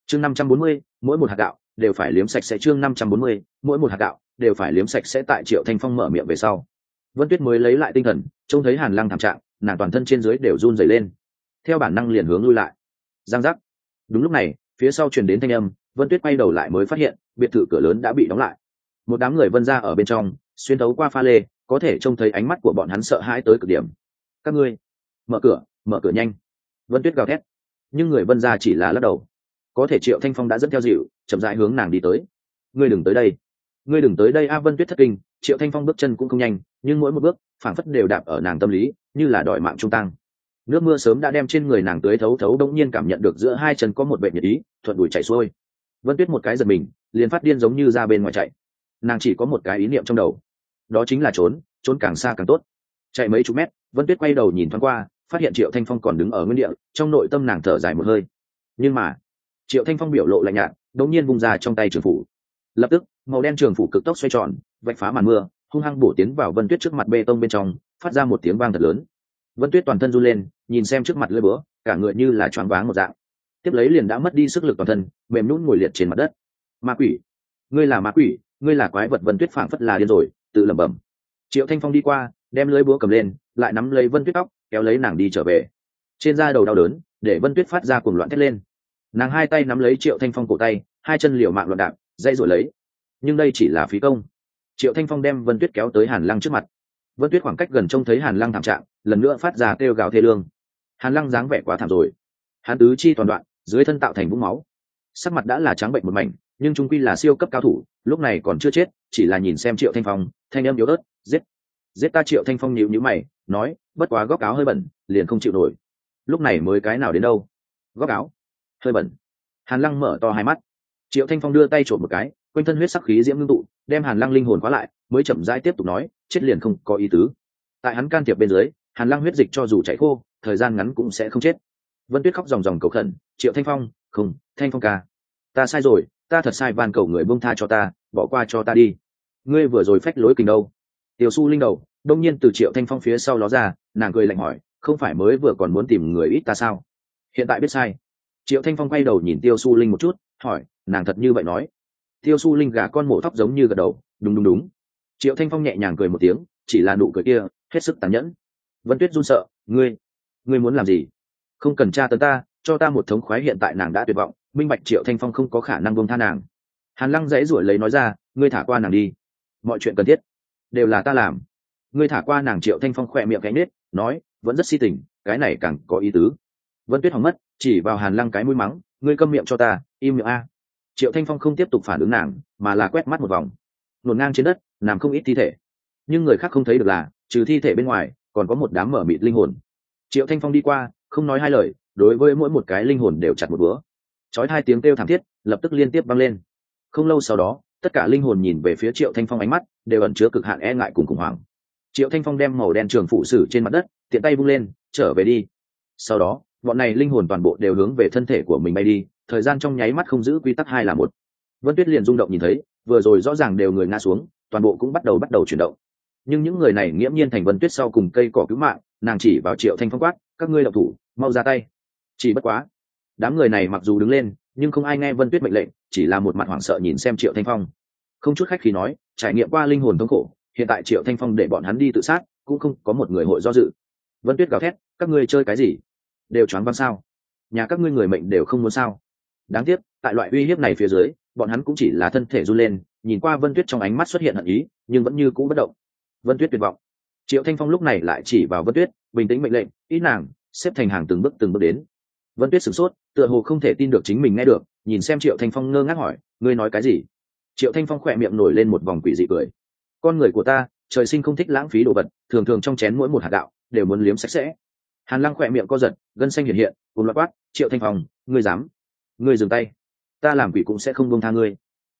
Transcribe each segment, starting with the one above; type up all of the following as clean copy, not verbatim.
chương 540, mỗi một hạt gạo đều phải liếm sạch sẽ. Chương 540, mỗi một hạt gạo đều phải liếm sạch sẽ. Tại Triệu Thanh Phong mở miệng về sau, Vân Tuyết mới lấy lại tinh thần, trông thấy Hàn Lăng thảm trạng, nàng toàn thân trên dưới đều run rẩy lên, theo bản năng liền hướng lui lại. Giang giác. Đúng lúc này, phía sau truyền đến thanh âm, Vân Tuyết quay đầu lại mới phát hiện biệt thự cửa lớn đã bị đóng lại. Một đám người Vân ra ở bên trong, xuyên thấu qua pha lê, có thể trông thấy ánh mắt của bọn hắn sợ hãi tới cực điểm. Các ngươi, mở cửa nhanh! Vân Tuyết gào thét, nhưng người Vân ra chỉ là lắc đầu. Có thể Triệu Thanh Phong đã dẫn theo dịu, chậm rãi hướng nàng đi tới. Ngươi đừng tới đây, ngươi đừng tới đây a! Vân Tuyết thất kinh. Triệu Thanh Phong bước chân cũng không nhanh, nhưng mỗi một bước phảng phất đều đạp ở nàng tâm lý, như là đòi mạng trung tăng. Nước mưa sớm đã đem trên người nàng tưới thấu thấu, đống nhiên cảm nhận được giữa hai chân có một vệ nhiệt ý, thuận đuổi chảy xuôi. Vân Tuyết một cái giật mình, liền phát điên giống như ra bên ngoài chạy. Nàng chỉ có một cái ý niệm trong đầu, đó chính là trốn càng xa càng tốt. Chạy mấy chục mét, Vân Tuyết quay đầu nhìn thoáng qua, phát hiện Triệu Thanh Phong còn đứng ở nguyên địa, trong nội tâm nàng thở dài một hơi. Nhưng mà Triệu Thanh Phong biểu lộ lạnh nhạt, đống nhiên vung ra trong tay trường phủ. Lập tức màu đen trường phủ cực tốc xoay tròn, vạch phá màn mưa, hung hăng bổ tiến vào Vân Tuyết trước mặt bê tông bên trong, phát ra một tiếng vang thật lớn. Vân Tuyết toàn thân run lên, nhìn xem trước mặt lưỡi búa, cả người như là choáng váng một dạng. Tiếp lấy liền đã mất đi sức lực toàn thân, mềm nhũn ngồi liệt trên mặt đất. Ma quỷ, ngươi là ma quỷ, ngươi là quái vật! Vân Tuyết phảng phất là điên rồi, tự lẩm bẩm. Triệu Thanh Phong đi qua, đem lưỡi búa cầm lên, lại nắm lấy Vân Tuyết tóc, kéo lấy nàng đi trở về. Trên da đầu đau đớn, để Vân Tuyết phát ra cuồng loạn thét lên. Nàng hai tay nắm lấy Triệu Thanh Phong cổ tay, hai chân liều mạng loạn đạp, dây rồi lấy. Nhưng đây chỉ là phí công. Triệu Thanh Phong đem Vân Tuyết kéo tới Hàn Lăng trước mặt. Vân Tuyết khoảng cách gần trông thấy Hàn Lăng thảm trạng, lần nữa phát ra kêu gào thê lương. Hàn Lăng dáng vẻ quá thảm rồi, hắn tứ chi toàn đoạn, dưới thân tạo thành vũng máu, sắc mặt đã là trắng bệnh một mảnh, nhưng trung quy là siêu cấp cao thủ, lúc này còn chưa chết, chỉ là nhìn xem Triệu Thanh Phong, thanh âm yếu ớt, giết ta! Triệu Thanh Phong nhíu nhíu mày, nói, bất quá góc áo hơi bẩn, liền không chịu nổi. Lúc này mới cái nào đến đâu? Góc áo hơi bẩn. Hàn Lăng mở to hai mắt. Triệu Thanh Phong đưa tay trộm một cái, quanh thân huyết sắc khí diễm ngưng tụ, đem Hàn Lăng linh hồn khóa lại, mới chậm rãi tiếp tục nói, chết liền không có ý tứ. Tại hắn can thiệp bên dưới, Hàn Lăng huyết dịch cho dù chảy khô, thời gian ngắn cũng sẽ không chết. Vân Tuyết khóc ròng ròng cầu khẩn, Triệu Thanh Phong, không, Thanh Phong ca, ta sai rồi, ta thật sai, van cầu người buông tha cho ta, bỏ qua cho ta đi. Ngươi vừa rồi phách lối kình đâu? Tiểu Su Linh đầu đông nhiên từ Triệu Thanh Phong phía sau ló ra, nàng cười lạnh hỏi, không phải mới vừa còn muốn tìm người ít ta sao? Hiện tại biết sai? Triệu Thanh Phong quay đầu nhìn Tiêu Su Linh một chút, hỏi, nàng thật như vậy nói? Tiêu Su Linh gà con mổ tóc giống như gật đầu, đúng. Triệu Thanh Phong nhẹ nhàng cười một tiếng, chỉ là nụ cười kia hết sức tàn nhẫn. Vân Tuyết run sợ, ngươi muốn làm gì? Không cần tra tấn ta, cho ta một thống khoái. Hiện tại nàng đã tuyệt vọng, minh bạch Triệu Thanh Phong không có khả năng buông tha nàng. Hàn Lăng dãy ruổi lấy nói ra, ngươi thả qua nàng đi, mọi chuyện cần thiết đều là ta làm. Ngươi thả qua nàng! Triệu Thanh Phong khỏe miệng cánh nết, nói, vẫn rất si tình, cái này càng có ý tứ. Vân Tuyết hỏng mất, chỉ vào Hàn Lăng cái mũi mắng, ngươi câm miệng cho ta, im miệng a! Triệu Thanh Phong không tiếp tục phản ứng nàng, mà là quét mắt một vòng. Nổn ngang trên đất nằm không ít thi thể, nhưng người khác không thấy được là trừ thi thể bên ngoài còn có một đám mở mịt linh hồn. Triệu Thanh Phong đi qua, không nói hai lời, đối với mỗi một cái linh hồn đều chặt một búa. Chói hai tiếng kêu thảm thiết lập tức liên tiếp vang lên. Không lâu sau đó, tất cả linh hồn nhìn về phía Triệu Thanh Phong, ánh mắt đều ẩn chứa cực hạn e ngại cùng khủng hoảng. Triệu Thanh Phong đem màu đen trường phụ sử trên mặt đất, tiện tay vung lên, trở về đi. Sau đó bọn này linh hồn toàn bộ đều hướng về thân thể của mình bay đi, thời gian trong nháy mắt không giữ quy tắc 2 là 1. Vân Tuyết liền rung động nhìn thấy, vừa rồi rõ ràng đều người ngã xuống, toàn bộ cũng bắt đầu chuyển động. Nhưng những người này nghiễm nhiên thành Vân Tuyết sau cùng cây cỏ cứu mạng, nàng chỉ vào Triệu Thanh Phong quát, các ngươi động thủ, mau ra tay. Chỉ bất quá, đám người này mặc dù đứng lên, nhưng không ai nghe Vân Tuyết mệnh lệnh, chỉ là một mặt hoảng sợ nhìn xem Triệu Thanh Phong. Không chút khách khí nói, trải nghiệm qua linh hồn thống khổ, hiện tại Triệu Thanh Phong để bọn hắn đi tự sát, cũng không có một người hội do dự. Vân Tuyết gào thét, các ngươi chơi cái gì? Đều choáng váng sao? Nhà các ngươi người mệnh đều không muốn sao? Đáng tiếc, tại loại uy hiếp này phía dưới, bọn hắn cũng chỉ là thân thể run lên, nhìn qua Vân Tuyết trong ánh mắt xuất hiện hận ý, nhưng vẫn như cũ bất động. Vân Tuyết tuyệt vọng. Triệu Thanh Phong lúc này lại chỉ vào Vân Tuyết, bình tĩnh mệnh lệnh, ít nàng, xếp thành hàng từng bước đến. Vân Tuyết sửng sốt, tựa hồ không thể tin được chính mình nghe được, nhìn xem Triệu Thanh Phong ngơ ngác hỏi, ngươi nói cái gì? Triệu Thanh Phong khỏe miệng nổi lên một vòng quỷ dị cười. Con người của ta, trời sinh không thích lãng phí đồ vật, thường thường trong chén mỗi một hạt gạo đều muốn liếm sạch sẽ. Hàn Lăng khỏe miệng co giật, gân xanh hiện hiện, cùng loạt quát, Triệu Thanh Phong, ngươi dám? Ngươi dừng tay, ta làm quỷ cũng sẽ không buông tha ngươi.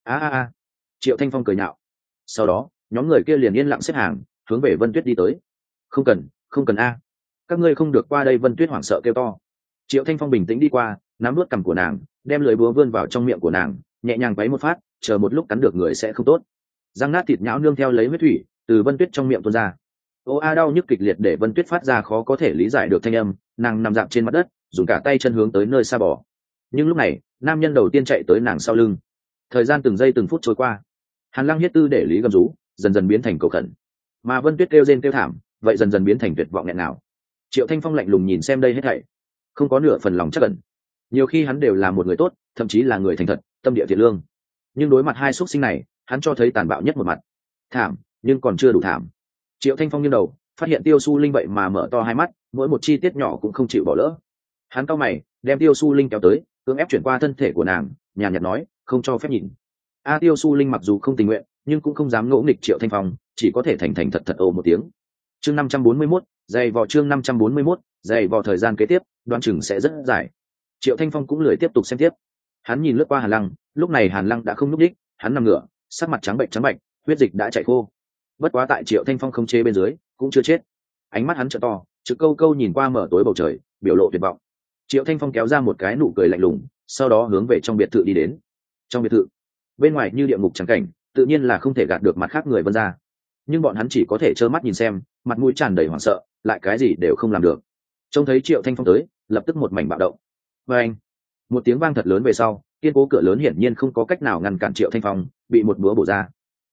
A. Triệu Thanh Phong cười nhạo. Sau đó nhóm người kia liền yên lặng xếp hàng, hướng về Vân Tuyết đi tới. Không cần a, các ngươi không được qua đây! Vân Tuyết hoảng sợ kêu to. Triệu Thanh Phong bình tĩnh đi qua, nắm nuốt cằm của nàng, đem lưỡi búa vươn vào trong miệng của nàng, nhẹ nhàng quấy một phát, chờ một lúc cắn được người sẽ không tốt. Răng nát thịt nhão nương theo lấy huyết thủy từ Vân Tuyết trong miệng tuôn ra. Đau nhức kịch liệt để Vân Tuyết phát ra khó có thể lý giải được thanh âm, nàng nằm dạp trên mặt đất, dùng cả tay chân hướng tới nơi xa bỏ. Nhưng lúc này nam nhân đầu tiên chạy tới nàng sau lưng. Thời gian từng giây từng phút trôi qua, Hàn Lăng hiết tư để lý gầm rú dần dần biến thành cầu khẩn, mà Vân Tuyết kêu rên kêu thảm vậy dần dần biến thành tuyệt vọng nghẹn nào. Triệu Thanh Phong lạnh lùng nhìn xem đây hết thảy, không có nửa phần lòng chắc ẩn. Nhiều khi hắn đều là một người tốt, thậm chí là người thành thật, tâm địa thiện lương, nhưng đối mặt hai xuất sinh này, hắn cho thấy tàn bạo nhất một mặt. Thảm, nhưng còn chưa đủ thảm. Triệu Thanh Phong nghiêng đầu, phát hiện Tiêu Su Linh vậy mà mở to hai mắt, mỗi một chi tiết nhỏ cũng không chịu bỏ lỡ. Hắn cau mày, đem Tiêu Su Linh kéo tới, cưỡng ép chuyển qua thân thể của nàng, nhàn nhạt nói, không cho phép nhìn. Tiêu Su Linh mặc dù không tình nguyện, nhưng cũng không dám ngỗ nghịch Triệu Thanh Phong, chỉ có thể thành thành thật thật ồ một tiếng. Chương 541, dày vò chương 541, dày vò thời gian kế tiếp, đoán chừng sẽ rất dài. Triệu Thanh Phong cũng lười tiếp tục xem tiếp. Hắn nhìn lướt qua Hàn Lăng, lúc này Hàn Lăng đã không nhúc nhích, hắn nằm ngửa, sắc mặt trắng bệnh, huyết dịch đã chảy khô. Bất quá tại Triệu Thanh Phong không chế bên dưới, cũng chưa chết. Ánh mắt hắn trợn to, trực câu câu nhìn qua mở tối bầu trời, biểu lộ tuyệt vọng. Triệu Thanh Phong kéo ra một cái nụ cười lạnh lùng, sau đó hướng về trong biệt thự đi đến. Trong biệt thự, bên ngoài như địa ngục trắng cảnh, tự nhiên là không thể gạt được mặt khác người Vân gia. Nhưng bọn hắn chỉ có thể trơ mắt nhìn xem, mặt mũi tràn đầy hoảng sợ, lại cái gì đều không làm được. Trông thấy Triệu Thanh Phong tới, lập tức một mảnh bạo động. Và anh, một tiếng vang thật lớn về sau, kiên cố cửa lớn hiển nhiên không có cách nào ngăn cản Triệu Thanh Phong, bị một búa bổ ra.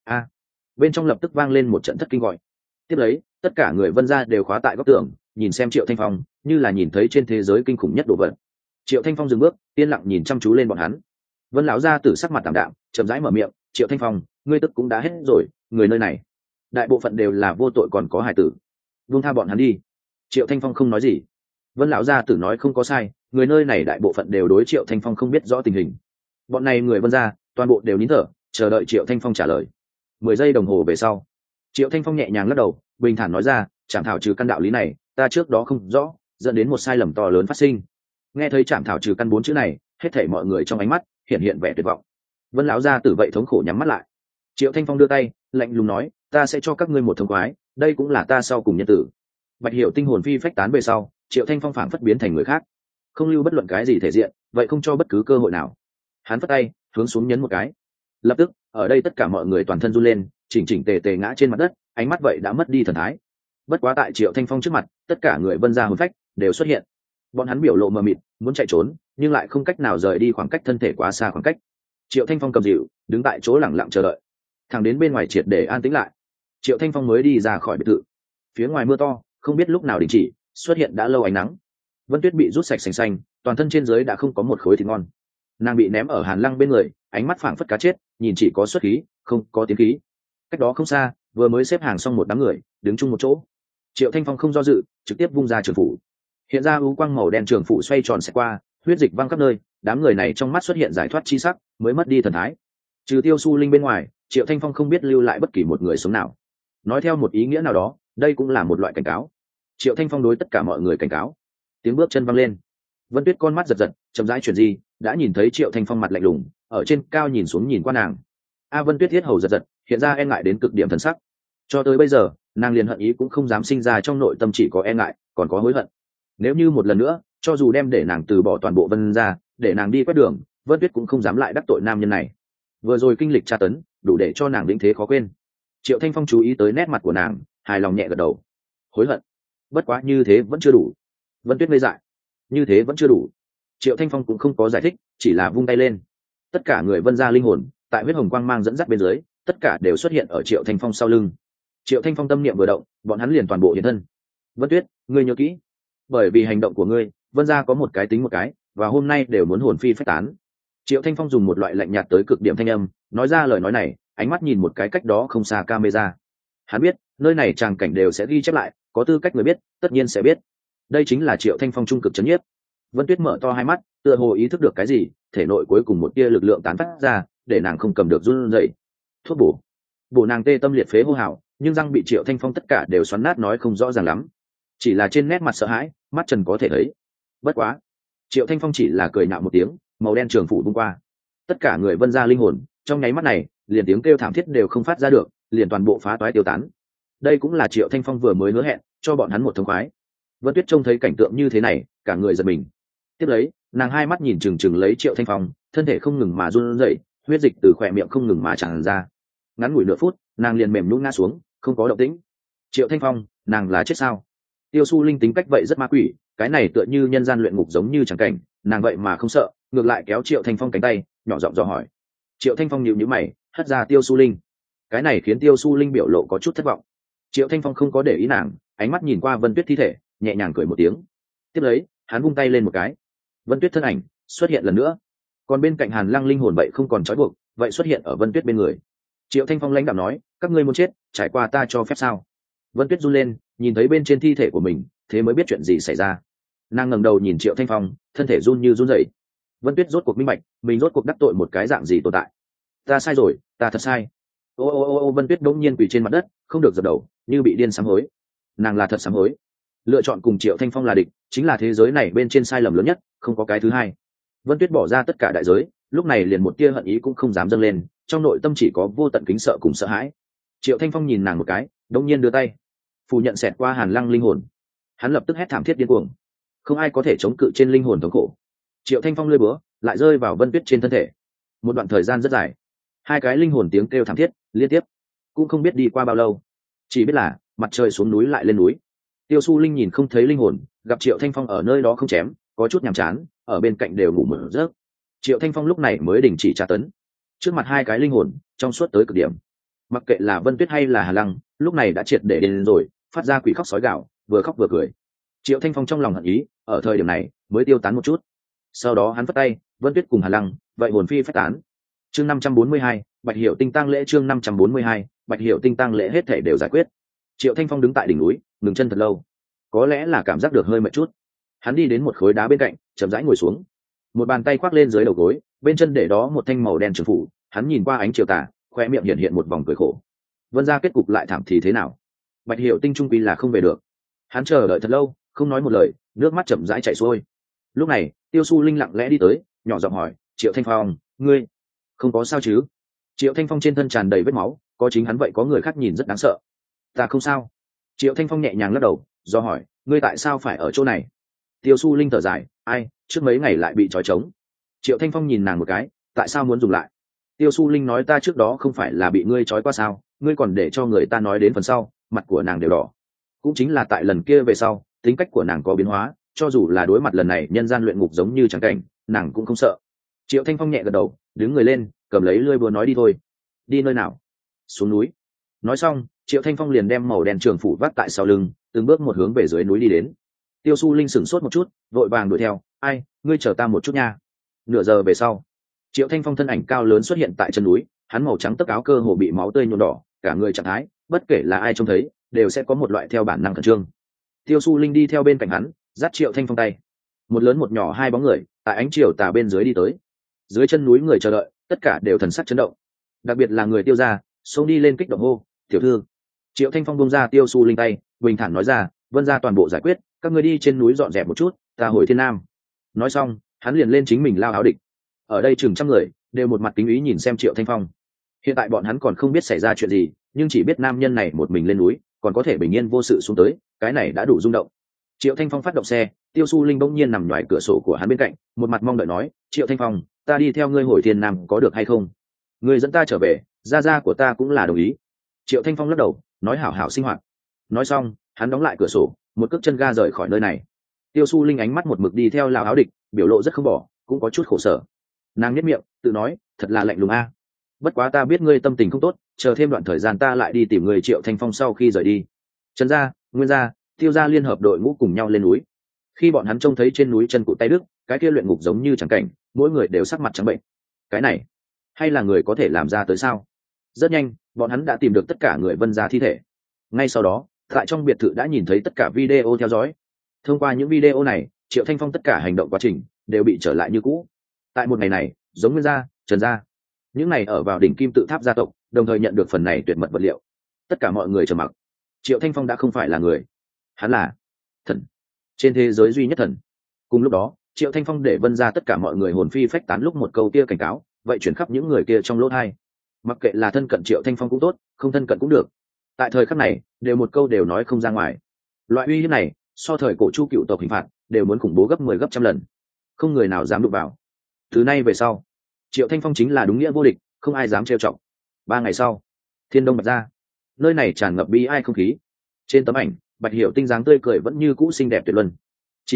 Bên trong lập tức vang lên một trận thất kinh gọi. Tiếp lấy, tất cả người Vân gia đều khóa tại góc tường, nhìn xem Triệu Thanh Phong, như là nhìn thấy trên thế giới kinh khủng nhất đồ vật. Triệu Thanh Phong dừng bước, yên lặng nhìn chăm chú lên bọn hắn. Vân lão gia tử sắc mặt tạm đạm, chậm rãi mở miệng, "Triệu Thanh Phong, ngươi tức cũng đã hết rồi, người nơi này, đại bộ phận đều là vô tội còn có hài tử, buông tha bọn hắn đi." Triệu Thanh Phong không nói gì. Vân lão gia tử nói không có sai, người nơi này đại bộ phận đều đối Triệu Thanh Phong không biết rõ tình hình. Bọn này người Vân gia, toàn bộ đều nín thở, chờ đợi Triệu Thanh Phong trả lời. 10 giây đồng hồ về sau, Triệu Thanh Phong nhẹ nhàng lắc đầu, bình thản nói ra, "Trảm thảo trừ căn đạo lý này, ta trước đó không rõ, dẫn đến một sai lầm to lớn phát sinh." Nghe thấy trảm thảo trừ căn 4 chữ này, hết thảy mọi người trong ánh mắt hiện vẻ tuyệt vọng. Vân lão gia tử vậy thống khổ nhắm mắt lại. Triệu Thanh Phong đưa tay, lạnh lùng nói, "Ta sẽ cho các ngươi một thông khoái, đây cũng là ta sau cùng nhân tử." Bạch Hiểu tinh hồn phi phách tán về sau, Triệu Thanh Phong phảng phất biến thành người khác, không lưu bất luận cái gì thể diện, vậy không cho bất cứ cơ hội nào. Hắn phất tay, hướng xuống nhấn một cái. Lập tức, ở đây tất cả mọi người toàn thân run lên, chỉnh chỉnh tề tề ngã trên mặt đất, ánh mắt vậy đã mất đi thần thái. Bất quá tại Triệu Thanh Phong trước mặt, tất cả người Vân gia hồn phách đều xuất hiện. Bọn hắn biểu lộ mờ mịt, muốn chạy trốn, nhưng lại không cách nào rời đi khoảng cách thân thể quá xa khoảng cách. Triệu Thanh Phong cầm dịu, đứng tại chỗ lặng lặng chờ đợi, thẳng đến bên ngoài triệt để an tĩnh lại, Triệu Thanh Phong mới đi ra khỏi biệt thự. Phía ngoài mưa to, không biết lúc nào đình chỉ, xuất hiện đã lâu ánh nắng. Vân Tuyết bị rút sạch sành xanh, toàn thân trên dưới đã không có một khối thịt ngon. Nàng bị ném ở Hàn Lăng bên người, ánh mắt phảng phất cá chết, nhìn chỉ có xuất khí, không có tiếng khí. Cách đó không xa, vừa mới xếp hàng xong một đám người, đứng chung một chỗ. Triệu Thanh Phong không do dự, trực tiếp vung ra trường phủ. Hiện ra u quang màu đen trường phủ xoay tròn xẹt qua, huyết dịch văng khắp nơi, đám người này trong mắt xuất hiện giải thoát chi sắc, mới mất đi thần thái. Trừ Tiêu Su Linh bên ngoài, Triệu Thanh Phong không biết lưu lại bất kỳ một người sống nào. Nói theo một ý nghĩa nào đó, đây cũng là một loại cảnh cáo. Triệu Thanh Phong đối tất cả mọi người cảnh cáo. Tiếng bước chân văng lên. Vân Tuyết con mắt giật giật, chậm rãi chuyển di, đã nhìn thấy Triệu Thanh Phong mặt lạnh lùng, ở trên cao nhìn xuống nhìn qua nàng. Vân Tuyết thiết hầu giật giật, hiện ra e ngại đến cực điểm thần sắc. Cho tới bây giờ, nàng liền hận ý cũng không dám sinh ra trong nội tâm, chỉ có e ngại, còn có hối hận. Nếu như một lần nữa, cho dù đem để nàng từ bỏ toàn bộ Vân gia, để nàng đi quét đường, Vân Tuyết cũng không dám lại đắc tội nam nhân này. Vừa rồi kinh lịch tra tấn, đủ để cho nàng lĩnh thế khó quên. Triệu Thanh Phong chú ý tới nét mặt của nàng, hài lòng nhẹ gật đầu. Hối hận? Bất quá như thế vẫn chưa đủ. Vân Tuyết ngây dại. Như thế vẫn chưa đủ. Triệu Thanh Phong cũng không có giải thích, chỉ là vung tay lên. Tất cả người Vân gia linh hồn, tại huyết hồng quang mang dẫn dắt bên dưới, tất cả đều xuất hiện ở Triệu Thanh Phong sau lưng. Triệu Thanh Phong tâm niệm vừa động, bọn hắn liền toàn bộ hiện thân. Vân Tuyết, ngươi nhớ kỹ, bởi vì hành động của ngươi, Vân gia có một cái tính một cái, và hôm nay đều muốn hồn phi phách tán. Triệu Thanh Phong dùng một loại lạnh nhạt tới cực điểm thanh âm, nói ra lời nói này, ánh mắt nhìn một cái cách đó không xa camera. Hắn biết, nơi này tràng cảnh đều sẽ ghi chép lại, có tư cách người biết, tất nhiên sẽ biết. Đây chính là Triệu Thanh Phong trung cực chấn nhiếp. Vân Tuyết mở to hai mắt, tựa hồ ý thức được cái gì, thể nội cuối cùng một tia lực lượng tán phát ra, để nàng không cầm được run rẩy. Thuốc bổ nàng tê tâm liệt phế hô hào, nhưng răng bị Triệu Thanh Phong tất cả đều xoắn nát nói không rõ ràng lắm. Chỉ là trên nét mặt sợ hãi, mắt trần có thể thấy. Bất quá, Triệu Thanh Phong chỉ là cười nhạo một tiếng, màu đen trường phủ bung qua. Tất cả người Vân gia linh hồn, trong nháy mắt này, liền tiếng kêu thảm thiết đều không phát ra được, liền toàn bộ phá toái tiêu tán. Đây cũng là Triệu Thanh Phong vừa mới hứa hẹn, cho bọn hắn một thông khoái. Vân Tuyết trông thấy cảnh tượng như thế này, cả người giật mình. Tiếp lấy, nàng hai mắt nhìn chừng chừng lấy Triệu Thanh Phong, thân thể không ngừng mà run rẩy, huyết dịch từ khóe miệng không ngừng mà tràn ra. Ngắn ngủi nửa phút, nàng liền mềm nhũn ngã xuống, không có động tĩnh. Triệu Thanh Phong, nàng là chết sao? Tiêu Su Linh tính cách vậy rất ma quỷ, cái này tựa như nhân gian luyện ngục giống như chẳng cảnh, nàng vậy mà không sợ, ngược lại kéo Triệu Thanh Phong cánh tay, nhỏ giọng dò hỏi. Triệu Thanh Phong nhíu nhíu mày, hất ra Tiêu Su Linh. Cái này khiến Tiêu Su Linh biểu lộ có chút thất vọng. Triệu Thanh Phong không có để ý nàng, ánh mắt nhìn qua Vân Tuyết thi thể, nhẹ nhàng cười một tiếng. Tiếp lấy, hắn vung tay lên một cái, Vân Tuyết thân ảnh xuất hiện lần nữa. Còn bên cạnh Hàn Lăng linh hồn vậy không còn trói buộc, vậy xuất hiện ở Vân Tuyết bên người. Triệu Thanh Phong lãnh đạm nói, các ngươi muốn chết, trải qua ta cho phép sao? Vân Tuyết run lên, nhìn thấy bên trên thi thể của mình, thế mới biết chuyện gì xảy ra. Nàng ngẩng đầu nhìn Triệu Thanh Phong, thân thể run như run rẩy. Vân Tuyết rốt cuộc minh bạch, mình rốt cuộc đắc tội một cái dạng gì tồn tại. Ta sai rồi, ta thật sai. Ô, Vân Tuyết đống nhiên quỳ trên mặt đất, không được dập đầu, như bị điên sám hối. Nàng là thật sám hối. Lựa chọn cùng Triệu Thanh Phong là địch, chính là thế giới này bên trên sai lầm lớn nhất, không có cái thứ hai. Vân Tuyết bỏ ra tất cả đại giới, lúc này liền một tia hận ý cũng không dám dâng lên, trong nội tâm chỉ có vô tận kính sợ cùng sợ hãi. Triệu Thanh Phong nhìn nàng một cái, đống nhiên đưa tay phủ nhận xẹt qua Hàn Lăng linh hồn. Hắn lập tức hét thảm thiết điên cuồng, không ai có thể chống cự trên linh hồn thống khổ. Triệu Thanh Phong lơi búa lại rơi vào Vân Tuyết trên thân thể. Một đoạn thời gian rất dài, hai cái linh hồn tiếng kêu thảm thiết liên tiếp, cũng không biết đi qua bao lâu, chỉ biết là mặt trời xuống núi lại lên núi. Tiêu Su Linh nhìn không thấy linh hồn, gặp Triệu Thanh Phong ở nơi đó không chém, có chút nhàm chán, ở bên cạnh đều ngủ một giấc. Triệu Thanh Phong lúc này mới đình chỉ tra tấn. Trước mặt hai cái linh hồn trong suốt tới cực điểm, mặc kệ là Vân Tuyết hay là Hà Lăng, lúc này đã triệt để đến rồi, phát ra quỷ khóc sói gạo, vừa khóc vừa cười. Triệu Thanh Phong trong lòng hận ý ở thời điểm này mới tiêu tán một chút. Sau đó hắn vất tay, Vân Tuyết cùng Hà Lăng vậy hồn phi phách tán. Chương 542, Bạch Hiểu Tinh tang lễ. Chương 542, Bạch Hiểu Tinh tang lễ hết thể đều giải quyết. Triệu Thanh Phong đứng tại đỉnh núi, ngừng chân thật lâu, có lẽ là cảm giác được hơi mệt chút. Hắn đi đến một khối đá bên cạnh, chậm rãi ngồi xuống, một bàn tay khoác lên dưới đầu gối, bên chân để đó một thanh màu đen trường phủ. Hắn nhìn qua ánh chiều tà, khoe miệng hiện một vòng cười khổ. Vân gia kết cục lại thảm thì thế nào? Bạch Hiểu Tinh trung quy là không về được. Hắn chờ đợi thật lâu, không nói một lời, nước mắt chậm rãi chảy xuôi. Lúc này, Tiêu Su Linh lặng lẽ đi tới, nhỏ giọng hỏi, Triệu Thanh Phong, ngươi không có sao chứ? Triệu Thanh Phong trên thân tràn đầy vết máu, có chính hắn vậy có người khác nhìn rất đáng sợ. Ta không sao. Triệu Thanh Phong nhẹ nhàng lắc đầu, do hỏi, ngươi tại sao phải ở chỗ này? Tiêu Su Linh thở dài, ai, trước mấy ngày lại bị trói trống. Triệu Thanh Phong nhìn nàng một cái, tại sao muốn dùng lại? Tiêu Su Linh nói, ta trước đó không phải là bị ngươi trói qua sao, ngươi còn để cho người ta nói đến phần sau, mặt của nàng đều đỏ. Cũng chính là tại lần kia về sau, tính cách của nàng có biến hóa, cho dù là đối mặt lần này nhân gian luyện ngục giống như chẳng cảnh, nàng cũng không sợ. Triệu Thanh Phong nhẹ gật đầu, đứng người lên, cầm lấy lưỡi búa nói, đi thôi. Đi nơi nào? Xuống núi. Nói xong, Triệu Thanh Phong liền đem màu đen trường phủ vác tại sau lưng, từng bước một hướng về dưới núi đi đến. Tiêu Su Linh sửng sốt một chút, vội vàng đuổi theo, ai, ngươi chờ ta một chút nha. Nửa giờ về sau, Triệu Thanh Phong thân ảnh cao lớn xuất hiện tại chân núi, hắn màu trắng tấc áo cơ hồ bị máu tươi nhuộm đỏ, cả người trạng thái, bất kể là ai trông thấy, đều sẽ có một loại theo bản năng khẩn trương. Tiêu Su Linh đi theo bên cạnh hắn, dắt Triệu Thanh Phong tay. Một lớn một nhỏ hai bóng người, tại ánh chiều tà bên dưới đi tới. Dưới chân núi người chờ đợi, tất cả đều thần sắc chấn động. Đặc biệt là người Tiêu gia, xông đi lên kích động hô, "Tiểu thư!" Triệu Thanh Phong buông ra Tiêu Su Linh tay, bình thản nói ra, "Vân gia toàn bộ giải quyết, các ngươi đi trên núi dọn dẹp một chút, ta hồi Thiên Nam." Nói xong, hắn liền lên chính mình lao áo địch. Ở đây chừng trăm người, đều một mặt kính ý nhìn xem Triệu Thanh Phong. Hiện tại bọn hắn còn không biết xảy ra chuyện gì, nhưng chỉ biết nam nhân này một mình lên núi, còn có thể bình yên vô sự xuống tới, cái này đã đủ rung động. Triệu Thanh Phong phát động xe, Tiêu Su Linh bỗng nhiên nằm ngoài cửa sổ của hắn bên cạnh, một mặt mong đợi nói, "Triệu Thanh Phong, ta đi theo ngươi hồi Thiên Nam có được hay không? Ngươi dẫn ta trở về, gia gia của ta cũng là đồng ý." Triệu Thanh Phong lắc đầu, nói, "Hảo hảo sinh hoạt." Nói xong, hắn đóng lại cửa sổ, một cước chân ga rời khỏi nơi này. Tiêu Su Linh ánh mắt một mực đi theo lão áo địch, biểu lộ rất không bỏ, cũng có chút khổ sở. Nàng nhếch miệng, tự nói, "Thật là lạnh lùng a. Bất quá ta biết ngươi tâm tình không tốt, chờ thêm đoạn thời gian ta lại đi tìm người." Triệu Thanh Phong sau khi rời đi, Trần gia, Nguyên gia, Tiêu gia liên hợp đội ngũ cùng nhau lên núi. Khi bọn hắn trông thấy trên núi chân cụ tay đức, cái kia luyện ngục giống như chẳng cảnh, mỗi người đều sắc mặt trắng bệnh. Cái này, hay là người có thể làm ra tới sao? Rất nhanh, bọn hắn đã tìm được tất cả người Vân gia thi thể. Ngay sau đó, tại trong biệt thự đã nhìn thấy tất cả video theo dõi. Thông qua những video này, Triệu Thanh Phong tất cả hành động quá trình đều bị trở lại như cũ. Tại một ngày này, giống Nguyên gia, Trần gia, những này ở vào đỉnh kim tự tháp gia tộc, đồng thời nhận được phần này tuyệt mật vật liệu. Tất cả mọi người trầm mặc. Triệu Thanh Phong đã không phải là người, hắn là thần, trên thế giới duy nhất thần. Cùng lúc đó, Triệu Thanh Phong để Vân gia tất cả mọi người hồn phi phách tán lúc một câu kia cảnh cáo, vậy chuyển khắp những người kia trong lỗ tai. Mặc kệ là thân cận Triệu Thanh Phong cũng tốt, không thân cận cũng được, tại thời khắc này, đều một câu đều nói không ra ngoài. Loại uy hiếp này, so thời cổ Chu cựu tộc hình phạt, đều muốn khủng bố gấp 10 gấp trăm lần. Không người nào dám đụng vào. Từ nay về sau, Triệu Thanh Phong chính là đúng nghĩa vô địch, không ai dám trêu chọc. 3 ngày sau, Thiên Đông Bạch Gia, nơi này tràn ngập bi ai không khí. Trên tấm ảnh, Bạch Hiểu Tinh dáng tươi cười vẫn như cũ xinh đẹp tuyệt luân. Chỉ tiếc,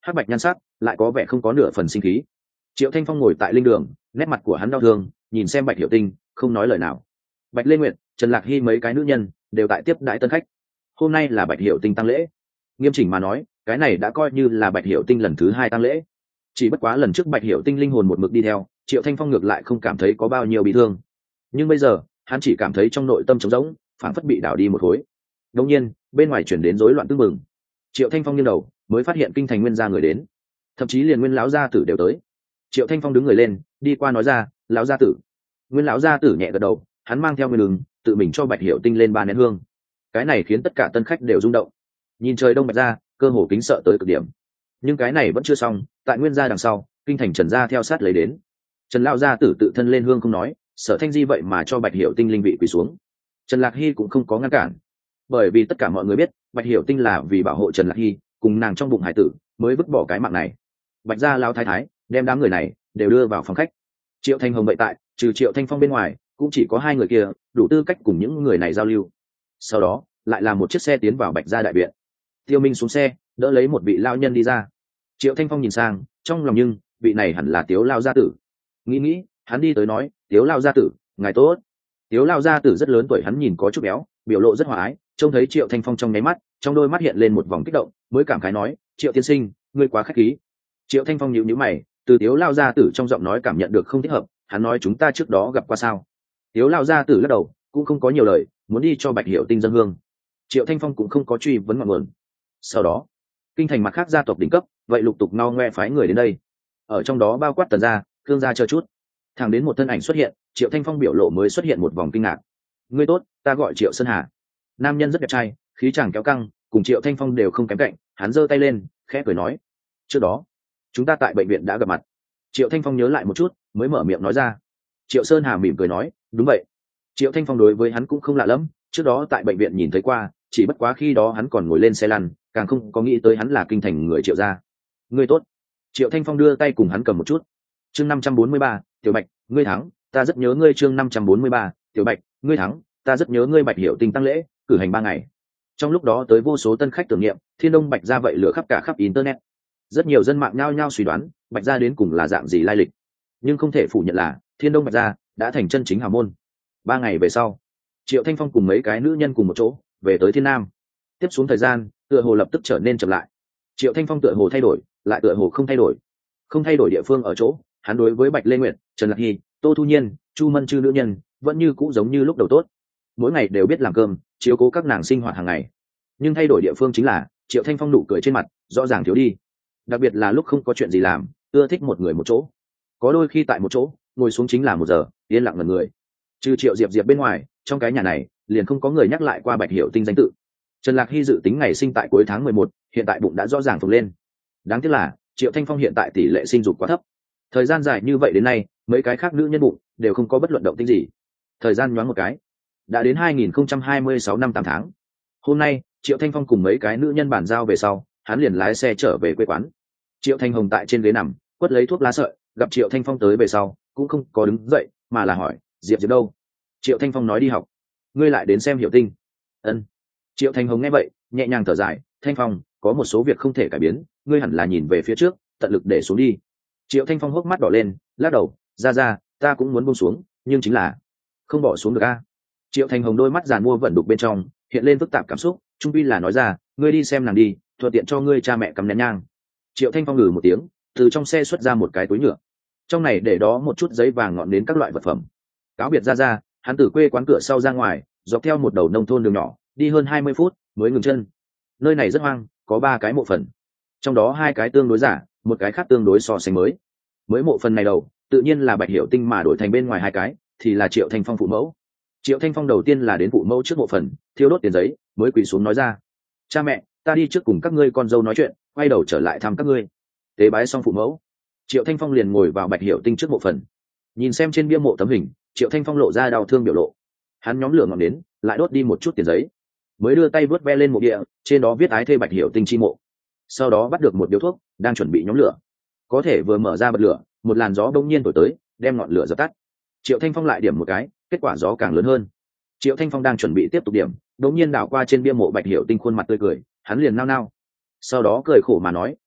hắc bạch nhan sắc lại có vẻ không có nửa phần sinh khí. Triệu Thanh Phong ngồi tại linh đường, nét mặt của hắn đau thương, nhìn xem Bạch Hiểu Tinh, không nói lời nào. Bạch Lê Nguyệt, Trần Lạc Hy mấy cái nữ nhân đều tại tiếp đãi tân khách. Hôm nay là Bạch Hiểu Tinh tang lễ. Nghiêm chỉnh mà nói, cái này đã coi như là Bạch Hiểu Tinh lần thứ 2 tang lễ. Chỉ bất quá lần trước Bạch Hiểu Tinh linh hồn một mực đi theo, Triệu Thanh Phong ngược lại không cảm thấy có bao nhiêu bị thương. Nhưng bây giờ, hắn chỉ cảm thấy trong nội tâm trống rỗng, phảng phất bị đảo đi một khối. Đột nhiên, bên ngoài chuyển đến rối loạn tương mừng. Triệu Thanh Phong nghiêng đầu, mới phát hiện kinh thành nguyên gia người đến, thậm chí liền Nguyên lão gia tử đều tới. Triệu Thanh Phong đứng người lên, đi qua nói ra, lão gia tử. Nguyên lão gia tử nhẹ gật đầu, hắn mang theo Nguyên Đường, tự mình cho Bạch Hiểu Tinh lên 3 nén hương. Cái này khiến tất cả tân khách đều rung động. Nhìn trời đông bạch ra, cơ hồ kính sợ tới cực điểm. Nhưng cái này vẫn chưa xong, tại Nguyên gia đằng sau, kinh thành Trần gia theo sát lấy đến. Trần lão gia tử tự thân lên hương không nói, Sở Thanh Di vậy mà cho Bạch Hiểu Tinh linh vị quỳ xuống. Trần Lạc Hy cũng không có ngăn cản, bởi vì tất cả mọi người biết, Bạch Hiểu Tinh là vì bảo hộ Trần Lạc Hy cùng nàng trong bụng hải tử mới vứt bỏ cái mạng này. Bạch gia lão thái thái đem đám người này đều đưa vào phòng khách. Triệu Thanh Hồng vậy tại, trừ Triệu Thanh Phong bên ngoài, cũng chỉ có 2 người kia đủ tư cách cùng những người này giao lưu. Sau đó lại là một chiếc xe tiến vào Bạch gia đại viện. Tiêu Minh xuống xe, đỡ lấy một vị lão nhân đi ra. Triệu Thanh Phong nhìn sang, trong lòng nhưng vị này hẳn là Tiếu lão gia tử. Nghĩ, hắn đi tới nói, Tiếu lão gia tử, ngài tốt. Tiếu lão gia tử rất lớn tuổi, hắn nhìn có chút béo, biểu lộ rất hòa ái, trông thấy Triệu Thanh Phong trong nháy mắt, trong đôi mắt hiện lên một vòng kích động, mới cảm khái nói, Triệu tiên sinh, ngươi quá khách khí. Triệu Thanh Phong nhíu mày, từ Tiếu lão gia tử trong giọng nói cảm nhận được không thích hợp, hắn nói chúng ta trước đó gặp qua sao? Tiếu lão gia tử lắc đầu, cũng không có nhiều lời, muốn đi cho Bạch Hiểu Tinh dâng hương. Triệu Thanh Phong cũng không có truy vấn ngọn nguồn. Sau đó, kinh thành mặt khác gia tộc đỉnh cấp, vậy lục tục no ngoe phái người đến đây. Ở trong đó bao quát Tần gia, Khương gia chờ chút. Thẳng đến một thân ảnh xuất hiện, Triệu Thanh Phong biểu lộ mới xuất hiện một vòng kinh ngạc. Ngươi tốt, ta gọi Triệu Sơn Hà. Nam nhân rất đẹp trai, khí chàng kéo căng, cùng Triệu Thanh Phong đều không kém cạnh, hắn giơ tay lên, khẽ cười nói: "Trước đó, chúng ta tại bệnh viện đã gặp mặt." Triệu Thanh Phong nhớ lại một chút, mới mở miệng nói ra. Triệu Sơn Hà mỉm cười nói: "Đúng vậy." Triệu Thanh Phong đối với hắn cũng không lạ lắm, trước đó tại bệnh viện nhìn thấy qua, chỉ bất quá khi đó hắn còn ngồi lên xe lăn, càng không có nghĩ tới hắn là kinh thành người Triệu gia. "Ngươi tốt." Triệu Thanh Phong đưa tay cùng hắn cầm một chút. Chương 543, Tiểu Bạch, ngươi thắng, ta rất nhớ ngươi. Chương 543, Tiểu Bạch, ngươi thắng, ta rất nhớ ngươi. Bạch Hiểu Tinh tăng lễ, cử hành 3 ngày. Trong lúc đó tới vô số tân khách tưởng niệm, Thiên Đông Bạch gia vậy lửa khắp cả khắp internet. Rất nhiều dân mạng nhao nhao suy đoán, Bạch gia đến cùng là dạng gì lai lịch. Nhưng không thể phủ nhận là, Thiên Đông Bạch gia đã thành chân chính hào môn. 3 ngày về sau, Triệu Thanh Phong cùng mấy cái nữ nhân cùng một chỗ về tới Thiên Nam. Tiếp xuống thời gian, tựa hồ lập tức trở nên chậm lại. Triệu Thanh Phong tựa hồ thay đổi, lại tựa hồ không thay đổi. Không thay đổi địa phương ở chỗ, hắn đối với Bạch Lê Nguyệt, Trần Lạc Hy, Tô Thu Nhiên, Chu Mân Chư nữ nhân vẫn như cũ giống như lúc đầu tốt. Mỗi ngày đều biết làm cơm, chiếu cố các nàng sinh hoạt hàng ngày. Nhưng thay đổi địa phương chính là, Triệu Thanh Phong nụ cười trên mặt rõ ràng thiếu đi. Đặc biệt là lúc không có chuyện gì làm, ưa thích một người một chỗ. Có đôi khi tại một chỗ, ngồi xuống chính là 1 giờ, yên lặng ngẩn người. Trừ Triệu Diệp Diệp bên ngoài, trong cái nhà này liền không có người nhắc lại qua Bạch Hiểu Tinh danh tự. Trần Lạc Hy dự tính ngày sinh tại cuối tháng 11, hiện tại bụng đã rõ ràng phồng lên. Đáng tiếc là Triệu Thanh Phong hiện tại tỷ lệ sinh dục quá thấp. Thời gian dài như vậy đến nay, mấy cái khác nữ nhân bụng đều không có bất luận động tĩnh gì. Thời gian nhoáng một cái, đã đến 2026 năm 8 tháng. Hôm nay, Triệu Thanh Phong cùng mấy cái nữ nhân bàn giao về sau, hắn liền lái xe trở về quê quán. Triệu Thanh Hồng tại trên ghế nằm, quất lấy thuốc lá sợi, gặp Triệu Thanh Phong tới về sau, cũng không có đứng dậy, mà là hỏi, Diệp Diệp đâu? Triệu Thanh Phong nói đi học. Ngươi lại đến xem Hiểu Tinh? Ân. Triệu Thanh Hồng nghe vậy, nhẹ nhàng thở dài, Thanh Phong, có một số việc không thể cải biến, ngươi hẳn là nhìn về phía trước, tận lực để xuống đi. Triệu Thanh Phong hốc mắt đỏ lên, lắc đầu, ra, ta cũng muốn buông xuống, nhưng chính là không bỏ xuống được a. Triệu Thanh Hồng đôi mắt giàn mua vận đục bên trong hiện lên phức tạp cảm xúc, trung quy là nói ra, ngươi đi xem nàng đi, thuận tiện cho ngươi cha mẹ cắm nén nhang. Triệu Thanh Phong ngừ một tiếng, từ trong xe xuất ra một cái túi nhựa, trong này để đó một chút giấy vàng ngọn nến các loại vật phẩm. Cáo biệt ra, hắn từ quê quán cửa sau ra ngoài, dọc theo một đầu nông thôn đường nhỏ, đi hơn 20 phút mới ngừng chân. Nơi này rất hoang, có 3 cái mộ phần, trong đó 2 cái tương đối giả, một cái khác tương đối so sánh mới. Mới mộ phần này đầu, tự nhiên là Bạch Hiểu Tinh, mà đổi thành bên ngoài 2 cái thì là Triệu Thanh Phong phụ mẫu. Triệu Thanh Phong đầu tiên là đến phụ mẫu trước mộ phần, thiêu đốt tiền giấy, mới quỳ xuống nói ra, cha mẹ, ta đi trước cùng các ngươi con dâu nói chuyện, quay đầu trở lại thăm các ngươi. Tế bái xong phụ mẫu, Triệu Thanh Phong liền ngồi vào Bạch Hiểu Tinh trước mộ phần, nhìn xem trên bia mộ tấm hình, Triệu Thanh Phong lộ ra đau thương biểu lộ. Hắn nhóm lửa ngọn nến, lại đốt đi một chút tiền giấy, mới đưa tay vớt ve lên mộ địa, trên đó viết ái thê Bạch Hiểu Tinh chi mộ. Sau đó bắt được một điếu thuốc, đang chuẩn bị nhóm lửa. Có thể vừa mở ra bật lửa, một làn gió đông nhiên thổi tới, đem ngọn lửa dập tắt. Triệu Thanh Phong lại điểm một cái, kết quả gió càng lớn hơn. Triệu Thanh Phong đang chuẩn bị tiếp tục điểm, đột nhiên đảo qua trên bia mộ Bạch Hiểu Tinh khuôn mặt tươi cười, hắn liền nao nao. Sau đó cười khổ mà nói, Tiểu Bạch,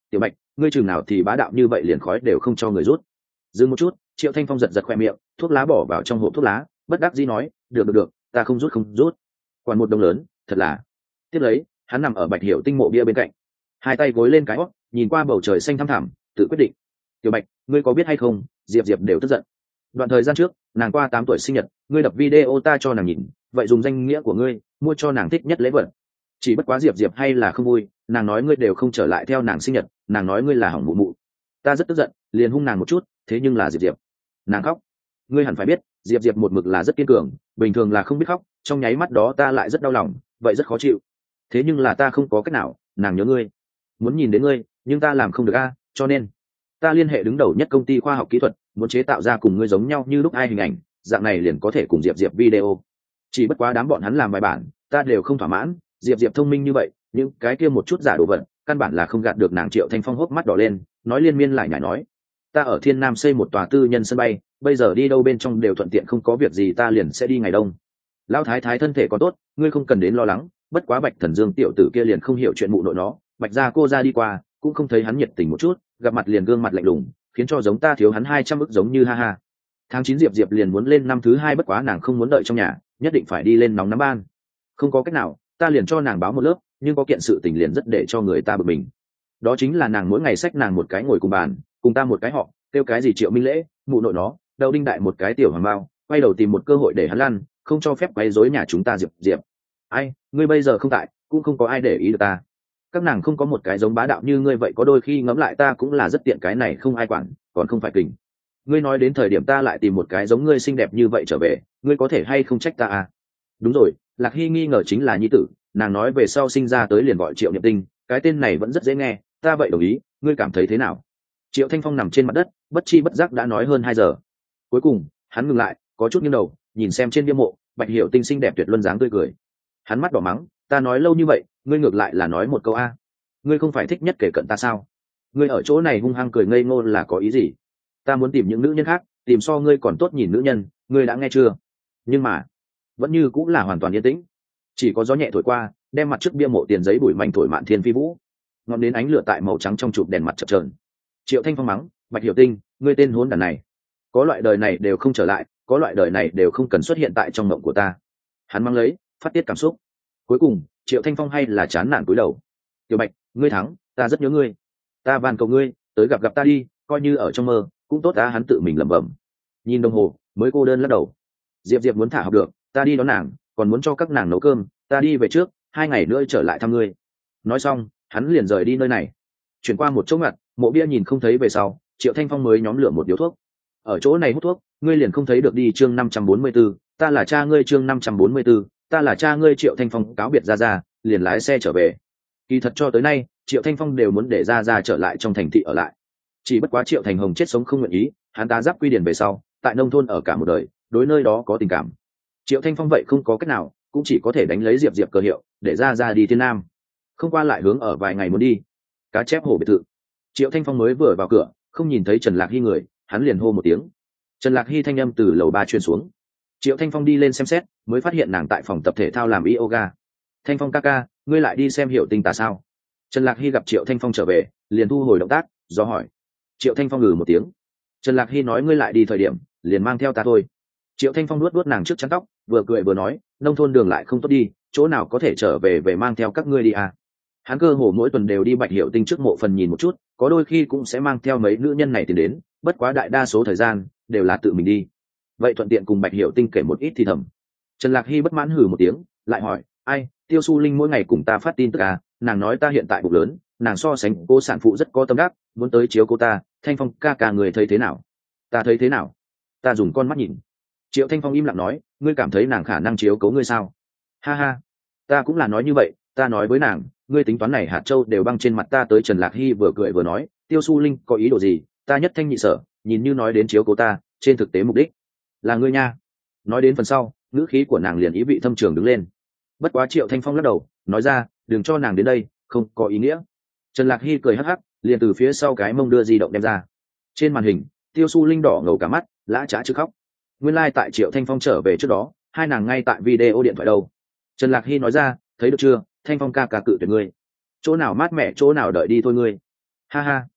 ngươi chừng nào thì bá đạo như vậy liền khói đều không cho người rút. Dừng một chút, Triệu Thanh Phong giật giật khoe miệng, thuốc lá bỏ vào trong hộp thuốc lá, bất đắc dĩ nói, được, ta không rút không rút. Quản một đồng lớn, thật là. Tiếp lấy, hắn nằm ở Bạch Hiểu Tinh mộ bia bên cạnh, hai tay gối lên cái hót, nhìn qua bầu trời xanh thăm thẳm, tự quyết định. Tiểu Bạch, ngươi có biết hay không, Diệp Diệp đều tức giận. Đoạn thời gian trước, nàng qua 8 tuổi sinh nhật, ngươi đập video ta cho nàng nhìn, vậy dùng danh nghĩa của ngươi mua cho nàng thích nhất lễ vật. Chỉ bất quá Diệp Diệp hay là không vui, nàng nói ngươi đều không trở lại theo nàng sinh nhật, nàng nói ngươi là hỏng mụ mụ. Ta rất tức giận, liền hung nàng một chút, thế nhưng là Diệp Diệp, nàng khóc. Ngươi hẳn phải biết, Diệp Diệp một mực là rất kiên cường, bình thường là không biết khóc, trong nháy mắt đó ta lại rất đau lòng, vậy rất khó chịu. Thế nhưng là ta không có cách nào, nàng nhớ ngươi, muốn nhìn đến ngươi, nhưng ta làm không được a, cho nên ta liên hệ đứng đầu nhất công ty khoa học kỹ thuật, muốn chế tạo ra cùng ngươi giống nhau như lúc ai hình ảnh, dạng này liền có thể cùng Diệp Diệp video. Chỉ bất quá đám bọn hắn làm bài bản, ta đều không thỏa mãn, Diệp Diệp thông minh như vậy, những cái kia một chút giả đồ vật, căn bản là không gạt được nàng. Triệu Thanh Phong hốc mắt đỏ lên, nói liên miên lại nhảy nói, ta ở Thiên Nam xây một tòa tư nhân sân bay, bây giờ đi đâu bên trong đều thuận tiện, không có việc gì ta liền sẽ đi ngày đông. Lão thái thái thân thể có tốt, ngươi không cần đến lo lắng, bất quá Bạch Thần Dương tiểu tử kia liền không hiểu chuyện mụ nội nó, Bạch gia cô ra đi qua, cũng không thấy hắn nhiệt tình một chút, gặp mặt liền gương mặt lạnh lùng, khiến cho giống ta thiếu hắn 200 ức giống như ha ha. Tháng 9 Diệp Diệp liền muốn lên năm thứ 2, bất quá nàng không muốn đợi trong nhà, nhất định phải đi lên nóng nắm ban. Không có cách nào, ta liền cho nàng báo một lớp, nhưng có kiện sự tình liền rất để cho người ta bực mình. Đó chính là nàng mỗi ngày xách nàng một cái ngồi cùng bàn, cùng ta một cái họ, kêu cái gì Triệu Minh Lễ, mụ nội nó, đầu đinh đại một cái tiểu hoàng bao, quay đầu tìm một cơ hội để hắn lăn, không cho phép quấy rối nhà chúng ta. Diệp Diệp, ai, ngươi bây giờ không tại, cũng không có ai để ý được ta. Các nàng không có một cái giống bá đạo như ngươi vậy, có đôi khi ngẫm lại ta cũng là rất tiện, cái này không ai quản, còn không phải kình. Ngươi nói đến thời điểm ta lại tìm một cái giống ngươi xinh đẹp như vậy trở về, ngươi có thể hay không trách ta à? Đúng rồi, Lạc Hy nghi ngờ chính là nhi tử, nàng nói về sau sinh ra tới liền gọi Triệu Niệm Tinh, cái tên này vẫn rất dễ nghe, ta vậy đồng ý, ngươi cảm thấy thế nào? Triệu Thanh Phong nằm trên mặt đất, bất chi bất giác đã nói hơn 2 giờ. Cuối cùng, hắn ngừng lại, có chút nghiêng đầu, nhìn xem trên bia mộ, Bạch Hiểu Tinh xinh đẹp tuyệt luân dáng tươi cười. Hắn mắt đỏ mắng, ta nói lâu như vậy, ngươi ngược lại là nói một câu a. Ngươi không phải thích nhất kể cận ta sao? Ngươi ở chỗ này hung hăng cười ngây ngô là có ý gì? Ta muốn tìm những nữ nhân khác, tìm so ngươi còn tốt nhìn nữ nhân, ngươi đã nghe chưa? Nhưng mà vẫn như cũng là hoàn toàn yên tĩnh, chỉ có gió nhẹ thổi qua, đem mặt trước bia mộ tiền giấy bụi mảnh thổi mạn thiên phi vũ, ngọn đến ánh lửa tại màu trắng trong chụp đèn mặt chập chờn. Triệu Thanh Phong mắng, Bạch Hiểu Tinh, ngươi tên hỗn đản này, có loại đời này đều không trở lại, có loại đời này đều không cần xuất hiện tại trong mộng của ta. Hắn mang lấy phát tiết cảm xúc. Cuối cùng Triệu Thanh Phong hay là chán nản cúi đầu. Tiểu Bạch, ngươi thắng, ta rất nhớ ngươi, ta van cầu ngươi tới gặp gặp ta đi, coi như ở trong mơ cũng tốt. Hắn tự mình lẩm bẩm, nhìn đồng hồ mới cô đơn lắc đầu. Diệp Diệp muốn thả học được, ta đi đón nàng, còn muốn cho các nàng nấu cơm, ta đi về trước, 2 ngày nữa trở lại thăm ngươi. Nói xong hắn liền rời đi nơi này. Chuyển qua một chỗ ngặt, mộ bia nhìn không thấy về sau, Triệu Thanh Phong mới nhóm lửa một điếu thuốc. Ở chỗ này hút thuốc, ngươi liền không thấy được đi. Chương 544, ta là cha ngươi. Chương 544, ta là cha ngươi. Triệu Thanh Phong cáo biệt ra, liền lái xe trở về. Kỳ thật cho tới nay, Triệu Thanh Phong đều muốn để ra trở lại trong thành thị ở lại. Chỉ bất quá Triệu Thành Hồng chết sống không nguyện ý, hắn ta giáp quy điển về sau, tại nông thôn ở cả một đời, đối nơi đó có tình cảm. Triệu Thanh Phong vậy không có cách nào, cũng chỉ có thể đánh lấy Diệp Diệp cơ hiệu, để ra đi Thiên Nam. Không qua lại hướng ở vài ngày muốn đi cá chép hổ biệt thự. Triệu Thanh Phong mới vừa vào cửa, không nhìn thấy Trần Lạc Hy người, hắn liền hô một tiếng. Trần Lạc Hy thanh âm từ lầu 3 truyền xuống. Triệu Thanh Phong đi lên xem xét, mới phát hiện nàng tại phòng tập thể thao làm yoga. Thanh Phong ca ca, ngươi lại đi xem Hiểu Tinh tà sao? Trần Lạc Hy gặp Triệu Thanh Phong trở về, liền thu hồi động tác, do hỏi. Triệu Thanh Phong ngừ một tiếng. Trần Lạc Hy nói, ngươi lại đi thời điểm liền mang theo ta thôi. Triệu Thanh Phong nuốt nàng trước chắn tóc, vừa cười vừa nói, nông thôn đường lại không tốt đi, chỗ nào có thể trở về mang theo các ngươi đi à? Hắn cơ hồ mỗi tuần đều đi Bạch Hiểu Tinh trước mộ phần nhìn một chút, có đôi khi cũng sẽ mang theo mấy nữ nhân này tiền đến, bất quá đại đa số thời gian đều là tự mình đi. Vậy thuận tiện cùng Bạch Hiểu Tinh kể một ít thì thầm. Trần Lạc Hy bất mãn hừ một tiếng, lại hỏi, ai, Tiêu Su Linh mỗi ngày cùng ta phát tin tức à? Nàng nói ta hiện tại bụng lớn, nàng so sánh cô sản phụ rất có tâm đắc, muốn tới chiếu cô ta. Thanh Phong ca ca người thấy thế nào? Ta thấy thế nào? Ta dùng con mắt nhìn. Triệu Thanh Phong im lặng nói, ngươi cảm thấy nàng khả năng chiếu cố ngươi sao? Ha ha, ta cũng là nói như vậy, ta nói với nàng, ngươi tính toán này hạt châu đều băng trên mặt ta tới. Trần Lạc Hy vừa cười vừa nói, Tiêu Su Linh có ý đồ gì? Ta nhất thanh nhị sở, nhìn như nói đến chiếu cố ta, trên thực tế mục đích là ngươi nha. Nói đến phần sau, ngữ khí của nàng liền ý vị thâm trường đứng lên. Bất quá Triệu Thanh Phong lắc đầu, nói ra, đừng cho nàng đến đây, không có ý nghĩa. Trần Lạc Hy cười hắc hắc, liền từ phía sau cái mông đưa di động đem ra. Trên màn hình, Tiêu Su Linh đỏ ngầu cả mắt, lã chã chứ khóc. Nguyên tại Triệu Thanh Phong trở về trước đó, hai nàng ngay tại video điện thoại đâu. Trần Lạc Hy nói ra, thấy được chưa, Thanh Phong ca ca cự tuyệt ngươi, chỗ nào mát mẻ chỗ nào đợi đi thôi ngươi. Ha ha,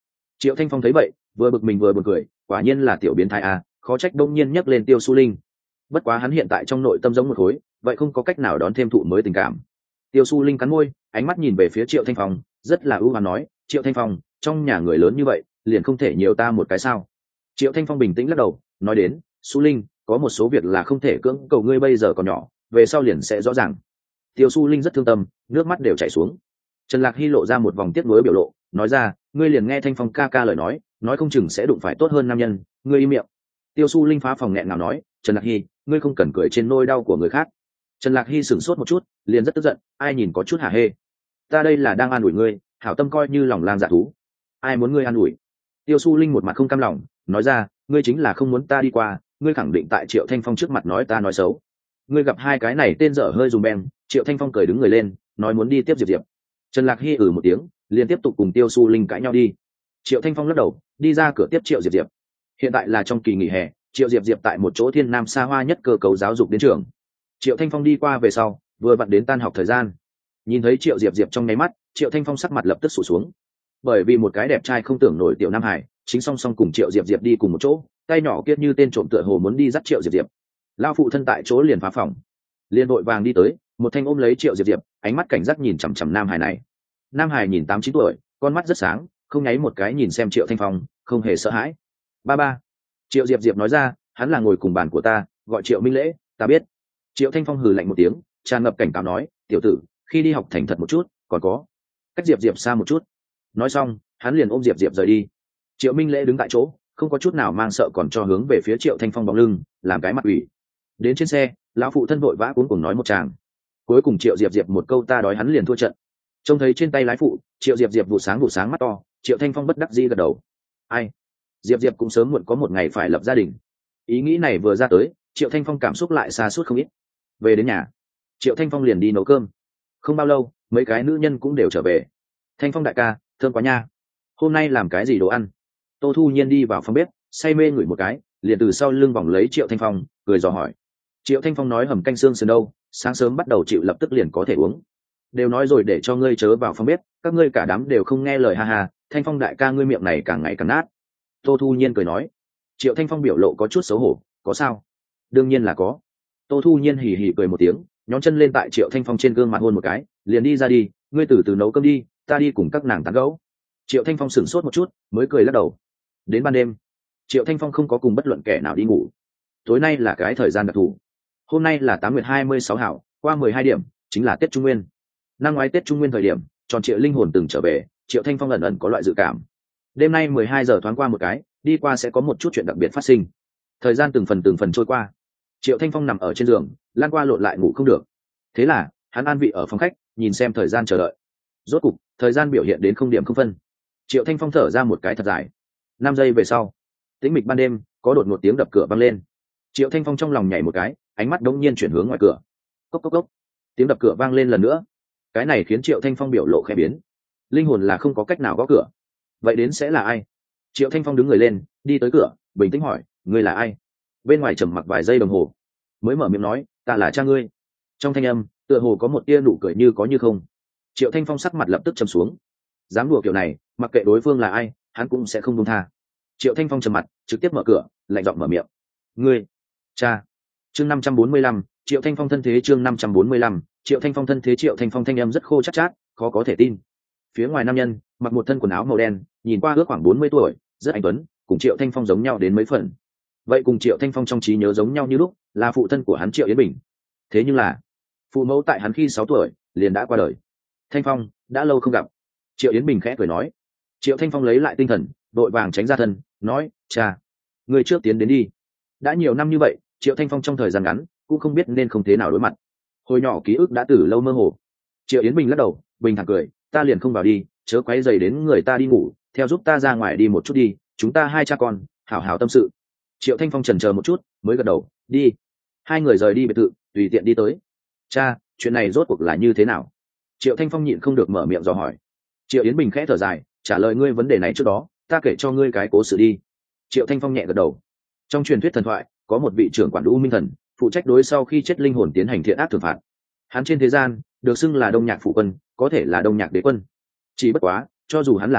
Triệu Thanh Phong thấy vậy vừa bực mình vừa buồn cười, quả nhiên là tiểu biến thái à, khó trách đông nhiên nhắc lên Tiêu Su Linh. Bất quá hắn hiện tại trong nội tâm giống một khối, vậy không có cách nào đón thêm thụ mới tình cảm. Tiêu Su Linh cắn môi, ánh mắt nhìn về phía Triệu Thanh Phong, rất là ưu hoán nói, Triệu Thanh Phong, trong nhà người lớn như vậy liền không thể nhiều ta một cái sao? Triệu Thanh Phong bình tĩnh lắc đầu, nói đến, Su Linh, có một số việc là không thể cưỡng cầu, ngươi bây giờ còn nhỏ, về sau liền sẽ rõ ràng. Tiêu Su Linh rất thương tâm, nước mắt đều chảy xuống. Trần Lạc Hy lộ ra một vòng tiếc nuối biểu lộ, nói ra, ngươi liền nghe Thanh Phong ca ca lời nói không chừng sẽ đụng phải tốt hơn nam nhân, ngươi im miệng. Tiêu Su Linh phá phòng nghẹn ngào nói, Trần Lạc Hy, ngươi không cần cười trên nỗi đau của người khác. Trần Lạc Hy sửng sốt một chút, liền rất tức giận, ai nhìn có chút hả hê. Ta đây là đang an ủi ngươi, hảo tâm coi như lòng lang dạ thú. Ai muốn ngươi an ủi? Tiêu Su Linh một mặt không cam lòng, nói ra, ngươi chính là không muốn ta đi qua, ngươi khẳng định tại Triệu Thanh Phong trước mặt nói ta nói xấu. Ngươi gặp hai cái này tên dở hơi dùm beng. Triệu Thanh Phong cười đứng người lên, nói muốn đi tiếp Diệp Diệp. Trần Lạc Hy một tiếng, liền tiếp tục cùng Tiêu Su Linh cãi nhau đi. Triệu Thanh Phong lắc đầu, đi ra cửa tiếp Triệu Diệp Diệp. Hiện tại là trong kỳ nghỉ hè, Triệu Diệp Diệp tại một chỗ thiên nam xa hoa nhất cơ cấu giáo dục đến trường. Triệu Thanh Phong đi qua về sau, vừa vặn đến tan học thời gian. Nhìn thấy Triệu Diệp Diệp trong nháy mắt, Triệu Thanh Phong sắc mặt lập tức sụt xuống. Bởi vì một cái đẹp trai không tưởng nổi tiểu Nam Hải, chính song song cùng Triệu Diệp Diệp đi cùng một chỗ, tay nhỏ kiết như tên trộm tựa hồ muốn đi dắt Triệu Diệp Diệp. Lao phụ thân tại chỗ liền phá phòng, liền vội vàng đi tới, một thanh ôm lấy Triệu Diệp Diệp, ánh mắt cảnh giác nhìn chằm chằm Nam Hải này. Nam Hải nhìn 8-9 tuổi, con mắt rất sáng, không nháy một cái nhìn xem Triệu Thanh Phong, không hề sợ hãi. Ba ba. Triệu Diệp Diệp nói ra, hắn là ngồi cùng bàn của ta, gọi Triệu Minh Lễ, ta biết. Triệu Thanh Phong hừ lạnh một tiếng, tràn ngập cảnh cáo nói, tiểu tử, khi đi học thành thật một chút, còn có cách Diệp Diệp xa một chút. Nói xong, hắn liền ôm Diệp Diệp rời đi. Triệu Minh Lễ đứng tại chỗ, không có chút nào mang sợ, còn cho hướng về phía Triệu Thanh Phong bóng lưng, làm cái mặt ủy. Đến trên xe, lão phụ thân vội vã cuống cuồng nói một tràng. Cuối cùng Triệu Diệp Diệp một câu ta đói hắn liền thua trận. Trông thấy trên tay lái phụ, Triệu Diệp Diệp vụ sáng mắt to, Triệu Thanh Phong bất đắc dĩ gật đầu. Ai? Diệp Diệp cũng sớm muộn có một ngày phải lập gia đình. Ý nghĩ này vừa ra tới, Triệu Thanh Phong cảm xúc lại xa suốt không ít. Về đến nhà, Triệu Thanh Phong liền đi nấu cơm. Không bao lâu, mấy cái nữ nhân cũng đều trở về. Thanh Phong đại ca, thơm quá nha. Hôm nay làm cái gì đồ ăn? Tô Thu Nhiên đi vào phòng bếp, say mê ngửi một cái, liền từ sau lưng vòng lấy Triệu Thanh Phong, cười dò hỏi. Triệu Thanh Phong nói hầm canh xương sườn đâu, sáng sớm bắt đầu chịu lập tức liền có thể uống. Đều nói rồi để cho ngươi chớ vào phòng bếp, các ngươi cả đám đều không nghe lời, ha ha. Thanh Phong đại ca ngươi miệng này càng ngày càng nát. Tô Thu Nhiên cười nói. Triệu Thanh Phong biểu lộ có chút xấu hổ, có sao? Đương nhiên là có. Tô Thu Nhiên hì hì cười một tiếng, nhón chân lên tại Triệu Thanh Phong trên gương mặt hôn một cái, liền đi ra đi, ngươi từ từ nấu cơm đi, ta đi cùng các nàng tán gẫu. Triệu Thanh Phong sửng sốt một chút, mới cười lắc đầu. Đến ban đêm, Triệu Thanh Phong không có cùng bất luận kẻ nào đi ngủ. Tối nay là cái thời gian đặc thù. Hôm nay là 8/26 hảo, qua 12 điểm, chính là Tết Trung Nguyên. Năm ngoái Tết Trung Nguyên thời điểm, tròn triệu linh hồn từng trở về, Triệu Thanh Phong ẩn ẩn có loại dự cảm. Đêm nay 12 giờ thoáng qua một cái, đi qua sẽ có một chút chuyện đặc biệt phát sinh. Thời gian từng phần trôi qua. Triệu Thanh Phong nằm ở trên giường, lan qua lộn lại ngủ không được. Thế là, hắn an vị ở phòng khách, nhìn xem thời gian chờ đợi. Rốt cục, thời gian biểu hiện đến 0:00. Triệu Thanh Phong thở ra một cái thật dài. 5 giây về sau, tĩnh mịch ban đêm, có đột một tiếng đập cửa vang lên. Triệu Thanh Phong trong lòng nhảy một cái, ánh mắt đống nhiên chuyển hướng ngoài cửa. Cốc cốc cốc. Tiếng đập cửa vang lên lần nữa. Cái này khiến Triệu Thanh Phong biểu lộ khẽ biến. Linh hồn là không có cách nào gõ cửa. Vậy đến sẽ là ai? Triệu Thanh Phong đứng người lên, đi tới cửa, bình tĩnh hỏi, ngươi là ai? Bên ngoài trầm mặc vài giây đồng hồ, mới mở miệng nói, ta là cha ngươi. Trong thanh âm, tựa hồ có một tia nụ cười như có như không. Triệu Thanh Phong sắc mặt lập tức trầm xuống. Dám đùa kiểu này, mặc kệ đối phương là ai, hắn cũng sẽ không buông tha. Triệu Thanh Phong trầm mặt, trực tiếp mở cửa, lạnh giọng mở miệng. Ngươi, cha. Chương 545, Triệu Thanh Phong thân thế. Chương 545, Triệu Thanh Phong thân thế. Triệu Thanh Phong thanh âm rất khô chát chát, khó có thể tin. Phía ngoài nam nhân, mặc một thân quần áo màu đen, nhìn qua ước khoảng 40 tuổi, rất anh tuấn, cùng Triệu Thanh Phong giống nhau đến mấy phần. Vậy cùng Triệu Thanh Phong trong trí nhớ giống nhau như lúc, là phụ thân của hắn Triệu Yến Bình. Thế nhưng là, phụ mẫu tại hắn khi 6 tuổi, liền đã qua đời. Thanh Phong, đã lâu không gặp. Triệu Yến Bình khẽ cười nói. Triệu Thanh Phong lấy lại tinh thần, đội vàng tránh ra thân, nói, cha, người trước tiến đến đi. Đã nhiều năm như vậy, Triệu Thanh Phong trong thời gian ngắn, cũng không biết nên không thế nào đối mặt. Hồi nhỏ ký ức đã từ lâu mơ hồ. Triệu Yến Bình lắc đầu, bình thản cười, ta liền không vào đi, chớ quấy rầy đến người ta đi ngủ, theo giúp ta ra ngoài đi một chút đi, chúng ta hai cha con, hảo hảo tâm sự. Triệu Thanh Phong chần chờ một chút, mới gật đầu, đi. Hai người rời đi biệt thự, tùy tiện đi tới. Cha, chuyện này rốt cuộc là như thế nào? Triệu Thanh Phong nhịn không được mở miệng dò hỏi. Triệu Yến Bình khẽ thở dài, trả lời ngươi vấn đề này trước đó, ta kể cho ngươi cái cố sự đi. Triệu Thanh Phong nhẹ gật đầu. Trong truyền thuyết thần thoại, có một vị trưởng quản U Minh Thần, phụ trách đối sau khi chết linh hồn tiến hành thiện ác thưởng phạt. Hắn trên thế gian được xưng là Đông Nhạc phụ quân, có thể là Đông Nhạc đế quân. Chỉ bất quá, cho dù hắn là thần,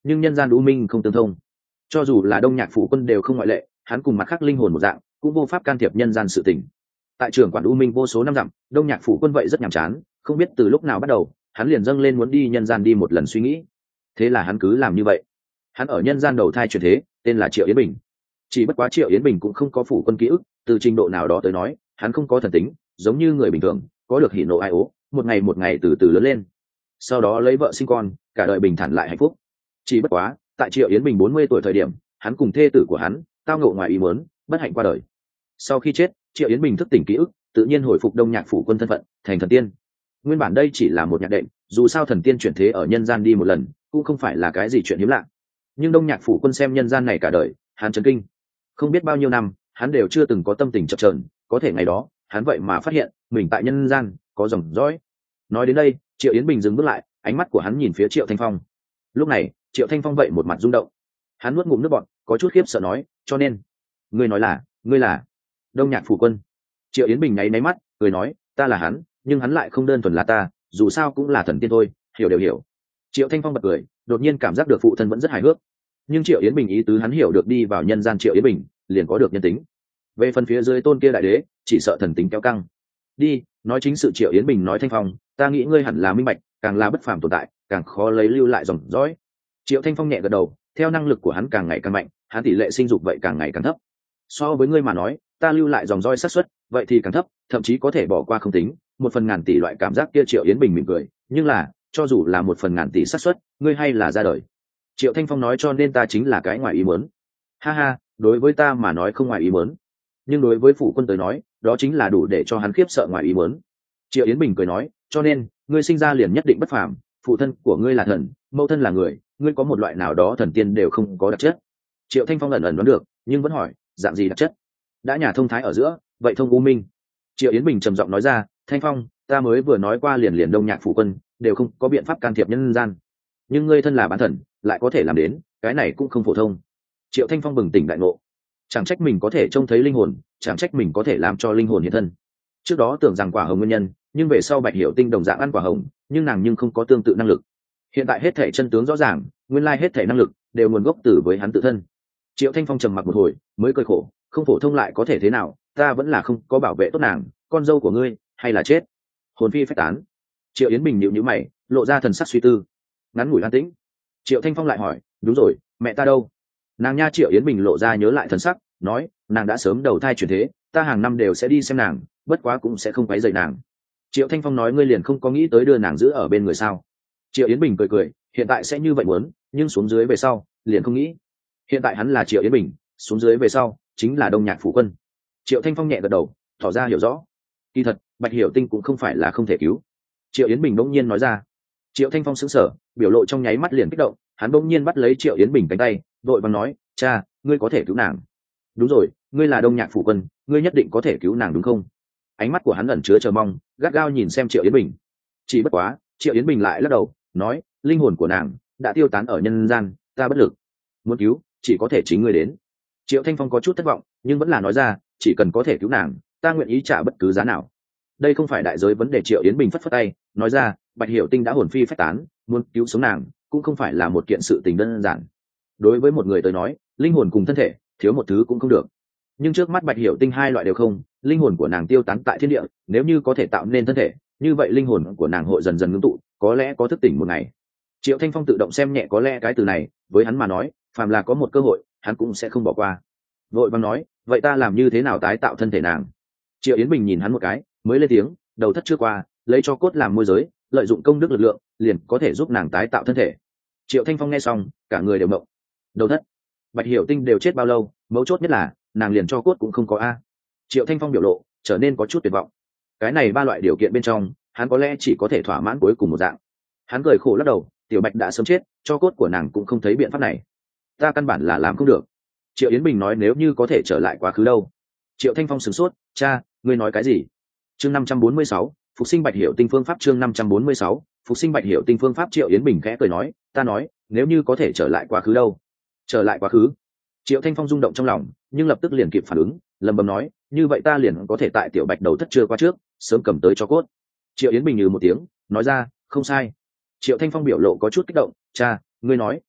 nhưng nhân gian u minh không tương thông, cho dù là đông nhạc phủ quân đều không ngoại lệ, hắn cùng mặt khác linh hồn một dạng cũng vô pháp can thiệp nhân gian sự tình. Tại trường quản u minh vô số năm dặm, đông nhạc phủ quân vậy rất nhàm chán, không biết từ lúc nào bắt đầu hắn liền dâng lên muốn đi nhân gian đi một lần suy nghĩ. Thế là hắn cứ làm như vậy. Hắn ở nhân gian đầu thai chuyển thế, tên là Triệu Yến Bình. Chỉ bất quá Triệu Yến Bình cũng không có phủ quân ký ức, từ trình độ nào đó tới nói hắn không có thần tính, giống như người bình thường có được hỉ nộ ai ố, một ngày từ từ lớn lên, sau đó lấy vợ sinh con, cả đời bình thản lại hạnh phúc. Chỉ bất quá tại Triệu Yến Bình 40 tuổi thời điểm, hắn cùng thê tử của hắn tao ngộ ngoài ý muốn, bất hạnh qua đời. Sau khi chết, Triệu Yến Bình thức tỉnh ký ức, tự nhiên hồi phục đông nhạc phủ quân thân phận, thành thần tiên. Nguyên bản đây chỉ là một nhạc đệm, dù sao thần tiên chuyển thế ở nhân gian đi một lần cũng không phải là cái gì chuyện hiếm lạ. Nhưng đông nhạc phủ quân xem nhân gian này cả đời, hắn chấn kinh. Không biết bao nhiêu năm hắn đều chưa từng có tâm tình chập chờn, có thể ngày đó hắn vậy mà phát hiện mình tại nhân gian có dòng dõi. Nói đến đây, Triệu Yến Bình dừng bước lại, ánh mắt của hắn nhìn phía Triệu Thanh Phong. Lúc này Triệu Thanh Phong vậy một mặt rung động, hắn nuốt ngụm nước bọt, có chút khiếp sợ nói, cho nên ngươi nói là ngươi là đông nhạc phủ quân? Triệu Yến Bình nháy máy mắt cười nói, ta là hắn, nhưng hắn lại không đơn thuần là ta, dù sao cũng là thần tiên thôi, hiểu đều hiểu. Triệu Thanh Phong bật cười, đột nhiên cảm giác được phụ thân vẫn rất hài hước. Nhưng Triệu Yến Bình ý tứ hắn hiểu được, đi vào nhân gian Triệu Yến Bình liền có được nhân tính. Về phần phía dưới tôn kia đại đế, chỉ sợ thần tính kéo căng. Đi, nói chính sự. Triệu Yến Bình nói, Thanh Phong, ta nghĩ ngươi hẳn là minh bạch, càng là bất phàm tồn tại, càng khó lấy lưu lại dòng dõi. Triệu Thanh Phong nhẹ gật đầu, theo năng lực của hắn càng ngày càng mạnh, hắn tỷ lệ sinh dục vậy càng ngày càng thấp. So với ngươi mà nói, ta lưu lại dòng dõi xác suất vậy thì càng thấp, thậm chí có thể bỏ qua không tính, 1/1000 tỷ loại cảm giác kia. Triệu Yến Bình mỉm cười, nhưng là cho dù là 1/1000 tỷ xác suất, ngươi hay là ra đời. Triệu Thanh Phong nói, cho nên ta chính là cái ngoài ý muốn. Ha ha, đối với ta mà nói không ngoài ý muốn, nhưng đối với phụ quân tới nói, đó chính là đủ để cho hắn khiếp sợ ngoài ý muốn. Triệu Yến Bình cười nói, cho nên ngươi sinh ra liền nhất định bất phàm, phụ thân của ngươi là thần, mẫu thân là người, ngươi có một loại nào đó thần tiên đều không có đặc chất. Triệu Thanh Phong ẩn ẩn đoán được, nhưng vẫn hỏi, dạng gì đặc chất? Đã nhà thông thái ở giữa, vậy thông u minh. Triệu Yến Bình trầm giọng nói ra, Thanh Phong, ta mới vừa nói qua, liền đông nhạc phủ quân đều không có biện pháp can thiệp nhân gian, nhưng ngươi thân là bán thần lại có thể làm đến, cái này cũng không phổ thông. Triệu Thanh Phong bừng tỉnh đại ngộ, chẳng trách mình có thể trông thấy linh hồn, chẳng trách mình có thể làm cho linh hồn hiện thân. Trước đó tưởng rằng quả hồng nguyên nhân, nhưng về sau Bạch Hiểu Tinh đồng dạng ăn quả hồng, nhưng nàng nhưng không có tương tự năng lực. Hiện tại hết thể chân tướng rõ ràng, nguyên lai hết thể năng lực đều nguồn gốc từ với hắn tự thân. Triệu Thanh Phong trầm mặc một hồi, mới cười khổ, không phổ thông lại có thể thế nào, ta vẫn là không có bảo vệ tốt nàng, con dâu của ngươi hay là chết. Hồn phi phách tán. Triệu Yến Bình nhíu nhíu mày, lộ ra thần sắc suy tư. Ngắn ngủi an tĩnh, Triệu Thanh Phong lại hỏi, đúng rồi, mẹ ta đâu? Nàng nha. Triệu Yến Bình lộ ra nhớ lại thần sắc, nói, nàng đã sớm đầu thai chuyển thế, ta hàng năm đều sẽ đi xem nàng, bất quá cũng sẽ không quấy rầy nàng. Triệu Thanh Phong nói, ngươi liền không có nghĩ tới đưa nàng giữ ở bên người sao? Triệu Yến Bình cười cười, hiện tại sẽ như vậy muốn, nhưng xuống dưới về sau liền không nghĩ. Hiện tại hắn là Triệu Yến Bình, xuống dưới về sau chính là đông nhạc phủ quân. Triệu Thanh Phong nhẹ gật đầu, tỏ ra hiểu rõ. Kỳ thật Bạch Hiểu Tinh cũng không phải là không thể cứu. Triệu Yến Bình bỗng nhiên nói ra. Triệu Thanh Phong sững sờ, biểu lộ trong nháy mắt liền kích động, hắn bỗng nhiên bắt lấy Triệu Yến Bình cánh tay, vội vàng nói, cha, ngươi có thể cứu nàng. Đúng rồi, ngươi là đông nhạc phủ quân, ngươi nhất định có thể cứu nàng đúng không? Ánh mắt của hắn ẩn chứa chờ mong, gắt gao nhìn xem Triệu Yến Bình. Chỉ bất quá Triệu Yến Bình lại lắc đầu, nói, linh hồn của nàng đã tiêu tán ở nhân gian, ta bất lực, muốn cứu chỉ có thể chính ngươi đến. Triệu Thanh Phong có chút thất vọng, nhưng vẫn là nói ra, chỉ cần có thể cứu nàng, ta nguyện ý trả bất cứ giá nào. Đây không phải đại giới vấn đề. Triệu Yến Bình phất phất tay, nói ra, Bạch Hiểu Tinh đã hồn phi phách tán, muốn cứu sống nàng cũng không phải là một kiện sự tình đơn giản. Đối với một người tới nói, linh hồn cùng thân thể thiếu một thứ cũng không được, nhưng trước mắt Bạch Hiểu Tinh hai loại đều không. Linh hồn của nàng tiêu tán tại thiên địa, nếu như có thể tạo nên thân thể, như vậy linh hồn của nàng hội dần dần ngưng tụ, có lẽ có thức tỉnh một ngày. Triệu Thanh Phong tự động xem nhẹ có lẽ cái từ này, với hắn mà nói, phàm là có một cơ hội hắn cũng sẽ không bỏ qua. Vội vàng nói, vậy ta làm như thế nào tái tạo thân thể nàng? Triệu Yến Bình nhìn hắn một cái, mới lên tiếng, đầu thất chưa qua, lấy cho cốt làm môi giới, lợi dụng công đức lực lượng liền có thể giúp nàng tái tạo thân thể. Triệu Thanh Phong nghe xong, cả người đều mộng. Đầu thất? Bạch Hiểu Tinh đều chết bao lâu, mấu chốt nhất là nàng liền cho cốt cũng không có a. Triệu Thanh Phong biểu lộ trở nên có chút tuyệt vọng. Cái này ba loại điều kiện bên trong, hắn có lẽ chỉ có thể thỏa mãn cuối cùng một dạng. Hắn cười khổ lắc đầu, Tiểu Bạch đã sớm chết, cho cốt của nàng cũng không thấy biện pháp này, ta căn bản là làm không được. Triệu Yến Bình nói, nếu như có thể trở lại quá khứ đâu? Triệu Thanh Phong sửng sốt, cha, ngươi nói cái gì? Chương 546, phục sinh Bạch Hiểu Tinh phương pháp. Chương 546, phục sinh Bạch Hiểu Tinh phương pháp. Triệu Yến Bình khẽ cười nói, ta nói, nếu như có thể trở lại quá khứ đâu? Trở lại quá khứ? Triệu Thanh Phong rung động trong lòng, nhưng lập tức liền kịp phản ứng, lẩm bẩm nói, như vậy ta liền có thể tại Tiểu Bạch đầu thất chưa qua trước, sớm cầm tới cho cốt. Triệu Yến Bình nhừ một tiếng, nói ra, không sai. Triệu Thanh Phong biểu lộ có chút kích động, cha, ngươi nói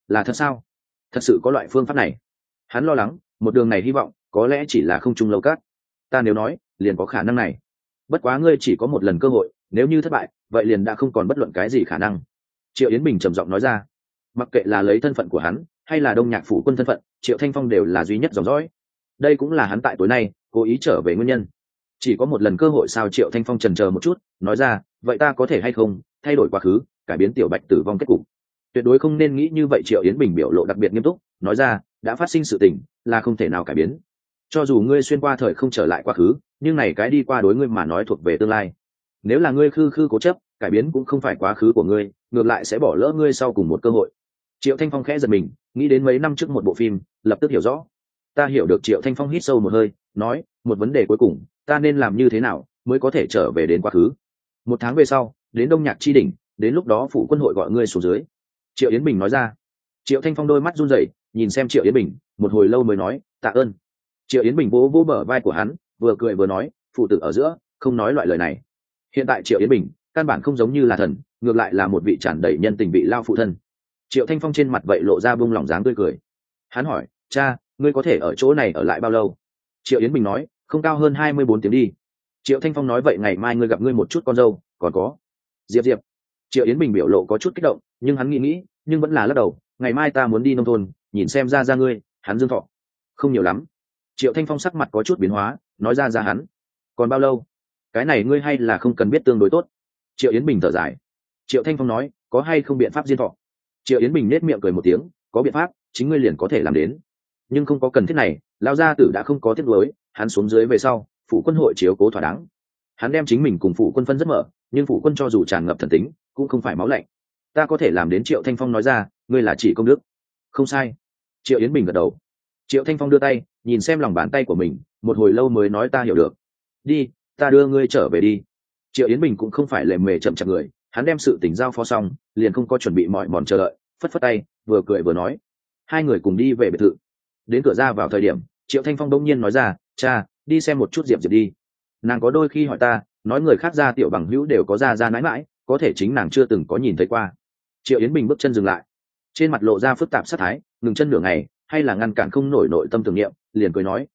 là thật sao? Thật sự có loại phương pháp này? Hắn lo lắng một đường này hy vọng có lẽ chỉ là không trung lâu cát. Ta nếu nói liền có khả năng này. Bất quá ngươi chỉ có một lần cơ hội, nếu như thất bại vậy liền đã không còn bất luận cái gì khả năng. Triệu Yến Bình trầm giọng nói ra. Mặc kệ là lấy thân phận của hắn hay là Đông Nhạc phủ quân thân phận, Triệu Thanh Phong đều là duy nhất dòng dõi. Đây cũng là hắn tại tối nay cố ý trở về nguyên nhân. Chỉ có một lần cơ hội sao? Triệu Thanh Phong chần chờ một chút nói ra, vậy ta có thể hay không thay đổi quá khứ, cải biến Tiểu Bạch tử vong kết cục? Tuyệt đối không nên nghĩ như vậy. Triệu Yến Bình biểu lộ đặc biệt nghiêm túc nói ra, đã phát sinh sự tình là không thể nào cải biến. Cho dù ngươi xuyên qua thời không trở lại quá khứ, nhưng này cái đi qua đối ngươi mà nói thuộc về tương lai. Nếu là ngươi khư cố chấp, cải biến cũng không phải quá khứ của ngươi, ngược lại sẽ bỏ lỡ ngươi sau cùng một cơ hội. Triệu Thanh Phong khẽ giật mình, nghĩ đến mấy năm trước một bộ phim, lập tức hiểu rõ. Ta hiểu được. Triệu Thanh Phong hít sâu một hơi nói, một vấn đề cuối cùng, ta nên làm như thế nào mới có thể trở về đến quá khứ? 1 tháng về sau đến Đông Nhạc chi đỉnh, đến lúc đó phủ quân hội gọi ngươi xuống dưới. Triệu Yến Bình nói ra. Triệu Thanh Phong đôi mắt run rẩy nhìn xem Triệu Yến Bình, một hồi lâu mới nói, tạ ơn. Triệu Yến Bình vỗ vỗ bờ vai của hắn, vừa cười vừa nói, phụ tử ở giữa không nói loại lời này. Hiện tại Triệu Yến Bình căn bản không giống như là thần, ngược lại là một vị tràn đầy nhân tình bị lao phụ thân. Triệu Thanh Phong trên mặt vậy lộ ra buông lỏng dáng tươi cười. Hắn hỏi, cha, ngươi có thể ở chỗ này ở lại bao lâu? Triệu Yến Bình nói, không cao hơn 24 tiếng đi. Triệu Thanh Phong nói, vậy ngày mai ngươi gặp ngươi một chút con dâu, còn có Diệp Diệp. Triệu Yến Bình biểu lộ có chút kích động, nhưng hắn nghĩ nhưng vẫn là lắc đầu, ngày mai ta muốn đi nông thôn nhìn xem ra ngươi. Hắn dương thọ không nhiều lắm. Triệu Thanh Phong sắc mặt có chút biến hóa nói ra hắn còn bao lâu? Cái này ngươi hay là không cần biết tương đối tốt. Triệu Yến Bình thở dài. Triệu Thanh Phong nói, có hay không biện pháp diên thọ? Triệu Yến Bình nết miệng cười một tiếng, có biện pháp, chính ngươi liền có thể làm đến. Nhưng không có cần thiết này, lão gia tử đã không có tiếc nuối, hắn xuống dưới về sau phủ quân hội chiếu cố thỏa đáng. Hắn đem chính mình cùng phủ quân phân rất mở, nhưng phủ quân cho dù tràn ngập thần tính cũng không phải máu lạnh. Ta có thể làm đến. Triệu Thanh Phong nói ra, ngươi là chỉ công đức. Không sai. Triệu Yến Bình gật đầu. Triệu Thanh Phong đưa tay nhìn xem lòng bàn tay của mình, một hồi lâu mới nói, ta hiểu được. Đi, ta đưa ngươi trở về đi. Triệu Yến Bình cũng không phải lề mề chậm chạp người, hắn đem sự tình giao phó xong liền không có chuẩn bị mọi mòn chờ đợi, phất phất tay vừa cười vừa nói. Hai người cùng đi về biệt thự. Đến cửa ra vào thời điểm, Triệu Thanh Phong đông nhiên nói ra, cha, đi xem một chút Diệp Diệp đi. Nàng có đôi khi hỏi ta, nói người khác gia tiểu bằng hữu đều có ra mãi mãi, có thể chính nàng chưa từng có nhìn thấy qua. Triệu Yến Bình bước chân dừng lại, trên mặt lộ ra phức tạp sát thái, ngừng chân nửa ngày hay là ngăn cản không nổi nội tâm tưởng niệm, liền cười nói,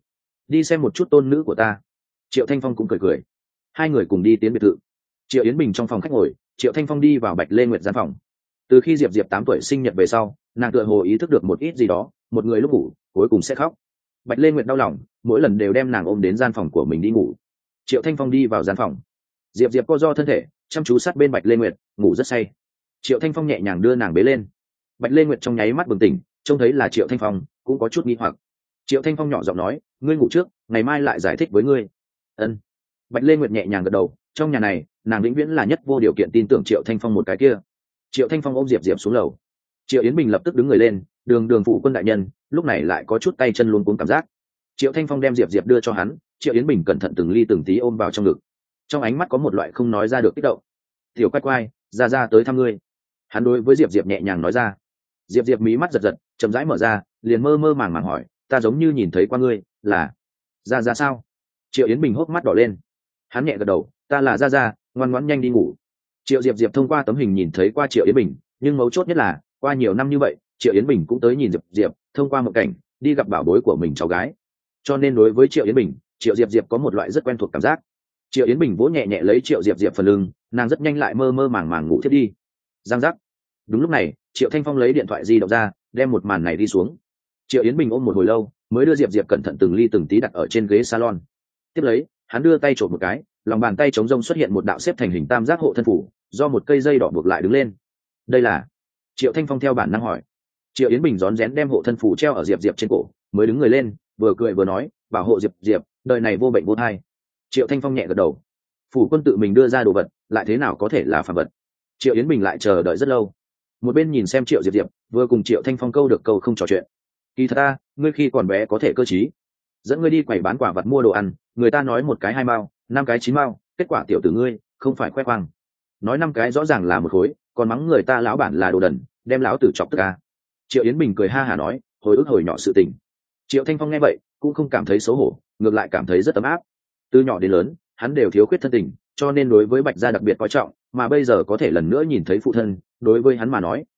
đi xem một chút tôn nữ của ta. Triệu Thanh Phong cũng cười. Hai người cùng đi tiến biệt thự. Triệu Yến Bình trong phòng khách ngồi, Triệu Thanh Phong đi vào Bạch Lê Nguyệt gian phòng. Từ khi Diệp Diệp 8 tuổi sinh nhật về sau, nàng tựa hồ ý thức được một ít gì đó, một người lúc ngủ cuối cùng sẽ khóc. Bạch Lê Nguyệt đau lòng, mỗi lần đều đem nàng ôm đến gian phòng của mình đi ngủ. Triệu Thanh Phong đi vào gian phòng. Diệp Diệp co ro thân thể, chăm chú sát bên Bạch Lê Nguyệt, ngủ rất say. Triệu Thanh Phong nhẹ nhàng đưa nàng bế lên. Bạch Lê Nguyệt trong nháy mắt bừng tỉnh, trông thấy là Triệu Thanh Phong cũng có chút nghi hoặc. Triệu Thanh Phong nhỏ giọng nói, ngươi ngủ trước, ngày mai lại giải thích với ngươi. Ân. Bạch Lê Nguyệt nhẹ nhàng gật đầu, trong nhà này nàng vĩnh viễn là nhất vô điều kiện tin tưởng Triệu Thanh Phong một cái kia. Triệu Thanh Phong ôm Diệp Diệp xuống lầu. Triệu Yến Bình lập tức đứng người lên, đường phụ quân đại nhân lúc này lại có chút tay chân luống cuống cảm giác. Triệu Thanh Phong đem Diệp Diệp đưa cho hắn, Triệu Yến Bình cẩn thận từng ly từng tí ôm vào trong ngực, trong ánh mắt có một loại không nói ra được kích động. Tiểu quay quay, ra tới thăm ngươi. Hắn đối với Diệp Diệp nhẹ nhàng nói ra. Diệp Diệp mí mắt giật giật, chậm rãi mở ra, liền mơ mơ màng màng hỏi, ta giống như nhìn thấy qua ngươi, là ra sao? Triệu Yến Bình hốc mắt đỏ lên. Hắn nhẹ gật đầu, ta là ra, ngoan ngoãn nhanh đi ngủ. Triệu Diệp thông qua tấm hình nhìn thấy qua Triệu Yến Bình, nhưng mấu chốt nhất là qua nhiều năm như vậy Triệu Yến Bình cũng tới nhìn Diệp thông qua một cảnh đi gặp bảo bối của mình cháu gái, cho nên đối với Triệu Yến Bình, Triệu Diệp có một loại rất quen thuộc cảm giác. Triệu Yến Bình vỗ nhẹ nhẹ lấy Triệu Diệp phần lưng, nàng rất nhanh lại mơ mơ màng màng ngủ thiếp đi. Giang giác. Đúng lúc này Triệu Thanh Phong lấy điện thoại di động ra, đem một màn này đi xuống. Triệu Yến Bình ôm một hồi lâu mới đưa Diệp cẩn thận từng ly từng tí đặt ở trên ghế salon. Tiếp lấy hắn đưa tay trộm một cái, lòng bàn tay trống rông xuất hiện một đạo xếp thành hình tam giác hộ thân phủ, do một cây dây đỏ buộc lại đứng lên. Đây là? Triệu Thanh Phong theo bản năng hỏi. Triệu Yến Bình rón rén đem hộ thân phủ treo ở Diệp trên cổ, mới đứng người lên, vừa cười vừa nói, bảo hộ Diệp, đời này vô bệnh vô thai. Triệu Thanh Phong nhẹ gật đầu. Phủ quân tự mình đưa ra đồ vật, lại thế nào có thể là phàm vật? Triệu Yến Bình lại chờ đợi rất lâu. Một bên nhìn xem Triệu Diệp vừa cùng Triệu Thanh Phong câu được câu không trò chuyện. Kỳ thật ta, ngươi khi còn bé có thể cơ trí, dẫn ngươi đi quầy bán quả vật mua đồ ăn, người ta nói một cái 2 mao, 5 cái 9 mao, kết quả tiểu tử ngươi không phải khoe khoang, nói 5 cái rõ ràng là một khối, còn mắng người ta lão bản là đồ đần, đem lão tử chọc tức ca. Triệu Yến Bình cười ha hả nói, hồi ức hồi nhỏ sự tình. Triệu Thanh Phong nghe vậy cũng không cảm thấy xấu hổ, ngược lại cảm thấy rất ấm áp. Từ nhỏ đến lớn hắn đều thiếu khuyết thân tình, cho nên đối với Bạch gia đặc biệt coi trọng, mà bây giờ có thể lần nữa nhìn thấy phụ thân, đối với hắn mà nói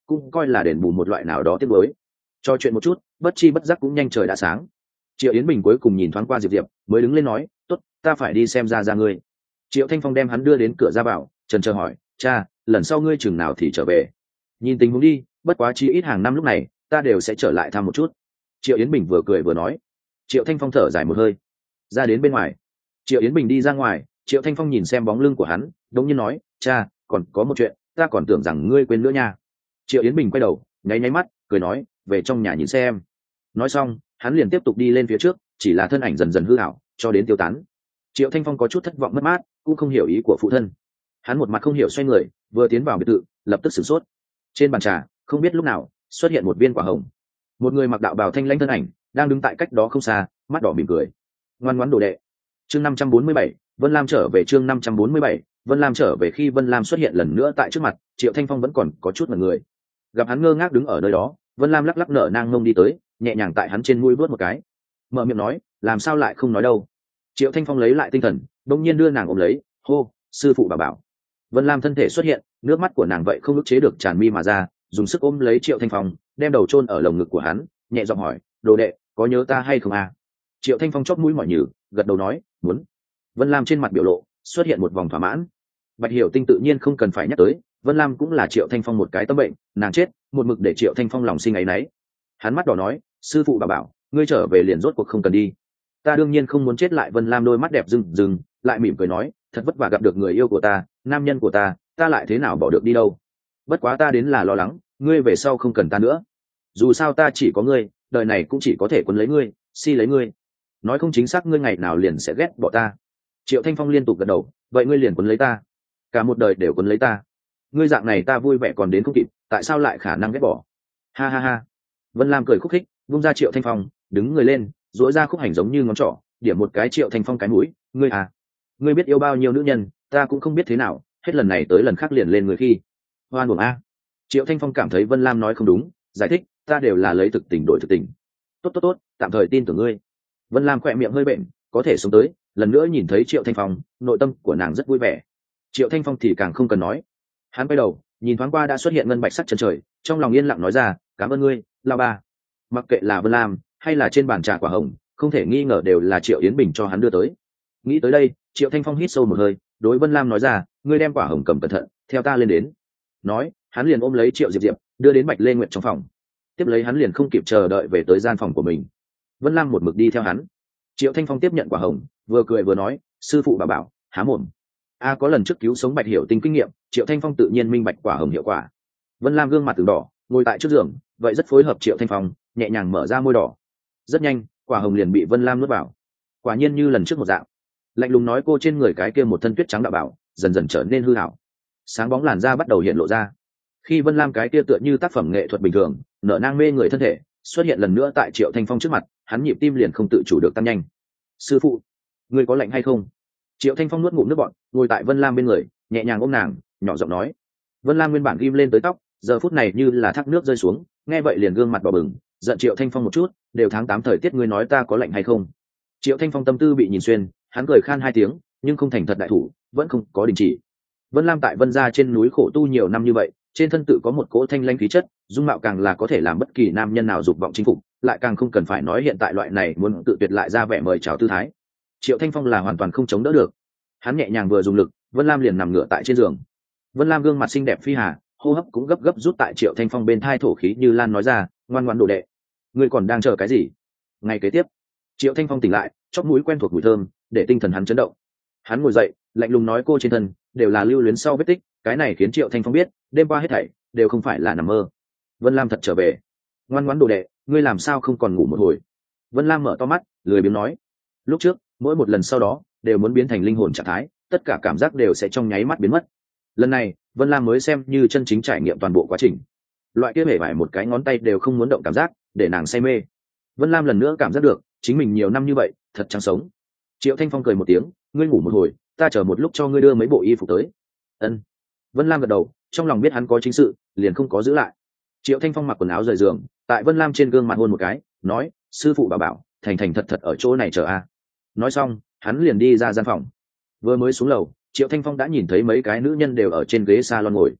cũng coi là đền bù một loại nào đó tiếc nuối. Cho chuyện một chút, bất chi bất giác cũng nhanh trời đã sáng. Triệu Yến Bình cuối cùng nhìn thoáng qua Diệp Diệp, mới đứng lên nói, tốt, ta phải đi xem ra ngươi. Triệu Thanh Phong đem hắn đưa đến cửa ra vào, trần chờ hỏi, cha, lần sau ngươi chừng nào thì trở về? Nhìn tình huống đi, bất quá chi ít hàng năm lúc này ta đều sẽ trở lại thăm một chút. Triệu Yến Bình vừa cười vừa nói. Triệu Thanh Phong thở dài một hơi, ra đến bên ngoài. Triệu Yến Bình đi ra ngoài, Triệu Thanh Phong nhìn xem bóng lưng của hắn, đống nhiên nói, cha, còn có một chuyện, ta còn tưởng rằng ngươi quên nữa nha. Triệu Yến Bình quay đầu, nháy nháy mắt, cười nói, về trong nhà nhìn xem. Nói xong, hắn liền tiếp tục đi lên phía trước, chỉ là thân ảnh dần dần hư ảo, cho đến tiêu tán. Triệu Thanh Phong có chút thất vọng mất mát, cũng không hiểu ý của phụ thân. Hắn một mặt không hiểu xoay người, vừa tiến vào biệt thự, lập tức sửng sốt. Trên bàn trà, không biết lúc nào xuất hiện một viên quả hồng. Một người mặc đạo bào thanh lãnh thân ảnh đang đứng tại cách đó không xa, mắt đỏ mỉm cười. Ngoan ngoãn đồ đệ. Chương 547, Vân Lam trở về. Chương 547, Vân Lam trở về. Khi Vân Lam xuất hiện lần nữa tại trước mặt, Triệu Thanh Phong vẫn còn có chút ngẩn người. Gặp hắn ngơ ngác đứng ở nơi đó, Vân Lam lắc lắc nở nang ngông đi tới, nhẹ nhàng tại hắn trên mũi vuốt một cái, mở miệng nói, làm sao lại không nói đâu. Triệu Thanh Phong lấy lại tinh thần, đột nhiên đưa nàng ôm lấy, hô, sư phụ bà bảo. Vân Lam thân thể xuất hiện, nước mắt của nàng vậy không ức chế được tràn mi mà ra, dùng sức ôm lấy Triệu Thanh Phong, đem đầu chôn ở lồng ngực của hắn, nhẹ giọng hỏi, đồ đệ, có nhớ ta hay không à? Triệu Thanh Phong chóp mũi mỏi nhừ, gật đầu nói, muốn. Vân Lam trên mặt biểu lộ xuất hiện một vòng thỏa mãn. Bạch Hiểu Tinh tự nhiên không cần phải nhắc tới, Vân Lam cũng là Triệu Thanh Phong một cái tâm bệnh, nàng chết, một mực để Triệu Thanh Phong lòng sinh áy náy. Hắn mắt đỏ nói, sư phụ bà bảo, ngươi trở về liền rốt cuộc không cần đi. Ta đương nhiên không muốn chết lại. Vân Lam đôi mắt đẹp rừng rừng, lại mỉm cười nói, thật vất vả gặp được người yêu của ta, nam nhân của ta lại thế nào bỏ được đi đâu. Bất quá ta đến là lo lắng, ngươi về sau không cần ta nữa. Dù sao ta chỉ có ngươi, đời này cũng chỉ có thể quấn lấy ngươi, si lấy ngươi. Nói không chính xác ngươi ngày nào liền sẽ ghét bỏ ta. Triệu Thanh Phong liên tục gật đầu, vậy ngươi liền quấn lấy ta, cả một đời đều quấn lấy ta. Ngươi dạng này ta vui vẻ còn đến không kịp, tại sao lại khả năng ghét bỏ? Ha ha ha. Vân Lam cười khúc khích, vung ra Triệu Thanh Phong, đứng người lên, duỗi ra khúc hành giống như ngón trỏ, điểm một cái Triệu Thanh Phong cái mũi, ngươi à, ngươi biết yêu bao nhiêu nữ nhân, ta cũng không biết thế nào, hết lần này tới lần khác liền lên người khi. Hoan uổng a. Triệu Thanh Phong cảm thấy Vân Lam nói không đúng, giải thích, ta đều là lấy thực tình đổi thực tình. Tốt, tạm thời tin tưởng ngươi. Vân Lam khỏe miệng hơi bệnh, có thể sống tới, lần nữa nhìn thấy Triệu Thanh Phong, nội tâm của nàng rất vui vẻ. Triệu Thanh Phong thì càng không cần nói. Hắn quay đầu, nhìn thoáng qua đã xuất hiện ngân bạch sắc chân trời, trong lòng yên lặng nói ra, cảm ơn ngươi, lao ba. Mặc kệ là Vân Lam hay là trên bàn trà quả hồng, không thể nghi ngờ đều là Triệu Yến Bình cho hắn đưa tới. Nghĩ tới đây, Triệu Thanh Phong hít sâu một hơi, đối Vân Lam nói ra, ngươi đem quả hồng cầm cẩn thận, theo ta lên đến. Nói, hắn liền ôm lấy Triệu Diệp Diệp, đưa đến Bạch Lê Nguyệt trong phòng. Tiếp lấy hắn liền không kịp chờ đợi về tới gian phòng của mình. Vân Lam một mực đi theo hắn. Triệu Thanh Phong tiếp nhận quả hồng, vừa cười vừa nói, sư phụ bà bảo, há mồm. Có lần trước cứu sống Bạch Hiểu Tinh kinh nghiệm, Triệu Thanh Phong tự nhiên minh bạch quả hồng hiệu quả. Vân Lam gương mặt từng đỏ, ngồi tại trước giường, vậy rất phối hợp Triệu Thanh Phong, nhẹ nhàng mở ra môi đỏ. Rất nhanh, quả hồng liền bị Vân Lam nuốt vào. Quả nhiên như lần trước một dạng. Lạnh lùng nói cô trên người cái kia một thân tuyết trắng đạo bảo, dần dần trở nên hư ảo. Sáng bóng làn da bắt đầu hiện lộ ra. Khi Vân Lam cái kia tựa như tác phẩm nghệ thuật bình thường, nở nang mê người thân thể, xuất hiện lần nữa tại Triệu Thanh Phong trước mặt, hắn nhịp tim liền không tự chủ được tăng nhanh. Sư phụ, ngươi có lạnh hay không? Triệu Thanh Phong nuốt ngụm nước bọt, ngồi tại Vân Lam bên người, nhẹ nhàng ôm nàng, nhỏ giọng nói. Vân Lam nguyên bản ghim lên tới tóc, giờ phút này như là thác nước rơi xuống, nghe vậy liền gương mặt đỏ bừng, giận Triệu Thanh Phong một chút, đều tháng 8 thời tiết ngươi nói ta có lạnh hay không? Triệu Thanh Phong tâm tư bị nhìn xuyên, hắn cười khan hai tiếng, nhưng không thành thật đại thủ, vẫn không có đình chỉ. Vân Lam tại Vân gia trên núi khổ tu nhiều năm như vậy, trên thân tự có một cỗ thanh lãnh khí chất, dung mạo càng là có thể làm bất kỳ nam nhân nào dục vọng chinh phục, lại càng không cần phải nói hiện tại loại này muốn tự tuyệt lại ra vẻ mời chào tư thái. Triệu Thanh Phong là hoàn toàn không chống đỡ được. Hắn nhẹ nhàng vừa dùng lực, Vân Lam liền nằm ngửa tại trên giường. Vân Lam gương mặt xinh đẹp phi hà, hô hấp cũng gấp gấp rút tại Triệu Thanh Phong bên thai thổ khí như lan nói ra, ngoan ngoãn đồ đệ, ngươi còn đang chờ cái gì? Ngày kế tiếp, Triệu Thanh Phong tỉnh lại, chóp mũi quen thuộc mùi thơm, để tinh thần hắn chấn động. Hắn ngồi dậy, lạnh lùng nói cô trên thân đều là lưu luyến sau vết tích, cái này khiến Triệu Thanh Phong biết, đêm qua hết thảy đều không phải là nằm mơ. Vân Lam thật trở về. Ngoan ngoãn đồ đệ, ngươi làm sao không còn ngủ một hồi? Vân Lam mở to mắt, lười biếng nói. Lúc trước, mỗi một lần sau đó đều muốn biến thành linh hồn trạng thái, tất cả cảm giác đều sẽ trong nháy mắt biến mất. Lần này, Vân Lam mới xem như chân chính trải nghiệm toàn bộ quá trình. Loại kia hề vải một cái ngón tay đều không muốn động cảm giác, để nàng say mê. Vân Lam lần nữa cảm giác được, chính mình nhiều năm như vậy, thật chẳng sống. Triệu Thanh Phong cười một tiếng, ngươi ngủ một hồi, ta chờ một lúc cho ngươi đưa mấy bộ y phục tới. Ân. Vân Lam gật đầu, trong lòng biết hắn có chính sự, liền không có giữ lại. Triệu Thanh Phong mặc quần áo rời giường, tại Vân Lam trên gương mặt hôn một cái, nói, sư phụ bảo bảo, thành thành thật thật ở chỗ này chờ a. Nói xong, hắn liền đi ra gian phòng. Vừa mới xuống lầu, Triệu Thanh Phong đã nhìn thấy mấy cái nữ nhân đều ở trên ghế salon ngồi.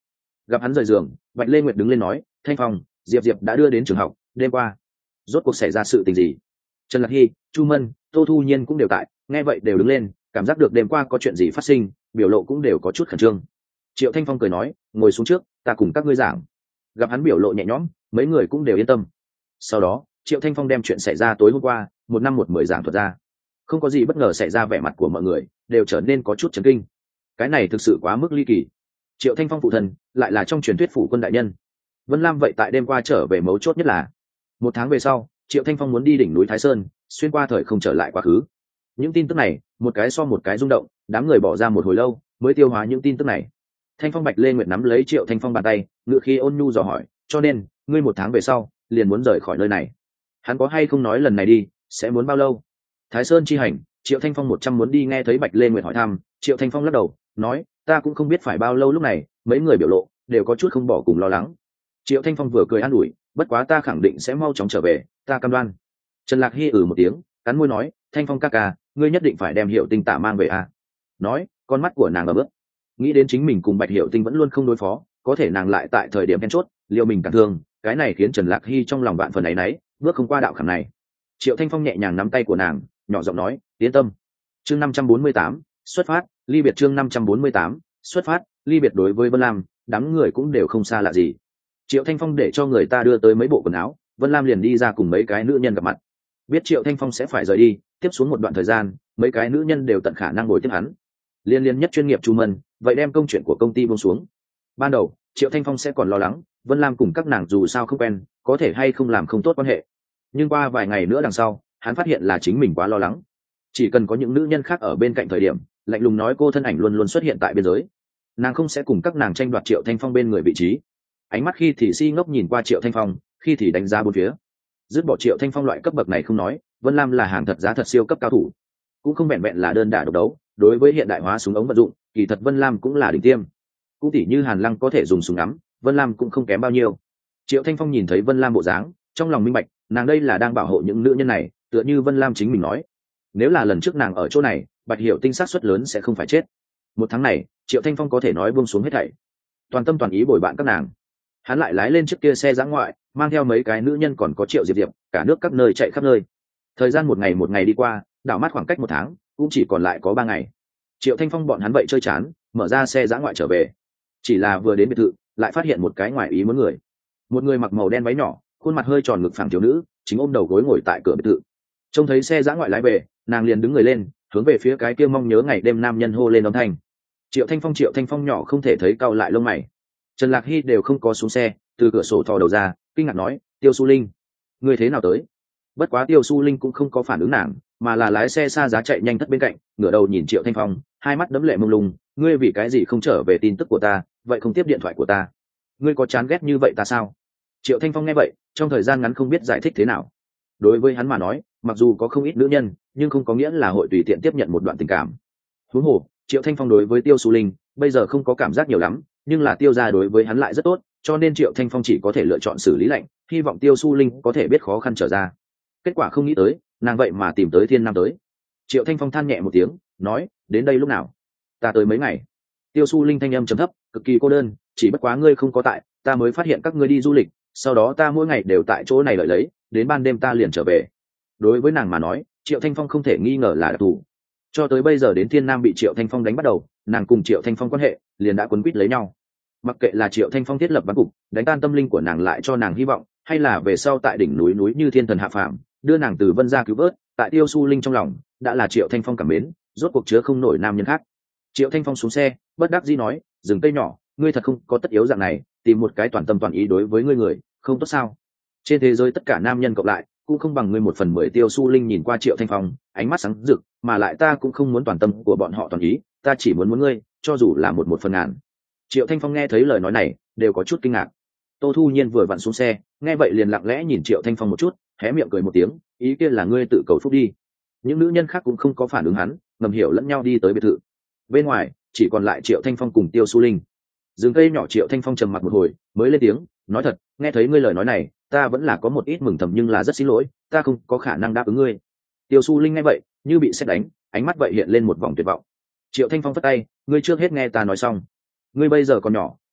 Gặp hắn rời giường, Bạch Lê Nguyệt đứng lên nói, Thanh Phong, Diệp Diệp đã đưa đến trường học, đêm qua rốt cuộc xảy ra sự tình gì? Trần Lạc Hy, Chu Mân, Tô Thu Nhiên cũng đều tại, nghe vậy đều đứng lên, cảm giác được đêm qua có chuyện gì phát sinh, biểu lộ cũng đều có chút khẩn trương. Triệu Thanh Phong cười nói, ngồi xuống trước, ta cùng các ngươi giảng. Gặp hắn biểu lộ nhẹ nhõm, mấy người cũng đều yên tâm. Sau đó, Triệu Thanh Phong đem chuyện xảy ra tối hôm qua, 1 năm 1 10 giảng thuật ra. Không có gì bất ngờ xảy ra, vẻ mặt của mọi người đều trở nên có chút chấn kinh. Cái này thực sự quá mức ly kỳ. Triệu Thanh Phong phụ thần lại là trong truyền thuyết phủ quân đại nhân. Vân Lam vậy tại đêm qua trở về, mấu chốt nhất là 1 tháng về sau, Triệu Thanh Phong muốn đi đỉnh núi Thái Sơn, xuyên qua thời không trở lại quá khứ. Những tin tức này, một cái so một cái rung động, đám người bỏ ra một hồi lâu mới tiêu hóa những tin tức này. Thanh Phong, Bạch Lê Nguyệt nắm lấy Triệu Thanh Phong bàn tay, ngựa khi ôn nhu dò hỏi, cho nên ngươi 1 tháng về sau liền muốn rời khỏi nơi này, hắn có hay không nói lần này đi sẽ muốn bao lâu? Thái Sơn chi hành, Triệu Thanh Phong 100 muốn đi. Nghe thấy Bạch Lê Nguyệt hỏi thăm, Triệu Thanh Phong lắc đầu nói, ta cũng không biết phải bao lâu. Lúc này mấy người biểu lộ đều có chút không bỏ cùng lo lắng. Triệu Thanh Phong vừa cười an ủi, bất quá ta khẳng định sẽ mau chóng trở về, ta cam đoan. Trần Lạc Hy một tiếng, cắn môi nói, Thanh Phong ca ca, ngươi nhất định phải đem Hiểu Tinh Tả mang về à? Nói, con mắt của nàng ở bước, nghĩ đến chính mình cùng Bạch Hiểu Tinh vẫn luôn không đối phó, có thể nàng lại tại thời điểm then chốt liệu mình càng thương, cái này khiến Trần Lạc Hy trong lòng vạn phần áy náy, bước không qua đạo khảm này. Triệu Thanh Phong nhẹ nhàng nắm tay của nàng, nhỏ giọng nói, yên tâm. Chương 548, xuất phát, ly biệt. Chương 548, xuất phát, ly biệt. Đối với Vân Lam, đám người cũng đều không xa lạ gì. Triệu Thanh Phong để cho người ta đưa tới mấy bộ quần áo, Vân Lam liền đi ra cùng mấy cái nữ nhân gặp mặt. Biết Triệu Thanh Phong sẽ phải rời đi, tiếp xuống một đoạn thời gian, mấy cái nữ nhân đều tận khả năng ngồi tiếp hắn. Liên nhất chuyên nghiệp Chu Mân, vậy đem công chuyện của công ty buông xuống. Ban đầu, Triệu Thanh Phong sẽ còn lo lắng, Vân Lam cùng các nàng dù sao không quen, có thể hay không làm không tốt quan hệ. Nhưng qua vài ngày nữa đằng sau, hắn phát hiện là chính mình quá lo lắng. Chỉ cần có những nữ nhân khác ở bên cạnh thời điểm, lạnh lùng nói cô thân ảnh luôn luôn xuất hiện tại biên giới. Nàng không sẽ cùng các nàng tranh đoạt Triệu Thanh Phong bên người vị trí. Ánh mắt khi thì si ngốc nhìn qua Triệu Thanh Phong, khi thì đánh giá bốn phía. Dứt bỏ Triệu Thanh Phong loại cấp bậc này không nói, Vân Lam là hàng thật giá thật siêu cấp cao thủ, cũng không vẹn vẹn là đơn đả độc đấu. Đối với hiện đại hóa súng ống vận dụng, kỳ thật Vân Lam cũng là đỉnh tiêm. Cũng tỉ như Hàn Lăng có thể dùng súng ngắm, Vân Lam cũng không kém bao nhiêu. Triệu Thanh Phong nhìn thấy Vân Lam bộ dáng, trong lòng minh bạch, nàng đây là đang bảo hộ những nữ nhân này, tựa như Vân Lam chính mình nói, nếu là lần trước nàng ở chỗ này, Bạch Hiểu Tinh xác suất lớn sẽ không phải chết. 1 tháng này, Triệu Thanh Phong có thể nói buông xuống hết thảy, toàn tâm toàn ý bồi bạn các nàng. Hắn lại lái lên chiếc kia xe dã ngoại, mang theo mấy cái nữ nhân còn có Triệu Diệp Diệp, cả nước các nơi chạy khắp nơi. Thời gian một ngày đi qua, đảo mắt khoảng cách 1 tháng, cũng chỉ còn lại có 3 ngày. Triệu Thanh Phong bọn hắn vậy chơi chán, mở ra xe dã ngoại trở về. Chỉ là vừa đến biệt thự, lại phát hiện một cái ngoài ý muốn người. Một người mặc màu đen váy nhỏ, khuôn mặt hơi tròn ngực phẳng thiếu nữ, chính ôm đầu gối ngồi tại cửa biệt thự. Trông thấy xe dã ngoại lái về, nàng liền đứng người lên, hướng về phía cái kia mong nhớ ngày đêm nam nhân hô lên âm thanh. Triệu Thanh Phong nhỏ không thể thấy cau lại lông mày. Trần Lạc Hy đều không có xuống xe, từ cửa sổ thò đầu ra, kinh ngạc nói, Tiêu Su Linh, ngươi thế nào tới? Bất quá Tiêu Su Linh cũng không có phản ứng nàng, mà là lái xe xa giá chạy nhanh thất bên cạnh, ngửa đầu nhìn Triệu Thanh Phong, hai mắt đẫm lệ mông lung, ngươi vì cái gì không trở về tin tức của ta, vậy không tiếp điện thoại của ta, ngươi có chán ghét như vậy ta sao? Triệu Thanh Phong nghe vậy, trong thời gian ngắn không biết giải thích thế nào. Đối với hắn mà nói, mặc dù có không ít nữ nhân, nhưng không có nghĩa là hội tùy tiện tiếp nhận một đoạn tình cảm. Huống hồ, Triệu Thanh Phong đối với Tiêu Su Linh bây giờ không có cảm giác nhiều lắm, nhưng là Tiêu gia đối với hắn lại rất tốt, cho nên Triệu Thanh Phong chỉ có thể lựa chọn xử lý lạnh, hy vọng Tiêu Su Linh có thể biết khó khăn trở ra. Kết quả không nghĩ tới, nàng vậy mà tìm tới Thiên Nam tới. Triệu Thanh Phong than nhẹ một tiếng, nói, đến đây lúc nào? Ta tới mấy ngày. Tiêu Su Linh thanh âm trầm thấp, cực kỳ cô đơn, chỉ bất quá ngươi không có tại, ta mới phát hiện các ngươi đi du lịch, sau đó ta mỗi ngày đều tại chỗ này lợi lấy, đến ban đêm ta liền trở về. Đối với nàng mà nói, Triệu Thanh Phong không thể nghi ngờ là đặc thù. Cho tới bây giờ đến Thiên Nam bị Triệu Thanh Phong đánh bắt đầu, nàng cùng Triệu Thanh Phong quan hệ liền đã quấn quýt lấy nhau. Mặc kệ là Triệu Thanh Phong thiết lập ván cục, đánh tan tâm linh của nàng lại cho nàng hy vọng, hay là về sau tại đỉnh núi như thiên thần hạ phàm, đưa nàng từ Vân gia cứu vớt, tại Tiêu Su Linh trong lòng đã là Triệu Thanh Phong cảm mến, rốt cuộc chứa không nổi nam nhân khác. Triệu Thanh Phong xuống xe, bất đắc dĩ nói, dừng cây nhỏ, ngươi thật không có tất yếu dạng này, tìm một cái toàn tâm toàn ý đối với ngươi người, không tốt sao? Trên thế giới tất cả nam nhân cộng lại cũng không bằng ngươi 1/10. Tiêu Su Linh nhìn qua Triệu Thanh Phong, ánh mắt sáng rực, mà lại ta cũng không muốn toàn tâm của bọn họ toàn ý, ta chỉ muốn ngươi, cho dù là 1/1000. Triệu Thanh Phong nghe thấy lời nói này, đều có chút kinh ngạc. Tô Thu Nhiên vừa vặn xuống xe, nghe vậy liền lặng lẽ nhìn Triệu Thanh Phong một chút, hé miệng cười một tiếng, ý kia là ngươi tự cầu phúc đi. Những nữ nhân khác cũng không có phản ứng hắn, ngầm hiểu lẫn nhau đi tới biệt thự. Bên ngoài chỉ còn lại Triệu Thanh Phong cùng Tiêu Su Linh. Dừng cây nhỏ, Triệu Thanh Phong trầm mặc một hồi, mới lên tiếng, nói thật, nghe thấy ngươi lời nói này, ta vẫn là có một ít mừng thầm, nhưng là rất xin lỗi, ta không có khả năng đáp ứng ngươi. Tiêu Su Linh nghe vậy, như bị sét đánh, ánh mắt vậy hiện lên một vòng tuyệt vọng. Triệu Thanh Phong phất tay, ngươi trước hết nghe ta nói xong. Ngươi bây giờ còn nhỏ,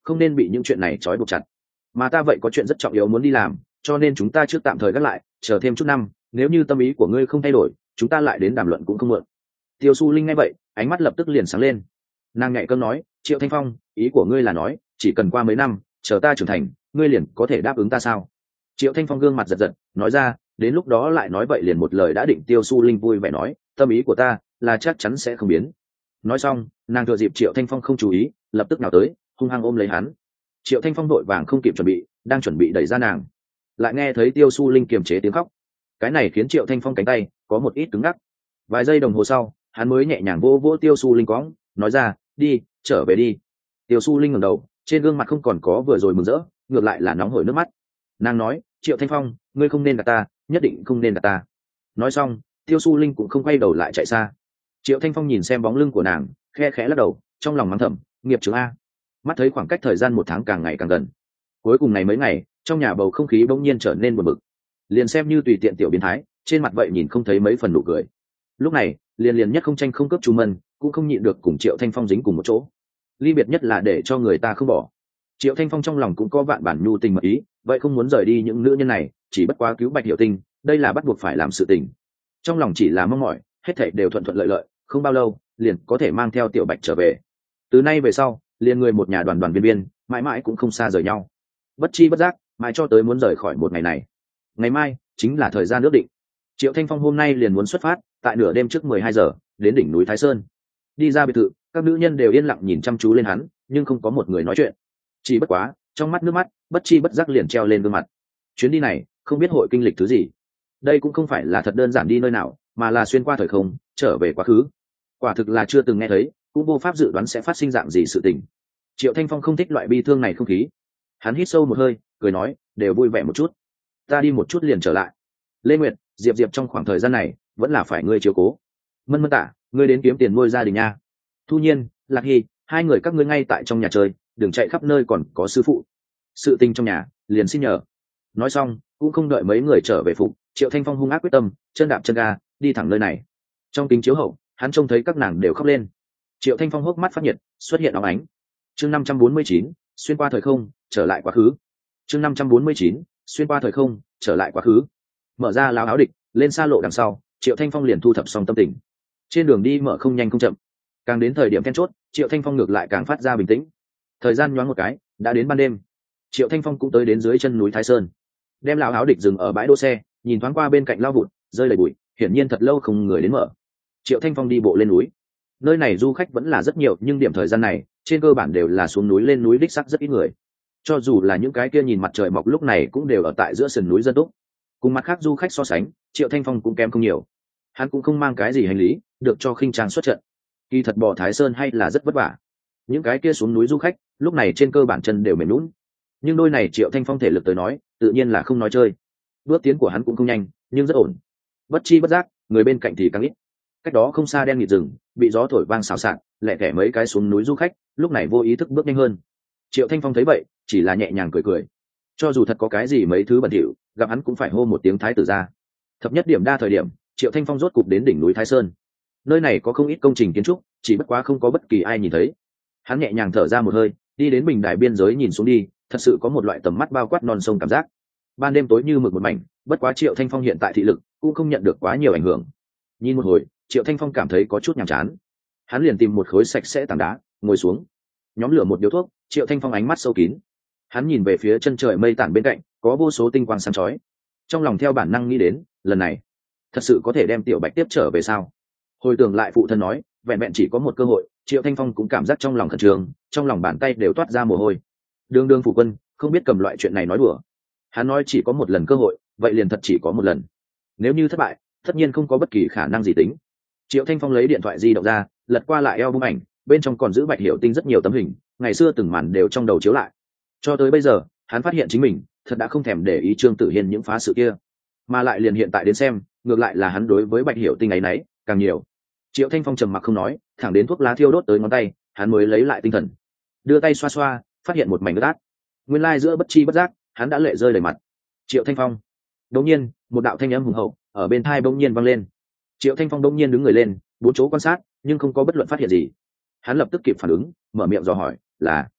không nên bị những chuyện này trói buộc chặt. Mà ta vậy có chuyện rất trọng yếu muốn đi làm, cho nên chúng ta trước tạm thời gác lại, chờ thêm chút năm, nếu như tâm ý của ngươi không thay đổi, chúng ta lại đến đàm luận cũng không muộn. Tiêu Su Linh nghe vậy, ánh mắt lập tức liền sáng lên. Nàng nhẹ cơm nói, Triệu Thanh Phong, ý của ngươi là nói chỉ cần qua mấy năm, chờ ta trưởng thành, ngươi liền có thể đáp ứng ta sao? Triệu Thanh Phong gương mặt giật giật, nói ra, đến lúc đó lại nói vậy liền một lời đã định. Tiêu Su Linh vui vẻ nói, tâm ý của ta là chắc chắn sẽ không biến. Nói xong, nàng thừa dịp Triệu Thanh Phong không chú ý, lập tức nào tới, hung hăng ôm lấy hắn. Triệu Thanh Phong vội vàng không kịp chuẩn bị, đang chuẩn bị đẩy ra nàng, lại nghe thấy Tiêu Su Linh kiềm chế tiếng khóc. Cái này khiến Triệu Thanh Phong cánh tay có một ít cứng ngắc. Vài giây đồng hồ sau, hắn mới nhẹ nhàng vỗ vỗ Tiêu Su Linh cõng, nói ra, đi, trở về đi. Tiêu Su Linh ngẩng đầu, trên gương mặt không còn có vừa rồi mừng rỡ, ngược lại là nóng hổi nước mắt. Nàng nói, Triệu Thanh Phong, ngươi không nên gạt ta, nhất định không nên gạt ta. Nói xong, Tiêu Su Linh cũng không quay đầu lại chạy xa. Triệu Thanh Phong nhìn xem bóng lưng của nàng, khe khẽ lắc đầu, trong lòng mắng thầm, nghiệp chướng a. Mắt thấy khoảng cách thời gian 1 tháng càng ngày càng gần. Cuối cùng này mấy ngày, trong nhà bầu không khí bỗng nhiên trở nên buồn bực. Liền xem như tùy tiện tiểu biến thái, trên mặt vậy nhìn không thấy mấy phần nụ cười. Lúc này, liền nhất không tranh không cướp Chu Mân, cũng không nhịn được cùng Triệu Thanh Phong dính cùng một chỗ. Ly biệt nhất là để cho người ta không bỏ. Triệu Thanh Phong trong lòng cũng có vạn bản nhu tình mật ý, vậy không muốn rời đi những nữ nhân này, chỉ bất quá cứu Bạch Hiểu Tinh, đây là bắt buộc phải làm sự tình. Trong lòng chỉ là mong mỏi, hết thảy đều thuận thuận lợi lợi, không bao lâu, liền có thể mang theo Tiểu Bạch trở về. Từ nay về sau, liền người một nhà đoàn đoàn viên viên, mãi mãi cũng không xa rời nhau. Bất chi bất giác, mãi cho tới muốn rời khỏi một ngày này. Ngày mai chính là thời gian ước định. Triệu Thanh Phong hôm nay liền muốn xuất phát, tại nửa đêm trước 12 giờ, đến đỉnh núi Thái Sơn. Đi ra biệt thự, các nữ nhân đều yên lặng nhìn chăm chú lên hắn, nhưng không có một người nói chuyện. Chỉ bất quá, trong mắt nước mắt, bất chi bất giác liền treo lên gương mặt. Chuyến đi này, không biết hội kinh lịch thứ gì. Đây cũng không phải là thật đơn giản đi nơi nào, mà là xuyên qua thời không, trở về quá khứ. Quả thực là chưa từng nghe thấy, cũng vô pháp dự đoán sẽ phát sinh dạng gì sự tình. Triệu Thanh Phong không thích loại bi thương này không khí. Hắn hít sâu một hơi, cười nói, đều vui vẻ một chút. Ta đi một chút liền trở lại. Lê Nguyệt, Diệp Diệp trong khoảng thời gian này, vẫn là phải ngươi chiếu cố. Mân Mân Tả, ngươi đến kiếm tiền nuôi gia đình nha. Thu Nhiên, Lạc Hy, hai người các ngươi ngay tại trong nhà chơi, đừng chạy khắp nơi còn có sư phụ. Sự tình trong nhà, liền xin nhờ. Nói xong, cũng không đợi mấy người trở về phục, Triệu Thanh Phong hung ác quyết tâm, chân đạp chân ga, đi thẳng nơi này. Trong kính chiếu hậu, hắn trông thấy các nàng đều khóc lên. Triệu Thanh Phong hốc mắt phát nhiệt, xuất hiện óng ánh. Chương 549, xuyên qua thời không, trở lại quá khứ. Chương 549, xuyên qua thời không, trở lại quá khứ. Mở ra lão áo địch, lên xa lộ đằng sau, Triệu Thanh Phong liền thu thập xong tâm tình. Trên đường đi mở không nhanh không chậm, càng đến thời điểm then chốt, Triệu Thanh Phong ngược lại càng phát ra bình tĩnh. Thời gian nhoáng một cái, đã đến ban đêm. Triệu Thanh Phong cũng tới đến dưới chân núi Thái Sơn, đem lão áo địch dừng ở bãi đỗ xe, nhìn thoáng qua bên cạnh lao vụt, rơi đầy bụi, hiển nhiên thật lâu không người đến mở. Triệu Thanh Phong đi bộ lên núi. Nơi này du khách vẫn là rất nhiều, nhưng điểm thời gian này, trên cơ bản đều là xuống núi lên núi đích sắc rất ít người. Cho dù là những cái kia nhìn mặt trời mọc lúc này cũng đều ở tại giữa sườn núi dân túc. Cùng mặt khác du khách so sánh, Triệu Thanh Phong cũng kém không nhiều. Hắn cũng không mang cái gì hành lý, được cho khinh trang xuất trận. Kỳ thật bò Thái Sơn hay là rất vất vả. Những cái kia xuống núi du khách, lúc này trên cơ bản chân đều mềm nhũn. Nhưng đôi này Triệu Thanh Phong thể lực tới nói, tự nhiên là không nói chơi. Bước tiến của hắn cũng không nhanh, nhưng rất ổn. Bất chi bất giác, người bên cạnh thì càng ít. Cách đó không xa đen nghịt rừng, bị gió thổi vang xào xạc, lẹ tẻ mấy cái xuống núi du khách, lúc này vô ý thức bước nhanh hơn. Triệu Thanh Phong thấy vậy, chỉ là nhẹ nhàng cười cười. Cho dù thật có cái gì mấy thứ bẩn thỉu, gặp hắn cũng phải hô một tiếng thái tử ra. Thập nhất điểm đa thời điểm, Triệu Thanh Phong rốt cục đến đỉnh núi Thái Sơn. Nơi này có không ít công trình kiến trúc, chỉ bất quá không có bất kỳ ai nhìn thấy. Hắn nhẹ nhàng thở ra một hơi, đi đến bình đài biên giới nhìn xuống đi, thật sự có một loại tầm mắt bao quát non sông cảm giác. Ban đêm tối như mực một mảnh, bất quá Triệu Thanh Phong hiện tại thị lực cũng không nhận được quá nhiều ảnh hưởng. Nhìn một hồi, Triệu Thanh Phong cảm thấy có chút nhàm chán. Hắn liền tìm một khối sạch sẽ tảng đá, ngồi xuống, nhóm lửa một điếu thuốc. Triệu Thanh Phong ánh mắt sâu kín. Hắn nhìn về phía chân trời mây tản bên cạnh, có vô số tinh quang sáng chói. Trong lòng theo bản năng nghĩ đến, lần này thật sự có thể đem Tiểu Bạch tiếp trở về sao? Hồi tưởng lại phụ thân nói, vẹn vẹn chỉ có một cơ hội, Triệu Thanh Phong cũng cảm giác trong lòng khẩn trương, trong lòng bàn tay đều toát ra mồ hôi. Đương đương phụ quân không biết cầm loại chuyện này nói đùa. Hắn nói chỉ có một lần cơ hội, vậy liền thật chỉ có một lần. Nếu như thất bại, tất nhiên không có bất kỳ khả năng gì tính. Triệu Thanh Phong lấy điện thoại di động ra, lật qua lại album ảnh, bên trong còn giữ Bạch Hiểu Tinh rất nhiều tấm hình, ngày xưa từng màn đều trong đầu chiếu lại. Cho tới bây giờ, hắn phát hiện chính mình thật đã không thèm để ý Trương Tử Hiên những phá sự kia, mà lại liền hiện tại đến xem, ngược lại là hắn đối với Bạch Hiểu Tinh ấy nấy càng nhiều. Triệu Thanh Phong trầm mặc không nói, thẳng đến thuốc lá thiêu đốt tới ngón tay, hắn mới lấy lại tinh thần, đưa tay xoa xoa, phát hiện một mảnh ướt át. Nguyên lai giữa bất chi bất giác, hắn đã lệ rơi đầy mặt. Triệu Thanh Phong. Đột nhiên, một đạo thanh âm hùng hậu ở bên tai bỗng nhiên vang lên. Triệu Thanh Phong đột nhiên đứng người lên, bốn chỗ quan sát, nhưng không có bất luận phát hiện gì. Hắn lập tức kịp phản ứng, mở miệng dò hỏi, là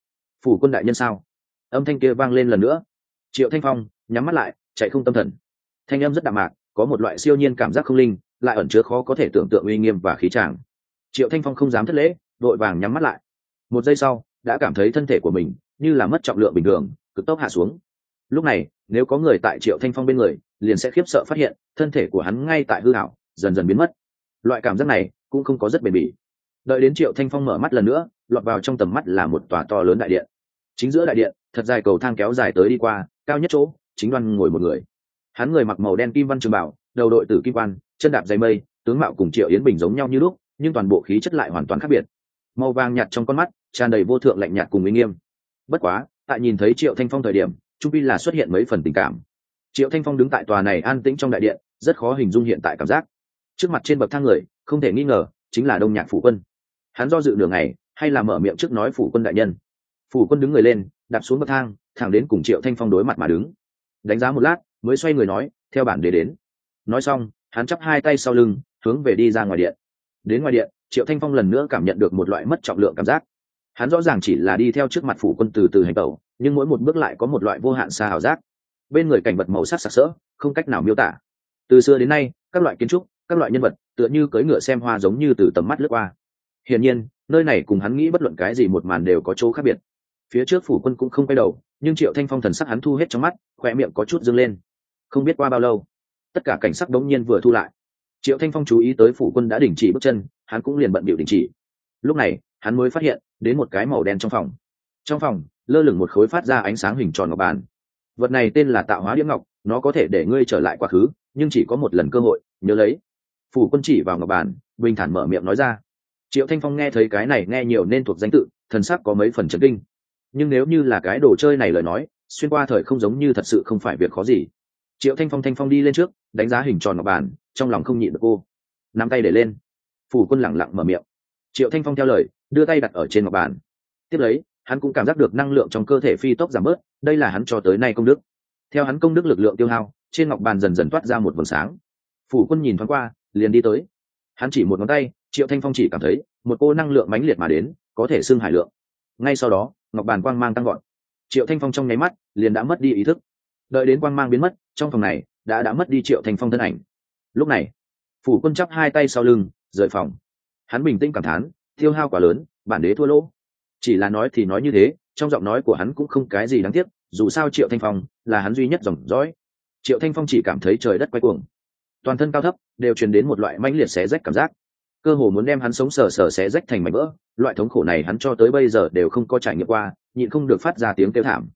Phủ quân đại nhân sao? Âm thanh kia vang lên lần nữa. Triệu Thanh Phong nhắm mắt lại, chạy không tâm thần. Thanh âm rất đạm mạc, có một loại siêu nhiên cảm giác không linh, lại ẩn chứa khó có thể tưởng tượng uy nghiêm và khí tràng. Triệu Thanh Phong không dám thất lễ, đội vàng nhắm mắt lại. Một giây sau, đã cảm thấy thân thể của mình như là mất trọng lượng bình thường, cực tốc hạ xuống. Lúc này, nếu có người tại Triệu Thanh Phong bên người, liền sẽ khiếp sợ phát hiện, thân thể của hắn ngay tại hư ảo, dần dần biến mất. Loại cảm giác này cũng không có rất bền bỉ. Đợi đến Triệu Thanh Phong mở mắt lần nữa, lọt vào trong tầm mắt là một tòa to lớn đại điện. Chính giữa đại điện, thật dài cầu thang kéo dài tới đi qua, cao nhất chỗ, chính đoan ngồi một người. Hắn người mặc màu đen kim văn trường bảo, đầu đội tử kim quan, chân đạp dày mây, tướng mạo cùng Triệu Yến Bình giống nhau như lúc, nhưng toàn bộ khí chất lại hoàn toàn khác biệt. Màu vàng nhạt trong con mắt, tràn đầy vô thượng lạnh nhạt cùng uy nghiêm. Bất quá, tại nhìn thấy Triệu Thanh Phong thời điểm, trung pi là xuất hiện mấy phần tình cảm. Triệu Thanh Phong đứng tại tòa này an tĩnh trong đại điện, rất khó hình dung hiện tại cảm giác. Trước mặt trên bậc thang người, không thể nghi ngờ, chính là Đông Nhạc phủ quân. Hắn do dự nửa ngày, hay là mở miệng trước nói phủ quân đại nhân. Phủ quân đứng người lên, đạp xuống bậc thang, thẳng đến cùng Triệu Thanh Phong đối mặt mà đứng. Đánh giá một lát, mới xoay người nói, theo bản đế đến. Nói xong, hắn chắp hai tay sau lưng, hướng về đi ra ngoài điện. Đến ngoài điện, Triệu Thanh Phong lần nữa cảm nhận được một loại mất trọng lượng cảm giác. Hắn rõ ràng chỉ là đi theo trước mặt phủ quân từ từ hành tẩu, nhưng mỗi một bước lại có một loại vô hạn xa ảo giác. Bên người cảnh vật màu sắc sặc sỡ, không cách nào miêu tả. Từ xưa đến nay, các loại kiến trúc, các loại nhân vật, tựa như cưỡi ngựa xem hoa giống như từ tầm mắt lướt qua. Hiển nhiên, nơi này cùng hắn nghĩ bất luận cái gì một màn đều có chỗ khác biệt. Phía trước phủ quân cũng không quay đầu, nhưng Triệu Thanh Phong thần sắc hắn thu hết trong mắt, khóe miệng có chút dương lên. Không biết qua bao lâu, tất cả cảnh sắc đống nhiên vừa thu lại. Triệu Thanh Phong chú ý tới phủ quân đã đình chỉ bước chân, hắn cũng liền bận bịu đình chỉ. Lúc này, hắn mới phát hiện đến một cái màu đen trong phòng. Trong phòng lơ lửng một khối phát ra ánh sáng hình tròn ngọc bàn. Vật này tên là Tạo Hóa Đĩa Ngọc, nó có thể để ngươi trở lại quá khứ, nhưng chỉ có một lần cơ hội, nhớ lấy. Phủ quân chỉ vào ngọc bàn, bình thản mở miệng nói ra. Triệu Thanh Phong nghe thấy cái này nghe nhiều nên thuộc danh tự, thần sắc có mấy phần chấn kinh. Nhưng nếu như là cái đồ chơi này lời nói, xuyên qua thời không giống như thật sự không phải việc khó gì. Triệu Thanh Phong đi lên trước, đánh giá hình tròn ngọc bàn, trong lòng không nhịn được cô. Nắm tay để lên. Phủ quân lẳng lặng mở miệng. Triệu Thanh Phong theo lời, đưa tay đặt ở trên ngọc bàn. Tiếp lấy, hắn cũng cảm giác được năng lượng trong cơ thể phi tốc giảm bớt, đây là hắn cho tới nay công đức. Theo hắn công đức lực lượng tiêu hao, trên ngọc bàn dần dần toát ra một vầng sáng. Phủ quân nhìn thoáng qua, liền đi tới. Hắn chỉ một ngón tay, Triệu Thanh Phong chỉ cảm thấy một cô năng lượng mãnh liệt mà đến, có thể xưng hải lượng. Ngay sau đó, ngọc bàn quang mang tăng gọn. Triệu Thanh Phong trong nháy mắt liền đã mất đi ý thức. Đợi đến quang mang biến mất, trong phòng này đã mất đi Triệu Thanh Phong thân ảnh. Lúc này, phủ quân chắp hai tay sau lưng, rời phòng. Hắn bình tĩnh cảm thán, tiêu hao quá lớn, bản đế thua lỗ. Chỉ là nói thì nói như thế, trong giọng nói của hắn cũng không cái gì đáng tiếc, dù sao Triệu Thanh Phong là hắn duy nhất dòng dõi. Triệu Thanh Phong chỉ cảm thấy trời đất quay cuồng, toàn thân cao thấp đều truyền đến một loại mãnh liệt xé rách cảm giác, cơ hồ muốn đem hắn sống sờ sờ xé rách thành mảnh vỡ. Loại thống khổ này hắn cho tới bây giờ đều không có trải nghiệm qua, nhịn không được phát ra tiếng kêu thảm.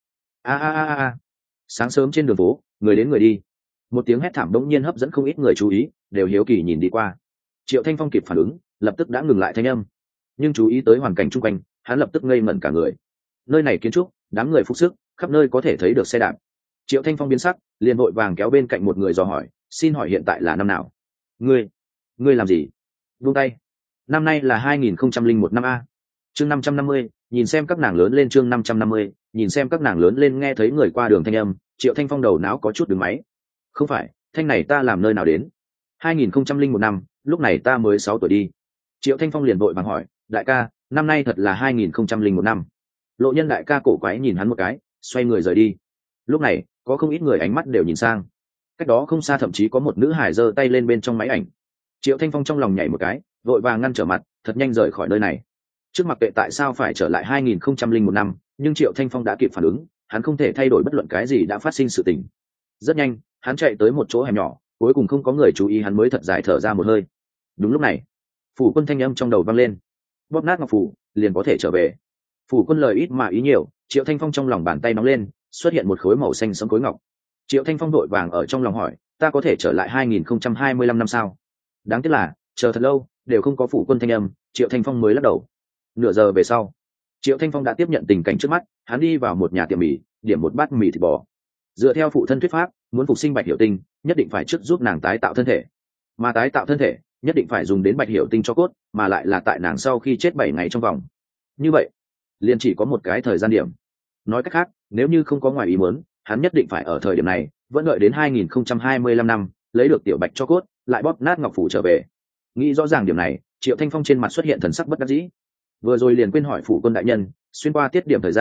A. Sáng sớm trên đường phố, người đến người đi, một tiếng hét thảm đống nhiên hấp dẫn không ít người chú ý, đều hiếu kỳ nhìn đi qua. Triệu Thanh Phong kịp phản ứng, lập tức đã ngừng lại thanh âm, nhưng chú ý tới hoàn cảnh chung quanh, hắn lập tức ngây ngẩn cả người. Nơi này kiến trúc, đám người phục sức, khắp nơi có thể thấy được xe đạp. Triệu Thanh Phong biến sắc, liền vội vàng kéo bên cạnh một người dò hỏi, xin hỏi hiện tại là năm nào? Ngươi làm gì? Buông tay. Năm nay là 2001 năm a. Chương 550, nhìn xem các nàng lớn lên. Chương 550, nhìn xem các nàng lớn lên. Nghe thấy người qua đường thanh âm, Triệu Thanh Phong đầu não có chút đứng máy. Không phải, thanh này ta làm nơi nào đến? 2001 năm, lúc này ta mới 6 tuổi đi. Triệu Thanh Phong liền vội vàng hỏi, đại ca, năm nay thật là 2001 năm. Lộ Nhân đại ca cổ quái nhìn hắn một cái, xoay người rời đi. Lúc này, có không ít người ánh mắt đều nhìn sang. Cách đó không xa thậm chí có một nữ hải giơ tay lên bên trong máy ảnh. Triệu Thanh Phong trong lòng nhảy một cái, vội vàng ngăn trở mặt, thật nhanh rời khỏi nơi này. Trước mặc kệ tại sao phải trở lại 2001 năm, nhưng Triệu Thanh Phong đã kịp phản ứng, hắn không thể thay đổi bất luận cái gì đã phát sinh sự tình. Rất nhanh, hắn chạy tới một chỗ hẻm nhỏ, cuối cùng không có người chú ý hắn mới thật dài thở ra một hơi. Đúng lúc này, phủ quân thanh âm trong đầu vang lên, bóp nát ngọc phủ liền có thể trở về. Phủ quân lời ít mà ý nhiều, Triệu Thanh Phong trong lòng bàn tay nóng lên, xuất hiện một khối màu xanh sẫm khối ngọc. Triệu Thanh Phong vội vàng ở trong lòng hỏi, ta có thể trở lại 2025 năm sao? Đáng tiếc là chờ thật lâu đều không có phủ quân thanh âm, Triệu Thanh Phong mới lắc đầu. Nửa giờ về sau, Triệu Thanh Phong đã tiếp nhận tình cảnh trước mắt, hắn đi vào một nhà tiệm mì, điểm một bát mì thịt bò. Dựa theo phụ thân thuyết pháp, muốn phục sinh Bạch Hiểu Tinh, nhất định phải trước giúp nàng tái tạo thân thể, mà tái tạo thân thể nhất định phải dùng đến Bạch Hiểu Tinh cho cốt, mà lại là tại nàng sau khi chết 7 ngày trong vòng. Như vậy, liền chỉ có một cái thời gian điểm. Nói cách khác, nếu như không có ngoài ý muốn, hắn nhất định phải ở thời điểm này, vẫn đợi đến 2025 năm, lấy được tiểu Bạch cho cốt, lại bóp nát ngọc phủ trở về. Nghĩ rõ ràng điểm này, Triệu Thanh Phong trên mặt xuất hiện thần sắc bất đắc dĩ. Vừa rồi liền quên hỏi phủ quân đại nhân, xuyên qua tiết điểm thời gian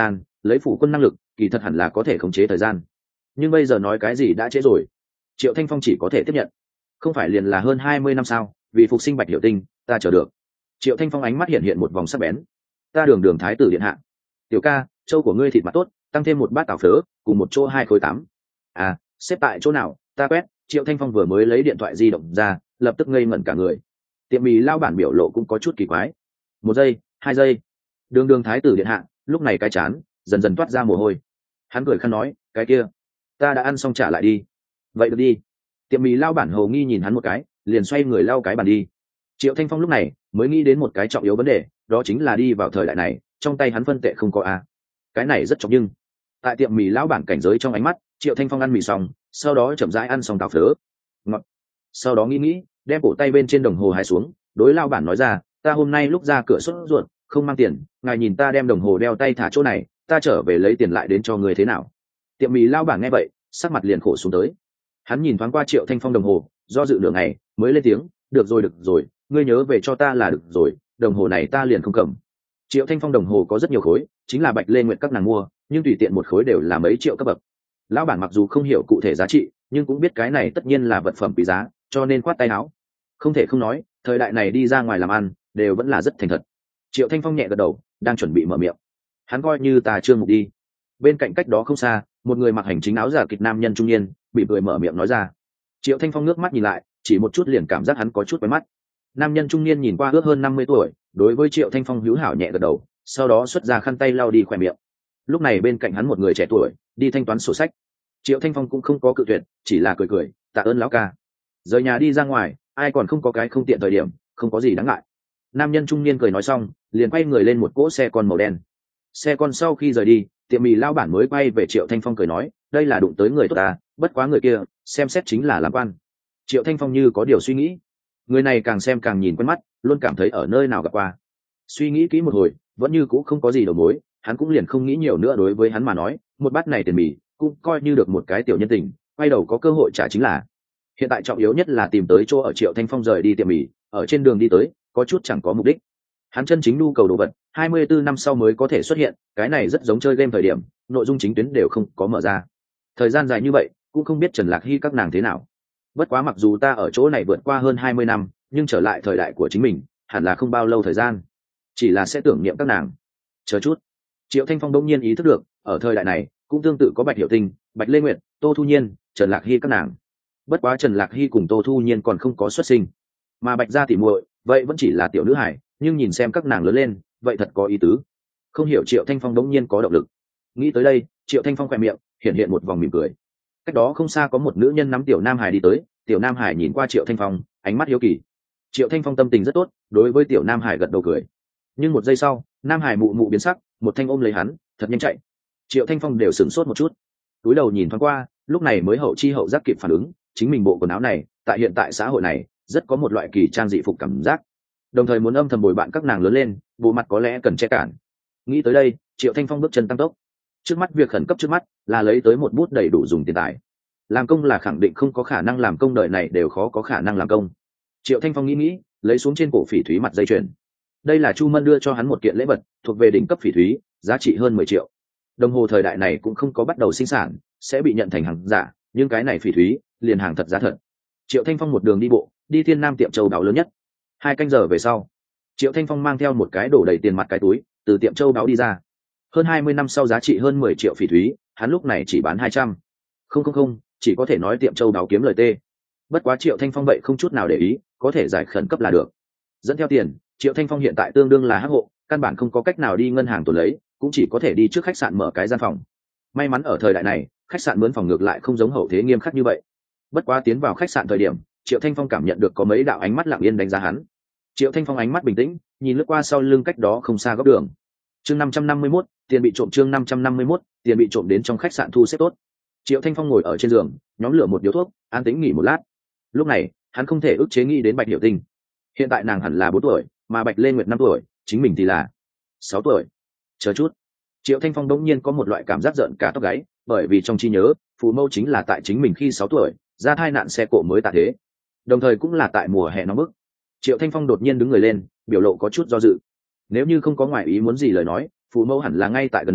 lấy phủ quân năng lực kỳ thật hẳn là có thể khống chế thời gian, nhưng bây giờ nói cái gì đã trễ rồi. Triệu Thanh Phong chỉ có thể tiếp nhận. Không phải liền là hơn 20 năm sao, vì phục sinh Bạch Hiểu Tinh ta chờ được. Triệu Thanh Phong ánh mắt hiện hiện một vòng sắc bén. Ta đường đường thái tử điện hạ. Tiểu ca, châu của ngươi thịt mặt tốt, tăng thêm một bát tảo phớ cùng một chỗ 2 khối 8. À, xếp tại chỗ nào, ta quét. Triệu Thanh Phong vừa mới lấy điện thoại di động ra, lập tức ngây ngẩn cả người. Tiệm mì lao bản biểu lộ cũng có chút kỳ quái. 1 giây, 2 giây. Đường đường thái tử điện hạ, lúc này cái chán dần dần toát ra mồ hôi. Hắn cười khăn nói, cái kia, ta đã ăn xong trả lại đi. Vậy được đi. Tiệm mì lao bản hầu nghi nhìn hắn một cái, liền xoay người lao cái bàn đi. Triệu Thanh Phong lúc này mới nghĩ đến một cái trọng yếu vấn đề, đó chính là đi vào thời đại này, trong tay hắn phân tệ không có a. Cái này rất trọng, nhưng tại tiệm mì lão bản cảnh giới trong ánh mắt, Triệu Thanh Phong ăn mì xong, sau đó chậm rãi ăn xong tàu phớ ngọt. Sau đó nghĩ đem cổ tay bên trên đồng hồ hái xuống, đối lao bản nói ra, ta hôm nay lúc ra cửa sốt ruột không mang tiền, ngài nhìn ta đem đồng hồ đeo tay thả chỗ này, ta trở về lấy tiền lại đến cho người thế nào. Tiệm mì lao bản nghe vậy sắc mặt liền khổ xuống tới. Hắn nhìn thoáng qua Triệu Thanh Phong đồng hồ, do dự nửa ngày mới lên tiếng, được rồi, ngươi nhớ về cho ta là được rồi, đồng hồ này ta liền không cầm. Triệu Thanh Phong đồng hồ có rất nhiều khối, chính là Bạch Lê Nguyệt các nàng mua, nhưng tùy tiện một khối đều là mấy triệu cấp bậc. Lão bản mặc dù không hiểu cụ thể giá trị, nhưng cũng biết cái này tất nhiên là vật phẩm quý giá, cho nên khoát tay áo. Không thể không nói, thời đại này đi ra ngoài làm ăn đều vẫn là rất thành thật. Triệu Thanh Phong nhẹ gật đầu, đang chuẩn bị mở miệng. Hắn coi như ta chưa mục đi. Bên cạnh cách đó không xa, một người mặc hành chính áo giả kịch nam nhân trung niên bị cười mở miệng nói ra. Triệu Thanh Phong ngước mắt nhìn lại, chỉ một chút liền cảm giác hắn có chút quen mắt. Nam nhân trung niên nhìn qua ước hơn 50 tuổi, đối với Triệu Thanh Phong hữu hảo nhẹ gật đầu, sau đó xuất ra khăn tay lau đi khỏe miệng. Lúc này bên cạnh hắn một người trẻ tuổi đi thanh toán sổ sách. Triệu Thanh Phong cũng không có cự tuyệt, chỉ là cười tạ ơn lão ca. Rời nhà đi ra ngoài, ai còn không có cái không tiện thời điểm, không có gì đáng ngại. Nam nhân trung niên cười nói xong, liền quay người lên một cỗ xe con màu đen. Xe con sau khi rời đi, tiệm mì lao bản mới quay về Triệu Thanh Phong cười nói, đây là đụng tới người tốt ta, bất quá người kia xem xét chính là làm quan. Triệu Thanh Phong như có điều suy nghĩ, người này càng xem càng nhìn quen mắt, luôn cảm thấy ở nơi nào gặp qua. Suy nghĩ kỹ một hồi, vẫn như cũng không có gì đầu mối, hắn cũng liền không nghĩ nhiều nữa. Đối với hắn mà nói, một bát này tiền mì cũng coi như được một cái tiểu nhân tình, quay đầu có cơ hội trả chính là. Hiện tại trọng yếu nhất là tìm tới chỗ ở Triệu Thanh Phong rời đi tiệm mì, ở trên đường đi tới có chút chẳng có mục đích. Hắn chân chính nhu cầu đồ vật 24 năm sau mới có thể xuất hiện, cái này rất giống chơi game thời điểm nội dung chính tuyến đều không có mở ra. Thời gian dài như vậy cũng không biết Trần Lạc Hy các nàng thế nào. Bất quá mặc dù ta ở chỗ này vượt qua hơn 20 năm, nhưng trở lại thời đại của chính mình hẳn là không bao lâu thời gian, chỉ là sẽ tưởng niệm các nàng. Chờ chút. Triệu Thanh Phong đông nhiên ý thức được, ở thời đại này cũng tương tự có Bạch Hiểu Tinh, Bạch Lê Nguyệt, Tô Thu Nhiên, Trần Lạc Hy các nàng. Bất quá Trần Lạc Hy cùng Tô Thu Nhiên còn không có xuất sinh, mà Bạch gia tỷ muội vậy vẫn chỉ là tiểu nữ hải, nhưng nhìn xem các nàng lớn lên vậy thật có ý tứ. Không hiểu Triệu Thanh Phong đống nhiên có động lực. Nghĩ tới đây, Triệu Thanh Phong khỏe miệng hiện hiện một vòng mỉm cười. Cách đó không xa có một nữ nhân nắm tiểu nam hải đi tới, tiểu nam hải nhìn qua Triệu Thanh Phong, ánh mắt hiếu kỳ. Triệu Thanh Phong tâm tình rất tốt, đối với tiểu nam hải gật đầu cười. Nhưng một giây sau, nam hải mụ mụ biến sắc, một thanh ôm lấy hắn, thật nhanh chạy. Triệu Thanh Phong đều sửng sốt một chút, túi đầu nhìn thoáng qua, lúc này mới hậu chi hậu giác kịp phản ứng, chính mình bộ quần áo này tại hiện tại xã hội này rất có một loại kỳ trang dị phục cảm giác, đồng thời muốn âm thầm bồi bạn các nàng lớn lên, bộ mặt có lẽ cần che cản. Nghĩ tới đây, Triệu Thanh Phong bước chân tăng tốc. Trước mắt việc khẩn cấp trước mắt là lấy tới một bút đầy đủ dùng tiền tài. Làm công là khẳng định không có khả năng làm công, đời này đều khó có khả năng làm công. Triệu Thanh Phong nghĩ lấy xuống trên cổ phỉ thúy mặt dây chuyền. Đây là Chu Mân đưa cho hắn một kiện lễ vật, thuộc về đỉnh cấp phỉ thúy, giá trị hơn 10 triệu. Đồng hồ thời đại này cũng không có bắt đầu sinh sản, sẽ bị nhận thành hàng giả, nhưng cái này phỉ thúy liền hàng thật giá thật. Triệu Thanh Phong một đường đi bộ, đi Thiên Nam tiệm châu đáo lớn nhất. 2 canh giờ về sau, Triệu Thanh Phong mang theo một cái đổ đầy tiền mặt cái túi từ tiệm châu đáo đi ra. Hơn 20 năm sau giá trị hơn 10 triệu phỉ thúy, hắn lúc này chỉ bán 200. Không, chỉ có thể nói tiệm châu đáo kiếm lời tê. Bất quá Triệu Thanh Phong vậy không chút nào để ý, có thể giải khẩn cấp là được. Dẫn theo tiền, Triệu Thanh Phong hiện tại tương đương là hắc hộ, căn bản không có cách nào đi ngân hàng tồn lấy, cũng chỉ có thể đi trước khách sạn mở cái gian phòng. May mắn ở thời đại này, khách sạn mướn phòng ngược lại không giống hậu thế nghiêm khắc như vậy. Bất quá tiến vào khách sạn thời điểm, Triệu Thanh Phong cảm nhận được có mấy đạo ánh mắt lặng yên đánh giá hắn. Triệu Thanh Phong ánh mắt bình tĩnh, nhìn lướt qua sau lưng cách đó không xa góc đường. Chương 551, tiền bị trộm. Chương 551, tiền bị trộm. Đến trong khách sạn thu xếp tốt. Triệu Thanh Phong ngồi ở trên giường, nhóm lửa một điếu thuốc, an tĩnh nghỉ một lát. Lúc này, hắn không thể ức chế nghĩ đến Bạch Hiểu Tinh. Hiện tại nàng hẳn là 4 tuổi, mà Bạch Lê Nguyệt 5 tuổi, chính mình thì là 6 tuổi. Chờ chút. Triệu Thanh Phong đống nhiên có một loại cảm giác giận cả tóc gáy, bởi vì trong trí nhớ, phụ mẫu chính là tại chính mình khi 6 tuổi, ra tai nạn xe cộ mới tạ thế. Đồng thời cũng là tại mùa hè nóng bức. Triệu Thanh Phong đột nhiên đứng người lên, biểu lộ có chút do dự. Nếu như không có ngoại ý muốn gì lời nói, phụ mẫu hẳn là ngay tại gần đây,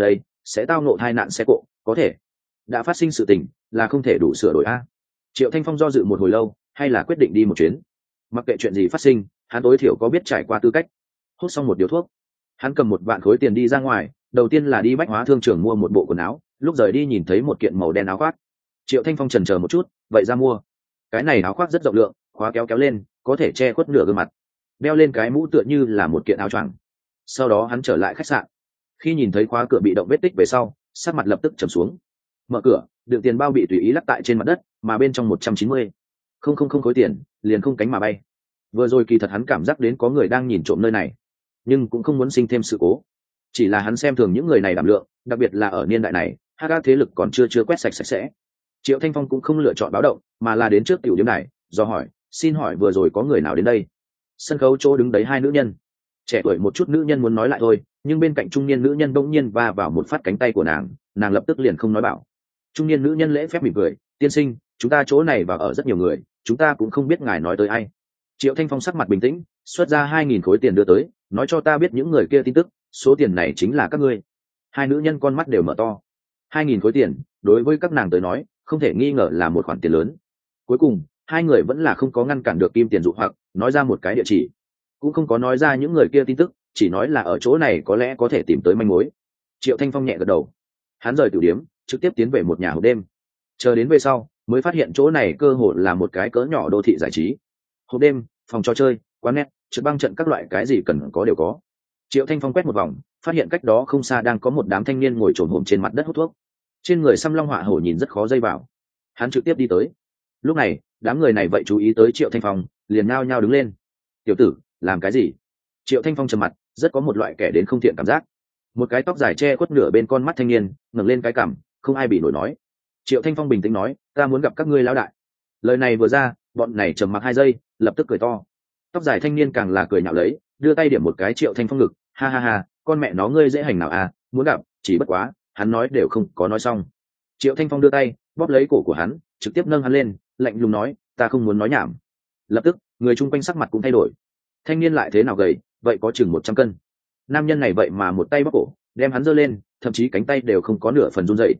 sẽ tao ngộ tai nạn xe cộ, có thể đã phát sinh sự tình là không thể đủ sửa đổi a. Triệu Thanh Phong do dự một hồi lâu, hay là quyết định đi một chuyến. Mặc kệ chuyện gì phát sinh, hắn tối thiểu có biết trải qua tư cách. Hút xong một điếu thuốc, hắn cầm 1 vạn khối tiền đi ra ngoài, đầu tiên là đi bách hóa thương trường mua một bộ quần áo, lúc rời đi nhìn thấy một kiện màu đen áo khoác. Triệu Thanh Phong chần chờ một chút, vậy ra mua. Cái này áo khoác rất rộng lượng, khóa kéo kéo lên, có thể che khuất nửa gương mặt. Đeo lên cái mũ tựa như là một kiện áo choàng. Sau đó hắn trở lại khách sạn. Khi nhìn thấy khóa cửa bị động vết tích về sau, sắc mặt lập tức trầm xuống. Mở cửa, đựng tiền bao bị tùy ý lắc tại trên mặt đất, mà bên trong 190 không khối tiền, liền không cánh mà bay. Vừa rồi kỳ thật hắn cảm giác đến có người đang nhìn trộm nơi này, nhưng cũng không muốn sinh thêm sự cố. Chỉ là hắn xem thường những người này đảm lượng, đặc biệt là ở niên đại này, các thế lực còn chưa quét sạch sẽ. Triệu Thanh Phong cũng không lựa chọn báo động, mà là đến trước tiểu điểm này, do hỏi, xin hỏi vừa rồi có người nào đến đây? Sân khấu chỗ đứng đấy 2 nữ nhân. Trẻ tuổi một chút nữ nhân muốn nói lại thôi, nhưng bên cạnh trung niên nữ nhân bỗng nhiên va vào một phát cánh tay của nàng lập tức liền không nói bảo. Trung niên nữ nhân lễ phép mỉm cười, tiên sinh, chúng ta chỗ này và ở rất nhiều người, chúng ta cũng không biết ngài nói tới ai. Triệu Thanh Phong sắc mặt bình tĩnh, xuất ra 2.000 khối tiền đưa tới, nói cho ta biết những người kia tin tức, số tiền này chính là các ngươi. 2 nữ nhân con mắt đều mở to. 2.000 khối tiền, đối với các nàng tới nói, không thể nghi ngờ là một khoản tiền lớn. Cuối cùng, 2 người vẫn là không có ngăn cản được kim tiền dụ hoặc, nói ra một cái địa chỉ, cũng không có nói ra những người kia tin tức, chỉ nói là ở chỗ này có lẽ có thể tìm tới manh mối. Triệu Thanh Phong nhẹ gật đầu, hắn rời tiểu điếm, trực tiếp tiến về một nhà hộp đêm. Chờ đến về sau, mới phát hiện chỗ này cơ hội là một cái cỡ nhỏ đô thị giải trí. Hộp đêm, phòng trò chơi, quán net, trượt băng trận, các loại cái gì cần có đều có. Triệu Thanh Phong quét một vòng, phát hiện cách đó không xa đang có một đám thanh niên ngồi chồm hổm trên mặt đất hút thuốc. Trên người xăm long họa hổ nhìn rất khó dây vào. Hắn trực tiếp đi tới. Lúc này, đám người này vậy chú ý tới Triệu Thanh Phong, liền nhao nhao đứng lên. Tiểu tử, làm cái gì? Triệu Thanh Phong trầm mặt, rất có một loại kẻ đến không thiện cảm giác. Một cái tóc dài che khuất nửa bên con mắt thanh niên, ngẩng lên cái cằm, không ai bị nổi nói. Triệu Thanh Phong bình tĩnh nói, ta muốn gặp các ngươi lão đại. Lời này vừa ra, bọn này trầm mặc 2 giây, lập tức cười to. Tóc dài thanh niên càng là cười nhạo lấy, đưa tay điểm một cái Triệu Thanh Phong ngực, ha ha ha, con mẹ nó ngươi dễ hành nào à, muốn gặp, chỉ bất quá, hắn nói đều không có nói xong. Triệu Thanh Phong đưa tay, bóp lấy cổ của hắn, trực tiếp nâng hắn lên, lạnh lùng nói, ta không muốn nói nhảm. Lập tức, người chung quanh sắc mặt cũng thay đổi. Thanh niên lại thế nào gầy, vậy có chừng 100 cân. Nam nhân này vậy mà một tay bóp cổ, đem hắn giơ lên, thậm chí cánh tay đều không có nửa phần run rẩy.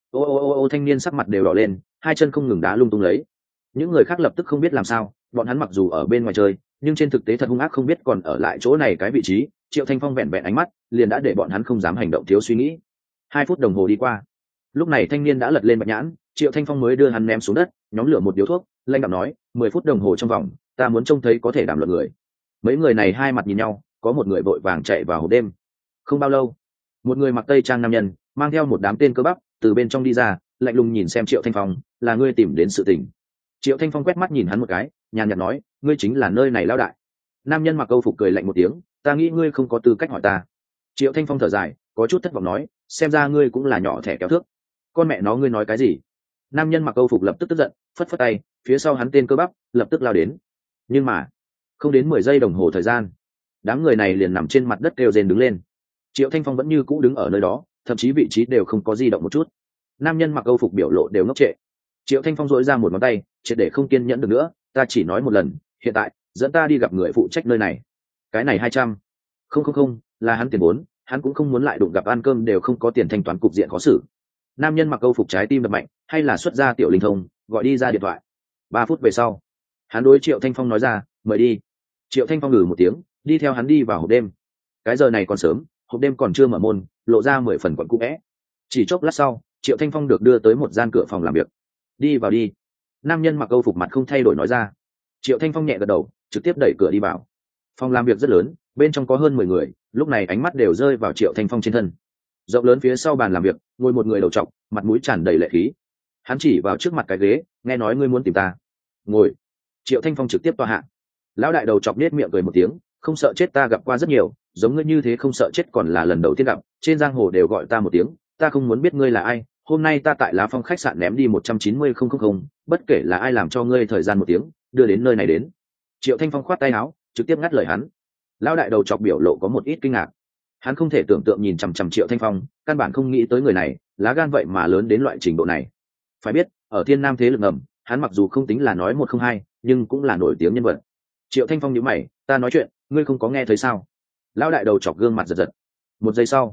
Ô, thanh niên sắc mặt đều đỏ lên, 2 chân không ngừng đá lung tung lấy. Những người khác lập tức không biết làm sao, bọn hắn mặc dù ở bên ngoài chơi, nhưng trên thực tế thật hung ác không biết còn ở lại chỗ này cái vị trí. Triệu Thanh Phong vẹn vẹn ánh mắt, liền đã để bọn hắn không dám hành động thiếu suy nghĩ. 2 phút đồng hồ đi qua, lúc này thanh niên đã lật lên bạch nhãn, Triệu Thanh Phong mới đưa hắn ném xuống đất, nhóm lửa một điếu thuốc, lanh đạm nói, 10 phút đồng hồ trong vòng, ta muốn trông thấy có thể đàm luận người. Mấy người này hai mặt nhìn nhau, có một người vội vàng chạy vào hộp đêm. Không bao lâu, một người mặc tây trang nam nhân, mang theo một đám tên cơ bắp, từ bên trong đi ra, lạnh lùng nhìn xem Triệu Thanh Phong, là ngươi tìm đến sự tình. Triệu Thanh Phong quét mắt nhìn hắn một cái, nhàn nhạt nói, ngươi chính là nơi này lão đại. Nam nhân mặc câu phục cười lạnh một tiếng, ta nghĩ ngươi không có tư cách hỏi ta. Triệu Thanh Phong thở dài, có chút thất vọng nói, xem ra ngươi cũng là nhỏ thẻ kéo thước. Con mẹ nó ngươi nói cái gì? Nam nhân mặc câu phục lập tức tức giận, phất phất tay, phía sau hắn tên cơ bắp lập tức lao đến. Nhưng mà, không đến 10 giây đồng hồ thời gian, đám người này liền nằm trên mặt đất kêu rên đứng lên. Triệu Thanh Phong vẫn như cũ đứng ở nơi đó, thậm chí vị trí đều không có di động một chút. Nam nhân mặc câu phục biểu lộ đều ngốc trệ. Triệu Thanh Phong dỗi ra một ngón tay, triệt để không kiên nhẫn được nữa, ta chỉ nói một lần, hiện tại dẫn ta đi gặp người phụ trách nơi này. Cái này 200. Không, là hắn tiền vốn, hắn cũng không muốn lại đụng gặp ăn cơm đều không có tiền thanh toán, cục diện khó xử. Nam nhân mặc câu phục trái tim đập mạnh, hay là xuất ra tiểu linh thông, gọi đi ra điện thoại. 3 phút về sau, hắn đối Triệu Thanh Phong nói ra, mời đi. Triệu Thanh Phong ngừ một tiếng, đi theo hắn đi vào hộp đêm. Cái giờ này còn sớm, hộp đêm còn chưa mở môn, lộ ra 10 phần quận cũ vẽ. Chỉ chốc lát sau, Triệu Thanh Phong được đưa tới một gian cửa phòng làm việc. Đi vào đi. Nam nhân mặc câu phục mặt không thay đổi nói ra. Triệu Thanh Phong nhẹ gật đầu, trực tiếp đẩy cửa đi vào. Phòng làm việc rất lớn, bên trong có hơn 10 người, lúc này ánh mắt đều rơi vào Triệu Thanh Phong trên thân. Rộng lớn phía sau bàn làm việc, ngồi một người đầu trọc, mặt mũi tràn đầy lệ khí. Hắn chỉ vào trước mặt cái ghế, nghe nói ngươi muốn tìm ta. Ngồi. Triệu Thanh Phong trực tiếp tọa hạ. Lão đại đầu chọc nết miệng cười một tiếng, không sợ chết ta gặp qua rất nhiều, giống ngươi như thế không sợ chết còn là lần đầu tiên gặp, trên giang hồ đều gọi ta một tiếng, ta không muốn biết ngươi là ai. Hôm nay ta tại Lá Phong khách sạn ném đi 190.000, bất kể là ai làm cho ngươi thời gian một tiếng, đưa đến nơi này đến. Triệu Thanh Phong khoát tay áo, trực tiếp ngắt lời hắn. Lão đại đầu chọc biểu lộ có một ít kinh ngạc. Hắn không thể tưởng tượng nhìn chằm chằm Triệu Thanh Phong, căn bản không nghĩ tới người này lá gan vậy mà lớn đến loại trình độ này. Phải biết, ở Thiên Nam thế lực ngầm, hắn mặc dù không tính là nói một không hai, nhưng cũng là nổi tiếng nhân vật. Triệu Thanh Phong nhíu mày, ta nói chuyện, ngươi không có nghe thấy sao? Lão đại đầu chọc gương mặt giật giật. 1 giây sau,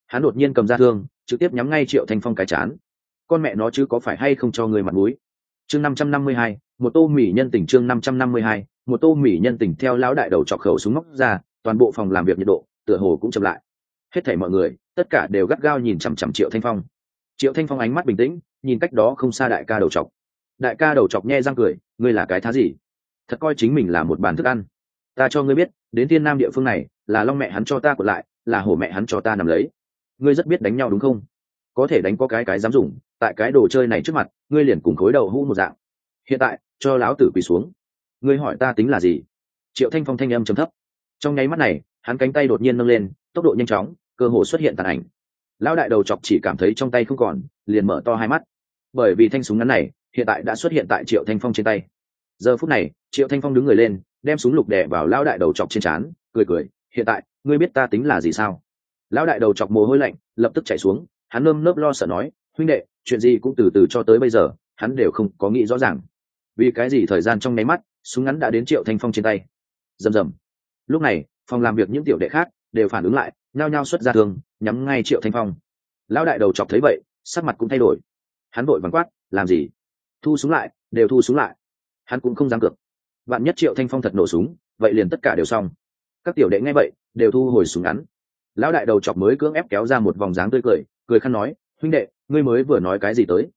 Hắn đột nhiên cầm ra thương trực tiếp nhắm ngay Triệu Thanh Phong cái chán. Con mẹ nó chứ có phải hay không cho người mặt mũi. Chương 552, một tô mì nhân tình. Chương 552, một tô mì nhân tình. Theo lão đại đầu chọc khẩu súng móc ra, toàn bộ phòng làm việc nhiệt độ tựa hồ cũng chậm lại. Hết thảy mọi người tất cả đều gắt gao nhìn chằm chằm Triệu Thanh Phong. Triệu Thanh Phong ánh mắt bình tĩnh nhìn cách đó không xa đại ca đầu chọc. Đại ca đầu chọc nhe răng cười, ngươi là cái thá gì? Thật coi chính mình là một bàn thức ăn. Ta cho ngươi biết, đến Thiên Nam địa phương này là long mẹ hắn cho ta cột lại, là hổ mẹ hắn cho ta nằm lấy. Ngươi rất biết đánh nhau đúng không? Có thể đánh có cái dám dùng, tại cái đồ chơi này trước mặt ngươi liền cùng khối đầu hũ một dạng. Hiện tại cho láo tử quỳ xuống. Ngươi hỏi ta tính là gì? Triệu Thanh Phong thanh âm trầm thấp. Trong nháy mắt này hắn cánh tay đột nhiên nâng lên, tốc độ nhanh chóng, cơ hồ xuất hiện tàn ảnh. Lão đại đầu chọc chỉ cảm thấy trong tay không còn, liền mở to hai mắt, bởi vì thanh súng ngắn này hiện tại đã xuất hiện tại Triệu Thanh Phong trên tay. Giờ phút này Triệu Thanh Phong đứng người lên, đem súng lục đè vào lão đại đầu chọc trên trán, cười, hiện tại ngươi biết ta tính là gì sao? Lão đại đầu chọc mồ hôi lạnh lập tức chảy xuống, hắn nơm nớp lo sợ nói, huynh đệ, chuyện gì cũng từ từ cho tới bây giờ hắn đều không có nghĩ rõ ràng. Vì cái gì thời gian trong nháy mắt súng ngắn đã đến Triệu Thanh Phong trên tay. Rầm rầm. Lúc này phòng làm việc những tiểu đệ khác đều phản ứng lại, nhao nhao xuất ra thương nhắm ngay Triệu Thanh Phong. Lão đại đầu chọc thấy vậy sắc mặt cũng thay đổi, hắn vội vàng quát, làm gì? Thu súng lại, đều thu súng lại. Hắn cũng không dám cược, vạn nhất Triệu Thanh Phong thật nổ súng vậy liền tất cả đều xong. Các tiểu đệ nghe vậy đều thu hồi súng ngắn. Lão đại đầu chọc mới cưỡng ép kéo ra một vòng dáng tươi cười khăn nói, huynh đệ, ngươi mới vừa nói cái gì tới?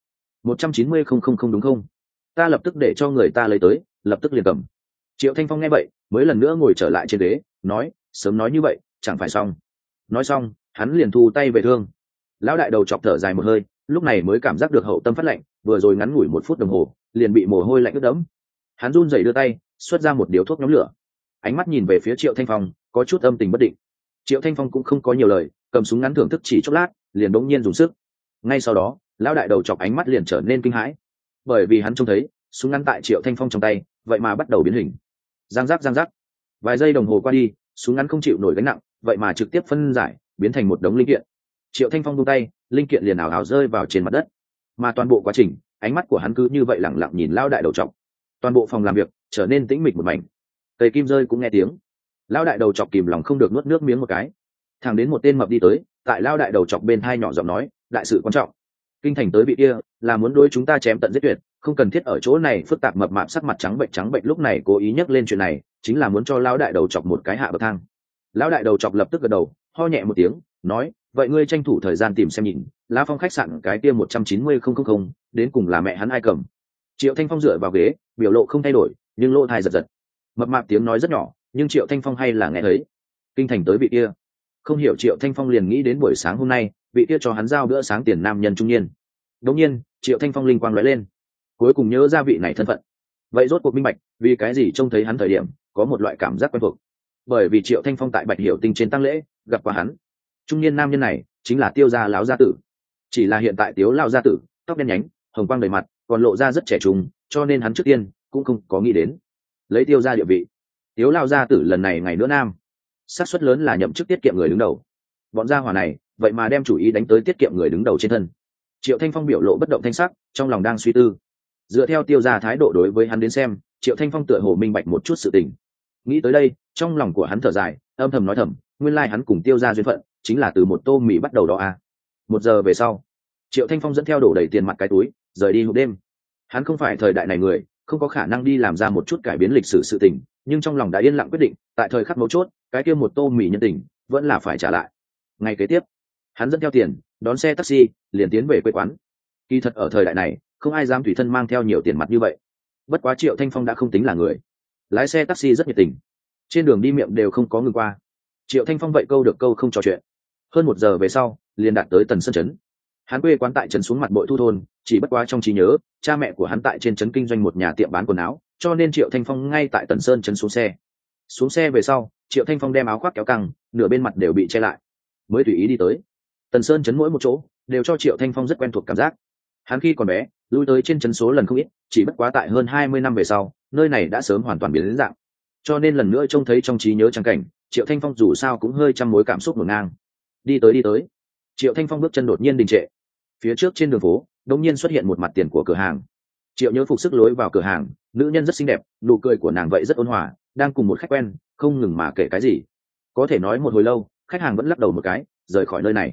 190,000 đúng không? Ta lập tức để cho người ta lấy tới, lập tức liền cầm. Triệu Thanh Phong nghe vậy mới lần nữa ngồi trở lại trên ghế, nói, sớm nói như vậy chẳng phải xong. Nói xong hắn liền thu tay về thương. Lão đại đầu chọc thở dài một hơi, lúc này mới cảm giác được hậu tâm phát lạnh, vừa rồi ngắn ngủi 1 phút đồng hồ liền bị mồ hôi lạnh ướt đẫm. Hắn run rẩy đưa tay xuất ra một điếu thuốc nhóm lửa, ánh mắt nhìn về phía Triệu Thanh Phong có chút âm tình bất định. Triệu Thanh Phong cũng không có nhiều lời, cầm súng ngắn thưởng thức chỉ chốc lát liền bỗng nhiên dùng sức. Ngay sau đó lão đại đầu chọc ánh mắt liền trở nên kinh hãi, bởi vì hắn trông thấy súng ngắn tại Triệu Thanh Phong trong tay vậy mà bắt đầu biến hình. Giang giác. Vài giây đồng hồ qua đi, súng ngắn không chịu nổi gánh nặng, vậy mà trực tiếp phân giải biến thành một đống linh kiện. Triệu Thanh Phong buông tay, linh kiện liền ảo ảo rơi vào trên mặt đất. Mà toàn bộ quá trình ánh mắt của hắn cứ như vậy lẳng lặng nhìn lão đại đầu chọc. Toàn bộ phòng làm việc trở nên tĩnh mịch một mảnh, cây kim rơi cũng nghe tiếng. Lão đại đầu chọc kìm lòng không được nuốt nước miếng một cái. Thẳng đến một tên mập đi tới, tại lão đại đầu chọc bên thai nhỏ giọng nói, đại sự quan trọng, kinh thành tới vị kia là muốn đối chúng ta chém tận giết tuyệt, không cần thiết ở chỗ này phức tạp. Mập mạp sắc mặt trắng bệnh lúc này cố ý nhắc lên chuyện này, chính là muốn cho lão đại đầu chọc một cái hạ bậc thang. Lão đại đầu chọc lập tức gật đầu, ho nhẹ một tiếng, nói, vậy ngươi tranh thủ thời gian tìm xem nhìn, lá phong khách sạn cái kia 190,000 đến cùng là mẹ hắn ai cầm. Triệu Thanh Phong dựa vào ghế, biểu lộ không thay đổi, nhưng lỗ tai giật. Mập mạp tiếng nói rất nhỏ, nhưng Triệu Thanh Phong hay là nghe thấy. Kinh thành tới vị kia. Không hiểu Triệu Thanh Phong liền nghĩ đến buổi sáng hôm nay vị kia cho hắn giao bữa sáng tiền nam nhân trung niên. Đống nhiên Triệu Thanh Phong linh quang lóe lên, cuối cùng nhớ ra vị này thân phận. Vậy rốt cuộc minh bạch vì cái gì trông thấy hắn thời điểm có một loại cảm giác quen thuộc, bởi vì Triệu Thanh Phong tại Bạch Hiểu Tinh trên tang lễ gặp qua hắn. Trung niên nam nhân này chính là Tiêu gia lão gia tử, chỉ là hiện tại Tiếu lão gia tử tóc đen nhánh, hồng quang đầy mặt, còn lộ ra rất trẻ trung, cho nên hắn trước tiên cũng không có nghĩ đến lấy Tiêu gia địa vị. Tiếu lão gia tử lần này ngày nữa nam, xác suất lớn là nhậm chức tiết kiệm người đứng đầu. Bọn gia hỏa này vậy mà đem chủ ý đánh tới tiết kiệm người đứng đầu trên thân. Triệu Thanh Phong biểu lộ bất động thanh sắc, trong lòng đang suy tư. Dựa theo Tiêu gia thái độ đối với hắn đến xem, Triệu Thanh Phong tựa hồ minh bạch một chút sự tình. Nghĩ tới đây, trong lòng của hắn thở dài, âm thầm nói thầm, nguyên lai hắn cùng Tiêu gia duyên phận chính là từ một tô mì bắt đầu đó à. 1 giờ về sau, Triệu Thanh Phong dẫn theo đổ đầy tiền mặt cái túi rời đi hộp đêm. Hắn không phải thời đại này người, không có khả năng đi làm ra một chút cải biến lịch sử sự tình, nhưng trong lòng đã yên lặng quyết định, tại thời khắc mấu chốt, cái kia một tô mì nhân tình vẫn là phải trả lại. Ngày kế tiếp, hắn dẫn theo tiền đón xe taxi liền tiến về quê quán. Kỳ thật ở thời đại này không ai dám tùy thân mang theo nhiều tiền mặt như vậy, bất quá Triệu Thanh Phong đã không tính là người, lái xe taxi rất nhiệt tình, trên đường đi miệng đều không có ngừng qua. Triệu Thanh Phong vậy câu được câu không trò chuyện. Hơn 1 giờ về sau liền đạt tới Tần Sơn trấn. Hắn quê quán tại trấn Xuống Mặt Bội Thu thôn, chỉ bất quá trong trí nhớ cha mẹ của hắn tại trên trấn kinh doanh một nhà tiệm bán quần áo, cho nên Triệu Thanh Phong ngay tại Tần Sơn trấn xuống xe. Xuống xe về sau, Triệu Thanh Phong đem áo khoác kéo căng, nửa bên mặt đều bị che lại, mới tùy ý đi tới. Tần Sơn trấn mỗi một chỗ đều cho Triệu Thanh Phong rất quen thuộc cảm giác. Hắn khi còn bé lui tới trên trấn số lần không ít, chỉ bất quá tại hơn 20 năm về sau, nơi này đã sớm hoàn toàn biến đến dạng, cho nên lần nữa trông thấy trong trí nhớ trang cảnh, Triệu Thanh Phong dù sao cũng hơi trăm mối cảm xúc ngổn ngang. Đi tới, Triệu Thanh Phong bước chân đột nhiên đình trệ. Phía trước trên đường phố đột nhiên xuất hiện một mặt tiền của cửa hàng. Triệu nhớ phục sức lối vào cửa hàng, nữ nhân rất xinh đẹp, nụ cười của nàng vậy rất ôn hòa, đang cùng một khách quen không ngừng mà kể cái gì. Có thể nói một hồi lâu, khách hàng vẫn lắc đầu một cái, rời khỏi nơi này.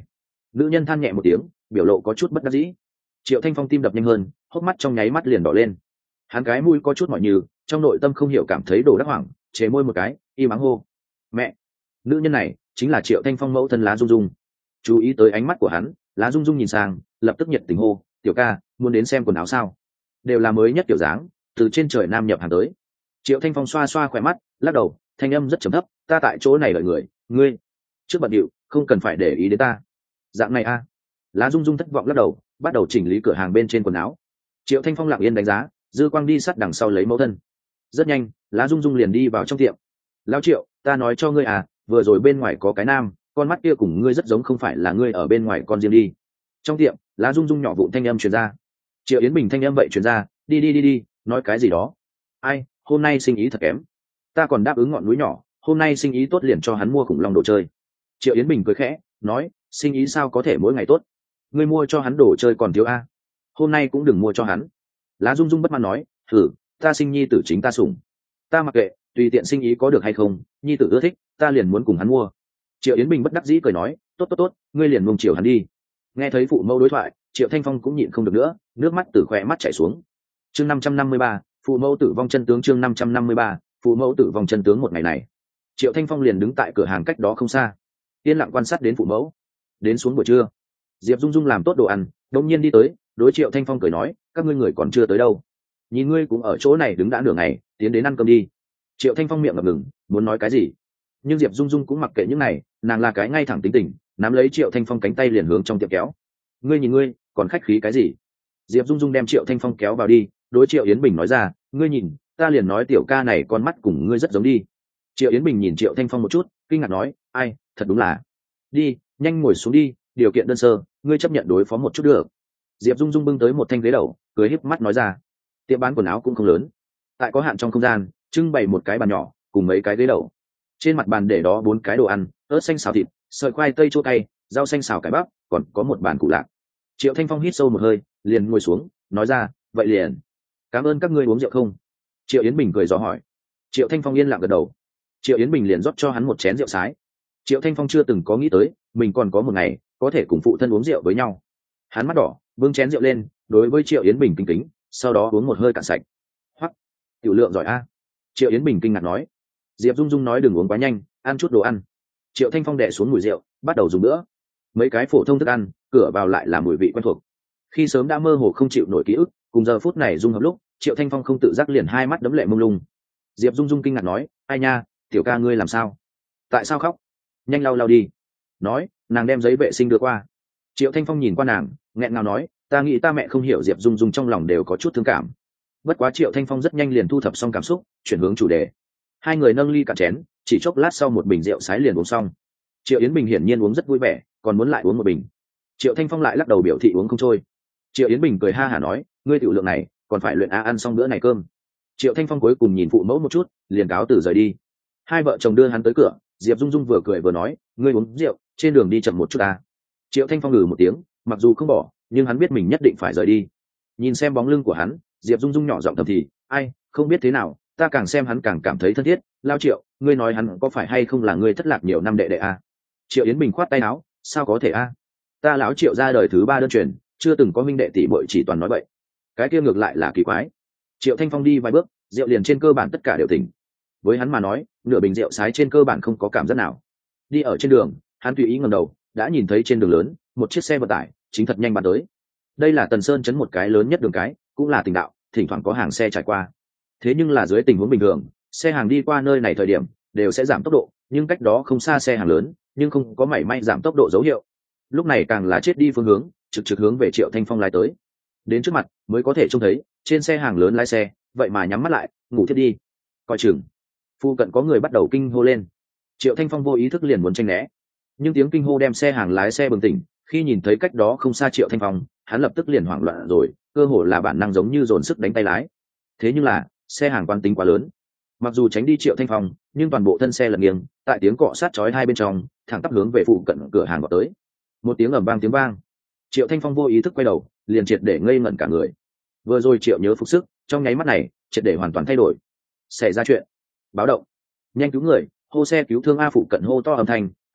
Nữ nhân than nhẹ một tiếng, biểu lộ có chút bất đắc dĩ. Triệu Thanh Phong tim đập nhanh hơn, hốc mắt trong nháy mắt liền đỏ lên. Hắn cái mũi có chút mỏi nhừ, trong nội tâm không hiểu cảm thấy đồ đắc hoảng, chế môi một cái, im ắng hô: "Mẹ!" Nữ nhân này chính là Triệu Thanh Phong mẫu thân Lá Dung Dung. Chú ý tới ánh mắt của hắn, Lá Dung Dung nhìn sang, lập tức nhiệt tình hô: "Tiểu ca, muốn đến xem quần áo sao? Đều là mới nhất kiểu dáng, từ trên trời nam nhập hàng tới." Triệu Thanh Phong xoa xoa khỏe mắt, lắc đầu, thanh âm rất trầm thấp: "Ta tại chỗ này đợi người, ngươi trước bận điệu, không cần phải để ý đến ta." Dạng này a? Lá Dung Dung thất vọng lắc đầu, bắt đầu chỉnh lý cửa hàng bên trên quần áo. Triệu Thanh Phong lặng yên đánh giá, dư quang đi sát đằng sau lấy mẫu thân. Rất nhanh, Lá Dung Dung liền đi vào trong tiệm. "Lão Triệu, ta nói cho ngươi à, vừa rồi bên ngoài có cái nam, con mắt kia cùng ngươi rất giống, không phải là ngươi ở bên ngoài con riêng đi." Trong tiệm, Lá Dung Dung nhỏ vụn thanh âm truyền ra. Triệu Yến Bình thanh âm vậy truyền ra: đi, nói cái gì đó. Ai, hôm nay sinh ý thật kém. Ta còn đáp ứng ngọn núi nhỏ, hôm nay sinh ý tốt liền cho hắn mua khủng long đồ chơi." Triệu Yến Bình cười khẽ, nói: "Sinh ý sao có thể mỗi ngày tốt? Ngươi mua cho hắn đồ chơi còn thiếu a? Hôm nay cũng đừng mua cho hắn." Lá Dung Dung bất mãn nói: "Thử, ta sinh nhi tử chính ta sủng. Ta mặc kệ, tùy tiện sinh ý có được hay không, nhi tử ưa thích, ta liền muốn cùng hắn mua." Triệu Yến Bình bất đắc dĩ cười nói: Tốt, ngươi liền nuông chiều hắn đi." Nghe thấy phụ mẫu đối thoại, Triệu Thanh Phong cũng nhịn không được nữa, nước mắt từ khóe mắt chảy xuống. Chương 553, phụ mẫu tử vong chân tướng. Chương 553, phụ mẫu tử vong chân tướng. Một ngày này, Triệu Thanh Phong liền đứng tại cửa hàng cách đó không xa, yên lặng quan sát đến phụ mẫu. Đến xuống buổi trưa, Diệp Dung Dung làm tốt đồ ăn, đột nhiên đi tới, đối Triệu Thanh Phong cười nói: "Các ngươi người còn chưa tới đâu, nhìn ngươi cũng ở chỗ này đứng đã nửa ngày, tiến đến ăn cơm đi." Triệu Thanh Phong miệng ngập ngừng, muốn nói cái gì, nhưng Diệp Dung Dung cũng mặc kệ những này, nàng là cái ngay thẳng tính tình, nắm lấy Triệu Thanh Phong cánh tay liền hướng trong tiệm kéo. "Ngươi nhìn ngươi, còn khách khí cái gì?" Diệp Dung Dung đem Triệu Thanh Phong kéo vào đi, đối Triệu Yến Bình nói ra: "Ngươi nhìn, ta liền nói tiểu ca này con mắt cùng ngươi rất giống đi." Triệu Yến Bình nhìn Triệu Thanh Phong một chút, kinh ngạc nói: "Ai, thật đúng là. Đi, nhanh ngồi xuống đi, điều kiện đơn sơ, ngươi chấp nhận đối phó một chút được." Diệp Dung Dung bưng tới một thanh ghế đầu, cười híp mắt nói ra. Tiệm bán quần áo cũng không lớn, tại có hạn trong không gian trưng bày một cái bàn nhỏ cùng mấy cái ghế đầu. Trên mặt bàn để đó 4 cái đồ ăn: ớt xanh xào thịt, sợi khoai tây chua cay, rau xanh xào cải bắp, còn có một bàn củ lạc. Triệu Thanh Phong hít sâu một hơi, liền ngồi xuống, nói ra: "Vậy liền, cảm ơn các ngươi uống rượu không?" Triệu Yến Bình cười dò hỏi. Triệu Thanh Phong yên lặng gật đầu. Triệu Yến Bình liền rót cho hắn một chén rượu sái. Triệu Thanh Phong chưa từng có nghĩ tới mình còn có một ngày có thể cùng phụ thân uống rượu với nhau. Hắn mắt đỏ, bưng chén rượu lên, đối với Triệu Yến Bình kính kính, sau đó uống một hơi cạn sạch. "Hoắc, tiểu lượng giỏi a." Triệu Yến Bình kinh ngạc nói. Diệp Dung Dung nói: "Đừng uống quá nhanh, ăn chút đồ ăn." Triệu Thanh Phong đè xuống mùi rượu, bắt đầu dùng bữa. Mấy cái phổ thông thức ăn, cửa vào lại là mùi vị quen thuộc. Khi sớm đã mơ hồ không chịu nổi ký ức, cùng giờ phút này dung hợp lúc, Triệu Thanh Phong không tự giác liền hai mắt đấm lệ mông lung. Diệp Dung Dung kinh ngạc nói: "Ai nha, tiểu ca ngươi làm sao? Tại sao khóc? Nhanh lau đi." Nói, nàng đem giấy vệ sinh đưa qua. Triệu Thanh Phong nhìn qua nàng, nghẹn ngào nói: "Ta nghĩ ta mẹ không hiểu." Diệp Dung Dung trong lòng đều có chút thương cảm. Bất quá Triệu Thanh Phong rất nhanh liền thu thập xong cảm xúc, chuyển hướng chủ đề. Hai người nâng ly cạn chén, chỉ chốc lát sau một bình rượu sái liền uống xong. Triệu Yến Bình hiển nhiên uống rất vui vẻ, còn muốn lại uống một bình. Triệu Thanh Phong lại lắc đầu biểu thị uống không trôi. Triệu Yến Bình cười ha hả nói: "Ngươi tiểu lượng này, còn phải luyện ăn xong bữa này cơm." Triệu Thanh Phong cuối cùng nhìn phụ mẫu một chút, liền cáo từ rời đi. Hai vợ chồng đưa hắn tới cửa, Diệp Dung Dung vừa cười vừa nói: "Ngươi uống rượu, trên đường đi chậm một chút ta." Triệu Thanh Phong ngừ một tiếng, mặc dù không bỏ, nhưng hắn biết mình nhất định phải rời đi. Nhìn xem bóng lưng của hắn, Diệp Dung Dung nhỏ giọng thầm thì: "Ai, không biết thế nào, ta càng xem hắn càng cảm thấy thân thiết. Lao Triệu, ngươi nói hắn có phải hay không là ngươi thất lạc nhiều năm đệ đệ a?" Triệu Yến Bình khoát tay áo: "Sao có thể a? Ta lão Triệu ra đời thứ 3 đơn truyền, chưa từng có minh đệ tỷ muội, chỉ toàn nói vậy. Cái kia ngược lại là kỳ quái." Triệu Thanh Phong đi vài bước, rượu liền trên cơ bản tất cả đều tỉnh. Với hắn mà nói, nửa bình rượu sái trên cơ bản không có cảm giác nào. Đi ở trên đường, hắn tùy ý ngẩng đầu, đã nhìn thấy trên đường lớn một chiếc xe vận tải chính thật nhanh bắn tới. Đây là Tần Sơn trấn một cái lớn nhất đường cái, cũng là tỉnh đạo, thỉnh thoảng có hàng xe trải qua. Thế nhưng là dưới tình huống bình thường, xe hàng đi qua nơi này thời điểm đều sẽ giảm tốc độ, nhưng cách đó không xa xe hàng lớn, nhưng không có mảy may giảm tốc độ dấu hiệu. Lúc này càng là chết đi phương hướng, trực hướng về Triệu Thanh Phong lái tới. Đến trước mặt mới có thể trông thấy trên xe hàng lớn lái xe vậy mà nhắm mắt lại ngủ thiết đi. Coi chừng, phu cận có người bắt đầu kinh hô lên. Triệu Thanh Phong vô ý thức liền muốn tranh né, nhưng tiếng kinh hô đem xe hàng lái xe bừng tỉnh. Khi nhìn thấy cách đó không xa Triệu Thanh Phong, hắn lập tức liền hoảng loạn rồi, cơ hồ là bản năng giống như dồn sức đánh tay lái. Thế nhưng là xe hàng quán tính quá lớn, mặc dù tránh đi Triệu Thanh Phong, nhưng toàn bộ thân xe lật nghiêng, tại tiếng cọ sát chói hai bên trong thẳng tắp hướng về phụ cận cửa hàng vào tới. Một tiếng ầm vang tiếng vang, Triệu Thanh Phong vô ý thức quay đầu, liền triệt để ngây ngẩn cả người. Vừa rồi Triệu nhớ phục sức, trong nháy mắt này triệt để hoàn toàn thay đổi. Xảy ra chuyện, báo động, nhanh cứu người, hô xe cứu thương. A phụ cận hô to âm thanh,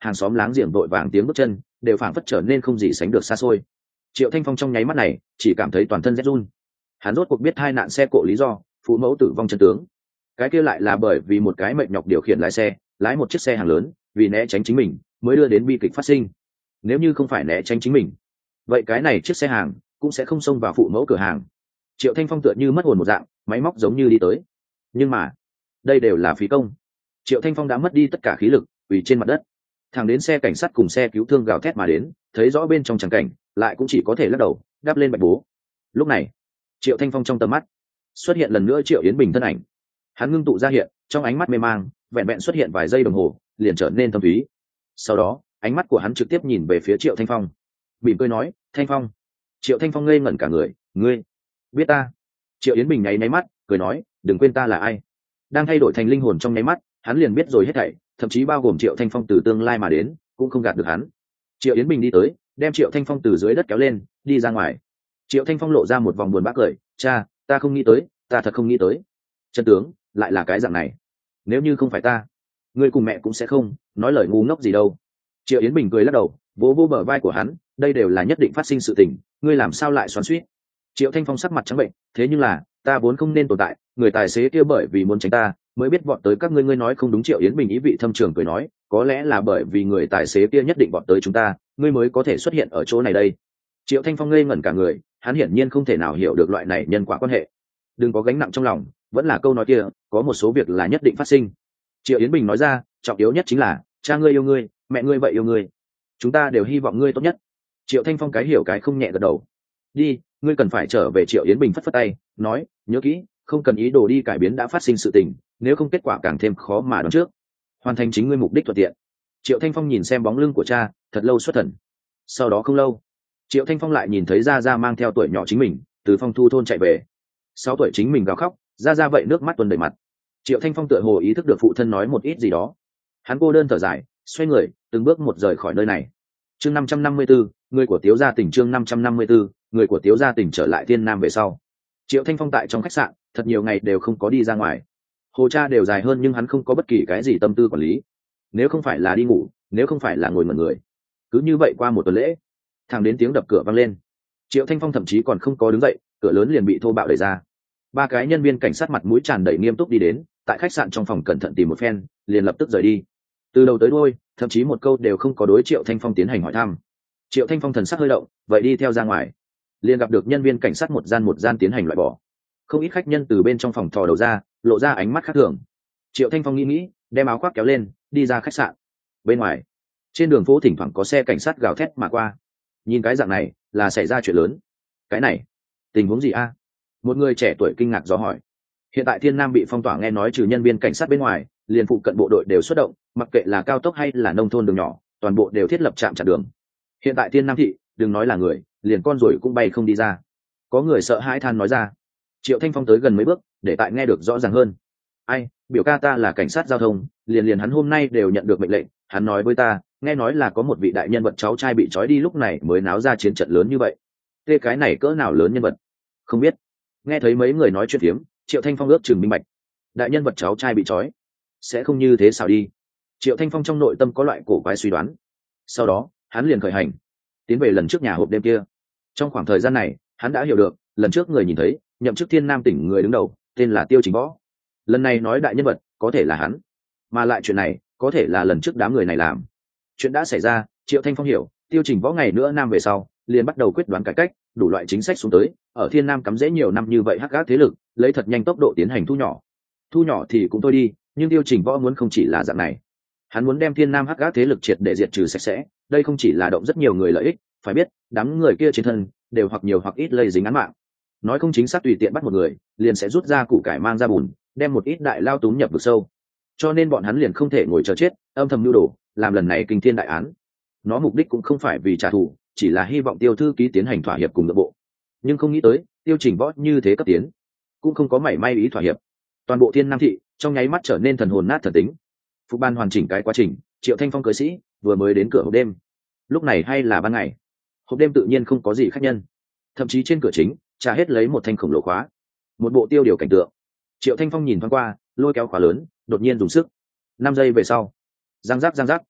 hàng xóm láng giềng vội vàng tiếng bước chân đều phảng phất trở nên không gì sánh được xa xôi. Triệu Thanh Phong trong nháy mắt này chỉ cảm thấy toàn thân rét run. Hắn rốt cuộc biết hai nạn xe cộ lý do, phụ mẫu tử vong chân tướng. Cái kia lại là bởi vì một cái mệt nhọc điều khiển lái xe, lái một chiếc xe hàng lớn, vì né tránh chính mình mới đưa đến bi kịch phát sinh. Nếu như không phải né tránh chính mình, vậy cái này chiếc xe hàng cũng sẽ không xông vào phụ mẫu cửa hàng. Triệu Thanh Phong tựa như mất hồn một dạng, máy móc giống như đi tới. Nhưng mà đây đều là phí công. Triệu Thanh Phong đã mất đi tất cả khí lực, quỳ trên mặt đất. Thẳng đến xe cảnh sát cùng xe cứu thương gào thét mà đến, thấy rõ bên trong tràng cảnh, lại cũng chỉ có thể lắc đầu đáp lên bạch bố. Lúc này Triệu Thanh Phong trong tầm mắt xuất hiện lần nữa Triệu Yến Bình thân ảnh. Hắn ngưng tụ ra hiện, trong ánh mắt mê mang vẹn vẹn xuất hiện vài giây đồng hồ liền trở nên thâm thúy. Sau đó ánh mắt của hắn trực tiếp nhìn về phía Triệu Thanh Phong, mỉm cười nói: Thanh Phong. Triệu Thanh Phong ngây ngẩn cả người: ngươi biết ta? Triệu Yến Bình nháy nháy mắt cười nói: đừng quên ta là ai. Đang thay đổi thành linh hồn trong nháy mắt, hắn liền biết rồi hết thảy, thậm chí bao gồm Triệu Thanh Phong từ tương lai mà đến cũng không gạt được hắn. Triệu Yến Bình đi tới, đem Triệu Thanh Phong từ dưới đất kéo lên, đi ra ngoài. Triệu Thanh Phong lộ ra một vòng buồn bã cười: cha, ta không nghĩ tới, ta thật không nghĩ tới, chân tướng lại là cái dạng này. Nếu như không phải ta, ngươi cùng mẹ cũng sẽ không nói lời ngu ngốc gì đâu. Triệu Yến Bình cười lắc đầu, vỗ vỗ bờ vai của hắn: đây đều là nhất định phát sinh sự tình, ngươi làm sao lại xoắn xuýt? Triệu Thanh Phong sắc mặt trắng bệnh: thế nhưng là ta vốn không nên tồn tại, người tài xế kia bởi vì muốn tránh ta mới biết vọt tới các ngươi. Ngươi nói không đúng. Triệu Yến Bình ý vị thâm trường cười nói: có lẽ là bởi vì người tài xế kia nhất định vọt tới chúng ta, ngươi mới có thể xuất hiện ở chỗ này đây. Triệu Thanh Phong ngây ngẩn cả người, hắn hiển nhiên không thể nào hiểu được loại này nhân quả quan hệ. Đừng có gánh nặng trong lòng, vẫn là câu nói kia, có một số việc là nhất định phát sinh. Triệu Yến Bình nói ra: trọng yếu nhất chính là cha ngươi yêu ngươi, mẹ ngươi vậy yêu ngươi, chúng ta đều hy vọng ngươi tốt nhất. Triệu Thanh Phong cái hiểu cái không nhẹ gật đầu. đi, ngươi cần phải trở về. Triệu Yến Bình phất phất tay nói: nhớ kỹ, không cần ý đồ đi cải biến đã phát sinh sự tình, nếu không kết quả càng thêm khó mà đoán trước. Hoàn thành chính ngươi mục đích thuận tiện. Triệu Thanh Phong nhìn xem bóng lưng của cha, thật lâu xuất thần. Sau đó không lâu, Triệu Thanh Phong lại nhìn thấy Gia Gia mang theo tuổi nhỏ chính mình từ Phong Thu thôn chạy về. 6 tuổi chính mình gào khóc, Gia Gia vậy nước mắt tuôn đầy mặt. Triệu Thanh Phong tựa hồ ý thức được phụ thân nói một ít gì đó, hắn cô đơn thở dài, xoay người từng bước một rời khỏi nơi này. Chương 554, người của Tiếu gia tỉnh. Chương 554, người của Tiếu gia tỉnh trở lại Thiên Nam về sau. Triệu Thanh Phong tại trong khách sạn thật nhiều ngày đều không có đi ra ngoài. Hồ cha đều dài hơn nhưng hắn không có bất kỳ cái gì tâm tư quản lý. Nếu không phải là đi ngủ, nếu không phải là ngồi ngẩn người, cứ như vậy qua một tuần lễ. Thẳng đến tiếng đập cửa vang lên, Triệu Thanh Phong thậm chí còn không có đứng dậy, cửa lớn liền bị thô bạo đẩy ra. 3 cái nhân viên cảnh sát mặt mũi tràn đầy nghiêm túc đi đến, tại khách sạn trong phòng cẩn thận tìm một phen, liền lập tức rời đi. Từ đầu tới đuôi, thậm chí một câu đều không có đối Triệu Thanh Phong tiến hành hỏi thăm. Triệu Thanh Phong thần sắc hơi động, vậy đi theo ra ngoài, liền gặp được nhân viên cảnh sát một gian tiến hành loại bỏ. Không ít khách nhân từ bên trong phòng thò đầu ra, lộ ra ánh mắt khác thường. Triệu Thanh Phong nghĩ, đem áo khoác kéo lên, đi ra khách sạn. Bên ngoài, trên đường phố thỉnh thoảng có xe cảnh sát gào thét mà qua. Nhìn cái dạng này, là xảy ra chuyện lớn. Cái này, tình huống gì a? Một người trẻ tuổi kinh ngạc dò hỏi. Hiện tại Thiên Nam bị phong tỏa, nghe nói trừ nhân viên cảnh sát bên ngoài, liền phụ cận bộ đội đều xuất động, mặc kệ là cao tốc hay là nông thôn đường nhỏ, toàn bộ đều thiết lập trạm chặn đường. Hiện tại Thiên Nam thị, đừng nói là người, liền con ruồi cũng bay không đi ra. Có người sợ hãi than nói ra. Triệu Thanh Phong tới gần mấy bước, để tại nghe được rõ ràng hơn. Ai, biểu ca ta là cảnh sát giao thông, liền hắn hôm nay đều nhận được mệnh lệnh, hắn nói với ta, nghe nói là có một vị đại nhân vật cháu trai bị trói đi, lúc này mới náo ra chiến trận lớn như vậy. Thế cái này cỡ nào lớn nhân vật? Không biết. Nghe thấy mấy người nói chuyện phiếm, Triệu Thanh Phong ước chừng minh bạch. Đại nhân vật cháu trai bị trói, sẽ không như thế sao đi. Triệu Thanh Phong trong nội tâm có loại cổ quái suy đoán. Sau đó, hắn liền khởi hành, tiến về lần trước nhà hộp đêm kia. Trong khoảng thời gian này, hắn đã hiểu được, lần trước người nhìn thấy, nhậm chức Thiên Nam tỉnh người đứng đầu, tên là Tiêu Trình Võ. Lần này nói đại nhân vật, có thể là hắn. Mà lại chuyện này, có thể là lần trước đám người này làm. Chuyện đã xảy ra, Triệu Thanh Phong hiểu, Tiêu Trình Võ ngày nữa Nam về sau, liền bắt đầu quyết đoán cải cách, đủ loại chính sách xuống tới, ở Thiên Nam cắm rễ nhiều năm như vậy hắc ác thế lực, lấy thật nhanh tốc độ tiến hành thu nhỏ thì cũng thôi đi, nhưng Tiêu Trình Võ muốn không chỉ là dạng này, hắn muốn đem Thiên Nam hắc ác thế lực triệt để diệt trừ sạch sẽ. Đây không chỉ là động rất nhiều người lợi ích, phải biết đám người kia trên thân đều hoặc nhiều hoặc ít lây dính án mạng. Nói không chính xác, tùy tiện bắt một người liền sẽ rút ra củ cải mang ra bùn, đem một ít đại lao túm nhập vực sâu. Cho nên bọn hắn liền không thể ngồi chờ chết, âm thầm mưu đồ làm lần này kinh thiên đại án. Nó mục đích cũng không phải vì trả thù, chỉ là hy vọng Tiêu thư ký tiến hành thỏa hiệp cùng nội bộ. Nhưng không nghĩ tới Tiêu Trình Võ như thế cấp tiến, cũng không có mảy may ý thỏa hiệp. Toàn bộ Thiên Nam thị trong nháy mắt trở nên thần hồn nát thần tính. Phục ban hoàn chỉnh cái quá trình, Triệu Thanh Phong cưới sĩ vừa mới đến cửa hộp đêm. Lúc này hay là ban ngày, hộp đêm tự nhiên không có gì khách nhân, thậm chí trên cửa chính trả hết lấy một thanh khổng lồ khóa, một bộ tiêu điều cảnh tượng. Triệu Thanh Phong nhìn thoáng qua, lôi kéo khóa lớn, đột nhiên dùng sức. 5 giây về sau, răng rắc,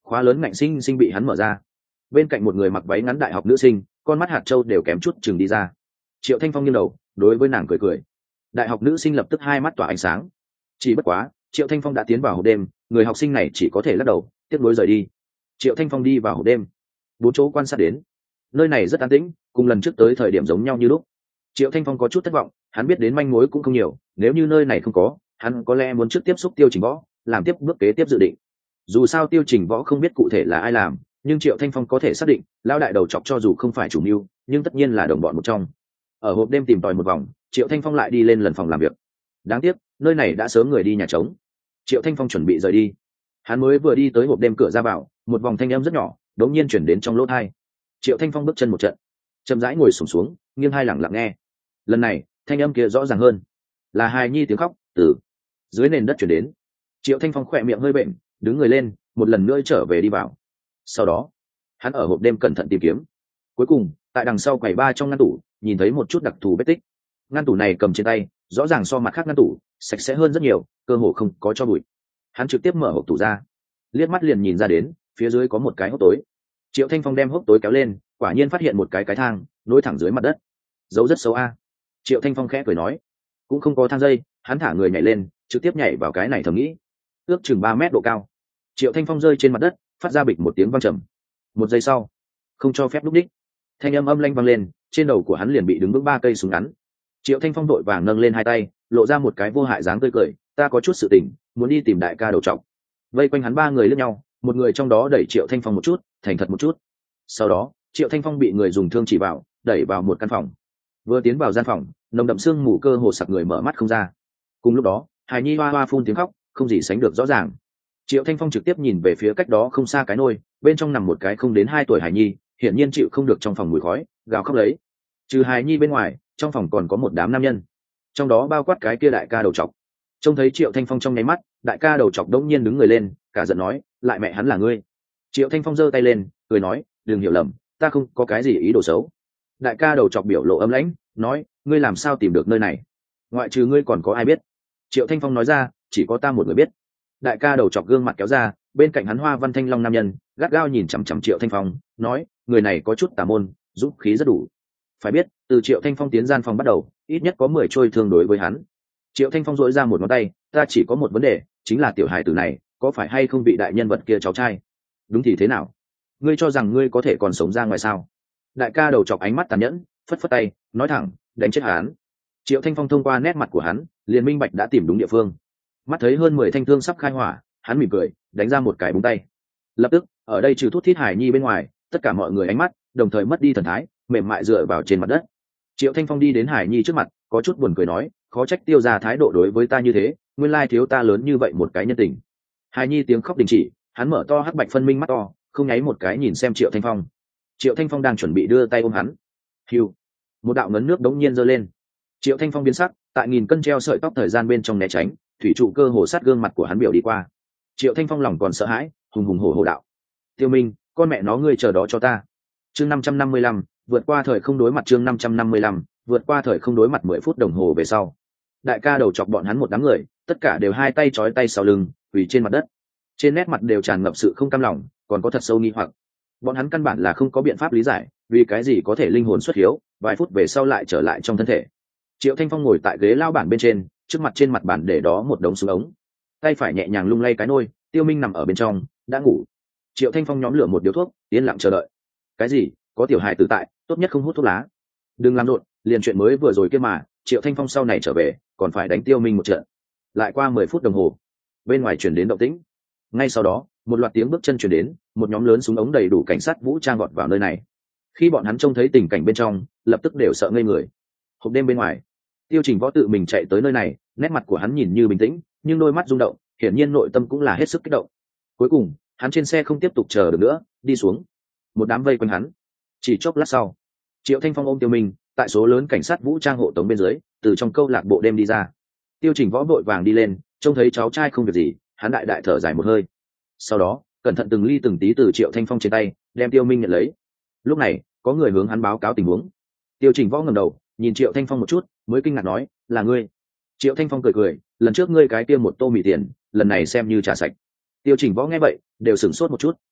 khóa lớn ngạnh sinh sinh bị hắn mở ra. Bên cạnh một người mặc váy ngắn đại học nữ sinh, con mắt hạt châu đều kém chút chừng đi ra. Triệu Thanh Phong nghiêng đầu đối với nàng cười cười. Đại học nữ sinh lập tức hai mắt tỏa ánh sáng. Chỉ bất quá Triệu Thanh Phong đã tiến vào hộp đêm, người học sinh này chỉ có thể lắc đầu tiếp nối rời đi. Triệu Thanh Phong đi vào hộp đêm, bốn chỗ quan sát đến. Nơi này rất an tĩnh, cùng lần trước tới thời điểm giống nhau như lúc. Triệu Thanh Phong có chút thất vọng, hắn biết đến manh mối cũng không nhiều, nếu như nơi này không có, hắn có lẽ muốn trước tiếp xúc Tiêu Trình Võ, làm tiếp bước kế tiếp dự định. Dù sao Tiêu Trình Võ không biết cụ thể là ai làm, nhưng Triệu Thanh Phong có thể xác định, lão đại đầu chọc cho dù không phải chủ mưu, nhưng tất nhiên là đồng bọn một trong. Ở hộp đêm tìm tòi một vòng, Triệu Thanh Phong lại đi lên lần phòng làm việc. Đáng tiếc, nơi này đã sớm người đi nhà trống. Triệu Thanh Phong chuẩn bị rời đi, hắn mới vừa đi tới hộp đêm cửa ra vào, một vòng thanh âm rất nhỏ đột nhiên chuyển đến trong lỗ tai. Triệu Thanh Phong bước chân một trận, chậm rãi ngồi xổm xuống, nghiêng hai lặng lặng nghe. Lần này thanh âm kia rõ ràng hơn, là hài nhi tiếng khóc từ dưới nền đất chuyển đến. Triệu Thanh Phong khỏe miệng hơi bệnh, đứng người lên, một lần nữa trở về đi vào. Sau đó hắn ở hộp đêm cẩn thận tìm kiếm, cuối cùng tại đằng sau quầy ba trong ngăn tủ nhìn thấy một chút đặc thù vết tích. Ngăn tủ này cầm trên tay rõ ràng so mặt khác ngăn tủ sạch sẽ hơn rất nhiều, cơ hồ không có cho bụi. Hắn trực tiếp mở hộp tủ ra, liếc mắt liền nhìn ra đến phía dưới có một cái hốc tối. Triệu Thanh Phong đem hốc tối kéo lên, quả nhiên phát hiện một cái thang nối thẳng dưới mặt đất, dấu rất xấu a. Triệu Thanh Phong khẽ cười nói, cũng không có thang dây, hắn thả người nhảy lên, trực tiếp nhảy vào cái này thầm nghĩ. Ước chừng 3 mét độ cao. Triệu Thanh Phong rơi trên mặt đất, phát ra bịch một tiếng vang trầm. Một giây sau, không cho phép lúc đích, thanh âm âm lanh vang lên, trên đầu của hắn liền bị đứng vững 3 cây súng ngắn. Triệu Thanh Phong đội vàng nâng lên hai tay, lộ ra một cái vô hại dáng tươi cười, ta có chút sự tình, muốn đi tìm đại ca đầu trọc. Vây quanh hắn 3 người lướt nhau, một người trong đó đẩy Triệu Thanh Phong một chút, thành thật một chút. Sau đó Triệu Thanh Phong bị người dùng thương chỉ vào, đẩy vào một căn phòng. Vừa tiến vào gian phòng, nồng đậm sương mù cơ hồ sặc người mở mắt không ra. Cùng lúc đó hài nhi hoa hoa phun tiếng khóc, không gì sánh được rõ ràng. Triệu Thanh Phong trực tiếp nhìn về phía cách đó không xa cái nôi, bên trong nằm một cái không đến 2 tuổi hài nhi, hiển nhiên chịu không được trong phòng mùi khói, gào khóc lấy. Trừ hài nhi bên ngoài, trong phòng còn có một đám nam nhân, trong đó bao quát cái kia đại ca đầu trọc. Trông thấy Triệu Thanh Phong trong nháy mắt, đại ca đầu trọc đống nhiên đứng người lên, cả giận nói, lại mẹ hắn là ngươi. Triệu Thanh Phong giơ tay lên, cười nói, đừng hiểu lầm, ta không có cái gì ý đồ xấu. Đại ca đầu trọc biểu lộ âm lãnh, nói, ngươi làm sao tìm được nơi này? Ngoại trừ ngươi còn có ai biết? Triệu Thanh Phong nói ra, chỉ có ta một người biết. Đại ca đầu chọc gương mặt kéo ra, bên cạnh hắn hoa văn thanh long nam nhân gắt gao nhìn chằm chằm Triệu Thanh Phong, nói, người này có chút tà môn, dũng khí rất đủ. Phải biết, từ Triệu Thanh Phong tiến gian phòng bắt đầu, ít nhất có 10 trôi thương đối với hắn. Triệu Thanh Phong dội ra một ngón tay, ta chỉ có một vấn đề, chính là tiểu hài tử này có phải hay không bị đại nhân vật kia cháu trai? Đúng thì thế nào? Ngươi cho rằng ngươi có thể còn sống ra ngoài sao? Đại ca đầu chọc ánh mắt tàn nhẫn, phất phất tay, nói thẳng, đánh chết hắn. Triệu Thanh Phong thông qua nét mặt của hắn, liền minh bạch đã tìm đúng địa phương. Mắt thấy hơn 10 thanh thương sắp khai hỏa, hắn mỉm cười, đánh ra một cái búng tay. Lập tức, ở đây trừ Thút Thít Hải Nhi bên ngoài, tất cả mọi người ánh mắt đồng thời mất đi thần thái, mềm mại dựa vào trên mặt đất. Triệu Thanh Phong đi đến Hải Nhi trước mặt, có chút buồn cười nói, khó trách Tiêu gia thái độ đối với ta như thế, nguyên lai thiếu ta lớn như vậy một cái nhân tình. Hải Nhi tiếng khóc đình chỉ, hắn mở to hắc bạch phân minh mắt to, không nháy một cái nhìn xem Triệu Thanh Phong. Triệu Thanh Phong đang chuẩn bị đưa tay ôm hắn. Hiu, một đạo ngấn nước đống nhiên giơ lên. Triệu Thanh Phong biến sắc, tại nghìn cân treo sợi tóc thời gian bên trong né tránh, thủy trụ cơ hồ sát gương mặt của hắn biểu đi qua. Triệu Thanh Phong lòng còn sợ hãi, hùng hùng hổ hổ đạo, Tiêu Minh, con mẹ nó ngươi chờ đó cho ta. Chương 555, vượt qua thời không đối mặt. Chương 555, vượt qua thời không đối mặt. 10 phút đồng hồ về sau, đại ca đầu chọc bọn hắn một đám người, tất cả đều hai tay trói tay sau lưng, quỳ trên mặt đất. Trên nét mặt đều tràn ngập sự không cam lòng, còn có thật sâu nghi hoặc. Bọn hắn căn bản là không có biện pháp lý giải, vì cái gì có thể linh hồn xuất hiếu, vài phút về sau lại trở lại trong thân thể. Triệu Thanh Phong ngồi tại ghế lao bản bên trên, trước mặt trên mặt bàn để đó một đống súng ống, tay phải nhẹ nhàng lung lay cái nôi. Tiêu Minh nằm ở bên trong đã ngủ. Triệu Thanh Phong nhóm lửa một điếu thuốc, yên lặng chờ đợi. Cái gì? Có tiểu hài tử tại, tốt nhất không hút thuốc lá. Đừng làm rộn, liền chuyện mới vừa rồi kia mà. Triệu Thanh Phong sau này trở về, còn phải đánh Tiêu Minh một trận. Lại qua 10 phút đồng hồ, bên ngoài truyền đến động tĩnh. Ngay sau đó, một loạt tiếng bước chân truyền đến, một nhóm lớn súng ống đầy đủ cảnh sát vũ trang vọt vào nơi này. Khi bọn hắn trông thấy tình cảnh bên trong, lập tức đều sợ ngây người. Hộp đêm bên ngoài, Tiêu Trình Võ tự mình chạy tới nơi này, nét mặt của hắn nhìn như bình tĩnh, nhưng đôi mắt rung động, hiển nhiên nội tâm cũng là hết sức kích động. Cuối cùng, hắn trên xe không tiếp tục chờ được nữa, đi xuống. Một đám vây quanh hắn. Chỉ chốc lát sau, Triệu Thanh Phong ôm Tiêu Minh, tại số lớn cảnh sát vũ trang hộ tống bên dưới, từ trong câu lạc bộ đêm đi ra. Tiêu Trình Võ vội vàng đi lên, trông thấy cháu trai không việc gì, hắn đại đại thở dài một hơi. Sau đó, cẩn thận từng ly từng tí từ Triệu Thanh Phong trên tay đem Tiêu Minh nhận lấy. Lúc này, có người hướng hắn báo cáo tình huống. Tiêu Trình Võ ngẩng đầu, nhìn Triệu Thanh Phong một chút, mới kinh ngạc nói, là ngươi. Triệu Thanh Phong cười cười, lần trước ngươi cái kia một tô mì tiền, lần này xem như trả sạch. Tiêu Trình Võ nghe vậy, đều sửng sốt một chút.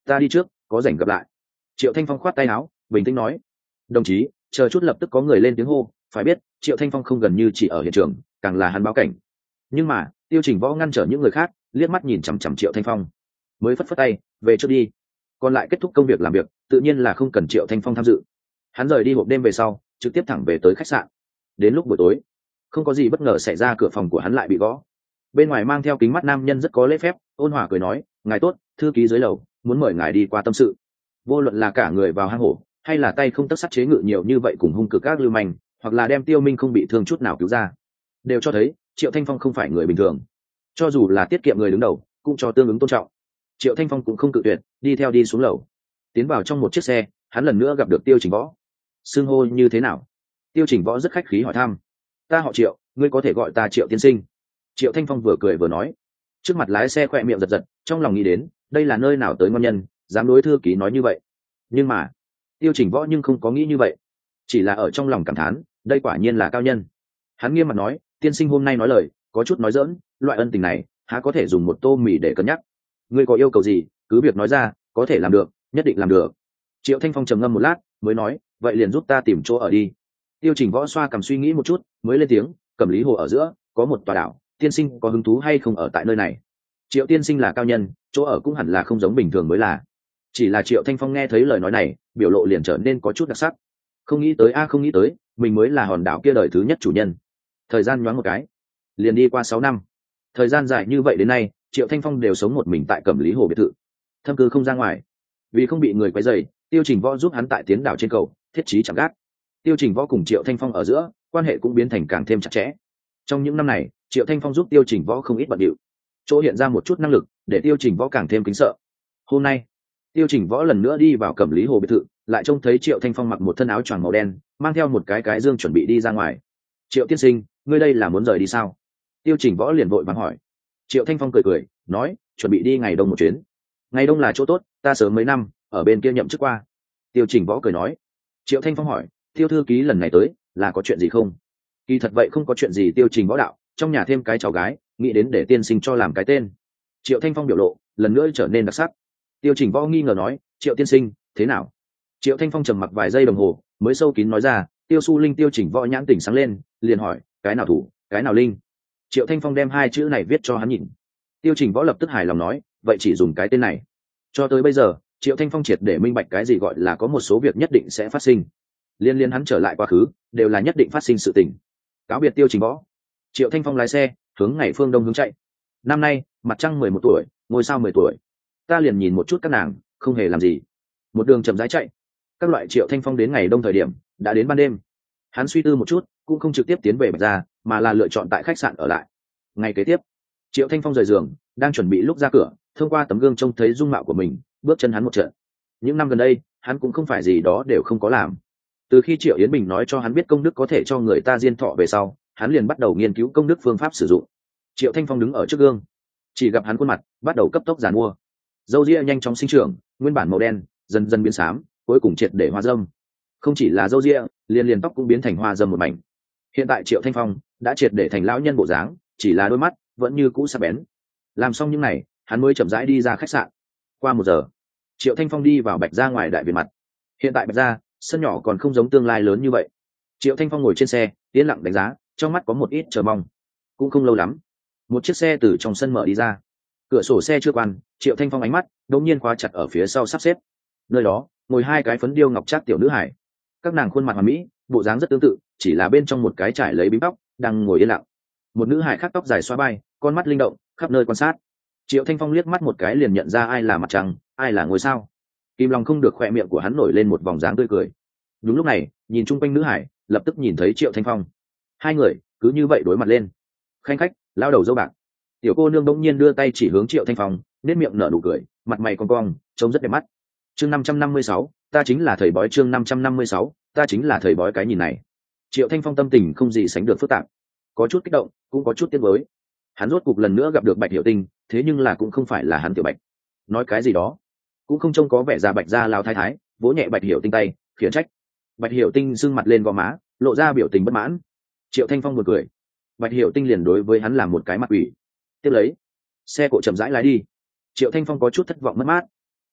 ta đi trước, có rảnh gặp lại. Triệu Thanh Phong khoát tay áo, bình tĩnh nói. Đồng chí, chờ chút, lập tức có người lên tiếng hô. Phải biết Triệu Thanh Phong không gần như chỉ ở hiện trường, càng là hắn báo cảnh. Nhưng mà Tiêu Trình Võ ngăn trở những người khác, liếc mắt nhìn chằm chằm Triệu Thanh Phong, mới phất phất tay, về trước đi. Còn lại kết thúc công việc làm việc, tự nhiên là không cần Triệu Thanh Phong tham dự. Hắn rời đi hộp đêm về sau, trực tiếp thẳng về tới khách sạn. Đến lúc buổi tối, không có gì bất ngờ xảy ra, cửa phòng của hắn lại bị gõ. Bên ngoài mang theo kính mắt nam nhân rất có lễ phép, ôn hòa cười nói, ngài tốt, thư ký dưới lầu muốn mời ngài đi qua tâm sự. Vô luận là cả người vào hang hổ, hay là tay không tấc sắt chế ngự nhiều như vậy cùng hung cực các lưu manh, hoặc là đem Tiêu Minh không bị thương chút nào cứu ra, đều cho thấy Triệu Thanh Phong không phải người bình thường. Cho dù là tiết kiệm người đứng đầu, cũng cho tương ứng tôn trọng. Triệu Thanh Phong cũng không cự tuyệt, đi theo đi xuống lầu. Tiến vào trong một chiếc xe, hắn lần nữa gặp được Tiêu Trình Võ. Xưng hô như thế nào? Tiêu Trình Võ rất khách khí hỏi thăm. Ta họ Triệu, ngươi có thể gọi ta Triệu tiên sinh. Triệu Thanh Phong vừa cười vừa nói. Trước mặt lái xe khỏe miệng giật giật, trong lòng nghĩ đến, đây là nơi nào tới ngon nhân, dám đối thư ký nói như vậy. Nhưng mà Tiêu Trình Võ nhưng không có nghĩ như vậy, chỉ là ở trong lòng cảm thán, đây quả nhiên là cao nhân. Hắn nghiêm mặt nói, tiên sinh hôm nay nói lời có chút nói dỡn, loại ân tình này há có thể dùng một tô mì để cân nhắc. Ngươi có yêu cầu gì cứ việc nói ra, có thể làm được nhất định làm được. Triệu Thanh Phong trầm ngâm một lát mới nói, vậy liền giúp ta tìm chỗ ở đi. Tiêu Trình Võ xoa cằm suy nghĩ một chút mới lên tiếng, Cẩm Lý Hồ ở giữa có một tòa đảo, tiên sinh có hứng thú hay không ở tại nơi này? Triệu tiên sinh là cao nhân, chỗ ở cũng hẳn là không giống bình thường mới là. Chỉ là Triệu Thanh Phong nghe thấy lời nói này, biểu lộ liền trở nên có chút đặc sắc. Không nghĩ tới không nghĩ tới, mình mới là hòn đảo kia đời thứ nhất chủ nhân. Thời gian nhoáng một cái, liền đi qua 6 năm. Thời gian dài như vậy đến nay, Triệu Thanh Phong đều sống một mình tại Cẩm Lý Hồ biệt thự, thâm cư không ra ngoài. Vì không bị người quấy rầy, Tiêu Trình Võ giúp hắn tại tiến đảo trên cầu thiết trí chạm gác. Tiêu Trình Võ cùng Triệu Thanh Phong ở giữa quan hệ cũng biến thành càng thêm chặt chẽ. Trong những năm này, Triệu Thanh Phong giúp Tiêu Trình Võ không ít bận rộn, chỗ hiện ra một chút năng lực để Tiêu Trình Võ càng thêm kính sợ. Hôm nay, Tiêu Trình Võ lần nữa đi vào Cẩm Lý Hồ biệt thự, lại trông thấy Triệu Thanh Phong mặc một thân áo choàng màu đen, mang theo một cái dương chuẩn bị đi ra ngoài. Triệu tiên sinh, ngươi đây là muốn rời đi sao? Tiêu Trình Võ liền vội vàng hỏi. Triệu Thanh Phong cười cười nói, chuẩn bị đi ngày đông một chuyến. Ngày đông là chỗ tốt, ta sớm mấy năm ở bên kia nhậm chức qua. Tiêu Trình Võ cười nói. Triệu Thanh Phong hỏi, Tiêu thư ký lần này tới là có chuyện gì không? Kỳ thật vậy không có chuyện gì. Tiêu Trình Võ đạo, trong nhà thêm cái cháu gái, nghĩ đến để tiên sinh cho làm cái tên. Triệu Thanh Phong biểu lộ lần nữa trở nên đặc sắc. Tiêu Trình Võ nghi ngờ nói, Triệu tiên sinh thế nào? Triệu Thanh Phong trầm mặc vài giây đồng hồ mới sâu kín nói ra, Tiêu Su Linh. Tiêu Trình Võ nhãn tỉnh sáng lên, liền hỏi, cái nào thủ cái nào linh? Triệu Thanh Phong đem hai chữ này viết cho hắn nhìn. Tiêu Trình Võ lập tức hài lòng nói, vậy chỉ dùng cái tên này. Cho tới bây giờ, Triệu Thanh Phong triệt để minh bạch cái gì gọi là có một số việc nhất định sẽ phát sinh, liên hắn trở lại quá khứ đều là nhất định phát sinh sự tình. Cáo biệt Tiêu Trình Võ, Triệu Thanh Phong lái xe hướng ngày phương đông hướng chạy. Năm nay mặt trăng 11 tuổi, ngôi sao 10 tuổi, ta liền nhìn một chút các nàng, không hề làm gì, một đường chậm rãi chạy. Các loại Triệu Thanh Phong đến ngày đông thời điểm đã đến ban đêm. Hắn suy tư một chút, cũng không trực tiếp tiến về Bạch Gia, mà là lựa chọn tại khách sạn ở lại. Ngày kế tiếp, Triệu Thanh Phong rời giường, đang chuẩn bị lúc ra cửa, thông qua tấm gương trông thấy dung mạo của mình, bước chân hắn một trận. Những năm gần đây, hắn cũng không phải gì đó đều không có làm. Từ khi Triệu Yến Bình nói cho hắn biết công đức có thể cho người ta diên thọ về sau, hắn liền bắt đầu nghiên cứu công đức phương pháp sử dụng. Triệu Thanh Phong đứng ở trước gương, chỉ gặp hắn khuôn mặt bắt đầu cấp tốc giàn mua, râu ria nhanh chóng sinh trưởng, nguyên bản màu đen dần dần biến xám, cuối cùng triệt để hoa râm. Không chỉ là râu ria, liền tóc cũng biến thành hoa râm một mảnh. Hiện tại Triệu Thanh Phong đã triệt để thành lão nhân bộ dáng, chỉ là đôi mắt vẫn như cũ sắc bén. Làm xong những này, hắn mới chậm rãi đi ra khách sạn. Qua 1 giờ, Triệu Thanh Phong đi vào Bạch Gia ngoài đại viện mặt. Hiện tại Bạch Gia sân nhỏ còn không giống tương lai lớn như vậy. Triệu Thanh Phong ngồi trên xe, yên lặng đánh giá, trong mắt có một ít chờ mong. Cũng không lâu lắm, một chiếc xe từ trong sân mở đi ra. Cửa sổ xe chưa quan, Triệu Thanh Phong ánh mắt đột nhiên khóa chặt ở phía sau sắp xếp. Nơi đó ngồi 2 cái phấn điêu ngọc trác tiểu nữ hải. Các nàng khuôn mặt hoàn mỹ, bộ dáng rất tương tự, chỉ là bên trong một cái trải lấy bím tóc, đang ngồi yên lặng. Một nữ hải khác tóc dài xóa bay, con mắt linh động, khắp nơi quan sát. Triệu Thanh Phong liếc mắt một cái liền nhận ra ai là mặt trăng, ai là ngôi sao. Kim lòng không được, khỏe miệng của hắn nổi lên một vòng dáng tươi cười. Đúng lúc này, nhìn chung quanh nữ hải, lập tức nhìn thấy Triệu Thanh Phong. Hai người cứ như vậy đối mặt lên. Khanh khách, lao đầu dâu bạc. Tiểu cô nương bỗng nhiên đưa tay chỉ hướng Triệu Thanh Phong, nét miệng nở nụ cười, mặt mày cong cong, trông rất đẹp mắt. Chương 556, ta chính là thầy bói. Chương 556, ta chính là thầy bói. Cái nhìn này, Triệu Thanh Phong tâm tình không gì sánh được phức tạp, có chút kích động, cũng có chút tiếc nuối. Hắn rốt cục lần nữa gặp được Bạch Hiểu Tinh, thế nhưng là cũng không phải là hắn Tiểu Bạch. Nói cái gì đó, cũng không trông có vẻ già Bạch gia lao thái thái, vỗ nhẹ Bạch Hiểu Tinh tay, khiển trách. Bạch Hiểu Tinh sưng mặt lên gò má, lộ ra biểu tình bất mãn. Triệu Thanh Phong buồn cười, Bạch Hiểu Tinh liền đối với hắn làm một cái mặt ủy. Tiếp lấy, xe cộ chậm rãi lái đi. Triệu Thanh Phong có chút thất vọng mất mát.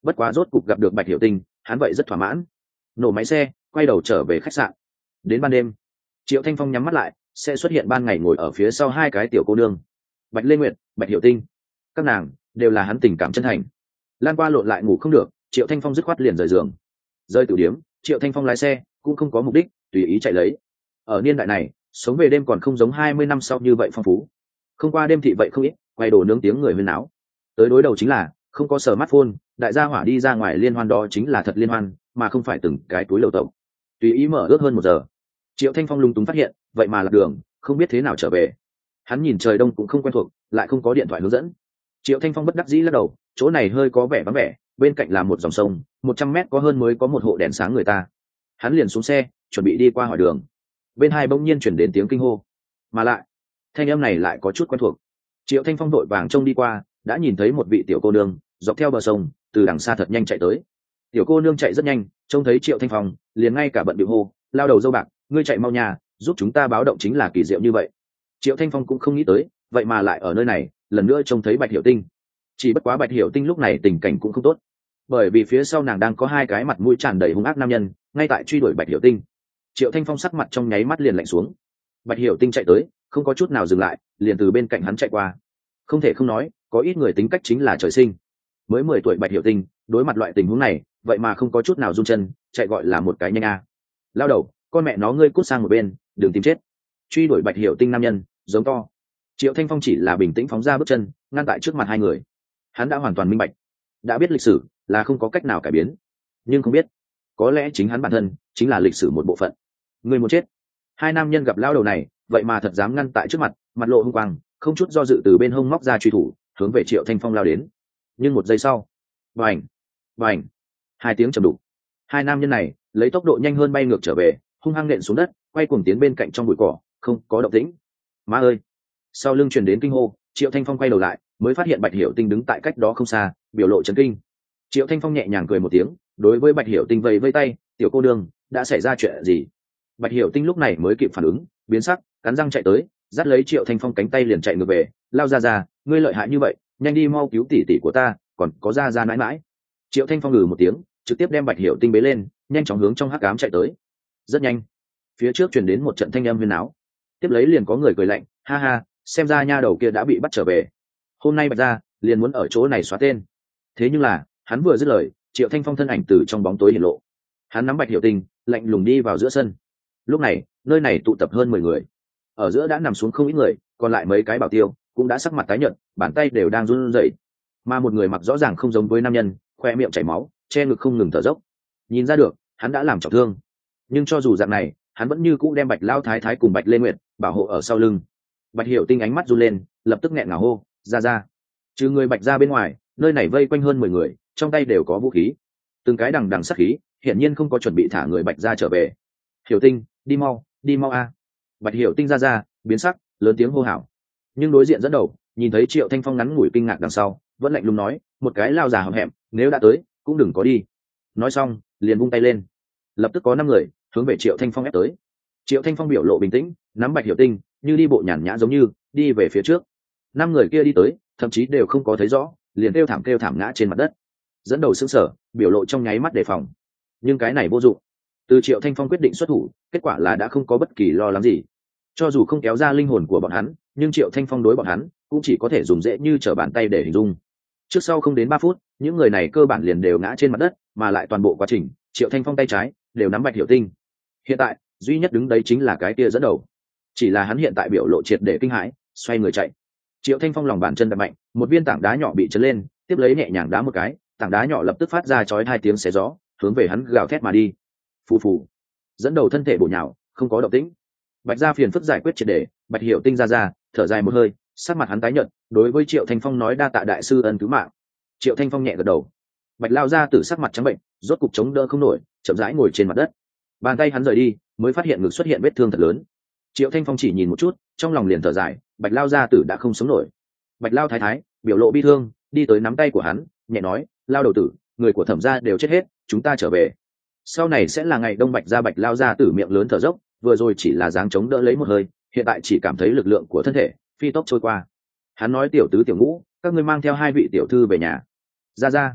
bất quá rốt cục gặp được Bạch Hiểu Tinh, hắn vậy rất thỏa mãn. Nổ máy xe, quay đầu trở về khách sạn. Đến ban đêm, Triệu Thanh Phong nhắm mắt lại, sẽ xuất hiện ban ngày ngồi ở phía sau hai cái tiểu cô nương, Bạch Lê Nguyệt, Bạch Hiểu Tinh. Các nàng đều là hắn tình cảm chân thành. Lan qua lộn lại ngủ không được, Triệu Thanh Phong dứt khoát liền rời giường. Rơi tử điếm, Triệu Thanh Phong lái xe cũng không có mục đích, tùy ý chạy lấy. Ở niên đại này, sống về đêm còn không giống 20 năm sau như vậy phong phú. Không qua đêm thị vậy không ít, quay đồ nướng tiếng người huyên náo. Tới đối đầu chính là không có smartphone, đại gia hỏa đi ra ngoài liên hoan đó chính là thật liên hoan, mà không phải từng cái túi lầu tộc. Tùy ý mở ước hơn 1 giờ, Triệu Thanh Phong lung túng phát hiện, vậy mà lạc đường, không biết thế nào trở về. Hắn nhìn trời đông cũng không quen thuộc, lại không có điện thoại hướng dẫn. Triệu Thanh Phong bất đắc dĩ lắc đầu, chỗ này hơi có vẻ vắng vẻ, bên cạnh là một dòng sông, 100 mét có hơn mới có một hộ đèn sáng người ta. Hắn liền xuống xe, chuẩn bị đi qua hỏi đường. Bên hai bỗng nhiên chuyển đến tiếng kinh hô, mà lại thanh âm này lại có chút quen thuộc. Triệu Thanh Phong vội vàng trông đi qua, đã nhìn thấy một vị tiểu cô nương dọc theo bờ sông từ đằng xa thật nhanh chạy tới. Tiểu cô nương chạy rất nhanh, trông thấy Triệu Thanh Phong liền ngay cả bận điệu hô, lao đầu dâu bạc, ngươi chạy mau nhà, giúp chúng ta báo động chính là kỳ diệu như vậy. Triệu Thanh Phong cũng không nghĩ tới, vậy mà lại ở nơi này lần nữa trông thấy Bạch Hiểu Tinh. Chỉ bất quá Bạch Hiểu Tinh lúc này tình cảnh cũng không tốt, bởi vì phía sau nàng đang có hai cái mặt mũi tràn đầy hung ác nam nhân ngay tại truy đuổi Bạch Hiểu Tinh. Triệu Thanh Phong sắc mặt trong nháy mắt liền lạnh xuống. Bạch Hiểu Tinh chạy tới, không có chút nào dừng lại, liền từ bên cạnh hắn chạy qua. Không thể không nói, có ít người tính cách chính là trời sinh. Mới 10 tuổi Bạch Hiểu Tinh, đối mặt loại tình huống này, vậy mà không có chút nào run chân, chạy gọi là một cái nhanh a. Lao đầu, con mẹ nó ngươi cút sang một bên, đừng tìm chết. Truy đuổi Bạch Hiểu Tinh nam nhân, giống to. Triệu Thanh Phong chỉ là bình tĩnh phóng ra bước chân, ngăn tại trước mặt hai người. Hắn đã hoàn toàn minh bạch, đã biết lịch sử là không có cách nào cải biến, nhưng không biết, có lẽ chính hắn bản thân chính là lịch sử một bộ phận. Người muốn chết. Hai nam nhân gặp lao đầu này, vậy mà thật dám ngăn tại trước mặt, mặt lộ hung quang, không chút do dự từ bên hông móc ra truy thủ, hướng về Triệu Thanh Phong lao đến. Nhưng một giây sau, vành, vành, hai tiếng trầm đục. Hai nam nhân này lấy tốc độ nhanh hơn bay ngược trở về, hung hăng nện xuống đất, quay cuồng tiến bên cạnh trong bụi cỏ, không có động tĩnh. Má ơi! Sau lưng truyền đến kinh hô, Triệu Thanh Phong quay đầu lại, mới phát hiện Bạch Hiểu Tinh đứng tại cách đó không xa, biểu lộ chấn kinh. Triệu Thanh Phong nhẹ nhàng cười một tiếng, đối với Bạch Hiểu Tinh vẫy vẫy tay, tiểu cô nương, đã xảy ra chuyện gì? Bạch Hiểu Tinh lúc này mới kịp phản ứng, biến sắc, cắn răng chạy tới, dắt lấy Triệu Thanh Phong cánh tay liền chạy ngược về, lao ra, ngươi lợi hại như vậy, nhanh đi mau cứu tỷ tỷ của ta, còn có ra mãi mãi. Triệu Thanh Phong ngừ một tiếng, trực tiếp đem Bạch Hiểu Tinh bế lên, nhanh chóng hướng trong hắc ám chạy tới. Rất nhanh, phía trước truyền đến một trận thanh âm huyên náo, tiếp lấy liền có người cười lạnh, ha ha, xem ra nha đầu kia đã bị bắt trở về. Hôm nay Bạch gia liền muốn ở chỗ này xóa tên. Thế nhưng là, hắn vừa dứt lời, Triệu Thanh Phong thân ảnh từ trong bóng tối hiện lộ. Hắn nắm Bạch Hiểu Tinh, lạnh lùng đi vào giữa sân. Lúc này, nơi này tụ tập hơn 10 người. Ở giữa đã nằm xuống không ít người, còn lại mấy cái bảo tiêu cũng đã sắc mặt tái nhợt, bàn tay đều đang run rẩy. Mà một người mặc rõ ràng không giống với nam nhân, khoe miệng chảy máu, che ngực không ngừng thở dốc. Nhìn ra được, hắn đã làm trọng thương. Nhưng cho dù dạng này, hắn vẫn như cũ đem Bạch Lao Thái Thái cùng Bạch Lê Nguyệt bảo hộ ở sau lưng. Bạch Hiểu Tinh ánh mắt run lên, lập tức nghẹn ngào hô, ra. Trừ người Bạch gia bên ngoài, nơi này vây quanh hơn 10 người, trong tay đều có vũ khí. Từng cái đằng sát khí, hiển nhiên không có chuẩn bị thả người Bạch gia trở về. Hiểu Tinh, đi mau a. Bạch Hiểu Tinh ra, biến sắc, lớn tiếng hô hào. Nhưng đối diện dẫn đầu, nhìn thấy Triệu Thanh Phong ngắn ngủi kinh ngạc đằng sau, vẫn lạnh lùng nói, một cái lao già hậm hẹm, nếu đã tới, cũng đừng có đi. Nói xong, liền vung tay lên. Lập tức có 5 người hướng về Triệu Thanh Phong ép tới. Triệu Thanh Phong biểu lộ bình tĩnh, nắm Bạch Hiểu Tinh, như đi bộ nhàn nhã giống như đi về phía trước. 5 người kia đi tới, thậm chí đều không có thấy rõ, liền kêu thảm ngã trên mặt đất. Dẫn đầu sững sờ, biểu lộ trong nháy mắt đề phòng. Nhưng cái này vô dụng. Từ Triệu Thanh Phong quyết định xuất thủ, kết quả là đã không có bất kỳ lo lắng gì. Cho dù không kéo ra linh hồn của bọn hắn, nhưng Triệu Thanh Phong đối bọn hắn cũng chỉ có thể dùng dễ như trở bàn tay để hình dung. Trước sau không đến 3 phút, những người này cơ bản liền đều ngã trên mặt đất, mà lại toàn bộ quá trình, Triệu Thanh Phong tay trái đều nắm Bạch Hiểu Tinh. Hiện tại, duy nhất đứng đấy chính là cái kia dẫn đầu. Chỉ là hắn hiện tại biểu lộ triệt để kinh hãi, xoay người chạy. Triệu Thanh Phong lòng bàn chân đập mạnh, một viên tảng đá nhỏ bị chấn lên, tiếp lấy nhẹ nhàng đá một cái, tảng đá nhỏ lập tức phát ra chói 2 tiếng xé gió, hướng về hắn gào thét mà đi. Phù. Dẫn đầu thân thể bổ nhào, không có động tĩnh. Bạch gia phiền phức giải quyết triệt để, Bạch Hiểu Tinh ra, thở dài một hơi, sắc mặt hắn tái nhợt, đối với Triệu Thanh Phong nói đa tạ đại sư ân cứu mạng. Triệu Thanh Phong nhẹ gật đầu. Bạch lao ra từ sắc mặt trắng bệnh, rốt cục chống đỡ không nổi, chậm rãi ngồi trên mặt đất. Bàn tay hắn rời đi, mới phát hiện ngực xuất hiện vết thương thật lớn. Triệu Thanh Phong chỉ nhìn một chút, trong lòng liền thở dài, Bạch lao gia tử đã không sống nổi. Bạch lao thái thái biểu lộ bi thương, đi tới nắm tay của hắn, nhẹ nói, lao đầu tử, người của Thẩm gia đều chết hết, chúng ta trở về. Sau này sẽ là ngày đông. Bạch lao gia tử miệng lớn thở dốc, vừa rồi chỉ là dáng chống đỡ lấy một hơi, hiện tại chỉ cảm thấy lực lượng của thân thể phi tốc trôi qua. Hắn nói, tiểu tứ tiểu ngũ, các ngươi mang theo 2 vị tiểu thư về nhà. Ra.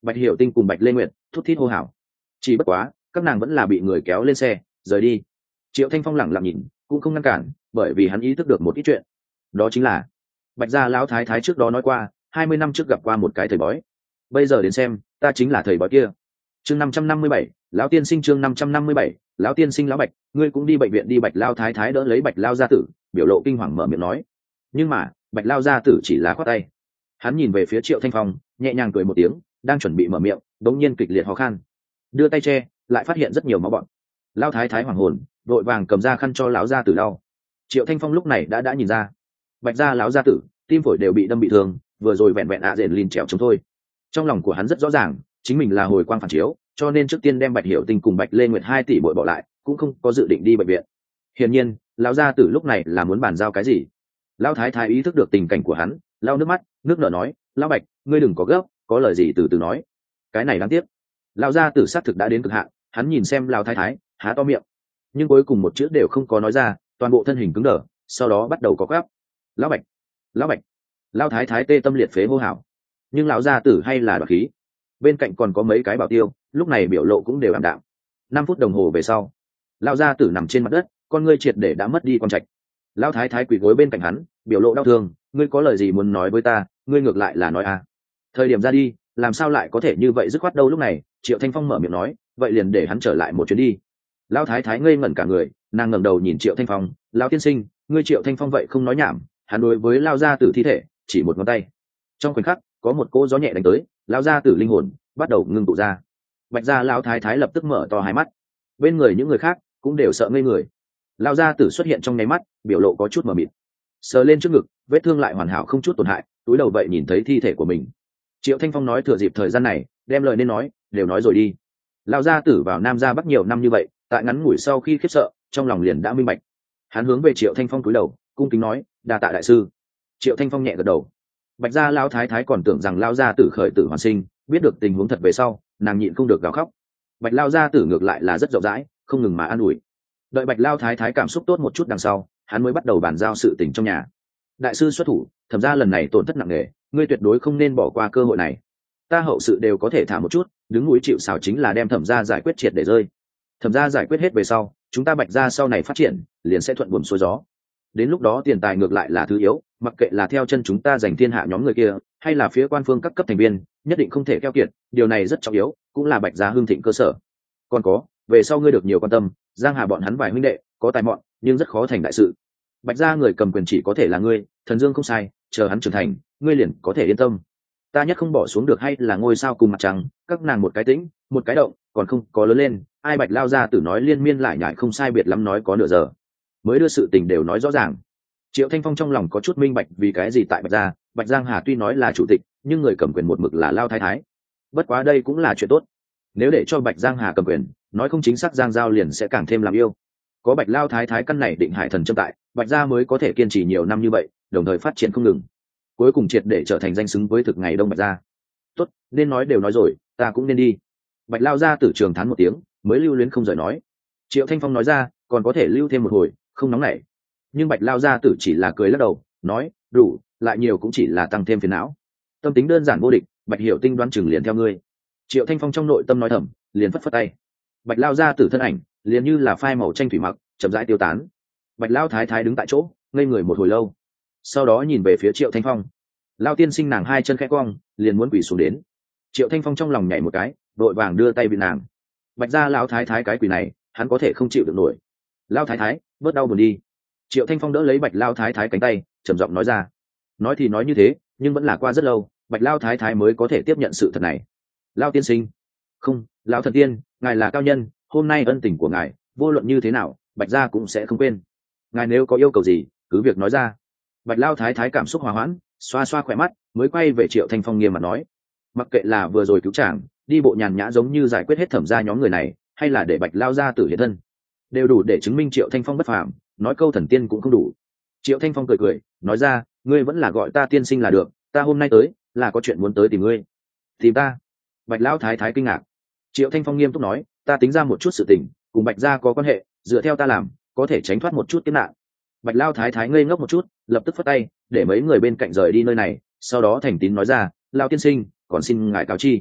Bạch Hiểu Tinh cùng Bạch Lê Nguyệt thút thít hô hào. Chỉ bất quá các nàng vẫn là bị người kéo lên xe rời đi. Triệu Thanh Phong lẳng lặng nhìn cũng không ngăn cản, bởi vì hắn ý thức được một ít chuyện. Đó chính là Bạch gia lão thái thái trước đó nói qua 20 năm trước gặp qua một cái thầy bói, bây giờ đến xem ta chính là thầy bói kia. Chương 557, lão tiên sinh. Chương 557, lão tiên sinh. Lão Bạch, ngươi cũng đi bệnh viện đi. Bạch lao thái thái đỡ lấy Bạch lao gia tử, biểu lộ kinh hoàng mở miệng nói. Nhưng mà Bạch lao gia tử chỉ là khoát tay. Hắn nhìn về phía Triệu Thanh Phong, nhẹ nhàng cười một tiếng, đang chuẩn bị mở miệng, đột nhiên kịch liệt ho khan, đưa tay che, lại phát hiện rất nhiều máu bọt. Lao thái thái hoảng hồn, vội vàng cầm ra khăn cho lão gia tử lau. Triệu Thanh Phong lúc này đã nhìn ra, Bạch gia lão gia tử tim phổi đều bị đâm bị thương, vừa rồi vẹn vẹn rền lìn trèo chống thôi. Trong lòng của hắn rất rõ ràng, chính mình là hồi quang phản chiếu, cho nên trước tiên đem Bạch Hiểu Tinh cùng Bạch Lê Nguyệt 2 tỷ bội bỏ lại, cũng không có dự định đi bệnh viện. Hiển nhiên lão gia tử lúc này là muốn bàn giao cái gì. Lão thái thái ý thức được tình cảnh của hắn, lau nước mắt, nước nở nói, lão Bạch, ngươi đừng có gấp, có lời gì từ từ nói. Cái này đáng tiếc. Lão gia tử xác thực đã đến cực hạn, hắn nhìn xem lão thái thái, há to miệng, nhưng cuối cùng một chữ đều không có nói ra, toàn bộ thân hình cứng đờ, sau đó bắt đầu có gáp. Lão Bạch, lão Bạch. Lão thái thái tê tâm liệt phế hô hào, nhưng lão gia tử hay là đoạt khí. Bên cạnh còn có mấy cái bảo tiêu, lúc này biểu lộ cũng đều ảm đạm. 5 phút đồng hồ về sau, lão gia tử nằm trên mặt đất, con ngươi triệt để đã mất đi con trạch. Lão thái thái quỳ gối bên cạnh hắn, biểu lộ đau thương, ngươi có lời gì muốn nói với ta, ngươi ngược lại là nói à. Thời điểm ra đi, làm sao lại có thể như vậy dứt khoát đâu. Lúc này Triệu Thanh Phong mở miệng nói, vậy liền để hắn trở lại một chuyến đi. Lão thái thái ngây ngẩn cả người, nàng ngẩng đầu nhìn Triệu Thanh Phong, lão tiên sinh, ngươi. Triệu Thanh Phong vậy không nói nhảm, hắn đối với lão gia tử thi thể chỉ một ngón tay. Trong khoảnh khắc có một cỗ gió nhẹ đánh tới, lão gia tử linh hồn bắt đầu ngưng tụ ra. Bạch gia lão thái thái lập tức mở to hai mắt, bên người những người khác cũng đều sợ ngây người. Lão gia tử xuất hiện trong nháy mắt, biểu lộ có chút mờ mịt, sờ lên trước ngực, vết thương lại hoàn hảo không chút tổn hại, túi đầu vậy nhìn thấy thi thể của mình. Triệu Thanh Phong nói thừa dịp thời gian này, đem lời nên nói đều nói rồi đi. Lão gia tử vào Nam gia Bắc nhiều năm như vậy, tại ngắn ngủi sau khi khiếp sợ, trong lòng liền đã minh bạch. Hắn hướng về Triệu Thanh Phong cúi đầu, cung kính nói, đa tạ đại sư. Triệu Thanh Phong nhẹ gật đầu. Bạch gia lão thái thái còn tưởng rằng lão gia tử khởi tử hoàn sinh, biết được tình huống thật về sau, nàng nhịn không được gào khóc. Bạch lão gia tử ngược lại là rất rộng rãi, không ngừng mà an ủi. Đợi Bạch lão thái thái cảm xúc tốt một chút đằng sau, hắn mới bắt đầu bàn giao sự tình trong nhà. Đại sư xuất thủ, thẩm gia lần này tổn thất nặng nề, ngươi tuyệt đối không nên bỏ qua cơ hội này. Ta hậu sự đều có thể thả một chút, đứng núi chịu sào chính là đem thẩm gia giải quyết triệt để rơi. Thẩm gia giải quyết hết về sau, chúng ta Bạch gia sau này phát triển liền sẽ thuận buồm xuôi gió. Đến lúc đó tiền tài ngược lại là thứ yếu, mặc kệ là theo chân chúng ta giành thiên hạ nhóm người kia, hay là phía quan phương các cấp thành viên, nhất định không thể keo kiệt, điều này rất trọng yếu, cũng là Bạch gia hưng thịnh cơ sở. Còn có, về sau ngươi được nhiều quan tâm, Giang Hà bọn hắn vài huynh đệ, có tài mọn, nhưng rất khó thành đại sự. Bạch gia người cầm quyền chỉ có thể là ngươi, Thần Dương không sai, chờ hắn trưởng thành, ngươi liền có thể yên tâm. Ta nhất không bỏ xuống được hay là ngôi sao cùng mặt trăng, các nàng một cái tĩnh, một cái động, còn không có lớn lên, ai Bạch lao ra tử nói liên miên lại nhải không sai biệt lắm nói có nửa giờ, mới đưa sự tình đều nói rõ ràng. Triệu Thanh Phong trong lòng có chút minh bạch vì cái gì tại Bạch gia, Bạch Giang Hà tuy nói là chủ tịch, nhưng người cầm quyền một mực là Lao Thái Thái. Bất quá đây cũng là chuyện tốt. Nếu để cho Bạch Giang Hà cầm quyền, nói không chính xác Giang Giao liền sẽ càng thêm làm yêu. Có Bạch Lao Thái Thái căn này định hải thần châm tại, Bạch gia mới có thể kiên trì nhiều năm như vậy, đồng thời phát triển không ngừng. Cuối cùng triệt để trở thành danh xứng với thực ngày đông Bạch gia. Tốt, nên nói đều nói rồi, ta cũng nên đi. Bạch Lao gia tử trường thán một tiếng, mới lưu luyến không rời nói. Triệu Thanh Phong nói ra, còn có thể lưu thêm một hồi, không nóng nảy. Nhưng Bạch Lao gia tử chỉ là cười lắc đầu, nói, đủ, lại nhiều cũng chỉ là tăng thêm phiền não. Tâm tính đơn giản vô địch, Bạch Hiểu Tinh đoán chừng liền theo ngươi. Triệu Thanh Phong trong nội tâm nói thầm, liền phất phất tay. Bạch Lao gia tử thân ảnh liền như là phai màu tranh thủy mặc, chậm rãi tiêu tán. Bạch Lao thái thái đứng tại chỗ, ngây người một hồi lâu, sau đó nhìn về phía Triệu Thanh Phong. Lao tiên sinh nàng hai chân khẽ cong, liền muốn quỳ xuống đến. Triệu Thanh Phong trong lòng nhảy một cái, vội vàng đưa tay bị nàng. Bạch gia lão thái thái cái quỳ này, hắn có thể không chịu được nổi. Lao thái thái, bớt đau buồn đi. Triệu Thanh Phong đỡ lấy Bạch Lao thái thái cánh tay, trầm giọng nói ra. Nói thì nói như thế, nhưng vẫn là qua rất lâu, Bạch Lao thái thái mới có thể tiếp nhận sự thật này. Lao tiên sinh, không, lão thần tiên, ngài là cao nhân, hôm nay ân tình của ngài, vô luận như thế nào, Bạch gia cũng sẽ không quên. Ngài nếu có yêu cầu gì, cứ việc nói ra. Bạch Lao thái thái cảm xúc hòa hoãn, xoa xoa khỏe mắt, mới quay về Triệu Thanh Phong nghiêm mặt nói. Mặc kệ là vừa rồi cứu chàng, đi bộ nhàn nhã giống như giải quyết hết thẩm gia nhóm người này, hay là để Bạch Lao gia tử hiện thân, đều đủ để chứng minh Triệu Thanh Phong bất phàm, nói câu thần tiên cũng không đủ. Triệu Thanh Phong cười cười, nói ra, ngươi vẫn là gọi ta tiên sinh là được, ta hôm nay tới là có chuyện muốn tới tìm ngươi. Tìm ta? Bạch Lão thái thái kinh ngạc. Triệu Thanh Phong nghiêm túc nói, ta tính ra một chút sự tình, cùng Bạch gia có quan hệ, dựa theo ta làm, có thể tránh thoát một chút kiếp nạn. Bạch Lão thái thái ngây ngốc một chút, lập tức phất tay, để mấy người bên cạnh rời đi nơi này, sau đó thành tín nói ra, Lão tiên sinh, còn xin ngài cáo chi.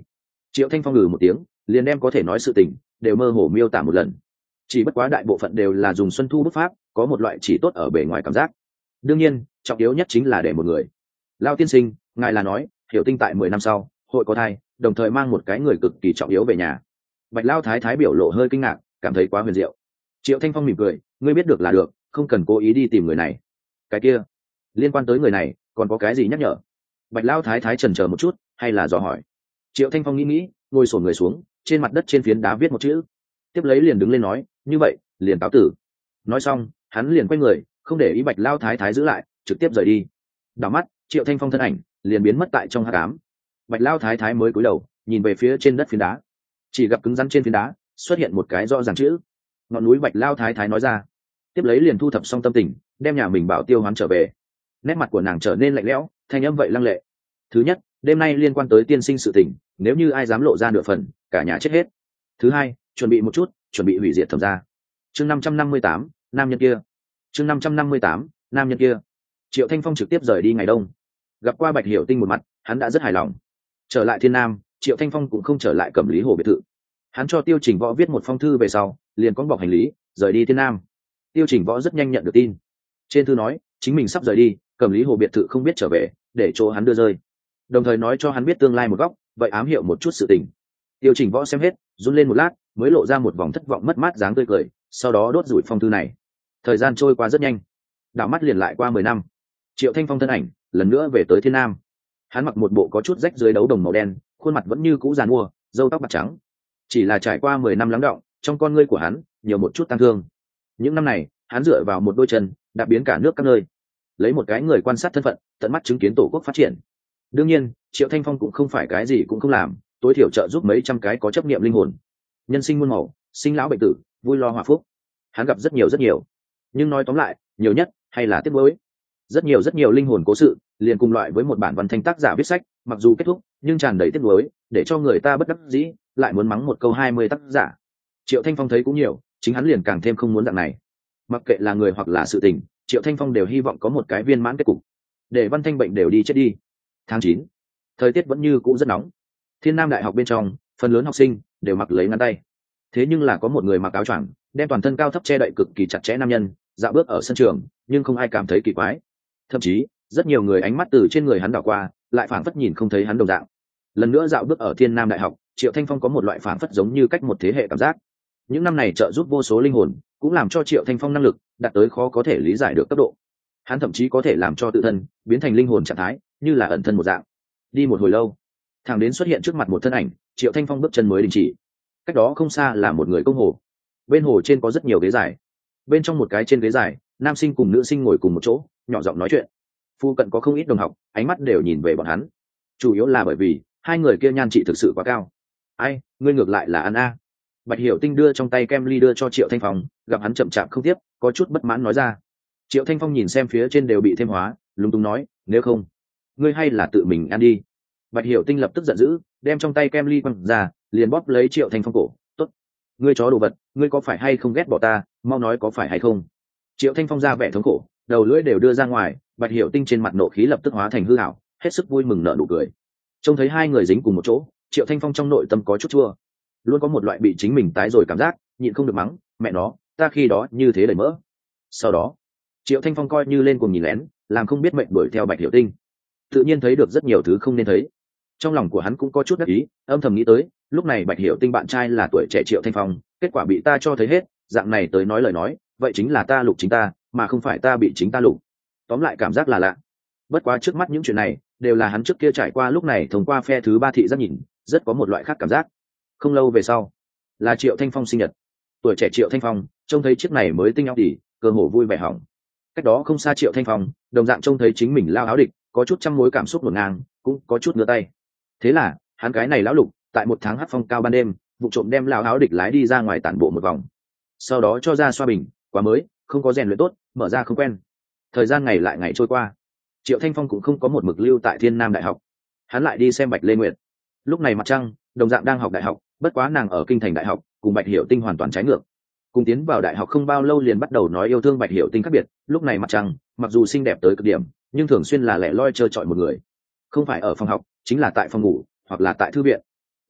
Triệu Thanh Phong ngừ một tiếng, liền đem có thể nói sự tình đều mơ hồ miêu tả một lần. Chỉ bất quá đại bộ phận đều là dùng Xuân Thu bút pháp, có một loại chỉ tốt ở bề ngoài cảm giác. Đương nhiên, trọng yếu nhất chính là để một người. Lao tiên sinh, ngài là nói, Hiểu Tinh tại 10 năm sau hội có thai, đồng thời mang một cái người cực kỳ trọng yếu về nhà. Bạch Lao thái thái biểu lộ hơi kinh ngạc, cảm thấy quá huyền diệu. Triệu Thanh Phong mỉm cười, ngươi biết được là được, không cần cố ý đi tìm người này. Cái kia, liên quan tới người này, còn có cái gì nhắc nhở? Bạch Lao thái thái chần chờ một chút, hay là dò hỏi. Triệu Thanh Phong nghĩ, ngồi xổm người xuống, trên mặt đất trên phiến đá viết một chữ, tiếp lấy liền đứng lên nói, như vậy, liền cáo tử. Nói xong, hắn liền quay người, không để ý Bạch Lao thái thái giữ lại, trực tiếp rời đi. Đảo mắt, Triệu Thanh Phong thân ảnh liền biến mất tại trong hắc ám. Bạch Lao thái thái mới cúi đầu, nhìn về phía trên đất phiến đá, chỉ gặp cứng rắn trên phiến đá xuất hiện một cái rõ ràng chữ. Ngọn núi. Bạch Lao thái thái nói ra, tiếp lấy liền thu thập xong tâm tình, đem nhà mình bảo tiêu hoán trở về. Nét mặt của nàng trở nên lạnh lẽo, thanh âm vậy lăng lệ. Thứ nhất, đêm nay liên quan tới tiên sinh sự tình, nếu như ai dám lộ ra nửa phần, cả nhà chết hết. Thứ hai, chuẩn bị một chút, chuẩn bị hủy diệt Thẩm gia. Chương 558, nam nhân kia. Chương 558, nam nhân kia. Triệu Thanh Phong trực tiếp rời đi ngày đông. Gặp qua Bạch Hiểu Tinh một mặt, hắn đã rất hài lòng. Trở lại Thiên Nam, Triệu Thanh Phong cũng không trở lại Cẩm Lý Hồ biệt thự. Hắn cho Tiêu Trình Võ viết một phong thư về sau, liền có bọc hành lý, rời đi Thiên Nam. Tiêu Trình Võ rất nhanh nhận được tin. Trên thư nói, chính mình sắp rời đi, Cẩm Lý Hồ biệt thự không biết trở về, để chỗ hắn đưa rơi. Đồng thời nói cho hắn biết tương lai một góc, vậy ám hiệu một chút sự tình. Tiêu Trình Võ xem hết, run lên một lát, mới lộ ra một vòng thất vọng mất mát dáng tươi cười, sau đó đốt rủi phong thư này. Thời gian trôi qua rất nhanh, đảo mắt liền lại qua 10 năm. Triệu Thanh Phong thân ảnh lần nữa về tới Thiên Nam. Hắn mặc một bộ có chút rách dưới đấu đồng màu đen, khuôn mặt vẫn như cũ giàn mua, râu tóc bạc trắng. Chỉ là trải qua 10 năm lắng đọng, trong con ngươi của hắn nhiều một chút tăng thương. Những năm này, hắn dựa vào một đôi chân, đạp biến cả nước các nơi, lấy một cái người quan sát thân phận, tận mắt chứng kiến tổ quốc phát triển. Đương nhiên, Triệu Thanh Phong cũng không phải cái gì cũng không làm, tối thiểu trợ giúp mấy trăm cái có chấp niệm linh hồn. Nhân sinh muôn màu, sinh lão bệnh tử, vui lo hòa phúc, hắn gặp rất nhiều. Nhưng nói tóm lại, nhiều nhất hay là tiếc nuối. Rất nhiều linh hồn cố sự, liền cùng loại với một bản văn thanh tác giả viết sách, mặc dù kết thúc, nhưng tràn đầy tiếc nuối, để cho người ta bất đắc dĩ, lại muốn mắng một câu 20 tác giả. Triệu Thanh Phong thấy cũng nhiều, chính hắn liền càng thêm không muốn dạng này. Mặc kệ là người hoặc là sự tình, Triệu Thanh Phong đều hy vọng có một cái viên mãn kết cục, để văn thanh bệnh đều đi chết đi. Tháng 9, thời tiết vẫn như cũ rất nóng. Thiên Nam Đại học bên trong, phần lớn học sinh đều mặc lấy ngắn tay. Thế nhưng là có một người mặc áo choàng, đem toàn thân cao thấp che đậy cực kỳ chặt chẽ nam nhân, dạo bước ở sân trường, nhưng không ai cảm thấy kỳ quái. Thậm chí, rất nhiều người ánh mắt từ trên người hắn đảo qua, lại phảng phất nhìn không thấy hắn đồng dạng. Lần nữa dạo bước ở Thiên Nam Đại học, Triệu Thanh Phong có một loại phảng phất giống như cách một thế hệ cảm giác. Những năm này trợ giúp vô số linh hồn, cũng làm cho Triệu Thanh Phong năng lực đạt tới khó có thể lý giải được cấp độ. Hắn thậm chí có thể làm cho tự thân biến thành linh hồn trạng thái, như là ẩn thân một dạng. Đi một hồi lâu, thẳng đến xuất hiện trước mặt một thân ảnh, Triệu Thanh Phong bước chân mới đình chỉ. Cách đó không xa là một người công hồ. Bên hồ trên có rất nhiều ghế dài. Bên trong một cái trên ghế dài, nam sinh cùng nữ sinh ngồi cùng một chỗ, nhỏ giọng nói chuyện. Phu cận có không ít đồng học, ánh mắt đều nhìn về bọn hắn. Chủ yếu là bởi vì hai người kia nhan trị thực sự quá cao. Ai, ngươi ngược lại là ăn a. Bạch Hiểu Tinh đưa trong tay kem ly đưa cho Triệu Thanh Phong, gặp hắn chậm chạp không tiếp, có chút bất mãn nói ra. Triệu Thanh Phong nhìn xem phía trên đều bị thêm hóa, lúng túng nói, nếu không, ngươi hay là tự mình ăn đi. Bạch Hiểu Tinh lập tức giận dữ, đem trong tay kem ly quăng ra, liền bóp lấy Triệu Thanh Phong cổ. Tốt, ngươi chó đồ vật, ngươi có phải hay không ghét bỏ ta, mau nói có phải hay không. Triệu Thanh Phong ra vẻ thống khổ, đầu lưỡi đều đưa ra ngoài, Bạch Hiểu Tinh trên mặt nộ khí lập tức hóa thành hư ảo, hết sức vui mừng nở nụ cười. Trông thấy hai người dính cùng một chỗ, Triệu Thanh Phong trong nội tâm có chút chua, luôn có một loại bị chính mình tái rồi cảm giác, nhịn không được mắng, mẹ nó, ta khi đó như thế đầy mỡ. Sau đó, Triệu Thanh Phong coi như lên cùng nhìn lén, làm không biết mệnh đuổi theo Bạch Hiểu Tinh, tự nhiên thấy được rất nhiều thứ không nên thấy. Trong lòng của hắn cũng có chút đắc ý, âm thầm nghĩ tới, lúc này Bạch Hiểu Tinh bạn trai là tuổi trẻ Triệu Thanh Phong, kết quả bị ta cho thấy hết, dạng này tới nói lời nói, vậy chính là ta lục chính ta, mà không phải ta bị chính ta lục. Tóm lại cảm giác là lạ. Bất quá trước mắt những chuyện này đều là hắn trước kia trải qua, lúc này thông qua phe thứ ba thị giác nhìn, rất có một loại khác cảm giác. Không lâu về sau, là Triệu Thanh Phong sinh nhật. Tuổi trẻ Triệu Thanh Phong trông thấy chiếc này mới tinh áo đỉ, cơ hồ vui vẻ hỏng. Cách đó không xa Triệu Thanh Phong đồng dạng trông thấy chính mình lao áo địch, có chút trăm mối cảm xúc ngổn ngang, cũng có chút ngửa tay. Thế là hắn cái này lão lục, tại một tháng hát phong cao ban đêm, vụ trộm đem lao áo địch lái đi ra ngoài tản bộ một vòng, sau đó cho ra xoa bình, quá mới, không có rèn luyện tốt, mở ra không quen. Thời gian ngày lại ngày trôi qua, Triệu Thanh Phong cũng không có một mực lưu tại Thiên Nam Đại học, hắn lại đi xem Bạch Lê Nguyệt. Lúc này Mặt Trăng đồng dạng đang học đại học, bất quá nàng ở Kinh Thành Đại học, cùng Bạch Hiểu Tinh hoàn toàn trái ngược. Cùng tiến vào đại học không bao lâu liền bắt đầu nói yêu thương Bạch Hiểu Tinh khác biệt. Lúc này Mặt Trăng mặc dù xinh đẹp tới cực điểm, nhưng thường xuyên là lẻ loi trơ trọi một người, không phải ở phòng học, chính là tại phòng ngủ hoặc là tại thư viện.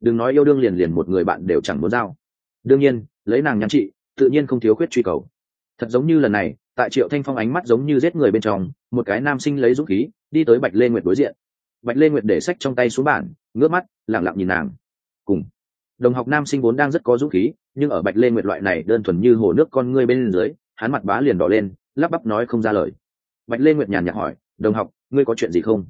đừng nói yêu đương liền một người bạn đều chẳng muốn giao. Đương nhiên lấy nàng nhan trị tự nhiên không thiếu khuyết truy cầu. Thật giống như lần này tại Triệu Thanh Phong ánh mắt giống như giết người bên trong, một cái nam sinh lấy dũng khí đi tới Bạch Lê Nguyệt đối diện. Bạch Lê Nguyệt để sách trong tay xuống bàn, ngước mắt lẳng lặng nhìn nàng. Cùng đồng học nam sinh vốn đang rất có dũng khí, nhưng ở Bạch Lê Nguyệt loại này đơn thuần như hồ nước con ngươi bên dưới, hắn mặt bá liền đỏ lên, lắp bắp nói không ra lời. Bạch Lê Nguyệt nhàn nhạt hỏi, đồng học ngươi có chuyện gì không?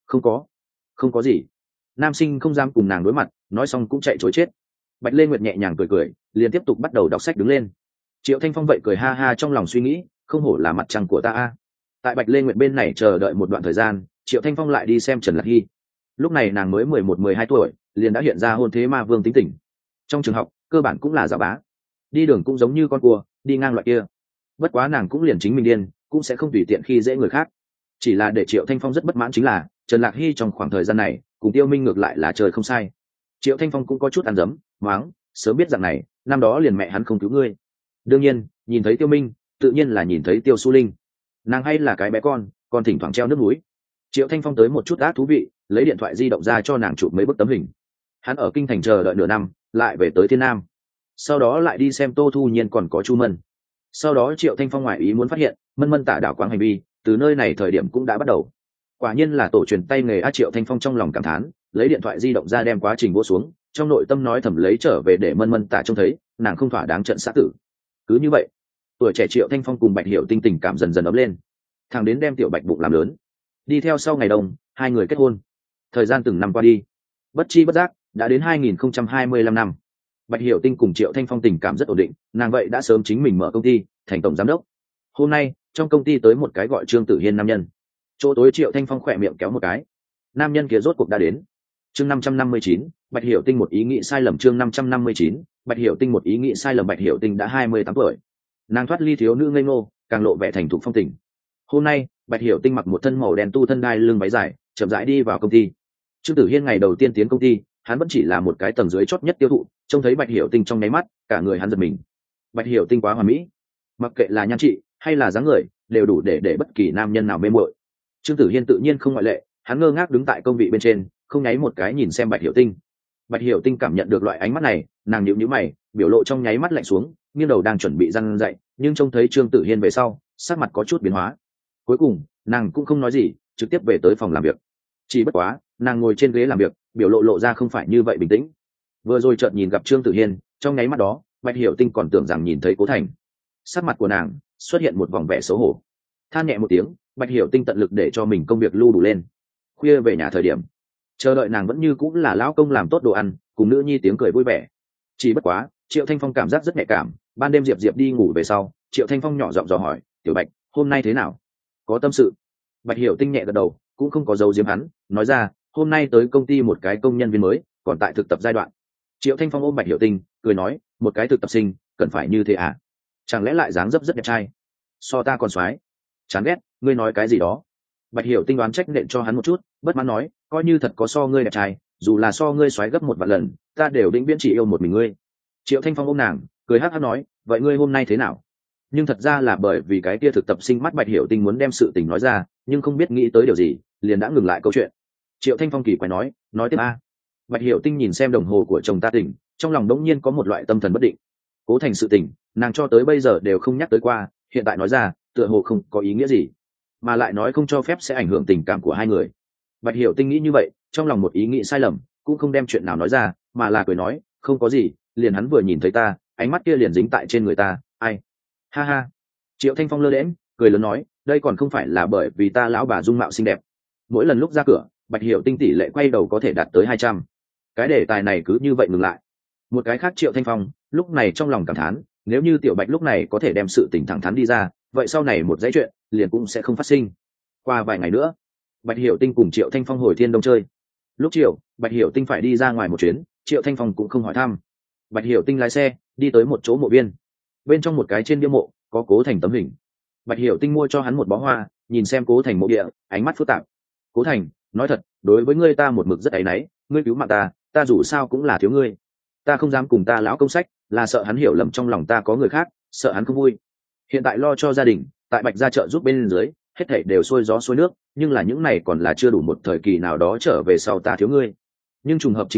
Không có gì. Nam sinh không dám cùng nàng đối mặt, nói xong cũng chạy chối chết. Bạch Lê Nguyệt nhẹ nhàng cười cười, liền tiếp tục bắt đầu đọc sách đứng lên. Triệu Thanh Phong vậy cười ha ha trong lòng suy nghĩ, không hổ là mặt trăng của ta a. Tại Bạch Lê Nguyệt bên này chờ đợi một đoạn thời gian, Triệu Thanh Phong lại đi xem Trần Lạc Hy. Lúc này nàng mới 11-12 tuổi, liền đã hiện ra hôn thế ma vương tính tình. Trong trường học cơ bản cũng là giả bá, đi đường cũng giống như con cua đi ngang loại kia. Bất quá nàng cũng liền chính mình điên, cũng sẽ không tùy tiện khi dễ người khác. Chỉ là để Triệu Thanh Phong rất bất mãn chính là Trần Lạc Hy trong khoảng thời gian này cùng Tiêu Minh ngược lại là trời không sai. Triệu Thanh Phong cũng có chút ăn dấm mắng, sớm biết rằng này năm đó liền mẹ hắn không cứu ngươi. Đương nhiên nhìn thấy Tiêu Minh tự nhiên là nhìn thấy Tiêu Su Linh. Nàng hay là cái bé con, còn thỉnh thoảng treo nước núi. Triệu Thanh Phong tới một chút ác thú vị, lấy điện thoại di động ra cho nàng chụp mấy bức tấm hình. Hắn ở kinh thành chờ đợi nửa năm, lại về tới Thiên Nam, sau đó lại đi xem Tô Thu Nhiên còn có Chu Mân. Sau đó Triệu Thanh Phong ngoại ý muốn phát hiện Mân Mân tả đảo quáng hành vi từ nơi này thời điểm cũng đã bắt đầu. Quả nhiên là tổ truyền tay nghề. Triệu Thanh Phong trong lòng cảm thán, lấy điện thoại di động ra đem quá trình vô xuống, trong nội tâm nói thầm lấy trở về để Mân Mân tả trông thấy nàng không thỏa đáng trận sát tử. Cứ như vậy tuổi trẻ Triệu Thanh Phong cùng Bạch Hiểu Tinh tình cảm dần dần ấm lên, thằng đến đem Tiểu Bạch bụng làm lớn. Đi theo sau ngày đông hai người kết hôn. Thời gian từng năm qua đi, bất chi bất giác đã đến 2025 năm. Bạch Hiểu Tinh cùng Triệu Thanh Phong tình cảm rất ổn định, nàng vậy đã sớm chính mình mở công ty thành tổng giám đốc. Hôm nay trong công ty tới một cái gọi Trương Tử Hiên nam nhân. Chỗ tối Triệu Thanh Phong khỏe miệng kéo một cái, nam nhân kia rốt cuộc đã đến. Chương 559, Bạch Hiểu Tinh một ý nghĩ sai lầm. Chương 559, Bạch Hiểu Tinh một ý nghĩ sai lầm. Bạch Hiểu Tinh đã 28 tuổi, nàng thoát ly thiếu nữ ngây ngô, càng lộ vẻ thành thục phong tình. Hôm nay Bạch Hiểu Tinh mặc một thân màu đen tu thân đai lưng váy dài, chậm rãi đi vào công ty. Trương Tử Hiên ngày đầu tiên tiến công ty, hắn vẫn chỉ là một cái tầng dưới chót nhất tiêu thụ, trông thấy Bạch Hiểu Tinh trong nháy mắt cả người hắn giật mình. Bạch Hiểu Tinh quá hoàn mỹ, mặc kệ là nhan trị hay là dáng người đều đủ để bất kỳ nam nhân nào mê mội. Trương Tử Hiên tự nhiên không ngoại lệ, hắn ngơ ngác đứng tại công vị bên trên, không nháy một cái nhìn xem Bạch Hiểu Tinh. Bạch Hiểu Tinh cảm nhận được loại ánh mắt này, nàng nhíu nhíu mày, biểu lộ trong nháy mắt lạnh xuống, nghiêng đầu đang chuẩn bị răn dậy, nhưng trông thấy Trương Tử Hiên về sau, sắc mặt có chút biến hóa. Cuối cùng nàng cũng không nói gì, trực tiếp về tới phòng làm việc. Chỉ bất quá nàng ngồi trên ghế làm việc, biểu lộ ra không phải như vậy bình tĩnh. Vừa rồi chợt nhìn gặp Trương Tử Hiên, trong nháy mắt đó Bạch Hiểu Tinh còn tưởng rằng nhìn thấy Cố Thành. Sắc mặt của nàng xuất hiện một vòng vẻ xấu hổ, than nhẹ một tiếng. Bạch Hiểu Tinh tận lực để cho mình công việc lưu đủ lên. Khuya về nhà thời điểm, chờ đợi nàng vẫn như cũng là lão công làm tốt đồ ăn, cùng nữ nhi tiếng cười vui vẻ. Chỉ bất quá Triệu Thanh Phong cảm giác rất nhạy cảm. Ban đêm Diệp đi ngủ về sau, Triệu Thanh Phong nhỏ giọng dò hỏi, Tiểu Bạch hôm nay thế nào, có tâm sự? Bạch Hiểu Tinh nhẹ gật đầu, cũng không có giấu giếm hắn, nói ra, hôm nay tới công ty một cái công nhân viên mới, còn tại thực tập giai đoạn. Triệu Thanh Phong ôm Bạch Hiểu Tinh cười nói, một cái thực tập sinh cần phải như thế à? Chẳng lẽ lại dáng dấp rất đẹp trai, so ta còn soái? Chán ghét, ngươi nói cái gì đó? Bạch Hiểu Tinh đoán trách nện cho hắn một chút, bất mãn nói, coi như thật có so ngươi đẹp trai, dù là so ngươi soái gấp 1 vạn lần, ta đều vĩnh viễn chỉ yêu một mình ngươi. Triệu Thanh Phong ôm nàng cười hắc hắc nói, vậy ngươi hôm nay thế nào? Nhưng thật ra là bởi vì cái kia thực tập sinh mắt Bạch Hiểu Tinh muốn đem sự tình nói ra, nhưng không biết nghĩ tới điều gì, liền đã ngừng lại câu chuyện. Triệu Thanh Phong kỳ quái nói tiếp a. Bạch Hiểu Tinh nhìn xem đồng hồ của chồng ta tỉnh, trong lòng đống nhiên có một loại tâm thần bất định. Cố Thành sự tình, nàng cho tới bây giờ đều không nhắc tới qua, hiện tại nói ra, tựa hồ không có ý nghĩa gì, mà lại nói không cho phép sẽ ảnh hưởng tình cảm của hai người. Bạch Hiểu Tinh nghĩ như vậy, trong lòng một ý nghĩ sai lầm, cũng không đem chuyện nào nói ra, mà là cười nói, không có gì, liền hắn vừa nhìn thấy ta, ánh mắt kia liền dính tại trên người ta, ai? Ha ha. Triệu Thanh Phong lơ đễnh cười lớn nói, đây còn không phải là bởi vì ta lão bà dung mạo xinh đẹp. Mỗi lần lúc ra cửa, Bạch Hiểu Tinh tỷ lệ quay đầu có thể đạt tới 200. Cái đề tài này cứ như vậy ngừng lại. Một cái khác Triệu Thanh Phong lúc này trong lòng cảm thán, nếu như Tiểu Bạch lúc này có thể đem sự tình thẳng thắn đi ra, vậy sau này một dãy chuyện liền cũng sẽ không phát sinh. Qua vài ngày nữa, Bạch Hiểu Tinh cùng Triệu Thanh Phong hồi Thiên Đông chơi. Lúc chiều Bạch Hiểu Tinh phải đi ra ngoài một chuyến, Triệu Thanh Phong cũng không hỏi thăm. Bạch Hiểu Tinh lái xe đi tới một chỗ mộ viên, bên trong một cái trên bia mộ có Cố Thành tấm hình. Bạch Hiểu Tinh mua cho hắn một bó hoa, nhìn xem Cố Thành mộ địa, ánh mắt phức tạp. Cố Thành, nói thật, đối với ngươi ta một mực rất áy náy, ngươi cứu mạng ta dù sao cũng là thiếu ngươi. Ta không dám cùng ta lão công sách, là sợ hắn hiểu lầm trong lòng ta có người khác, sợ hắn không vui. Hiện tại lo cho gia đình, tại Bạch gia trợ giúp bên dưới, hết thảy đều xuôi gió xuôi nước, nhưng là những này còn là chưa đủ một thời kỳ nào đó trở về sau ta thiếu ngươi. Nhưng trùng hợp chính là,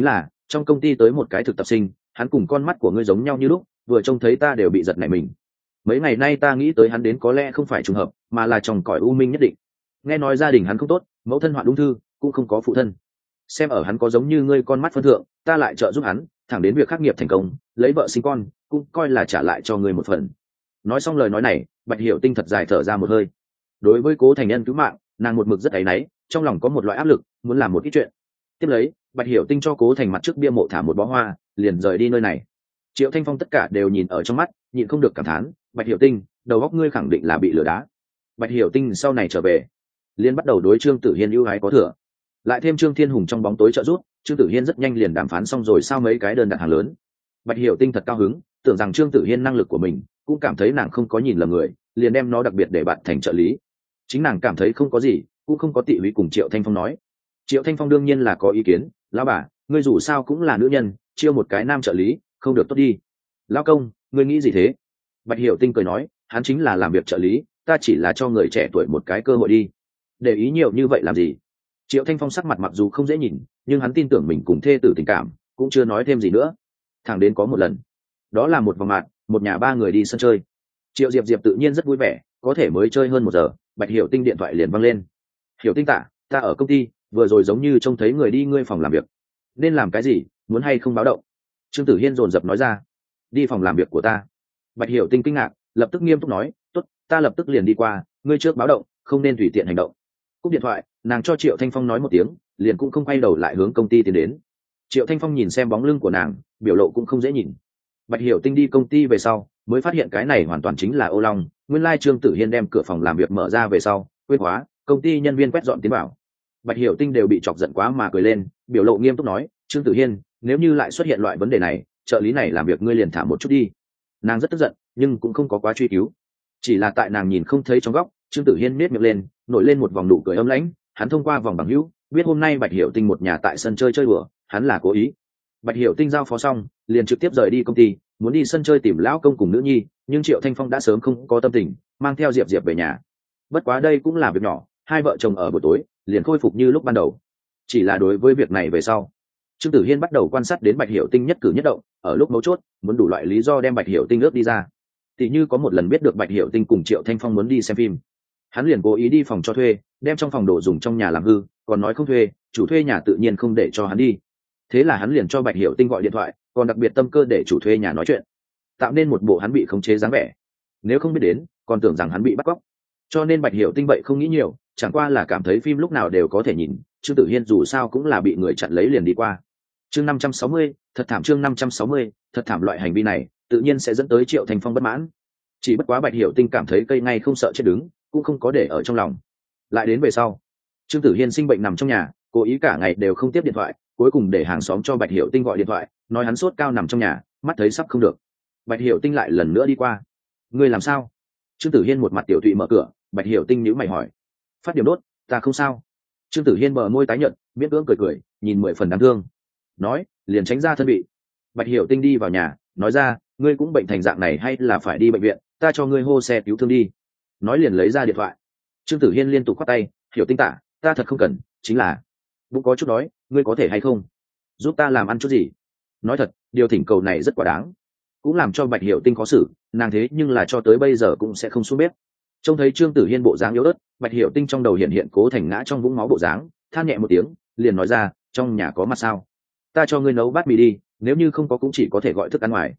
trong công ty tới một cái thực tập sinh, hắn cùng con mắt của ngươi giống nhau như lúc, vừa trông thấy ta đều bị giật nảy mình. Mấy ngày nay ta nghĩ tới hắn đến có lẽ không phải trùng hợp, mà là trong cõi u minh nhất định. Nghe nói gia đình hắn không tốt, mẫu thân hoạn ung thư, cũng không có phụ thân. Xem ở hắn có giống như ngươi con mắt phân thượng, ta lại trợ giúp hắn, thẳng đến việc khắc nghiệp thành công, lấy vợ sinh con, cũng coi là trả lại cho ngươi một phần. Nói xong lời nói này, Bạch Hiểu Tinh thật dài thở ra một hơi. Đối với Cố Thành Nhân cứu mạng, nàng một mực rất áy náy, trong lòng có một loại áp lực, muốn làm một ít chuyện. Tiếp lấy, Bạch Hiểu Tinh cho Cố Thành mặt trước bia mộ thả một bó hoa, liền rời đi nơi này. Triệu Thanh Phong tất cả đều nhìn ở trong mắt, nhịn không được cảm thán, Bạch Hiểu Tinh, đầu óc ngươi khẳng định là bị lừa đá. Bạch Hiểu Tinh sau này trở về, liền bắt đầu đối Trương Tử Hiên ưu ái có thừa, lại thêm Trương Thiên Hùng trong bóng tối trợ giúp, Trương Tử Hiên rất nhanh liền đàm phán xong rồi sao mấy cái đơn đặt hàng lớn. Bạch Hiểu Tinh thật cao hứng, tưởng rằng Trương Tử Hiên năng lực của mình, cũng cảm thấy nàng không có nhìn lầm người, liền đem nó đặc biệt để bạn thành trợ lý. Chính nàng cảm thấy không có gì, cũng không có tị húy cùng Triệu Thanh Phong nói. Triệu Thanh Phong đương nhiên là có ý kiến, lão bà, ngươi dù sao cũng là nữ nhân, chiêu một cái nam trợ lý, không được tốt đi. Lão công, ngươi nghĩ gì thế? Bạch Hiểu Tinh cười nói, hắn chính là làm việc trợ lý, ta chỉ là cho người trẻ tuổi một cái cơ hội đi. Để ý nhiều như vậy làm gì? Triệu Thanh Phong sắc mặt mặc dù không dễ nhìn, nhưng hắn tin tưởng mình cùng thê tử tình cảm, cũng chưa nói thêm gì nữa. Thẳng đến có một lần, đó là một vòng mạn, một nhà ba người đi sân chơi. Triệu Diệp Diệp tự nhiên rất vui vẻ, có thể mới chơi hơn 1 giờ, Bạch Hiểu Tinh điện thoại liền văng lên. Hiểu Tinh tạ, ta ở công ty, vừa rồi giống như trông thấy người đi ngươi phòng làm việc. Nên làm cái gì, muốn hay không báo động? Trương Tử Hiên dồn dập nói ra. Đi phòng làm việc của ta. Bạch Hiểu Tinh kinh ngạc, lập tức nghiêm túc nói, tốt, ta lập tức liền đi qua, ngươi trước báo động, không nên tùy tiện hành động. Cúp điện thoại, nàng cho Triệu Thanh Phong nói một tiếng, liền cũng không quay đầu lại hướng công ty tiến đến. Triệu Thanh Phong nhìn xem bóng lưng của nàng, biểu lộ cũng không dễ nhìn. Bạch Hiểu Tinh đi công ty về sau, mới phát hiện cái này hoàn toàn chính là ô long. Nguyên lai Trương Tử Hiên đem cửa phòng làm việc mở ra về sau, quên hóa, công ty nhân viên quét dọn tiến vào. Bạch Hiểu Tinh đều bị chọc giận quá mà cười lên, biểu lộ nghiêm túc nói, Trương Tử Hiên, nếu như lại xuất hiện loại vấn đề này, trợ lý này làm việc ngươi liền thả một chút đi. Nàng rất tức giận, nhưng cũng không có quá truy cứu. Chỉ là tại nàng nhìn không thấy trong góc, Trương Tử Hiên nét miệng lên, nổi lên một vòng nụ cười âm lãnh. Hắn thông qua vòng bằng hữu, biết hôm nay Bạch Hiểu Tinh một nhà tại sân chơi đùa, hắn là cố ý. Bạch Hiểu Tinh giao phó xong, liền trực tiếp rời đi công ty, muốn đi sân chơi tìm lão công cùng nữ nhi, nhưng Triệu Thanh Phong đã sớm không có tâm tình, mang theo Diệp Diệp về nhà. Bất quá đây cũng là việc nhỏ, hai vợ chồng ở buổi tối liền khôi phục như lúc ban đầu. Chỉ là đối với việc này về sau, Trương Tử Hiên bắt đầu quan sát đến Bạch Hiểu Tinh nhất cử nhất động, ở lúc mấu chốt, muốn đủ loại lý do đem Bạch Hiểu Tinh ướp đi ra. Tỷ như có một lần biết được Bạch Hiểu Tinh cùng Triệu Thanh Phong muốn đi xem phim, hắn liền cố ý đi phòng cho thuê, đem trong phòng đồ dùng trong nhà làm hư, còn nói không thuê, chủ thuê nhà tự nhiên không để cho hắn đi. Thế là hắn liền cho Bạch Hiểu Tinh gọi điện thoại, còn đặc biệt tâm cơ để chủ thuê nhà nói chuyện, tạo nên một bộ hắn bị khống chế dáng vẻ. Nếu không biết đến, còn tưởng rằng hắn bị bắt cóc. Cho nên Bạch Hiểu Tinh vậy không nghĩ nhiều, chẳng qua là cảm thấy phim lúc nào đều có thể nhìn, Trương Tử Hiên dù sao cũng là bị người chặn lấy liền đi qua. Chương 560, thật thảm. Chương 560, thật thảm. Loại hành vi này tự nhiên sẽ dẫn tới Triệu Thanh Phong bất mãn. Chỉ bất quá Bạch Hiểu Tinh cảm thấy cây ngay không sợ chết đứng, cũng không có để ở trong lòng. Lại đến về sau, Trương Tử Hiên sinh bệnh nằm trong nhà, cố ý cả ngày đều không tiếp điện thoại, cuối cùng để hàng xóm cho Bạch Hiểu Tinh gọi điện thoại, nói hắn sốt cao nằm trong nhà, mắt thấy sắp không được. Bạch Hiểu Tinh lại lần nữa đi qua. Ngươi làm sao? Trương Tử Hiên một mặt tiểu tụy mở cửa, Bạch Hiểu Tinh nhíu mày hỏi. Phát điểm đốt, ta không sao. Trương Tử Hiên bờ môi tái nhợt, miễn cưỡng cười, nhìn 10 phần đáng thương. Nói, liền tránh ra thân bị. Bạch Hiểu Tinh đi vào nhà, nói ra, ngươi cũng bệnh thành dạng này hay là phải đi bệnh viện, ta cho ngươi hô xe cứu thương đi. Nói liền lấy ra điện thoại. Trương Tử Hiên liên tục khoát tay, Hiểu Tinh tả, ta thật không cần, chính là bụng có chút đói, ngươi có thể hay không giúp ta làm ăn chút gì? Nói thật, điều thỉnh cầu này rất quá đáng, cũng làm cho Bạch Hiểu Tinh khó xử, nàng thế nhưng là cho tới bây giờ cũng sẽ không xuống bếp. Trông thấy Trương Tử Hiên bộ dáng yếu ớt, Bạch Hiểu Tinh trong đầu hiện hiện Cố Thành ngã trong vũng máu bộ dáng, than nhẹ một tiếng, liền nói ra, trong nhà có mặt sao? Ta cho ngươi nấu bát mì đi, nếu như không có cũng chỉ có thể gọi thức ăn ngoài.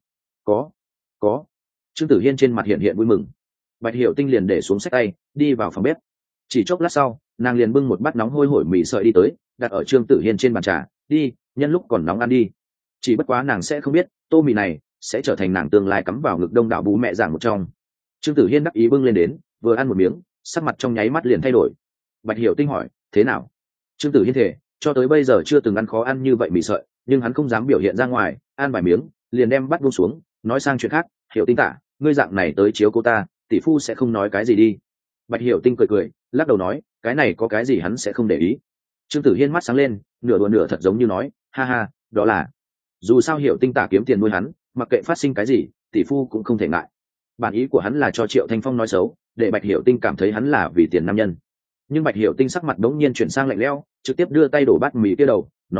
Có. Trương Tử Hiên trên mặt hiện hiện vui mừng. Bạch Hiểu Tinh liền để xuống xách tay, đi vào phòng bếp. Chỉ chốc lát sau, nàng liền bưng một bát nóng hôi hổi mì sợi đi tới, đặt ở Trương Tử Hiên trên bàn trà, đi, nhân lúc còn nóng ăn đi. Chỉ bất quá nàng sẽ không biết, tô mì này sẽ trở thành nàng tương lai cắm vào ngực đông đảo bú mẹ giảng một trong. Trương Tử Hiên đắc ý bưng lên đến, vừa ăn một miếng, sắc mặt trong nháy mắt liền thay đổi. Bạch Hiểu Tinh hỏi, thế nào? Trương Tử Hiên thể, cho tới bây giờ chưa từng ăn khó ăn như vậy mì sợi, nhưng hắn không dám biểu hiện ra ngoài, ăn vài miếng, liền đem bắt buông xuống, nói sang chuyện khác, Hiểu Tinh tả, ngươi dạng này tới chiếu cô ta, tỷ phu sẽ không nói cái gì đi. Bạch Hiểu Tinh cười, lắc đầu nói, cái này có cái gì hắn sẽ không để ý. Trương Tử Hiên mắt sáng lên, nửa đùa nửa thật giống như nói, ha ha, đó là dù sao Hiểu Tinh tả kiếm tiền nuôi hắn, mặc kệ phát sinh cái gì, tỷ phu cũng không thể ngại. Bản ý của hắn là cho Triệu Thanh Phong nói xấu, để Bạch Hiểu Tinh cảm thấy hắn là vì tiền nam nhân. Nhưng Bạch Hiểu Tinh sắc mặt đống nhiên chuyển sang lạnh lẽo, trực tiếp đưa tay đổ bát mì kia đầu, nói,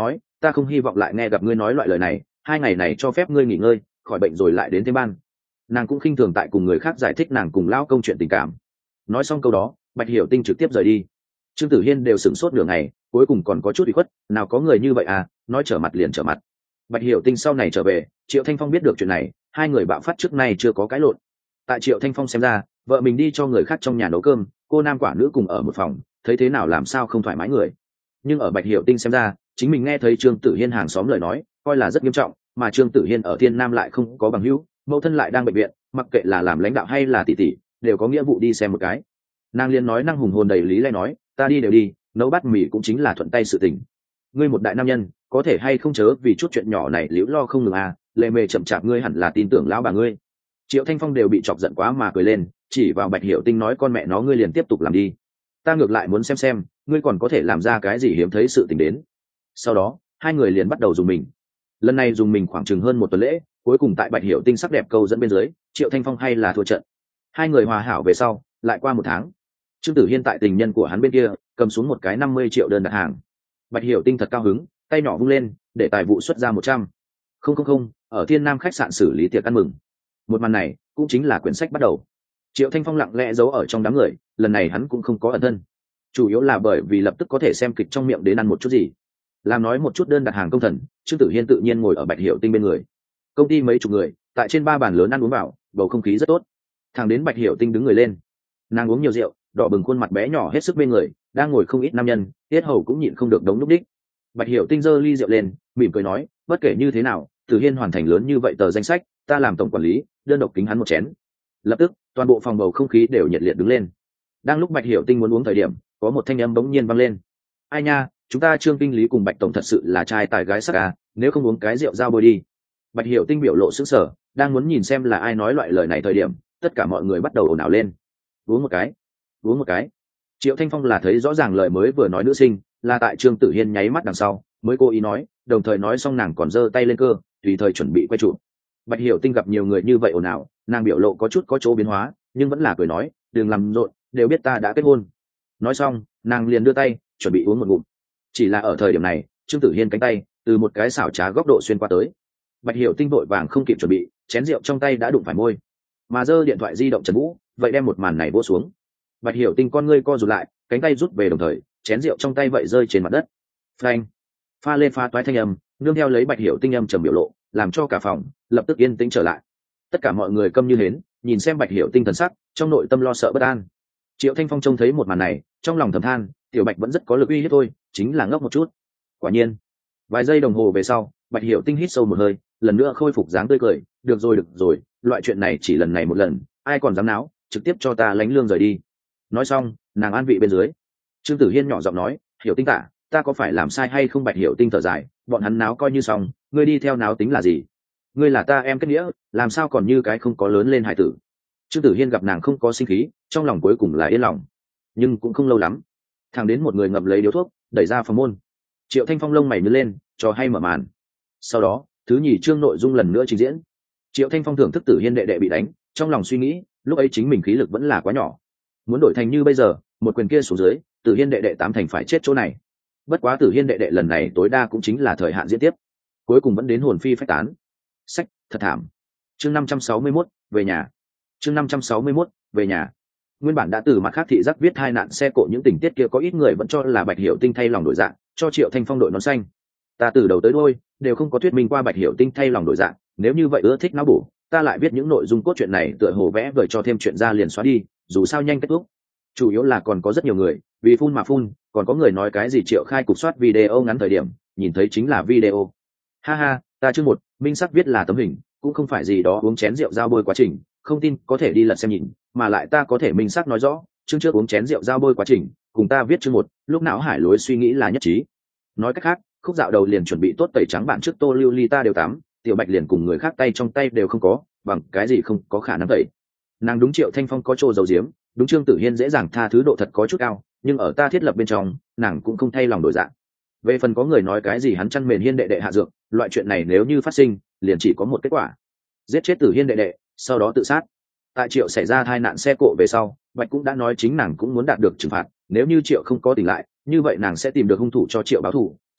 ta không hy vọng lại nghe gặp ngươi nói loại lời này, 2 ngày này cho phép ngươi nghỉ ngơi, khỏi bệnh rồi lại đến thêm ban. Nàng cũng khinh thường tại cùng người khác giải thích nàng cùng lão công chuyện tình cảm. Nói xong câu đó, Bạch Hiểu Tinh trực tiếp rời đi. Trương Tử Hiên đều sửng sốt nửa ngày, cuối cùng còn có chút ủy khuất, nào có người như vậy à, nói trở mặt liền trở mặt. Bạch Hiểu Tinh sau này trở về, Triệu Thanh Phong biết được chuyện này, hai người bạo phát trước nay chưa có cãi lộn. Tại Triệu Thanh Phong xem ra, vợ mình đi cho người khác trong nhà nấu cơm, cô nam quả nữ cùng ở một phòng, thấy thế nào làm sao không thoải mái người. Nhưng ở Bạch Hiểu Tinh xem ra, chính mình nghe thấy Trương Tử Hiên hàng xóm lời nói, coi là rất nghiêm trọng, mà Trương Tử Hiên ở Thiên Nam lại không có bằng hữu, mẫu thân lại đang bệnh viện, mặc kệ là làm lãnh đạo hay là tỷ tỷ, đều có nghĩa vụ đi xem một cái. Nàng liền nói năng hùng hồn đầy lý lẽ nói, ta đi đều đi, nấu bát mì cũng chính là thuận tay sự tình. Ngươi một đại nam nhân, có thể hay không chớ vì chút chuyện nhỏ này liễu lo không ngừng à, lệ mề chậm chạp ngươi hẳn là tin tưởng lão bà ngươi. Triệu Thanh Phong đều bị chọc giận quá mà cười lên, chỉ vào Bạch Hiểu Tinh nói con mẹ nó ngươi liền tiếp tục làm đi. Ta ngược lại muốn xem ngươi còn có thể làm ra cái gì hiếm thấy sự tình đến. Sau đó, hai người liền bắt đầu dùng mình. Lần này dùng mình khoảng chừng hơn một tuần lễ, cuối cùng tại Bạch Hiểu Tinh sắc đẹp câu dẫn bên dưới, Triệu Thanh Phong hay là thua trận. Hai người hòa hảo về sau, lại qua 1 tháng. Trương Tử Hiên tại tình nhân của hắn bên kia, cầm xuống một cái 50 triệu đơn đặt hàng. Bạch Hiểu Tinh thật cao hứng, tay nhỏ vung lên, để tài vụ xuất ra 100. Không, ở Thiên Nam khách sạn xử lý tiệc ăn mừng. Một màn này, cũng chính là quyển sách bắt đầu. Triệu Thanh Phong lặng lẽ giấu ở trong đám người, lần này hắn cũng không có ẩn thân. Chủ yếu là bởi vì lập tức có thể xem kịch trong miệng đến ăn một chút gì. Làm nói một chút đơn đặt hàng công thần, Trương Tử Hiên tự nhiên ngồi ở Bạch Hiểu Tinh bên người. Công ty mấy chục người, tại trên 3 bàn lớn ăn uống vào, bầu không khí rất tốt. Thằng đến Bạch Hiểu Tinh đứng người lên. Nàng uống nhiều rượu, đỏ bừng khuôn mặt bé nhỏ hết sức bên người, đang ngồi không ít nam nhân, tiết hầu cũng nhịn không được đống lúc đích. Bạch Hiểu Tinh giơ ly rượu lên, mỉm cười nói, bất kể như thế nào, Tử Hiên hoàn thành lớn như vậy tờ danh sách, ta làm tổng quản lý, đơn độc kính hắn một chén. Lập tức, toàn bộ phòng bầu không khí đều nhiệt liệt đứng lên. Đang lúc Bạch Hiểu Tinh muốn uống thời điểm, có một thanh âm bỗng nhiên vang lên. Ai nha, chúng ta Trương kinh lý cùng Bạch tổng thật sự là trai tài gái sắc à, nếu không uống cái rượu giao bôi đi. Bạch Hiểu Tinh biểu lộ sững sờ, đang muốn nhìn xem là ai nói loại lời này thời điểm, tất cả mọi người bắt đầu ồn ào lên. Uống một cái. Triệu Thanh Phong là thấy rõ ràng lời mới vừa nói nữ sinh, là tại Trương Tử Hiên nháy mắt đằng sau, mới cố ý nói, đồng thời nói xong nàng còn giơ tay lên cơ, tùy thời chuẩn bị quay trụ. Bạch Hiểu Tinh gặp nhiều người như vậy ồn ào, nàng biểu lộ có chút có chỗ biến hóa, nhưng vẫn là cười nói, đừng làm rộn, đều biết ta đã kết hôn. Nói xong, nàng liền đưa tay, chuẩn bị uống một ngụm. Chỉ là ở thời điểm này, Trương Tử Hiên cánh tay từ một cái xảo trá góc độ xuyên qua tới. Bạch Hiểu Tinh vội vàng không kịp chuẩn bị, chén rượu trong tay đã đụng phải môi, mà giơ điện thoại di động Trần Vũ, vậy đem một màn này vỗ xuống. Bạch Hiểu Tinh con ngươi co rụt lại, cánh tay rút về đồng thời, chén rượu trong tay vậy rơi trên mặt đất. Phanh! Pha lên pha toái thanh âm, nương theo lấy Bạch Hiểu Tinh âm trầm biểu lộ, làm cho cả phòng lập tức yên tĩnh trở lại. Tất cả mọi người câm như hến, nhìn xem Bạch Hiểu Tinh thần sắc, trong nội tâm lo sợ bất an. Triệu Thanh Phong trông thấy một màn này, trong lòng thầm than, tiểu Bạch vẫn rất có lực uy hiếp thôi, chính là ngốc một chút. Quả nhiên, vài giây đồng hồ về sau, Bạch Hiểu Tinh hít sâu một hơi, lần nữa khôi phục dáng tươi cười, được rồi, loại chuyện này chỉ lần này một lần, ai còn dám náo, trực tiếp cho ta lánh lương rời đi. Nói xong, nàng an vị bên dưới. Trương Tử Hiên nhỏ giọng nói, Hiểu Tinh tả, ta có phải làm sai hay không? Bạch Hiểu Tinh thở dài, bọn hắn náo coi như xong, ngươi đi theo náo tính là gì? Ngươi là ta em kết nghĩa, làm sao còn như cái không có lớn lên hải tử. Trương Tử Hiên gặp nàng không có sinh khí, trong lòng cuối cùng là yên lòng, nhưng cũng không lâu lắm, thằng đến một người ngậm lấy điếu thuốc, đẩy ra phòng môn. Triệu Thanh Phong lông mày nhớ lên, cho hay mở màn. Sau đó, thứ nhì chương nội dung lần nữa trình diễn. Triệu Thanh Phong thưởng thức Tử Hiên đệ đệ bị đánh, trong lòng suy nghĩ, lúc ấy chính mình khí lực vẫn là quá nhỏ, muốn đổi thành như bây giờ, một quyền kia xuống dưới, Tử Hiên đệ đệ 8 thành phải chết chỗ này. Bất quá Tử Hiên đệ đệ lần này tối đa cũng chính là thời hạn diễn tiếp, cuối cùng vẫn đến hồn phi phách tán. Sách, thật thảm. Chương 561, về nhà. Chương 561, về nhà. Nguyên bản đã từ mặt khác thị giác viết hai nạn xe cộ những tình tiết kia có ít người vẫn cho là Bạch Hiểu Tinh thay lòng đổi dạng, cho Triệu Thanh Phong đội nón xanh. Ta từ đầu tới đuôi đều không có thuyết minh qua Bạch Hiểu Tinh thay lòng đổi dạng, nếu như vậy ưa thích não bổ, ta lại viết những nội dung cốt truyện này tựa hồ vẽ vời cho thêm chuyện ra liền xóa đi, dù sao nhanh kết thúc. Chủ yếu là còn có rất nhiều người vì phun mà phun, còn có người nói cái gì Triệu khai cục soát video ngắn thời điểm nhìn thấy chính là video. Ha ha, ta chương 1, minh sắc viết là tấm hình, cũng không phải gì đó uống chén rượu giao bôi quá trình, không tin có thể đi lật xem nhìn, mà lại ta có thể minh xác nói rõ, chương trước uống chén rượu giao bôi quá trình cùng ta viết chương 1, lúc não hải lối suy nghĩ là nhất trí. Nói cách khác, khúc dạo đầu liền chuẩn bị tốt tẩy trắng bản trước tô lưu ly ta đều tắm, tiểu Bạch liền cùng người khác tay trong tay đều không có, bằng cái gì không có khả năng tẩy. Nàng đúng Triệu Thanh Phong có trô dầu diếm, đúng Trương Tử Hiên dễ dàng tha thứ độ thật có chút cao, nhưng ở ta thiết lập bên trong, nàng cũng không thay lòng đổi dạng. Về phần có người nói cái gì hắn chăn mền Hiên đệ đệ hạ dược, loại chuyện này nếu như phát sinh, liền chỉ có một kết quả: giết chết Tử Hiên đệ đệ, sau đó tự sát. Tại Triệu xảy ra tai nạn xe cộ về sau, Bạch cũng đã nói chính nàng cũng muốn đạt được trừng phạt, nếu như Triệu không có tỉnh lại, như vậy nàng sẽ tìm được hung thủ cho Triệu báo thù,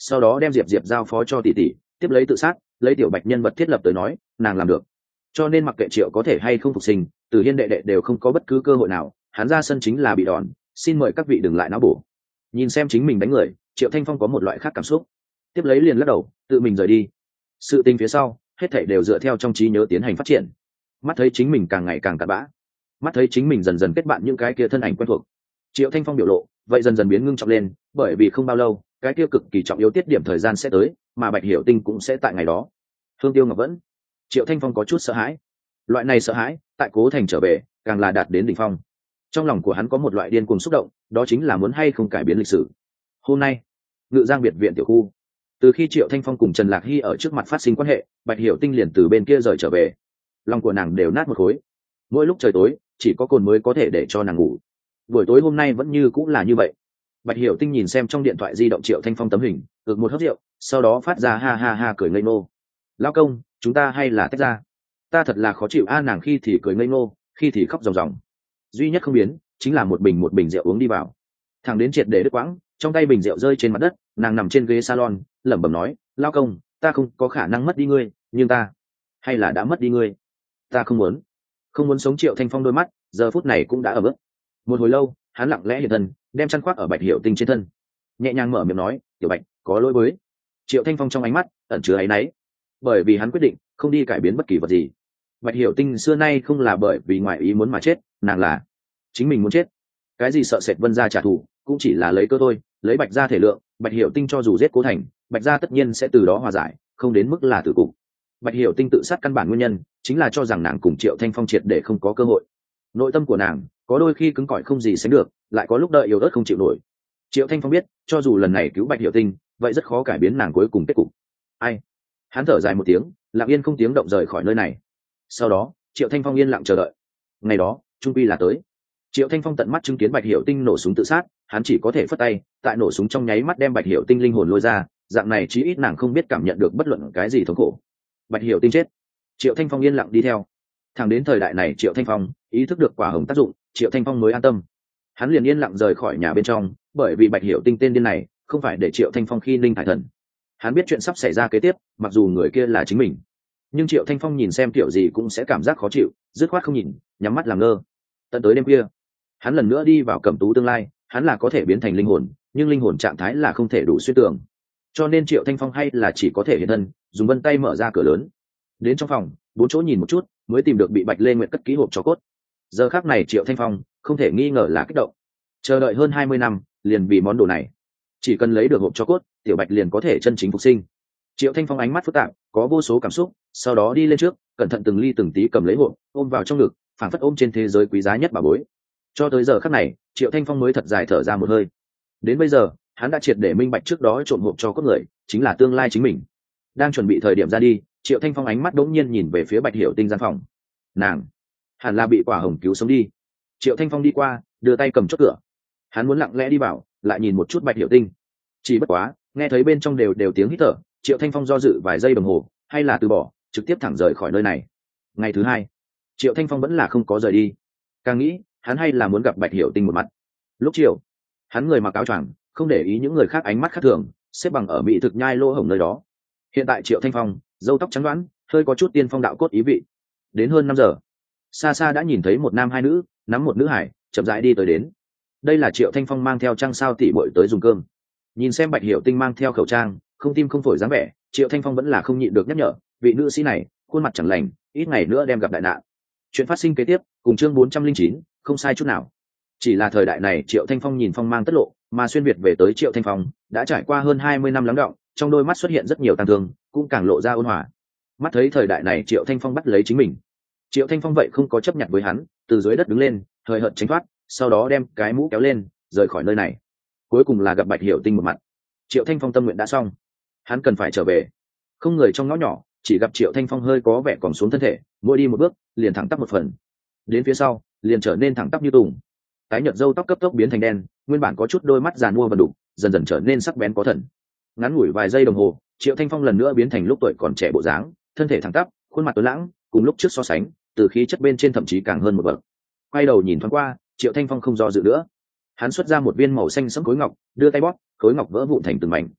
sau đó đem diệp diệp giao phó cho tỷ tỷ, tiếp lấy tự sát, lấy tiểu bạch nhân vật thiết lập tới nói nàng làm được. Cho nên mặc kệ Triệu có thể hay không phục sinh, Từ Hiên đệ đệ đều không có bất cứ cơ hội nào, hắn ra sân chính là bị đòn. Xin mời các vị đừng lại não bổ. Nhìn xem chính mình đánh người, Triệu Thanh Phong có một loại khác cảm xúc, tiếp lấy liền lắc đầu tự mình rời đi. Sự tình phía sau hết thảy đều dựa theo trong trí nhớ tiến hành phát triển. Mắt thấy chính mình càng ngày càng cặn bã, mắt thấy chính mình dần dần kết bạn những cái kia thân ảnh quen thuộc, Triệu Thanh Phong biểu lộ vậy dần dần biến ngưng trọng lên, bởi vì không bao lâu cái kia cực kỳ trọng yếu tiết điểm thời gian sẽ tới, mà Bạch Hiểu Tinh cũng sẽ tại ngày đó. Hương Tiêu Ngọc vẫn, Triệu Thanh Phong có chút sợ hãi. Loại này sợ hãi tại Cố Thành trở về càng là đạt đến đỉnh phong. Trong lòng của hắn có một loại điên cuồng xúc động, đó chính là muốn hay không cải biến lịch sử. Hôm nay, Ngự Giang biệt viện tiểu khu, từ khi Triệu Thanh Phong cùng Trần Lạc Hy ở trước mặt phát sinh quan hệ, Bạch Hiểu Tinh liền từ bên kia rời trở về. Lòng của nàng đều nát một khối. Mỗi lúc trời tối chỉ có cồn mới có thể để cho nàng ngủ. Buổi tối hôm nay vẫn như cũng là như vậy. Bạch Hiểu Tinh nhìn xem trong điện thoại di động Triệu Thanh Phong tấm hình, ực một hớp rượu, sau đó phát ra ha ha ha cười ngây ngô. Lão công, chúng ta hay là tách ra? Ta thật là khó chịu a. Nàng khi thì cười ngây ngô, khi thì khóc ròng ròng. Duy nhất không biến chính là một bình rượu uống đi vào. Thằng đến triệt để đứt quãng, trong tay bình rượu rơi trên mặt đất, nàng nằm trên ghế salon, lẩm bẩm nói, lão công, ta không có khả năng mất đi ngươi, nhưng ta hay là đã mất đi ngươi. Ta không muốn sống. Triệu Thanh Phong đôi mắt giờ phút này cũng đã ở bước. Một hồi lâu, hắn lặng lẽ hiện thân, đem chăn khoác ở Bạch Hiểu Tinh trên thân, nhẹ nhàng mở miệng nói, tiểu Bạch, có lỗi với. Triệu Thanh Phong trong ánh mắt ẩn chứa áy náy, bởi vì hắn quyết định không đi cải biến bất kỳ vật gì. Bạch Hiểu Tinh xưa nay không là bởi vì ngoại ý muốn mà chết, nàng là chính mình muốn chết. Cái gì sợ sệt Vân gia trả thù, cũng chỉ là lấy cơ thôi, lấy Bạch gia thể lượng, Bạch Hiểu Tinh cho dù giết Cố Thành, Bạch gia tất nhiên sẽ từ đó hòa giải, không đến mức là tử cục. Bạch Hiểu Tinh tự sát căn bản nguyên nhân chính là cho rằng nàng cùng Triệu Thanh Phong triệt để không có cơ hội. Nội tâm của nàng có đôi khi cứng cỏi không gì sánh được, lại có lúc đợi yếu ớt không chịu nổi. Triệu Thanh Phong biết, cho dù lần này cứu Bạch Hiểu Tinh, vậy rất khó cải biến nàng cuối cùng kết cục. Ai? Hắn thở dài một tiếng, lặng yên không tiếng động rời khỏi nơi này. Sau đó, Triệu Thanh Phong yên lặng chờ đợi. Ngày đó, trung quy là tới. Triệu Thanh Phong tận mắt chứng kiến Bạch Hiểu Tinh nổ súng tự sát, hắn chỉ có thể phất tay, tại nổ súng trong nháy mắt đem Bạch Hiểu Tinh linh hồn lôi ra, dạng này chí ít nàng không biết cảm nhận được bất luận cái gì thống khổ. Bạch Hiểu Tinh chết, Triệu Thanh Phong yên lặng đi theo. Thẳng đến thời đại này Triệu Thanh Phong ý thức được quả hồng tác dụng, Triệu Thanh Phong mới an tâm. Hắn liền yên lặng rời khỏi nhà bên trong, bởi vì Bạch Hiểu Tinh tên điên này không phải để Triệu Thanh Phong khi ninh thải thần. Hắn biết chuyện sắp xảy ra kế tiếp, mặc dù người kia là chính mình, nhưng Triệu Thanh Phong nhìn xem kiểu gì cũng sẽ cảm giác khó chịu, dứt khoát không nhìn, nhắm mắt làm ngơ. Tận tới đêm khuya, hắn lần nữa đi vào Cẩm Tú tương lai, hắn là có thể biến thành linh hồn, nhưng linh hồn trạng thái là không thể đủ xuyên tường, cho nên Triệu Thanh Phong hay là chỉ có thể hiện thân, dùng vân tay mở ra cửa lớn, đến trong phòng bốn chỗ nhìn một chút, mới tìm được bị Bạch Lê Nguyệt cất kỹ hộp cho cốt. Giờ khắc này Triệu Thanh Phong không thể nghi ngờ là kích động, chờ đợi hơn 20 năm liền vì món đồ này. Chỉ cần lấy được hộp cho cốt, tiểu Bạch liền có thể chân chính phục sinh. Triệu Thanh Phong ánh mắt phức tạp, có vô số cảm xúc, sau đó đi lên trước, cẩn thận từng ly từng tí cầm lấy hộp, ôm vào trong ngực, phảng phất ôm trên thế giới quý giá nhất bà bối. Cho tới giờ khắc này, Triệu Thanh Phong mới thật dài thở ra một hơi. Đến bây giờ, hắn đã triệt để minh bạch trước đó trộm hộp cho cốt người chính là tương lai chính mình. Đang chuẩn bị thời điểm ra đi, Triệu Thanh Phong ánh mắt đống nhiên nhìn về phía Bạch Hiểu Tinh gian phòng. Nàng hẳn là bị quả hồng cứu sống đi. Triệu Thanh Phong đi qua, đưa tay cầm chốt cửa. Hắn muốn lặng lẽ đi vào, lại nhìn một chút Bạch Hiểu Tinh. Chỉ bất quá, nghe thấy bên trong đều tiếng hít thở, Triệu Thanh Phong do dự vài giây đồng hồ, hay là từ bỏ, trực tiếp thẳng rời khỏi nơi này. Ngày thứ hai, Triệu Thanh Phong vẫn là không có rời đi. Càng nghĩ, hắn hay là muốn gặp Bạch Hiểu Tinh một mặt. Lúc chiều, hắn người mặc áo choàng, không để ý những người khác ánh mắt khác thường, xếp bằng ở mỹ thực nhai lỗ hổng nơi đó. Hiện tại Triệu Thanh Phong râu tóc trắng đoán, hơi có chút tiên phong đạo cốt ý vị. Đến hơn 5 giờ, xa xa đã nhìn thấy một nam hai nữ nắm một nữ hải chậm rãi đi tới đến. Đây là Triệu Thanh Phong mang theo trăng sao tỷ bội tới dùng cơm. Nhìn xem Bạch Hiểu Tinh mang theo khẩu trang, không tim không phổi dáng vẻ, Triệu Thanh Phong vẫn là không nhịn được nhắc nhở, vị nữ sĩ này khuôn mặt chẳng lành, ít ngày nữa đem gặp đại nạn. Chuyện phát sinh kế tiếp cùng chương 409, không sai chút nào. Chỉ là thời đại này Triệu Thanh Phong nhìn phong mang tất lộ, mà xuyên việt về tới Triệu Thanh Phong đã trải qua hơn 20 năm lắng đọng, trong đôi mắt xuất hiện rất nhiều tang thương, cũng càng lộ ra ôn hòa. Mắt thấy thời đại này Triệu Thanh Phong bắt lấy chính mình, Triệu Thanh Phong vậy không có chấp nhận với hắn, từ dưới đất đứng lên, hời hợt tránh thoát, sau đó đem cái mũ kéo lên, rời khỏi nơi này. Cuối cùng là gặp Bạch Hiểu Tinh một mặt. Triệu Thanh Phong tâm nguyện đã xong, hắn cần phải trở về. Không người trong ngõ nhỏ, chỉ gặp Triệu Thanh Phong hơi có vẻ còn xuống thân thể, mỗi đi một bước liền thẳng tắp một phần, đến phía sau liền trở nên thẳng tắp như tùng. Tái nhợt râu tóc cấp tốc biến thành đen, nguyên bản có chút đôi mắt giàn mua và đục, dần dần trở nên sắc bén có thần. Ngắn ngủi vài giây đồng hồ, Triệu Thanh Phong lần nữa biến thành lúc tuổi còn trẻ bộ dáng, thân thể thẳng tắp, khuôn mặt tuấn lãng, cùng lúc trước so sánh, từ khí chất bên trên thậm chí càng hơn một bậc. Quay đầu nhìn thoáng qua, Triệu Thanh Phong không do dự nữa, hắn xuất ra một viên màu xanh sẫm khối ngọc, đưa tay bóp, khối ngọc vỡ vụn thành từng mảnh.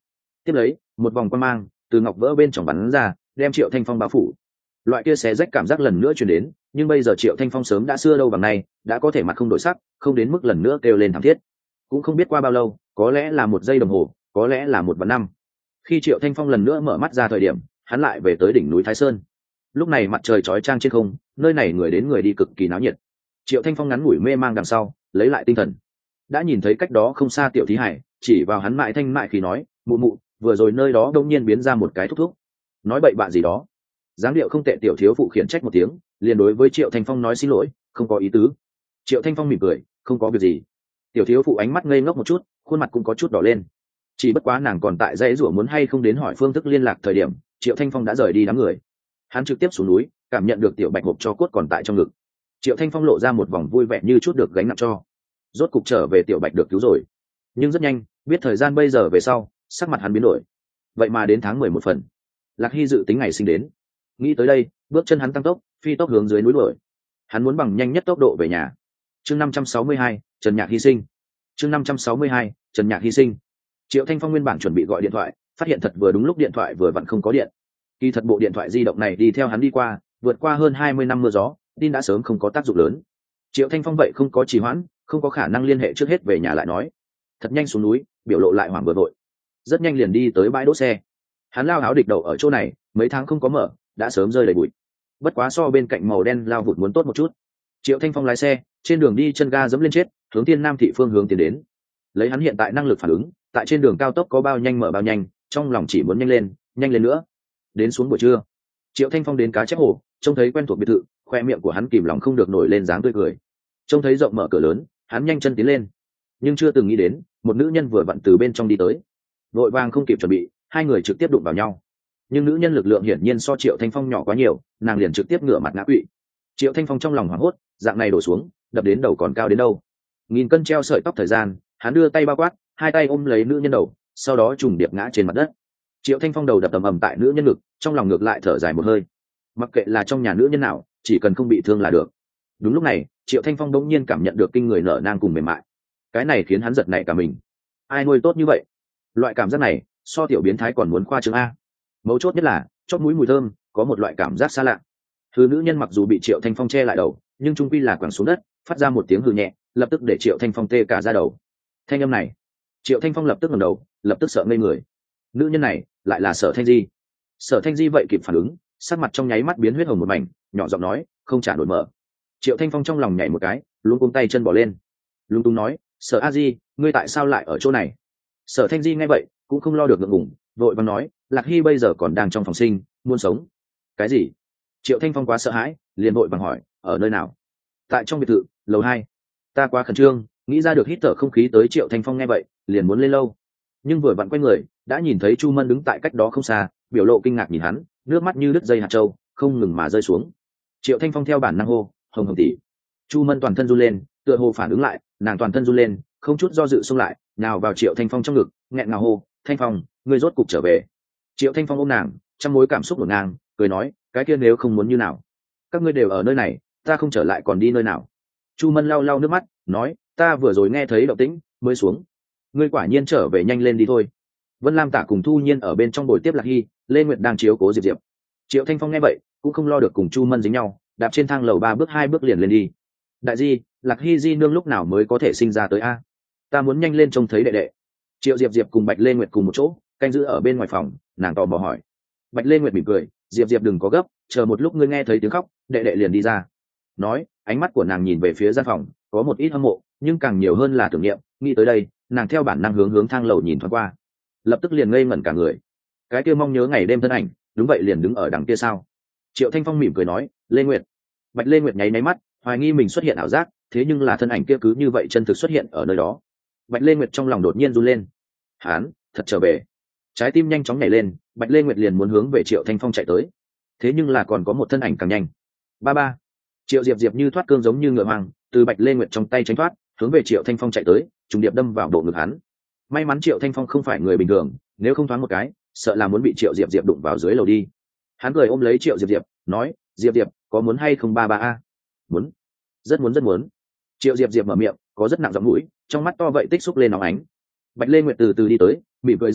Tiếp lấy một vòng quan mang từ ngọc vỡ bên trong bắn ra, đem Triệu Thanh Phong bao phủ. Loại kia xé rách cảm giác lần nữa truyền đến, nhưng bây giờ Triệu Thanh Phong sớm đã xưa đâu bằng nay, đã có thể mặt không đổi sắc, không đến mức lần nữa kêu lên thảm thiết. Cũng không biết qua bao lâu, có lẽ là 1 giây đồng hồ, có lẽ là 1 vạn năm. Khi Triệu Thanh Phong lần nữa mở mắt ra thời điểm, hắn lại về tới đỉnh núi Thái Sơn. Lúc này mặt trời chói chang trên không, nơi này người đến người đi cực kỳ náo nhiệt. Triệu Thanh Phong ngắn ngủi mê mang đằng sau, lấy lại tinh thần, đã nhìn thấy cách đó không xa Tiểu Thí Hải, chỉ vào hắn mại thanh mại khí nói, mụ mụ, vừa rồi nơi đó đông nhiên biến ra một cái thúc thúc, nói bậy bạ gì đó. Dáng điệu không tệ tiểu thiếu phụ khiển trách một tiếng, liền đối với Triệu Thanh Phong nói xin lỗi, không có ý tứ. Triệu Thanh Phong mỉm cười, không có việc gì. Tiểu thiếu phụ ánh mắt ngây ngốc một chút, khuôn mặt cũng có chút đỏ lên. Chỉ bất quá nàng còn tại dãy rủa muốn hay không đến hỏi phương thức liên lạc thời điểm, Triệu Thanh Phong đã rời đi đám người. Hắn trực tiếp xuống núi, cảm nhận được tiểu bạch hộp cho cốt còn tại trong ngực. Triệu Thanh Phong lộ ra một vòng vui vẻ như chút được gánh nặng cho. Rốt cục trở về tiểu bạch được cứu rồi. Nhưng rất nhanh, biết thời gian bây giờ về sau, sắc mặt hắn biến đổi. Vậy mà đến tháng 11 phần, Lạc Hy dự tính ngày sinh đến. Nghĩ tới đây, bước chân hắn tăng tốc, phi tốc hướng dưới núi đuổi. Hắn muốn bằng nhanh nhất tốc độ về nhà. Chương 562, Trần Nhạc hy sinh. Chương 562, Trần Nhạc hy sinh. Triệu Thanh Phong nguyên bản chuẩn bị gọi điện thoại, phát hiện thật vừa đúng lúc điện thoại vừa vặn không có điện. Kỳ thật bộ điện thoại di động này đi theo hắn đi qua, vượt qua hơn 20 năm mưa gió, tin đã sớm không có tác dụng lớn. Triệu Thanh Phong vậy không có trì hoãn, không có khả năng liên hệ trước hết về nhà lại nói. Thật nhanh xuống núi, biểu lộ lại hoảng vừa vội. Rất nhanh liền đi tới bãi đỗ xe. Hắn lao áo địch đầu ở chỗ này, mấy tháng không có mở, đã sớm rơi đầy bụi. Bất quá so bên cạnh màu đen lao vụt muốn tốt một chút. Triệu Thanh Phong lái xe, trên đường đi chân ga dẫm lên chết, hướng Thiên Nam thị phương hướng tiến đến. Lấy hắn hiện tại năng lực phản ứng, tại trên đường cao tốc có bao nhanh mở bao nhanh, trong lòng chỉ muốn nhanh lên nữa. Đến xuống buổi trưa, Triệu Thanh Phong đến Cá Chép Hồ, trông thấy quen thuộc biệt thự, khoe miệng của hắn kìm lòng không được nổi lên dáng tươi cười. Trông thấy rộng mở cửa lớn, hắn nhanh chân tiến lên, nhưng chưa từng nghĩ đến, một nữ nhân vừa vặn từ bên trong đi tới. Vội vàng không kịp chuẩn bị, hai người trực tiếp đụng vào nhau. Nhưng nữ nhân lực lượng hiển nhiên so Triệu Thanh Phong nhỏ quá nhiều, nàng liền trực tiếp ngửa mặt ngã quỵ. Triệu Thanh Phong trong lòng hoảng hốt, dạng này đổ xuống, đập đến đầu còn cao đến đâu. Nghìn cân treo sợi tóc thời gian, hắn đưa tay bao quát, hai tay ôm lấy nữ nhân đầu, sau đó trùng điệp ngã trên mặt đất. Triệu Thanh Phong đầu đập ầm ầm tại nữ nhân ngực, trong lòng ngược lại thở dài một hơi. Mặc kệ là trong nhà nữ nhân nào, chỉ cần không bị thương là được. Đúng lúc này, Triệu Thanh Phong đống nhiên cảm nhận được kinh người nở nang cùng mềm mại. Cái này khiến hắn giật nảy cả mình. Ai nuôi tốt như vậy? Loại cảm giác này, so tiểu biến thái còn muốn khoa trương a. Mấu chốt nhất là, chóp mũi mùi thơm, có một loại cảm giác xa lạ. Thứ nữ nhân mặc dù bị Triệu Thanh Phong che lại đầu, nhưng trung quy là quẳng xuống đất, phát ra một tiếng hừ nhẹ, lập tức để Triệu Thanh Phong tê cả da đầu. Thanh âm này, Triệu Thanh Phong lập tức ngẩng đầu, lập tức sợ ngây người. Nữ nhân này lại là Sở Thanh Di. Sở Thanh Di vậy kịp phản ứng, sắc mặt trong nháy mắt biến huyết hồng một mảnh, nhỏ giọng nói, không trả nổi mở. Triệu Thanh Phong trong lòng nhảy một cái, luống cuống tay chân bỏ lên, lúng túng nói, Sở A Di, ngươi tại sao lại ở chỗ này? Sở Thanh Di nghe vậy, cũng không lo được ngượng ngùng, vội vàng nói, Lạc Hy bây giờ còn đang trong phòng sinh, muốn sống. Cái gì? Triệu Thanh Phong quá sợ hãi, liền vội vàng hỏi, ở nơi nào? Tại trong biệt thự, lầu 2. Ta quá khẩn trương, nghĩ ra được hít thở không khí tới. Triệu Thanh Phong nghe vậy, liền muốn lên lâu, nhưng vừa vặn quay người, đã nhìn thấy Chu Mân đứng tại cách đó không xa, biểu lộ kinh ngạc nhìn hắn, nước mắt như đứt dây hạt châu, không ngừng mà rơi xuống. Triệu Thanh Phong theo bản năng hô, Hồng Hồng tỷ. Chu Mân toàn thân run lên, tựa hồ phản ứng lại, nàng toàn thân run lên, không chút do dự xông lại, nào vào Triệu Thanh Phong trong ngực, nghẹn ngào hô, Thanh Phong, ngươi rốt cục trở về. Triệu Thanh Phong ôm nàng, trong mối cảm xúc ngổn ngang, cười nói, cái kia nếu không muốn như nào, các ngươi đều ở nơi này, ta không trở lại còn đi nơi nào? Chu Mân lau lau nước mắt, nói, ta vừa rồi nghe thấy động tĩnh mới xuống. Ngươi quả nhiên trở về, nhanh lên đi thôi. Vân Lam Tả cùng Thu Nhiên ở bên trong buổi tiếp Lạc Hy, Lê Nguyệt đang chiếu cố Diệp Diệp. Triệu Thanh Phong nghe vậy, cũng không lo được cùng Chu Mân dính nhau, đạp trên thang lầu 3 bước 2 bước liền lên đi. Đại di, Lạc Hy di nương lúc nào mới có thể sinh ra tới a? Ta muốn nhanh lên trông thấy đệ đệ. Triệu Diệp Diệp cùng Bạch Lê Nguyệt cùng một chỗ, canh giữ ở bên ngoài phòng, nàng tò mò hỏi. Bạch Lê Nguyệt mỉm cười, Diệp Diệp đừng có gấp, chờ một lúc ngươi nghe thấy tiếng khóc, đệ đệ liền đi ra. Nói, ánh mắt của nàng nhìn về phía gian phòng, có một ít hâm mộ, nhưng càng nhiều hơn là tưởng niệm. Nghĩ tới đây, nàng theo bản năng hướng thang lầu nhìn thoáng qua, lập tức liền ngây ngẩn cả người. Cái kia mong nhớ ngày đêm thân ảnh, đúng vậy liền đứng ở đằng kia sao? Triệu Thanh Phong mỉm cười nói, Lê Nguyệt. Bạch Lê Nguyệt nháy máy mắt, hoài nghi mình xuất hiện ảo giác, thế nhưng là thân ảnh kia cứ như vậy chân thực xuất hiện ở nơi đó. Bạch Lê Nguyệt trong lòng đột nhiên run lên. Hán, thật trở về. Trái tim nhanh chóng nhảy lên, Bạch Lê Nguyệt liền muốn hướng về Triệu Thanh Phong chạy tới. Thế nhưng là còn có một thân ảnh càng nhanh. Ba ba. Triệu Diệp Diệp như thoát cương giống như ngựa hoang, từ Bạch Lê Nguyệt trong tay tránh thoát, hướng về Triệu Thanh Phong chạy tới, trùng điệp đâm vào bộ ngực hắn. May mắn Triệu Thanh Phong không phải người bình thường, nếu không thoáng một cái, sợ là muốn bị Triệu Diệp Diệp đụng vào dưới lầu đi. Hắn cười ôm lấy Triệu Diệp Diệp, nói, Diệp Diệp, có muốn hay không ba ba a? Muốn, rất muốn rất muốn. Triệu Diệp Diệp mở miệng, có rất nặng giọng mũi, trong mắt to vậy tích xúc lên nóng ánh. Bạch Lê Nguyệt từ từ đi tới, mỉm cười rơi lệ,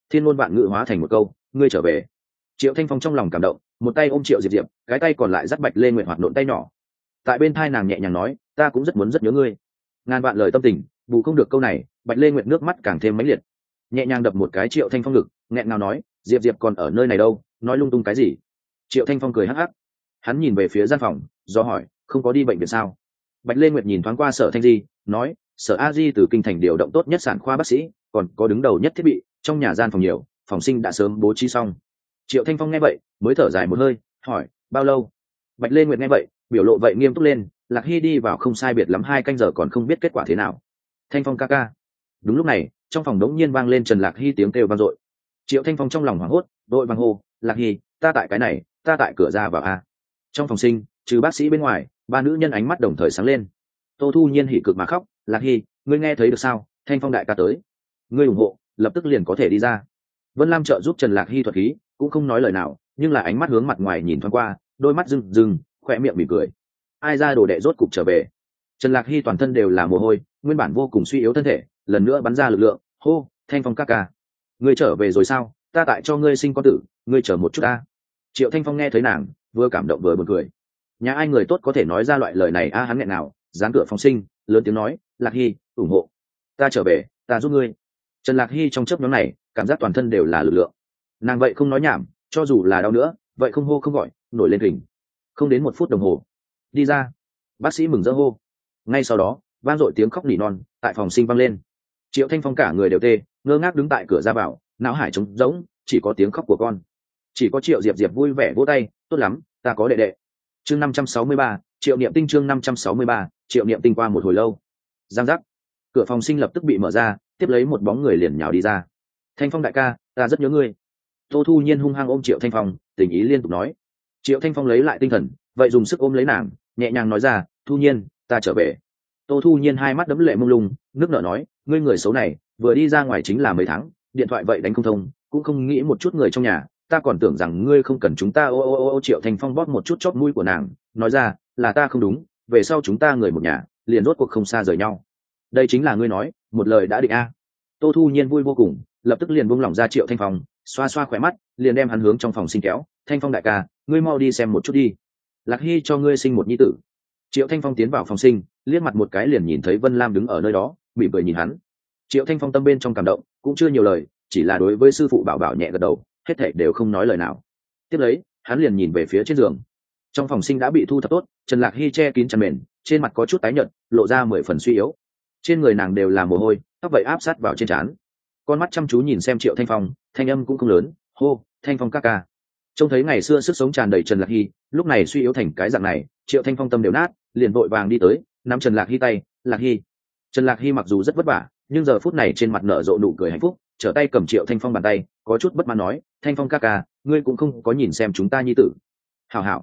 thiên ngôn vạn ngữ hóa thành một câu, ngươi trở về. Triệu Thanh Phong trong lòng cảm động, một tay ôm Triệu Diệp Diệp, cái tay còn lại dắt Bạch Lê Nguyệt hoạt nộn tay nhỏ. Tại bên thai nàng nhẹ nhàng nói, ta cũng rất muốn rất nhớ ngươi. Ngàn vạn lời tâm tình, bù không được câu này, Bạch Lê Nguyệt nước mắt càng thêm mãnh liệt. Nhẹ nhàng đập một cái Triệu Thanh Phong ngực, nghẹn ngào nói, Diệp Diệp còn ở nơi này đâu, nói lung tung cái gì? Triệu Thanh Phong cười hắc hắc. Hắn nhìn về phía gian phòng, do hỏi, không có đi bệnh viện sao? Bạch Lê Nguyệt nhìn thoáng qua Sở Thanh Di, nói, Sở A Di từ kinh thành điều động tốt nhất sản khoa bác sĩ, còn có đứng đầu nhất thiết bị, trong nhà gian phòng nhiều, phòng sinh đã sớm bố trí xong. Triệu Thanh Phong nghe vậy, mới thở dài một hơi, hỏi, bao lâu? Bạch Lê Nguyệt nghe vậy, biểu lộ vậy nghiêm túc lên, Lạc Hy đi vào không sai biệt lắm 2 canh giờ còn không biết kết quả thế nào. Thanh Phong ca ca. Đúng lúc này, trong phòng đống nhiên vang lên Trần Lạc Hy tiếng kêu vang dội. Triệu Thanh Phong trong lòng hoảng hốt, đội vang hô, Lạc Hy, ta tại cái này, ta tại cửa ra vào a. Trong phòng sinh, trừ bác sĩ bên ngoài, 3 nữ nhân ánh mắt đồng thời sáng lên. Tô Thu Nhiên hỉ cực mà khóc, Lạc Hy, ngươi nghe thấy được sao? Thanh Phong đại ca tới, ngươi ủng hộ, lập tức liền có thể đi ra. Vân Lam trợ giúp Trần Lạc Hy thuật khí, cũng không nói lời nào, nhưng là ánh mắt hướng mặt ngoài nhìn thoáng qua, đôi mắt rưng rưng, khỏe miệng mỉm cười. Ai ra đồ đệ rốt cục trở về. Trần Lạc Hy toàn thân đều là mồ hôi, nguyên bản vô cùng suy yếu thân thể, lần nữa bắn ra lực lượng, hô, Thanh Phong ca ca, ngươi trở về rồi sao? Ta tại cho ngươi sinh con tử, ngươi chờ một chút a. Triệu Thanh Phong nghe thấy nàng, vừa cảm động vừa buồn cười. Nhà ai người tốt có thể nói ra loại lời này a, hắn nghẹn nào, dán cửa phòng sinh, lớn tiếng nói, Lạc Hy, ủng hộ, ta trở về, ta giúp ngươi. Trần Lạc Hy trong chớp nhoáng này, cảm giác toàn thân đều là lực lượng. Nàng vậy không nói nhảm, cho dù là đau nữa, vậy không hô không gọi, nổi lên hình. Không đến 1 phút đồng hồ, đi ra. Bác sĩ mừng rỡ hô. Ngay sau đó, vang dội tiếng khóc nỉ non tại phòng sinh vang lên. Triệu Thanh Phong cả người đều tê, ngơ ngác đứng tại cửa ra vào, não hải trống rỗng, chỉ có tiếng khóc của con. Chỉ có Triệu Diệp Diệp vui vẻ vỗ tay, tốt lắm, ta có đệ đệ. Chương 563, Triệu Niệm Tinh chương 563, Triệu Niệm Tinh qua một hồi lâu. Giang giác. Cửa phòng sinh lập tức bị mở ra, tiếp lấy một bóng người liền nhào đi ra. Thanh Phong đại ca, ta rất nhớ ngươi. Tô Thu Nhiên hung hăng ôm Triệu Thanh Phong, tình ý liên tục nói. Triệu Thanh Phong lấy lại tinh thần, vậy dùng sức ôm lấy nàng, nhẹ nhàng nói ra, Thu Nhiên, ta trở về. Tô Thu Nhiên hai mắt đẫm lệ mông lung, nước nở nói, ngươi người xấu này, vừa đi ra ngoài chính là mấy tháng, điện thoại vậy đánh không thông, cũng không nghĩ một chút người trong nhà, ta còn tưởng rằng ngươi không cần chúng ta. Ô. Triệu Thanh Phong bóp một chút chóp mũi của nàng, nói ra, là ta không đúng, về sau chúng ta người một nhà, liền rốt cuộc không xa rời nhau. Đây chính là ngươi nói, một lời đã định a. Tô Thu Nhiên vui vô cùng, lập tức liền buông lỏng ra Triệu Thanh Phong, xoa xoa khỏe mắt, liền đem hắn hướng trong phòng sinh kéo, Thanh Phong đại ca, ngươi mau đi xem một chút đi. Lạc Hy cho ngươi sinh một nhi tử. Triệu Thanh Phong tiến vào phòng sinh, liếc mặt một cái liền nhìn thấy Vân Lam đứng ở nơi đó, mỉm cười nhìn hắn. Triệu Thanh Phong tâm bên trong cảm động, cũng chưa nhiều lời, chỉ là đối với sư phụ bảo bảo nhẹ gật đầu, hết thảy đều không nói lời nào. Tiếp lấy, hắn liền nhìn về phía trên giường. Trong phòng sinh đã bị thu thập tốt, Trần Lạc Hy che kín chăn mền, trên mặt có chút tái nhợt, lộ ra 10 phần suy yếu. Trên người nàng đều là mồ hôi, tóc vậy áp sát vào trên trán. Con mắt chăm chú nhìn xem Triệu Thanh Phong, thanh âm cũng không lớn, hô, Thanh Phong ca ca. Trông thấy ngày xưa sức sống tràn đầy Trần Lạc Hy, lúc này suy yếu thành cái dạng này, Triệu Thanh Phong tâm đều nát, liền vội vàng đi tới, nắm Trần Lạc Hy tay, Lạc Hy. Trần Lạc Hy mặc dù rất vất vả, nhưng giờ phút này trên mặt nở rộ nụ cười hạnh phúc, trở tay cầm Triệu Thanh Phong bàn tay, có chút bất mãn nói, Thanh Phong ca ca, ngươi cũng không có nhìn xem chúng ta nhi tử. Hảo hảo,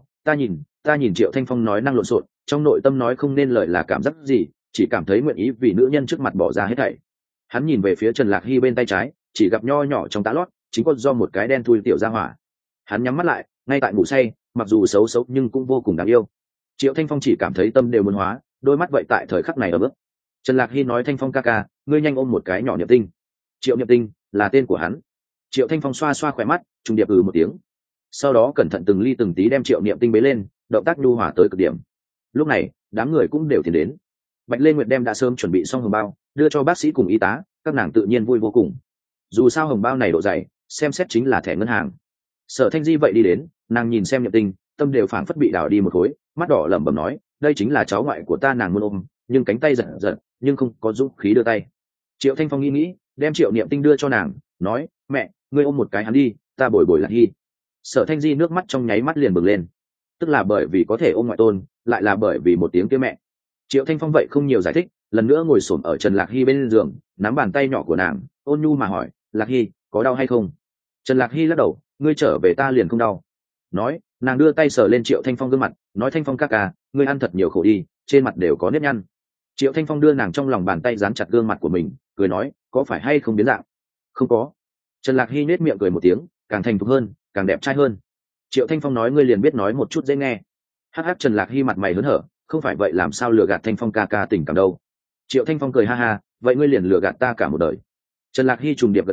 ta nhìn Triệu Thanh Phong nói năng lộn xộn, trong nội tâm nói không nên lời là cảm giác gì, chỉ cảm thấy nguyện ý vì nữ nhân trước mặt bỏ ra hết thảy. Hắn nhìn về phía Trần Lạc Hy bên tay trái, chỉ gặp nho nhỏ trong tá lót, chính có do một cái đen thui tiểu ra hỏa. Hắn nhắm mắt lại, ngay tại ngủ say, mặc dù xấu xấu nhưng cũng vô cùng đáng yêu. Triệu Thanh Phong chỉ cảm thấy tâm đều muốn hóa, đôi mắt vậy tại thời khắc này ở bước. Trần Lạc Hy nói, Thanh Phong ca ca, ngươi nhanh ôm một cái nhỏ Niệm Tinh. Triệu Niệm Tinh là tên của hắn. Triệu Thanh Phong xoa xoa khỏe mắt, trùng điệp một tiếng. Sau đó cẩn thận từng ly từng tí đem Triệu Niệm Tinh bế lên, động tác nhu hòa tới cực điểm. Lúc này, đám người cũng đều tiến đến. Bạch Lê Nguyệt đem đã sớm chuẩn bị xong hồng bao, đưa cho bác sĩ cùng y tá, các nàng tự nhiên vui vô cùng. Dù sao hồng bao này độ dày, xem xét chính là thẻ ngân hàng. Sở Thanh Di vậy đi đến, nàng nhìn xem Niệm Tinh, tâm đều phảng phất bị đảo đi một khối, mắt đỏ lẩm bẩm nói, đây chính là cháu ngoại của ta, nàng muốn ôm, nhưng cánh tay giật giật, nhưng không có dũng khí đưa tay. Triệu Thanh Phong nghĩ, đem Triệu Niệm Tinh đưa cho nàng, nói, mẹ, ngươi ôm một cái hắn đi, ta bồi bồi Lạc Hy. Sở Thanh Di nước mắt trong nháy mắt liền bừng lên, tức là bởi vì có thể ôm ngoại tôn, lại là bởi vì một tiếng kêu mẹ. Triệu Thanh Phong vậy không nhiều giải thích, lần nữa ngồi xổm ở Trần Lạc Hy bên giường, nắm bàn tay nhỏ của nàng, ôn nhu mà hỏi, Lạc Hy, có đau hay không? Trần Lạc Hy lắc đầu, ngươi trở về ta liền không đau. Nói, nàng đưa tay sờ lên Triệu Thanh Phong gương mặt, nói, Thanh Phong ca ca, ngươi ăn thật nhiều khổ đi, trên mặt đều có nếp nhăn. Triệu Thanh Phong đưa nàng trong lòng bàn tay dán chặt gương mặt của mình, cười nói, có phải hay không biến dạng? Không có. Trần Lạc Hy nết miệng cười một tiếng, càng thành thục hơn, càng đẹp trai hơn. Triệu Thanh Phong nói, ngươi liền biết nói một chút dễ nghe. Hắc Trần Lạc Hy mặt mày hớn hở, không phải vậy làm sao lừa gạt Thanh Phong ca ca tình cảm đâu. Triệu Thanh Phong cười ha ha, vậy ngươi liền lừa gạt ta cả một đời. Trần Lạc Hy trùng điệp gật đầu,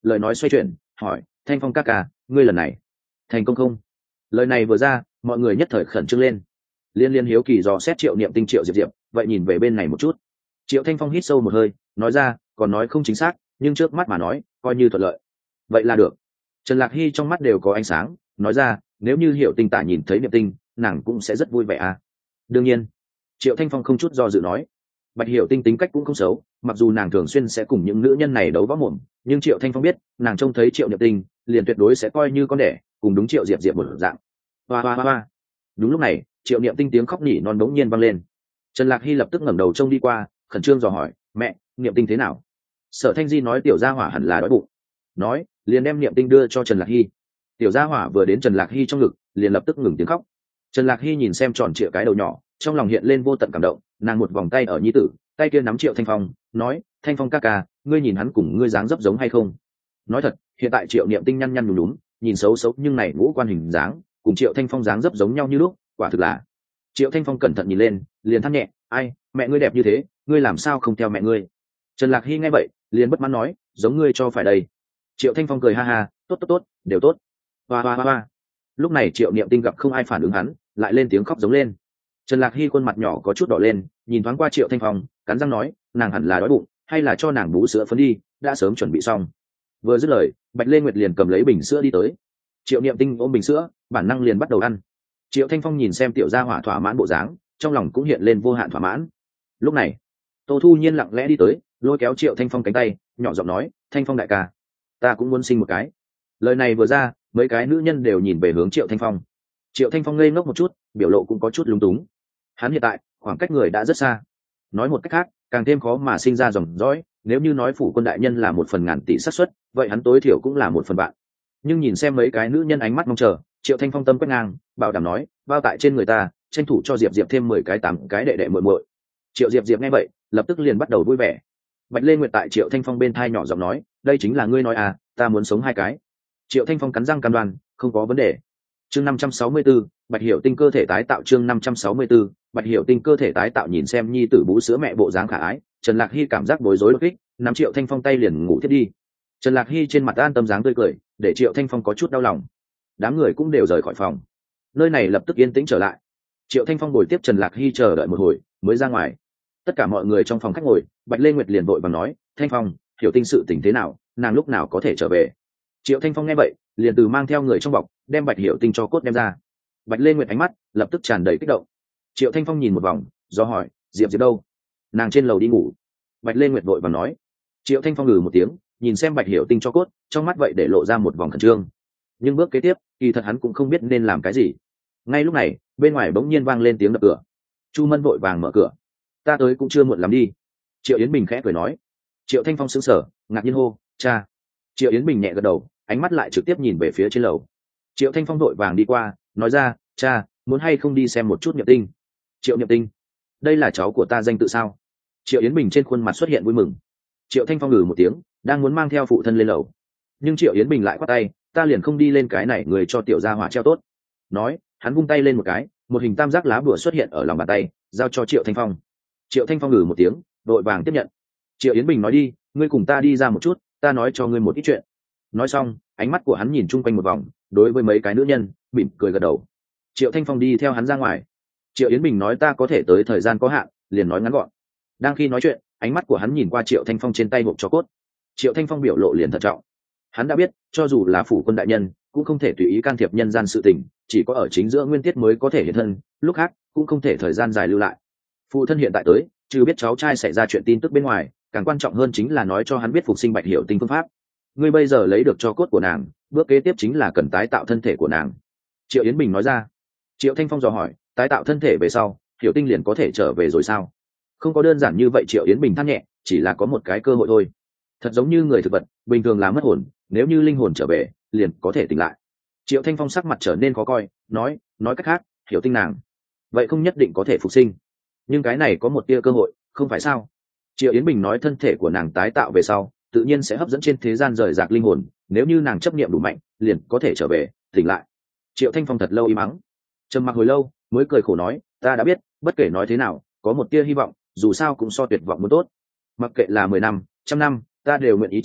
lời nói xoay chuyển hỏi thanh phong ca ca ngươi lần này thành công không? Lời này vừa ra mọi người nhất thời khẩn trương lên, liên hiếu kỳ dò xét Triệu Niệm Tinh Triệu Diệp Diệp, vậy nhìn về bên này một chút. Triệu Thanh Phong hít sâu một hơi nói ra, còn nói không chính xác nhưng trước mắt mà nói coi như thuận lợi. Vậy là được. Trần Lạc Hy trong mắt đều có ánh sáng nói ra, nếu như Hiểu Tinh Tả nhìn thấy Niệm Tinh nàng cũng sẽ rất vui vẻ à. Đương nhiên. Triệu Thanh Phong không chút do dự nói. Bạch Hiểu Tinh tính cách cũng không xấu, mặc dù nàng thường xuyên sẽ cùng những nữ nhân này đấu võ mồm, nhưng Triệu Thanh Phong biết nàng trông thấy Triệu Niệm Tinh liền tuyệt đối sẽ coi như con đẻ, cùng đúng Triệu Diệp Diệp một dạng. Hoa hoa hoa hoa. Đúng lúc này Triệu Niệm Tinh tiếng khóc nỉ non bỗng nhiên vang lên. Trần Lạc Hy lập tức ngẩng đầu trông đi qua, khẩn trương dò hỏi, mẹ, Niệm Tinh thế nào? Sở Thanh Di nói tiểu gia hỏa hẳn là đói bụng, nói liền đem Niệm Tinh đưa cho Trần Lạc Hy. Tiểu gia hỏa vừa đến Trần Lạc Hy trong ngực liền lập tức ngừng tiếng khóc. Trần Lạc Hy nhìn xem tròn trịa cái đầu nhỏ, trong lòng hiện lên vô tận cảm động, nàng một vòng tay ở nhi tử, tay kia nắm Triệu Thanh Phong nói, Thanh Phong ca ca ngươi nhìn hắn cùng ngươi dáng dấp giống hay không? Nói thật hiện tại Triệu Niệm Tinh nhăn nhăn nhúm nhúm, nhìn xấu xấu nhưng này ngũ quan hình dáng cùng Triệu Thanh Phong dáng dấp giống nhau như lúc, quả thực là. Triệu Thanh Phong cẩn thận nhìn lên liền than nhẹ, ai, mẹ ngươi đẹp như thế ngươi làm sao không theo mẹ ngươi? Trần Lạc Hy nghe vậy liền bất mãn nói, giống ngươi cho phải đây. Triệu Thanh Phong cười ha ha, tốt tốt tốt, đều tốt. Hoa hoa hoa hoa. Lúc này Triệu Niệm Tinh gặp không ai phản ứng hắn, lại lên tiếng khóc giống lên. Trần Lạc Hy khuôn mặt nhỏ có chút đỏ lên, nhìn thoáng qua Triệu Thanh Phong cắn răng nói, nàng hẳn là đói bụng hay là cho nàng bú sữa phấn đi, đã sớm chuẩn bị xong. Vừa dứt lời Bạch Lê Nguyệt liền cầm lấy bình sữa đi tới. Triệu Niệm Tinh ôm bình sữa bản năng liền bắt đầu ăn. Triệu Thanh Phong nhìn xem tiểu gia hỏa thỏa mãn bộ dáng, trong lòng cũng hiện lên vô hạn thỏa mãn. Lúc này Tô Thu Nhiên lặng lẽ đi tới, lôi kéo Triệu Thanh Phong cánh tay nhỏ giọng nói, Thanh Phong đại ca ta cũng muốn sinh một cái. Lời này vừa ra mấy cái nữ nhân đều nhìn về hướng Triệu Thanh Phong. Triệu Thanh Phong ngây ngốc một chút, biểu lộ cũng có chút lúng túng. Hắn hiện tại khoảng cách người đã rất xa, nói một cách khác càng thêm khó mà sinh ra dòng dõi. Nếu như nói phủ quân đại nhân là 1/1000 tỷ xác suất, vậy hắn tối thiểu cũng là 1/1000. Nhưng nhìn xem mấy cái nữ nhân ánh mắt mong chờ, Triệu Thanh Phong tâm quét ngang bảo đảm nói, bao tại trên người ta tranh thủ cho Diệp Diệp thêm 10 cái 8 cái đệ đệ muội muội. Triệu Diệp Diệp nghe vậy lập tức liền bắt đầu vui vẻ. Bạch Lê Nguyệt tại Triệu Thanh Phong bên thai nhỏ giọng nói, đây chính là ngươi nói à, ta muốn sống 2 cái. Triệu Thanh Phong cắn răng cam đoan, không có vấn đề. Chương 564, Bạch Hiểu Tinh cơ thể tái tạo. Chương 564, Bạch Hiểu Tinh cơ thể tái tạo. Nhìn xem nhi tử bú sữa mẹ bộ dáng khả ái, Trần Lạc Hy cảm giác bối rối đột kích, nắm Triệu Thanh Phong tay liền ngủ thiết đi. Trần Lạc Hy trên mặt an tâm dáng tươi cười, để Triệu Thanh Phong có chút đau lòng. Đám người cũng đều rời khỏi phòng, nơi này lập tức yên tĩnh trở lại. Triệu Thanh Phong ngồi tiếp Trần Lạc Hy chờ đợi một hồi mới ra ngoài. Tất cả mọi người trong phòng khách ngồi, Bạch Lê Nguyệt liền vội vàng nói, Thanh Phong, Hiểu Tinh sự tình thế nào, nàng lúc nào có thể trở về? Triệu Thanh Phong nghe vậy liền từ mang theo người trong bọc đem Bạch Hiểu Tinh cho cốt đem ra. Bạch Lê Nguyệt ánh mắt lập tức tràn đầy kích động. Triệu Thanh Phong nhìn một vòng do hỏi, Diệp Diệp đâu? Nàng trên lầu đi ngủ. Bạch Lê Nguyệt vội vàng nói. Triệu Thanh Phong ngừ một tiếng, nhìn xem Bạch Hiểu Tinh cho cốt, trong mắt vậy để lộ ra một vòng khẩn trương. Nhưng bước kế tiếp kỳ thật hắn cũng không biết nên làm cái gì. Ngay lúc này bên ngoài bỗng nhiên vang lên tiếng đập cửa. Chu Mân vội vàng mở cửa. Ta tới cũng chưa muộn lắm đi. Triệu Yến Bình khẽ cười nói. Triệu Thanh Phong sững sờ ngạc nhiên hô, cha. Triệu Yến Bình nhẹ gật đầu, ánh mắt lại trực tiếp nhìn về phía trên lầu. Triệu Thanh Phong vội vàng đi qua nói ra, cha, muốn hay không đi xem một chút Niệm Tinh? Triệu Niệm Tinh? Đây là cháu của ta danh tự sao? Triệu Yến Bình trên khuôn mặt xuất hiện vui mừng. Triệu Thanh Phong ngừ một tiếng, đang muốn mang theo phụ thân lên lầu, nhưng Triệu Yến Bình lại quát tay, ta liền không đi lên cái này, người cho tiểu gia hỏa treo tốt. Nói hắn vung tay lên một cái, một hình tam giác lá bùa xuất hiện ở lòng bàn tay, giao cho Triệu Thanh Phong. Triệu Thanh Phong ngừ một tiếng, đội vàng tiếp nhận. Triệu Yến Bình nói, đi, ngươi cùng ta đi ra một chút, ta nói cho ngươi một ít chuyện. Nói xong ánh mắt của hắn nhìn chung quanh một vòng, đối với mấy cái nữ nhân mỉm cười gật đầu. Triệu Thanh Phong đi theo hắn ra ngoài. Triệu Yến Bình nói, ta có thể tới thời gian có hạn, liền nói ngắn gọn. Đang khi nói chuyện ánh mắt của hắn nhìn qua Triệu Thanh Phong trên tay hộp cho cốt. Triệu Thanh Phong biểu lộ liền thận trọng. Hắn đã biết cho dù là phủ quân đại nhân cũng không thể tùy ý can thiệp nhân gian sự tình, chỉ có ở chính giữa nguyên tiết mới có thể hiện thân, lúc khác cũng không thể thời gian dài lưu lại. Phụ thân hiện tại tới chứ biết cháu trai xảy ra chuyện tin tức bên ngoài, càng quan trọng hơn chính là nói cho hắn biết phục sinh Bạch Hiểu Tinh phương pháp. Ngươi bây giờ lấy được cho cốt của nàng, bước kế tiếp chính là cần tái tạo thân thể của nàng. Triệu Yến Bình nói ra. Triệu Thanh Phong dò hỏi, tái tạo thân thể về sau Hiểu Tinh liền có thể trở về rồi sao? Không có đơn giản như vậy. Triệu Yến Bình than nhẹ, chỉ là có một cái cơ hội thôi. Thật giống như người thực vật bình thường là mất hồn, nếu như linh hồn trở về liền có thể tỉnh lại. Triệu Thanh Phong sắc mặt trở nên khó coi, nói cách khác Hiểu Tinh nàng vậy không nhất định có thể phục sinh, nhưng cái này có một tia cơ hội, không phải sao? Triệu Yến Bình nói, thân thể của nàng tái tạo về sau tự nhiên sẽ hấp dẫn trên thế gian rời rạc linh hồn, nếu như nàng chấp niệm đủ mạnh liền có thể trở về tỉnh lại. Triệu Thanh Phong thật lâu im mắng, trầm mặc hồi lâu mới cười khổ nói, ta đã biết, bất kể nói thế nào có một tia hy vọng, dù sao cũng so tuyệt vọng muốn tốt. Mặc kệ là 10 năm 100 năm ta đều nguyện ý chờ,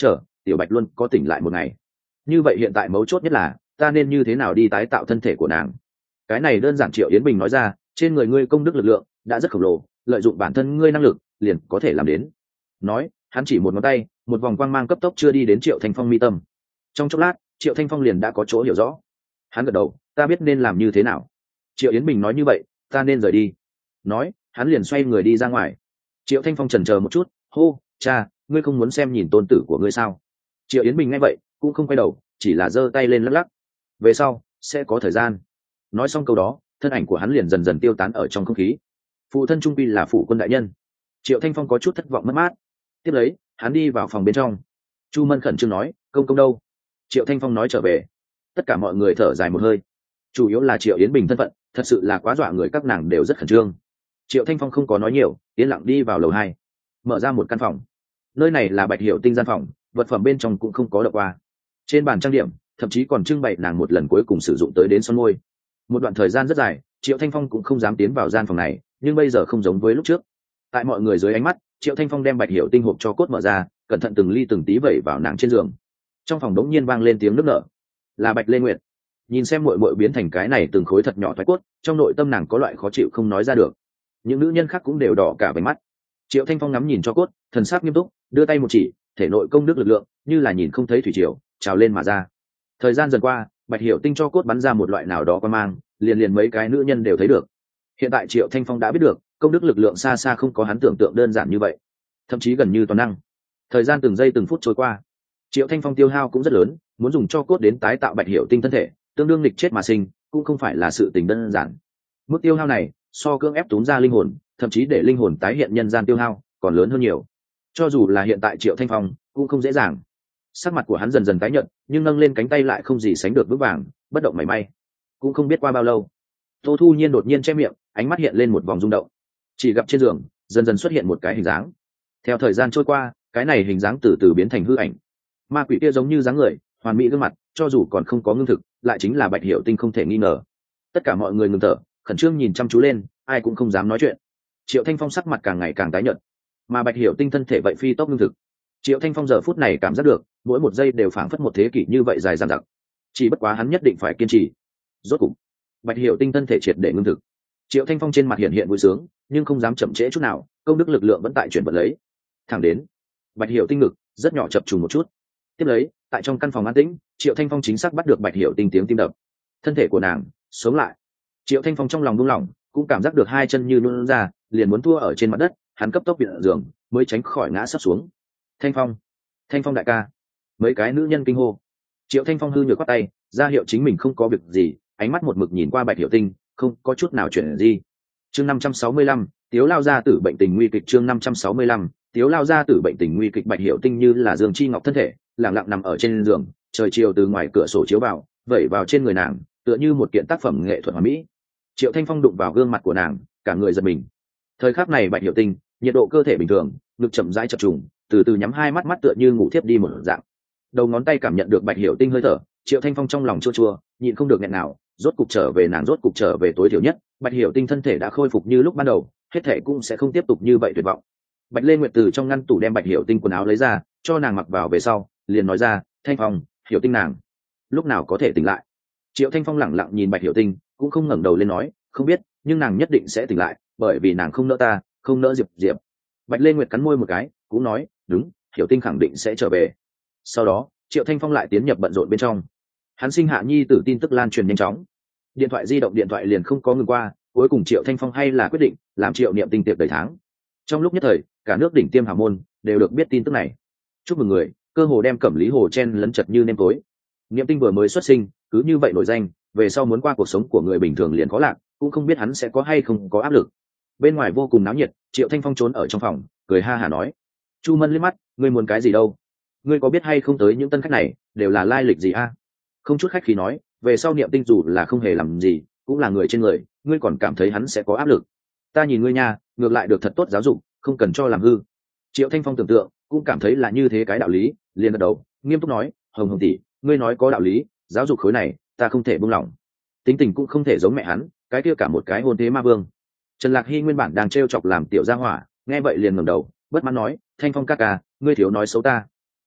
tiểu bạch luôn có tỉnh lại một ngày. Như vậy hiện tại mấu chốt nhất là ta nên như thế nào đi tái tạo thân thể của nàng? Cái này đơn giản, Triệu Yến Bình nói ra, trên người ngươi công đức lực lượng đã rất khổng lồ, lợi dụng bản thân ngươi năng lực liền có thể làm đến. Nói, hắn chỉ một ngón tay, một vòng quang mang cấp tốc chưa đi đến Triệu Thanh Phong mi tâm. Trong chốc lát, Triệu Thanh Phong liền đã có chỗ hiểu rõ. Hắn gật đầu, ta biết nên làm như thế nào. Triệu Yến Bình nói như vậy, ta nên rời đi. Nói, hắn liền xoay người đi ra ngoài. Triệu Thanh Phong chần chờ một chút, hô, cha, ngươi không muốn xem nhìn tôn tử của ngươi sao? Triệu Yến Bình nghe vậy cũng không quay đầu, chỉ là giơ tay lên lắc lắc. Về sau sẽ có thời gian. Nói xong câu đó, thân ảnh của hắn liền dần dần tiêu tán ở trong không khí. Phụ thân trung quy là phụ quân đại nhân. Triệu Thanh Phong có chút thất vọng mất mát. Tiếp lấy, hắn đi vào phòng bên trong. Chu Mân khẩn trương nói, công công đâu? Triệu Thanh Phong nói trở về. Tất cả mọi người thở dài một hơi. Chủ yếu là Triệu Yến Bình thân phận thật sự là quá dọa người, các nàng đều rất khẩn trương. Triệu Thanh Phong không có nói nhiều, yên lặng đi vào lầu 2, mở ra một căn phòng. Nơi này là Bạch Hiểu Tinh gian phòng, vật phẩm bên trong cũng không có đọc qua. Trên bàn trang điểm thậm chí còn trưng bày nàng một lần cuối cùng sử dụng tới đến son môi. Một đoạn thời gian rất dài, Triệu Thanh Phong cũng không dám tiến vào gian phòng này, nhưng bây giờ không giống với lúc trước. Tại mọi người dưới ánh mắt, Triệu Thanh Phong đem Bạch Hiểu Tinh hộp cho cốt mở ra, cẩn thận từng ly từng tí vẩy vào nàng trên giường. Trong phòng đống nhiên vang lên tiếng nức nở. Là Bạch Lê Nguyệt. Nhìn xem muội muội biến thành cái này từng khối thật nhỏ thoái cốt, trong nội tâm nàng có loại khó chịu không nói ra được. Những nữ nhân khác cũng đều đỏ cả váy mắt. Triệu Thanh Phong ngắm nhìn cho cốt, thần sắc nghiêm túc, đưa tay một chỉ, thể nội công đức lực lượng như là nhìn không thấy thủy triều trào lên mà ra. Thời gian dần qua, Bạch Hiểu Tinh cho cốt bắn ra một loại nào đó quan mang, liền liền mấy cái nữ nhân đều thấy được. Hiện tại Triệu Thanh Phong đã biết được, công đức lực lượng xa xa không có hắn tưởng tượng đơn giản như vậy, thậm chí gần như toàn năng. Thời gian từng giây từng phút trôi qua, Triệu Thanh Phong tiêu hao cũng rất lớn, muốn dùng cho cốt đến tái tạo Bạch Hiểu Tinh thân thể, tương đương nghịch chết mà sinh, cũng không phải là sự tình đơn giản. Mức tiêu hao này so cưỡng ép túm ra linh hồn, thậm chí để linh hồn tái hiện nhân gian tiêu hao còn lớn hơn nhiều. Cho dù là hiện tại Triệu Thanh Phong cũng không dễ dàng. Sắc mặt của hắn dần dần tái nhợt, nhưng nâng lên cánh tay lại không gì sánh được vững vàng, bất động mảy may. Cũng không biết qua bao lâu, Tô Thu Nhiên đột nhiên che miệng, ánh mắt hiện lên một vòng rung động. Chỉ gặp trên giường dần dần xuất hiện một cái hình dáng. Theo thời gian trôi qua, cái này hình dáng từ từ biến thành hư ảnh. Ma quỷ kia giống như dáng người, hoàn mỹ gương mặt, cho dù còn không có ngưng thực, lại chính là Bạch Hiểu Tinh không thể nghi ngờ. Tất cả mọi người ngừng thở, khẩn trương nhìn chăm chú lên, ai cũng không dám nói chuyện. Triệu Thanh Phong sắc mặt càng ngày càng tái nhợt, mà Bạch Hiểu Tinh thân thể vậy phi tốc ngưng thực. Triệu Thanh Phong giờ phút này cảm giác được, mỗi một giây đều phảng phất một thế kỷ như vậy dài dằng dặc. Chỉ bất quá hắn nhất định phải kiên trì. Rốt cục, Bạch Hiểu Tinh thân thể triệt để ngưng thực. Triệu Thanh Phong trên mặt hiện hiện vui sướng, nhưng không dám chậm trễ chút nào, công đức lực lượng vẫn tại chuyển vận lấy. Thẳng đến, Bạch Hiểu Tinh ngực rất nhỏ chập trùng một chút. Tiếp lấy, tại trong căn phòng an tĩnh, Triệu Thanh Phong chính xác bắt được Bạch Hiểu Tinh tiếng tim đập. Thân thể của nàng sống lại. Triệu Thanh Phong trong lòng buông lỏng, cũng cảm giác được hai chân như luân ra, liền muốn thua ở trên mặt đất, hắn cấp tốc viện giường, mới tránh khỏi ngã sấp xuống. Thanh Phong, Thanh Phong đại ca. Mấy cái nữ nhân kinh hô. Triệu Thanh Phong hư nhược quát tay, ra hiệu chính mình không có việc gì, ánh mắt một mực nhìn qua Bạch Hiểu Tinh, không có chút nào chuyển gì. Chương 565, Tiếu lao gia tử bệnh tình nguy kịch. Chương 565, Tiếu lao gia tử bệnh tình nguy kịch. Bạch Hiểu Tinh như là Dương Chi Ngọc thân thể, lặng lặng nằm ở trên giường, trời chiều từ ngoài cửa sổ chiếu vào, vẩy vào trên người nàng, tựa như một kiện tác phẩm nghệ thuật hoàn mỹ. Triệu Thanh Phong đụng vào gương mặt của nàng, cả người giật mình. Thời khắc này Bạch Hiểu Tinh, nhiệt độ cơ thể bình thường, ngực chậm rãi chập trùng, từ từ nhắm hai mắt, mắt tựa như ngủ thiếp đi một dạng. Đầu ngón tay cảm nhận được Bạch Hiểu Tinh hơi thở, Triệu Thanh Phong trong lòng chua chua, nhịn không được nghẹn nào, rốt cục trở về, nàng rốt cục trở về. Tối thiểu nhất, Bạch Hiểu Tinh thân thể đã khôi phục như lúc ban đầu, hết thể cũng sẽ không tiếp tục như vậy tuyệt vọng. Bạch Lê Nguyệt từ trong ngăn tủ đem Bạch Hiểu Tinh quần áo lấy ra, cho nàng mặc vào về sau, liền nói ra, Thanh Phong, Hiểu Tinh nàng lúc nào có thể tỉnh lại? Triệu Thanh Phong lẳng lặng nhìn Bạch Hiểu Tinh, cũng không ngẩng đầu lên nói, không biết, nhưng nàng nhất định sẽ tỉnh lại, bởi vì nàng không nỡ ta, không nỡ Diệp Diệp. Bạch Lê Nguyệt cắn môi một cái, cũng nói, đúng, Hiểu Tinh khẳng định sẽ trở về. Sau đó, Triệu Thanh Phong lại tiến nhập bận rộn bên trong. Hắn sinh hạ nhi tử tin tức lan truyền nhanh chóng, điện thoại di động điện thoại liền không có ngừng qua. Cuối cùng Triệu Thanh Phong hay là quyết định làm Triệu Niệm Tinh tiệc đầy tháng. Trong lúc nhất thời, cả nước đỉnh tiêm hào môn đều được biết tin tức này. Chúc mừng người, cơ hồ đem Cẩm Lý Hồ chen lấn chật như nêm tối. Niệm Tinh vừa mới xuất sinh, cứ như vậy nổi danh, về sau muốn qua cuộc sống của người bình thường liền khó lạc, cũng không biết hắn sẽ có hay không có áp lực. Bên ngoài vô cùng náo nhiệt, Triệu Thanh Phong trốn ở trong phòng, cười ha hả nói, Chu Mân liếc mắt, ngươi muốn cái gì đâu? Ngươi có biết hay không tới những tân khách này đều là lai lịch gì a? Không chút khách khí nói, về sau Niệm Tinh dù là không hề làm gì, cũng là người trên người, ngươi còn cảm thấy hắn sẽ có áp lực? Ta nhìn ngươi nha, ngược lại được thật tốt giáo dục, không cần cho làm hư. Triệu Thanh Phong tưởng tượng, cũng cảm thấy là như thế cái đạo lý, liền gật đầu, nghiêm túc nói, Hồng Hồng tỷ, ngươi nói có đạo lý, giáo dục khối này, ta không thể buông lỏng. Tính tình cũng không thể giống mẹ hắn, cái kia cả một cái hôn thế ma vương. Trần Lạc Hy nguyên bản đang trêu chọc làm tiểu gia hỏa, nghe vậy liền ngẩng đầu, bất mãn nói, Thanh Phong ca ca, ngươi thiếu nói xấu ta.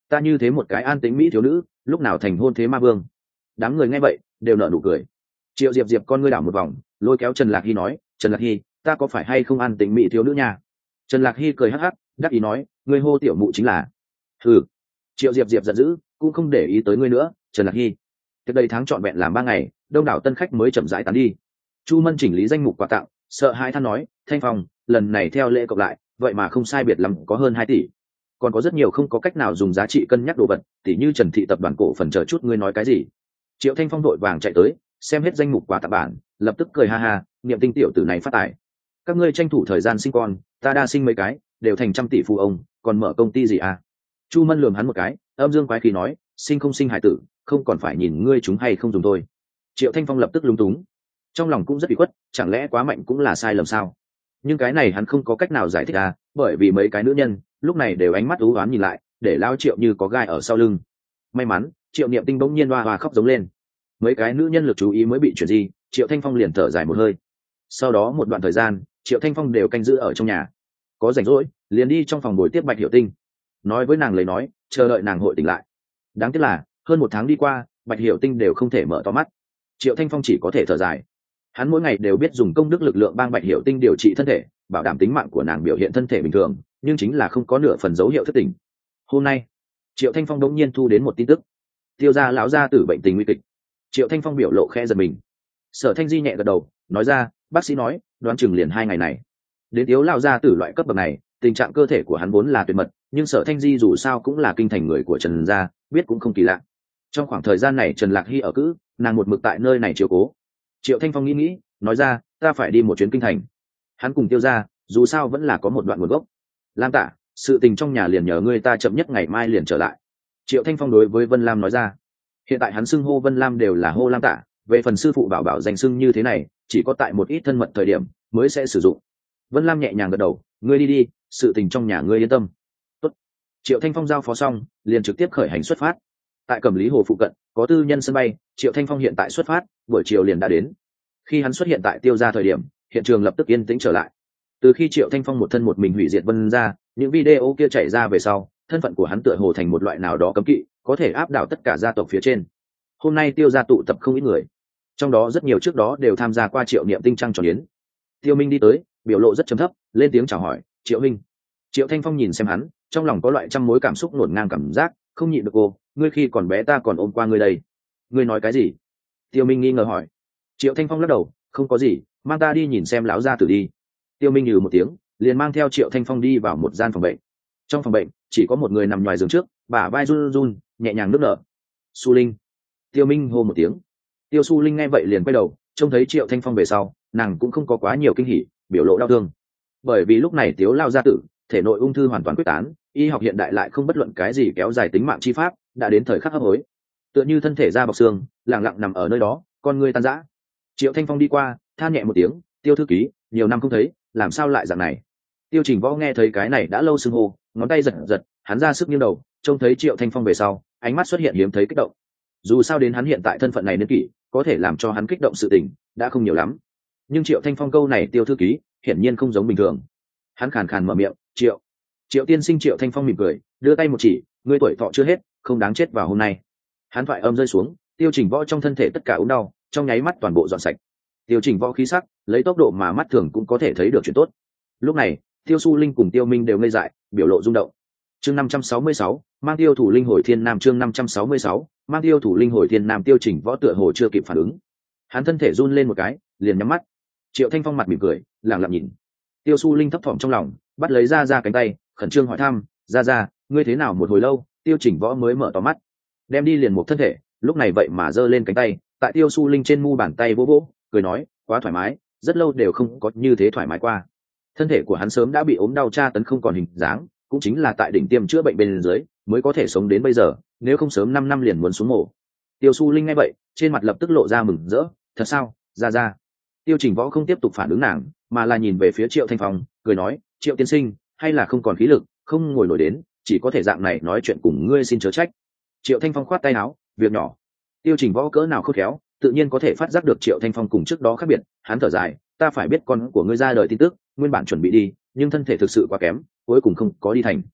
ta như thế một cái an tĩnh mỹ thiếu nữ lúc nào thành hôn thế ma vương. Đám người nghe vậy đều nở nụ cười. Triệu Diệp Diệp con ngươi đảo một vòng, lôi kéo Trần Lạc Hy nói, Trần Lạc Hy, ta có phải hay không an tĩnh mỹ thiếu nữ nha? Trần Lạc Hy cười hắc hắc, đắc ý nói, ngươi hô tiểu mụ chính là. Hừ. Triệu Diệp Diệp giận dữ, cũng không để ý tới ngươi nữa. Trần Lạc Hy, cách đây tháng trọn vẹn làm 3 ngày, đông đảo tân khách mới chậm rãi tán đi. Chu Mân chỉnh lý danh mục quà tặng, sợ hãi than nói, Thanh Phong, lần này theo lễ cộng lại, vậy mà không sai biệt lắm có hơn 2 tỷ. Còn có rất nhiều không có cách nào dùng giá trị cân nhắc đồ vật, tỉ như Trần Thị tập đoàn cổ phần, chờ chút ngươi nói cái gì? Triệu Thanh Phong đội vàng chạy tới, xem hết danh mục quà tặng bản, lập tức cười ha ha, Niệm Tinh tiểu tử này phát tài. Các ngươi tranh thủ thời gian sinh con, ta đa sinh mấy cái, đều thành trăm tỷ phú ông, còn mở công ty gì à? Chu Mân lườm hắn một cái, âm dương quái khí nói, sinh không sinh hải tử, không còn phải nhìn ngươi chúng hay không dùng thôi. Triệu Thanh Phong lập tức lúng túng, trong lòng cũng rất bị khuất, chẳng lẽ quá mạnh cũng là sai lầm sao? Nhưng cái này hắn không có cách nào giải thích à, bởi vì mấy cái nữ nhân lúc này đều ánh mắt ú oán nhìn lại, để lao Triệu như có gai ở sau lưng. May mắn, Triệu Niệm Tinh bỗng nhiên hoa hoa khóc giống lên. Mấy cái nữ nhân lực chú ý mới bị chuyển di, Triệu Thanh Phong liền thở dài một hơi. Sau đó một đoạn thời gian, Triệu Thanh Phong đều canh giữ ở trong nhà, có rảnh rỗi liền đi trong phòng buổi tiếp Bạch Hiểu Tinh, nói với nàng lời nói, chờ đợi nàng hội tỉnh lại. Đáng tiếc là hơn 1 tháng đi qua, Bạch Hiểu Tinh đều không thể mở to mắt. Triệu Thanh Phong chỉ có thể thở dài. Hắn mỗi ngày đều biết dùng công đức lực lượng bang Bạch Hiểu Tinh điều trị thân thể, bảo đảm tính mạng của nàng biểu hiện thân thể bình thường, nhưng chính là không có nửa phần dấu hiệu thất tỉnh. Hôm nay, Triệu Thanh Phong đột nhiên thu đến một tin tức, Tiêu gia lão gia tử bệnh tình nguy kịch. Triệu Thanh Phong biểu lộ khẽ giật mình. Sở Thanh Di nhẹ gật đầu, nói ra, bác sĩ nói, đoán chừng liền 2 ngày này. Đến Tiêu lão gia tử loại cấp bậc này, tình trạng cơ thể của hắn vốn là tuyệt mật, nhưng Sở Thanh Di dù sao cũng là kinh thành người của Trần gia, biết cũng không kỳ lạ. Trong khoảng thời gian này Trần Lạc Hy ở cữ, nàng một mực tại nơi này chiếu cố. Triệu Thanh Phong nghĩ, nói ra, ta phải đi một chuyến kinh thành. Hắn cùng Tiêu gia, dù sao vẫn là có một đoạn nguồn gốc. Lam Tả, sự tình trong nhà liền nhờ ngươi, ta chậm nhất ngày mai liền trở lại. Triệu Thanh Phong đối với Vân Lam nói ra. Hiện tại hắn xưng hô Vân Lam đều là hô Lam Tả, về phần sư phụ bảo bảo danh xưng như thế này, chỉ có tại một ít thân mật thời điểm mới sẽ sử dụng. Vân Lam nhẹ nhàng gật đầu, ngươi đi đi, sự tình trong nhà ngươi yên tâm. Tốt. Triệu Thanh Phong giao phó xong, liền trực tiếp khởi hành xuất phát. Tại Cẩm Lý Hồ phụ cận có tư nhân sân bay, Triệu Thanh Phong hiện tại xuất phát, buổi chiều liền đã đến. Khi hắn xuất hiện tại Tiêu gia thời điểm, hiện trường lập tức yên tĩnh trở lại. Từ khi Triệu Thanh Phong một thân một mình hủy diệt Vân gia, những video kia chạy ra về sau, thân phận của hắn tựa hồ thành một loại nào đó cấm kỵ, có thể áp đảo tất cả gia tộc phía trên. Hôm nay Tiêu gia tụ tập không ít người, trong đó rất nhiều trước đó đều tham gia qua Triệu Niệm Tinh trăng tròn yến. Tiêu Minh đi tới, biểu lộ rất trầm thấp, lên tiếng chào hỏi, Triệu Minh. Triệu Thanh Phong nhìn xem hắn, trong lòng có loại trăm mối cảm xúc ngổn ngang cảm giác, không nhịn được cô, ngươi khi còn bé ta còn ôm qua ngươi đây. Ngươi nói cái gì? Tiêu Minh nghi ngờ hỏi. Triệu Thanh Phong lắc đầu, không có gì, mang ta đi nhìn xem lão gia tử đi. Tiêu Minh nhừ một tiếng, liền mang theo Triệu Thanh Phong đi vào một gian phòng bệnh. Trong phòng bệnh chỉ có một người nằm ngoài giường trước, bả vai run run, nhẹ nhàng nức nở. Su Linh. Tiêu Minh hô một tiếng. Tiêu Su Linh nghe vậy liền quay đầu, trông thấy Triệu Thanh Phong về sau, nàng cũng không có quá nhiều kinh hỉ, biểu lộ đau thương. Bởi vì lúc này Tiếu lao gia tử, thể nội ung thư hoàn toàn quyết tán, y học hiện đại lại không bất luận cái gì kéo dài tính mạng chi pháp, đã đến thời khắc hấp hối. Tựa như thân thể da bọc xương, lặng lặng nằm ở nơi đó, con người tan rã. Triệu Thanh Phong đi qua, than nhẹ một tiếng, Tiêu thư ký, nhiều năm không thấy, làm sao lại dạng này? Tiêu Trình Võ nghe thấy cái này đã lâu xưng hô, ngón tay giật giật, hắn ra sức nghiêng đầu, trông thấy Triệu Thanh Phong về sau, ánh mắt xuất hiện hiếm thấy kích động. Dù sao đến hắn hiện tại thân phận này niên kỷ, có thể làm cho hắn kích động sự tình đã không nhiều lắm. Nhưng Triệu Thanh Phong câu này Tiêu thư ký, hiển nhiên không giống bình thường. Hắn khàn khàn mở miệng, Triệu tiên sinh. Triệu Thanh Phong mỉm cười, đưa tay một chỉ, ngươi tuổi thọ chưa hết, không đáng chết vào hôm nay. Hắn thoại âm rơi xuống, Tiêu Trình Võ trong thân thể tất cả ốm đau, trong nháy mắt toàn bộ dọn sạch. Tiêu Trình Võ khí sắc, lấy tốc độ mà mắt thường cũng có thể thấy được chuyện tốt. Lúc này, Tiêu Su Linh cùng Tiêu Minh đều ngây dại, biểu lộ rung động. Chương 566, mang Tiêu thủ linh hồi thiên nam. Chương 566, mang Tiêu thủ linh hồi thiên nam. Tiêu Trình Võ tựa hồ chưa kịp phản ứng, hắn thân thể run lên một cái, liền nhắm mắt. Triệu Thanh Phong mặt mỉm cười, lặng lặng nhìn. Tiêu Su Linh thấp thỏm trong lòng, bắt lấy ra cánh tay, khẩn trương hỏi thăm, ra, ngươi thế nào? Một hồi lâu, Tiêu Trình Võ mới mở to mắt, đem đi liền một thân thể, lúc này vậy mà giơ lên cánh tay, tại Tiêu Su Linh trên mu bàn tay vỗ vỗ, cười nói, quá thoải mái, rất lâu đều không có như thế thoải mái qua. Thân thể của hắn sớm đã bị ốm đau tra tấn không còn hình dáng, cũng chính là tại đỉnh tiêm chữa bệnh bên dưới mới có thể sống đến bây giờ, nếu không sớm 5 năm liền muốn xuống mổ. Tiêu Su Linh nghe vậy, trên mặt lập tức lộ ra mừng rỡ, thật sao? Ra. Tiêu Trình Võ không tiếp tục phản ứng nàng, mà là nhìn về phía Triệu Thanh Phong, cười nói, Triệu tiên sinh, hay là không còn khí lực, không ngồi nổi đến, chỉ có thể dạng này nói chuyện cùng ngươi, xin chớ trách. Triệu Thanh Phong khoát tay áo, việc nhỏ. Tiêu Trình Võ cỡ nào khôn khéo, tự nhiên có thể phát giác được Triệu Thanh Phong cùng trước đó khác biệt, hắn thở dài, ta phải biết con của ngươi ra đời tin tức, nguyên bản chuẩn bị đi, nhưng thân thể thực sự quá kém, cuối cùng không có đi thành.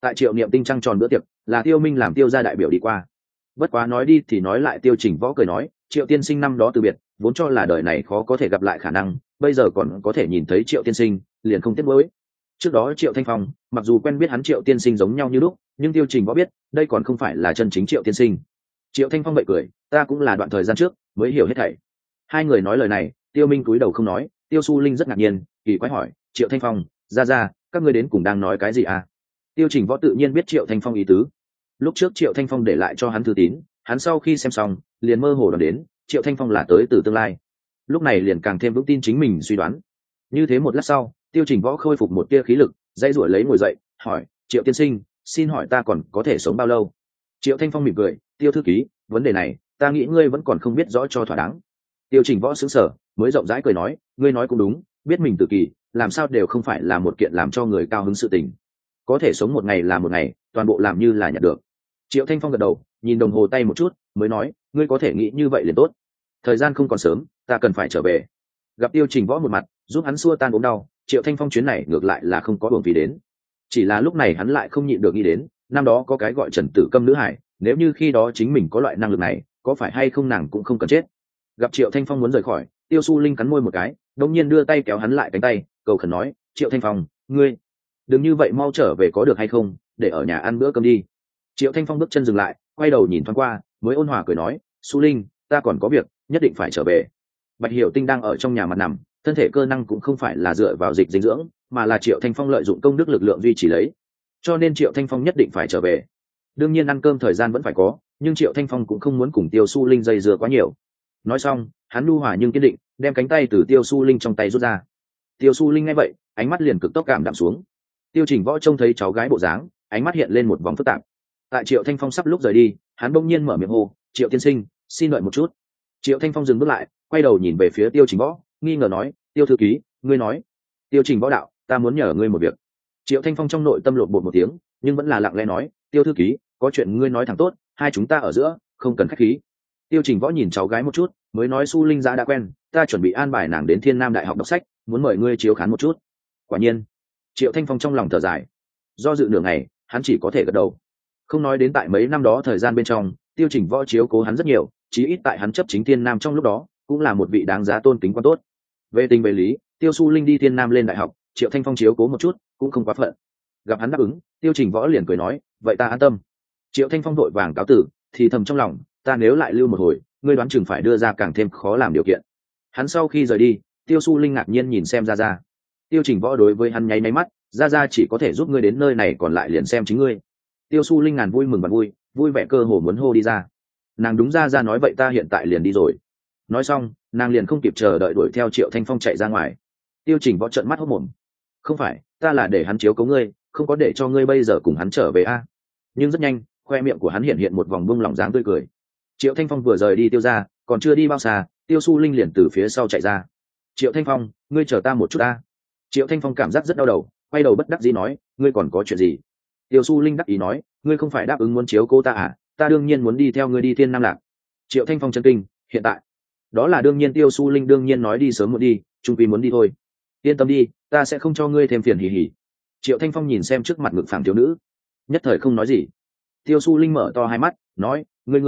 Tại Triệu Niệm Tinh trăng tròn bữa tiệc, là Tiêu Minh làm Tiêu gia đại biểu đi qua. Bất quá nói đi thì nói lại, Tiêu Trình Võ cười nói, Triệu tiên sinh năm đó từ biệt, vốn cho là đời này khó có thể gặp lại khả năng, bây giờ còn có thể nhìn thấy Triệu tiên sinh, liền không tiếc nuối. Trước đó Triệu Thanh Phong, mặc dù quen biết hắn Triệu tiên sinh giống nhau như lúc, nhưng Tiêu Trình Võ biết, đây còn không phải là chân chính Triệu tiên sinh. Triệu Thanh Phong vậy cười, ta cũng là đoạn thời gian trước mới hiểu hết thảy. Hai người nói lời này, Tiêu Minh cúi đầu không nói, Tiêu Su Linh rất ngạc nhiên, kỳ quái hỏi, Triệu Thanh Phong, ra, các ngươi đến cùng đang nói cái gì à? Tiêu Trình Võ tự nhiên biết Triệu Thanh Phong ý tứ. Lúc trước Triệu Thanh Phong để lại cho hắn thư tín, hắn sau khi xem xong, liền mơ hồ đoán đến Triệu Thanh Phong là tới từ tương lai. Lúc này liền càng thêm vững tin chính mình suy đoán. Như thế một lát sau, Tiêu Trình Võ khôi phục một tia khí lực, dây rủi lấy ngồi dậy, hỏi, Triệu tiên sinh, xin hỏi ta còn có thể sống bao lâu? Triệu Thanh Phong mỉm cười, Tiêu thư ký, vấn đề này, ta nghĩ ngươi vẫn còn không biết rõ cho thỏa đáng. Tiêu Trình Võ sững sờ, mới rộng rãi cười nói, ngươi nói cũng đúng, biết mình tự kỳ, làm sao đều không phải là một kiện làm cho người cao hứng sự tình. Có thể sống một ngày là một ngày, toàn bộ làm như là nhận được. Triệu Thanh Phong gật đầu, nhìn đồng hồ tay một chút, mới nói, ngươi có thể nghĩ như vậy liền tốt. Thời gian không còn sớm, ta cần phải trở về. Gặp Tiêu Trình Võ một mặt, giúp hắn xua tan ốm đau, Triệu Thanh Phong chuyến này ngược lại là không có uổng phí đến. Chỉ là lúc này hắn lại không nhịn được nghĩ đến, năm đó có cái gọi Trần Tử Câm nữ hải, nếu như khi đó chính mình có loại năng lực này, có phải hay không nàng cũng không cần chết. Gặp Triệu Thanh Phong muốn rời khỏi, Tiêu Su Linh cắn môi một cái, đột nhiên đưa tay kéo hắn lại cánh tay, cầu khẩn nói, Triệu Thanh Phong, ngươi đừng như vậy, mau trở về có được hay không, để ở nhà ăn bữa cơm đi. Triệu Thanh Phong bước chân dừng lại, quay đầu nhìn thoáng qua, mới ôn hòa cười nói, Su Linh, ta còn có việc, nhất định phải trở về. Bạch Hiểu Tinh đang ở trong nhà mặt nằm, thân thể cơ năng cũng không phải là dựa vào dịch dinh dưỡng, mà là Triệu Thanh Phong lợi dụng công đức lực lượng duy trì lấy, cho nên Triệu Thanh Phong nhất định phải trở về. Đương nhiên ăn cơm thời gian vẫn phải có, nhưng Triệu Thanh Phong cũng không muốn cùng Tiêu Su Linh dây dưa quá nhiều. Nói xong, hắn nhu hòa nhưng kiên định, đem cánh tay từ Tiêu Su Linh trong tay rút ra. Tiêu Su Linh nghe vậy, ánh mắt liền cực tốc cảm đạm xuống. Tiêu Trình Võ trông thấy cháu gái bộ dáng, ánh mắt hiện lên một vòng phức tạp. Tại Triệu Thanh Phong sắp lúc rời đi, hắn bỗng nhiên mở miệng hô, Triệu tiên sinh, xin đợi một chút. Triệu Thanh Phong dừng bước lại, quay đầu nhìn về phía Tiêu Trình Võ, nghi ngờ nói, Tiêu thư ký, ngươi nói. Tiêu Trình Võ đạo, ta muốn nhờ ngươi một việc. Triệu Thanh Phong trong nội tâm lột bột một tiếng, nhưng vẫn là lặng lẽ nói, Tiêu thư ký, có chuyện ngươi nói thẳng tốt, hai chúng ta ở giữa, không cần khách khí. Tiêu Trình Võ nhìn cháu gái một chút, mới nói, Su Linh Giã đã quen, ta chuẩn bị an bài nàng đến Thiên Nam Đại học đọc sách, muốn mời ngươi chiếu khán một chút. Quả nhiên. Triệu Thanh Phong trong lòng thở dài, do dự nửa ngày, hắn chỉ có thể gật đầu. Không nói đến tại mấy năm đó thời gian bên trong, Tiêu Trình Võ chiếu cố hắn rất nhiều, chí ít tại hắn chấp chính Thiên Nam trong lúc đó, cũng là một vị đáng giá tôn kính quan tốt. Về tình về lý, Tiêu Su Linh đi Thiên Nam lên đại học, Triệu Thanh Phong chiếu cố một chút, cũng không quá phận. Gặp hắn đáp ứng, Tiêu Trình Võ liền cười nói, vậy ta an tâm. Triệu Thanh Phong vội vàng cáo tử, thì thầm trong lòng, ta nếu lại lưu một hồi, ngươi đoán chừng phải đưa ra càng thêm khó làm điều kiện. Hắn sau khi rời đi, Tiêu Su Linh ngạc nhiên nhìn xem Ra. Tiêu Trình Võ đối với hắn nháy máy mắt, Ra chỉ có thể giúp ngươi đến nơi này, còn lại liền xem chính ngươi. Tiêu Su Linh ngàn vui mừng và vui vẻ cơ hồ muốn hô đi ra. Nàng đúng Ra nói, vậy ta hiện tại liền đi rồi. Nói xong, nàng liền không kịp chờ đợi đuổi theo Triệu Thanh Phong chạy ra ngoài. Tiêu Trình Võ trợn mắt hốt mồm. Không phải, ta là để hắn chiếu cố ngươi, không có để cho ngươi bây giờ cùng hắn trở về a. Nhưng rất nhanh, khoe miệng của hắn hiện một vòng buông lỏng dáng tươi cười. Triệu Thanh Phong vừa rời đi Tiêu ra, còn chưa đi bao xa, Tiêu Su Linh liền từ phía sau chạy ra. Triệu Thanh Phong, ngươi chờ ta một chút ta. Triệu Thanh Phong cảm giác rất đau đầu, quay đầu bất đắc dĩ nói, ngươi còn có chuyện gì? Tiêu Su Linh đắc ý nói, ngươi không phải đáp ứng muốn chiếu cố ta à, ta đương nhiên muốn đi theo ngươi đi Thiên Nam Lạc. Triệu Thanh Phong chấn kinh, hiện tại đó là đương nhiên. Tiêu Su Linh đương nhiên nói đi sớm muốn đi, trung quy muốn đi thôi. Yên tâm đi, ta sẽ không cho ngươi thêm phiền hỉ hỉ. Triệu Thanh Phong nhìn xem trước mặt ngực phẳng thiếu nữ, nhất thời không nói gì. Tiêu Su Linh mở to hai mắt, nói,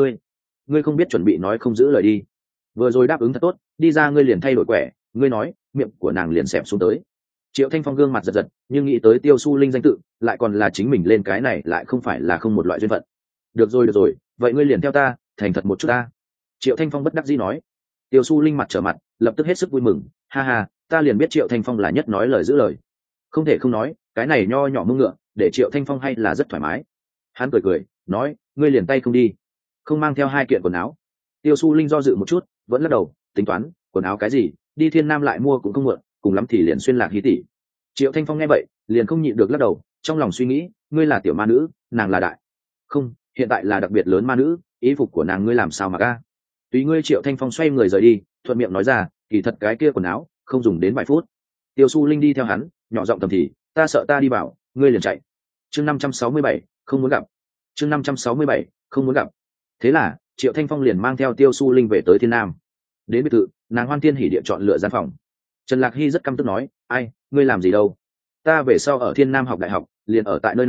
ngươi không biết chuẩn bị nói không giữ lời đi. Vừa rồi đáp ứng thật tốt, đi ra ngươi liền thay đổi quẻ, ngươi nói, miệng của nàng liền xẹp xuống tới. Triệu Thanh Phong gương mặt giật giật, nhưng nghĩ tới Tiêu Su Linh danh tự, lại còn là chính mình lên cái này, lại không phải là không một loại duyên phận. Được rồi, vậy ngươi liền theo ta, thành thật một chút ta. Triệu Thanh Phong bất đắc dĩ nói. Tiêu Su Linh mặt trở mặt, lập tức hết sức vui mừng, ha ha, ta liền biết Triệu Thanh Phong là nhất nói lời giữ lời. Không thể không nói, cái này nho nhỏ mông ngựa, để Triệu Thanh Phong hay là rất thoải mái. Hắn cười, nói, ngươi liền tay không đi, không mang theo hai kiện quần áo. Tiêu Su Linh do dự một chút, vẫn lắc đầu, tính toán, quần áo cái gì, đi Thiên Nam lại mua cũng không muộn, cùng lắm thì liền xuyên lạc hí tỷ. Triệu Thanh Phong nghe vậy, liền không nhịn được lắc đầu, trong lòng suy nghĩ, ngươi là tiểu ma nữ, nàng là đại. Không, hiện tại là đặc biệt lớn ma nữ, ý phục của nàng ngươi làm sao mà ca. Tùy ngươi. Triệu Thanh Phong xoay người rời đi, thuận miệng nói ra, kỳ thật cái kia quần áo, không dùng đến vài phút. Tiêu Su Linh đi theo hắn, nhỏ giọng thầm thì, ta sợ ta đi bảo, ngươi liền chạy. Chương 567, không muốn gặp. Chương 567, không muốn gặp. Thế là, Triệu Thanh Phong liền mang theo Tiêu Su Linh về tới Thiên Nam. Đến biệt thự, nàng hoan thiên hỉ địa chọn lựa gian phòng. Trần Lạc Hy rất căm tức nói, ai, ngươi làm gì đâu? Ta về sau ở Thiên Nam học đại học, liền ở tại nơi này,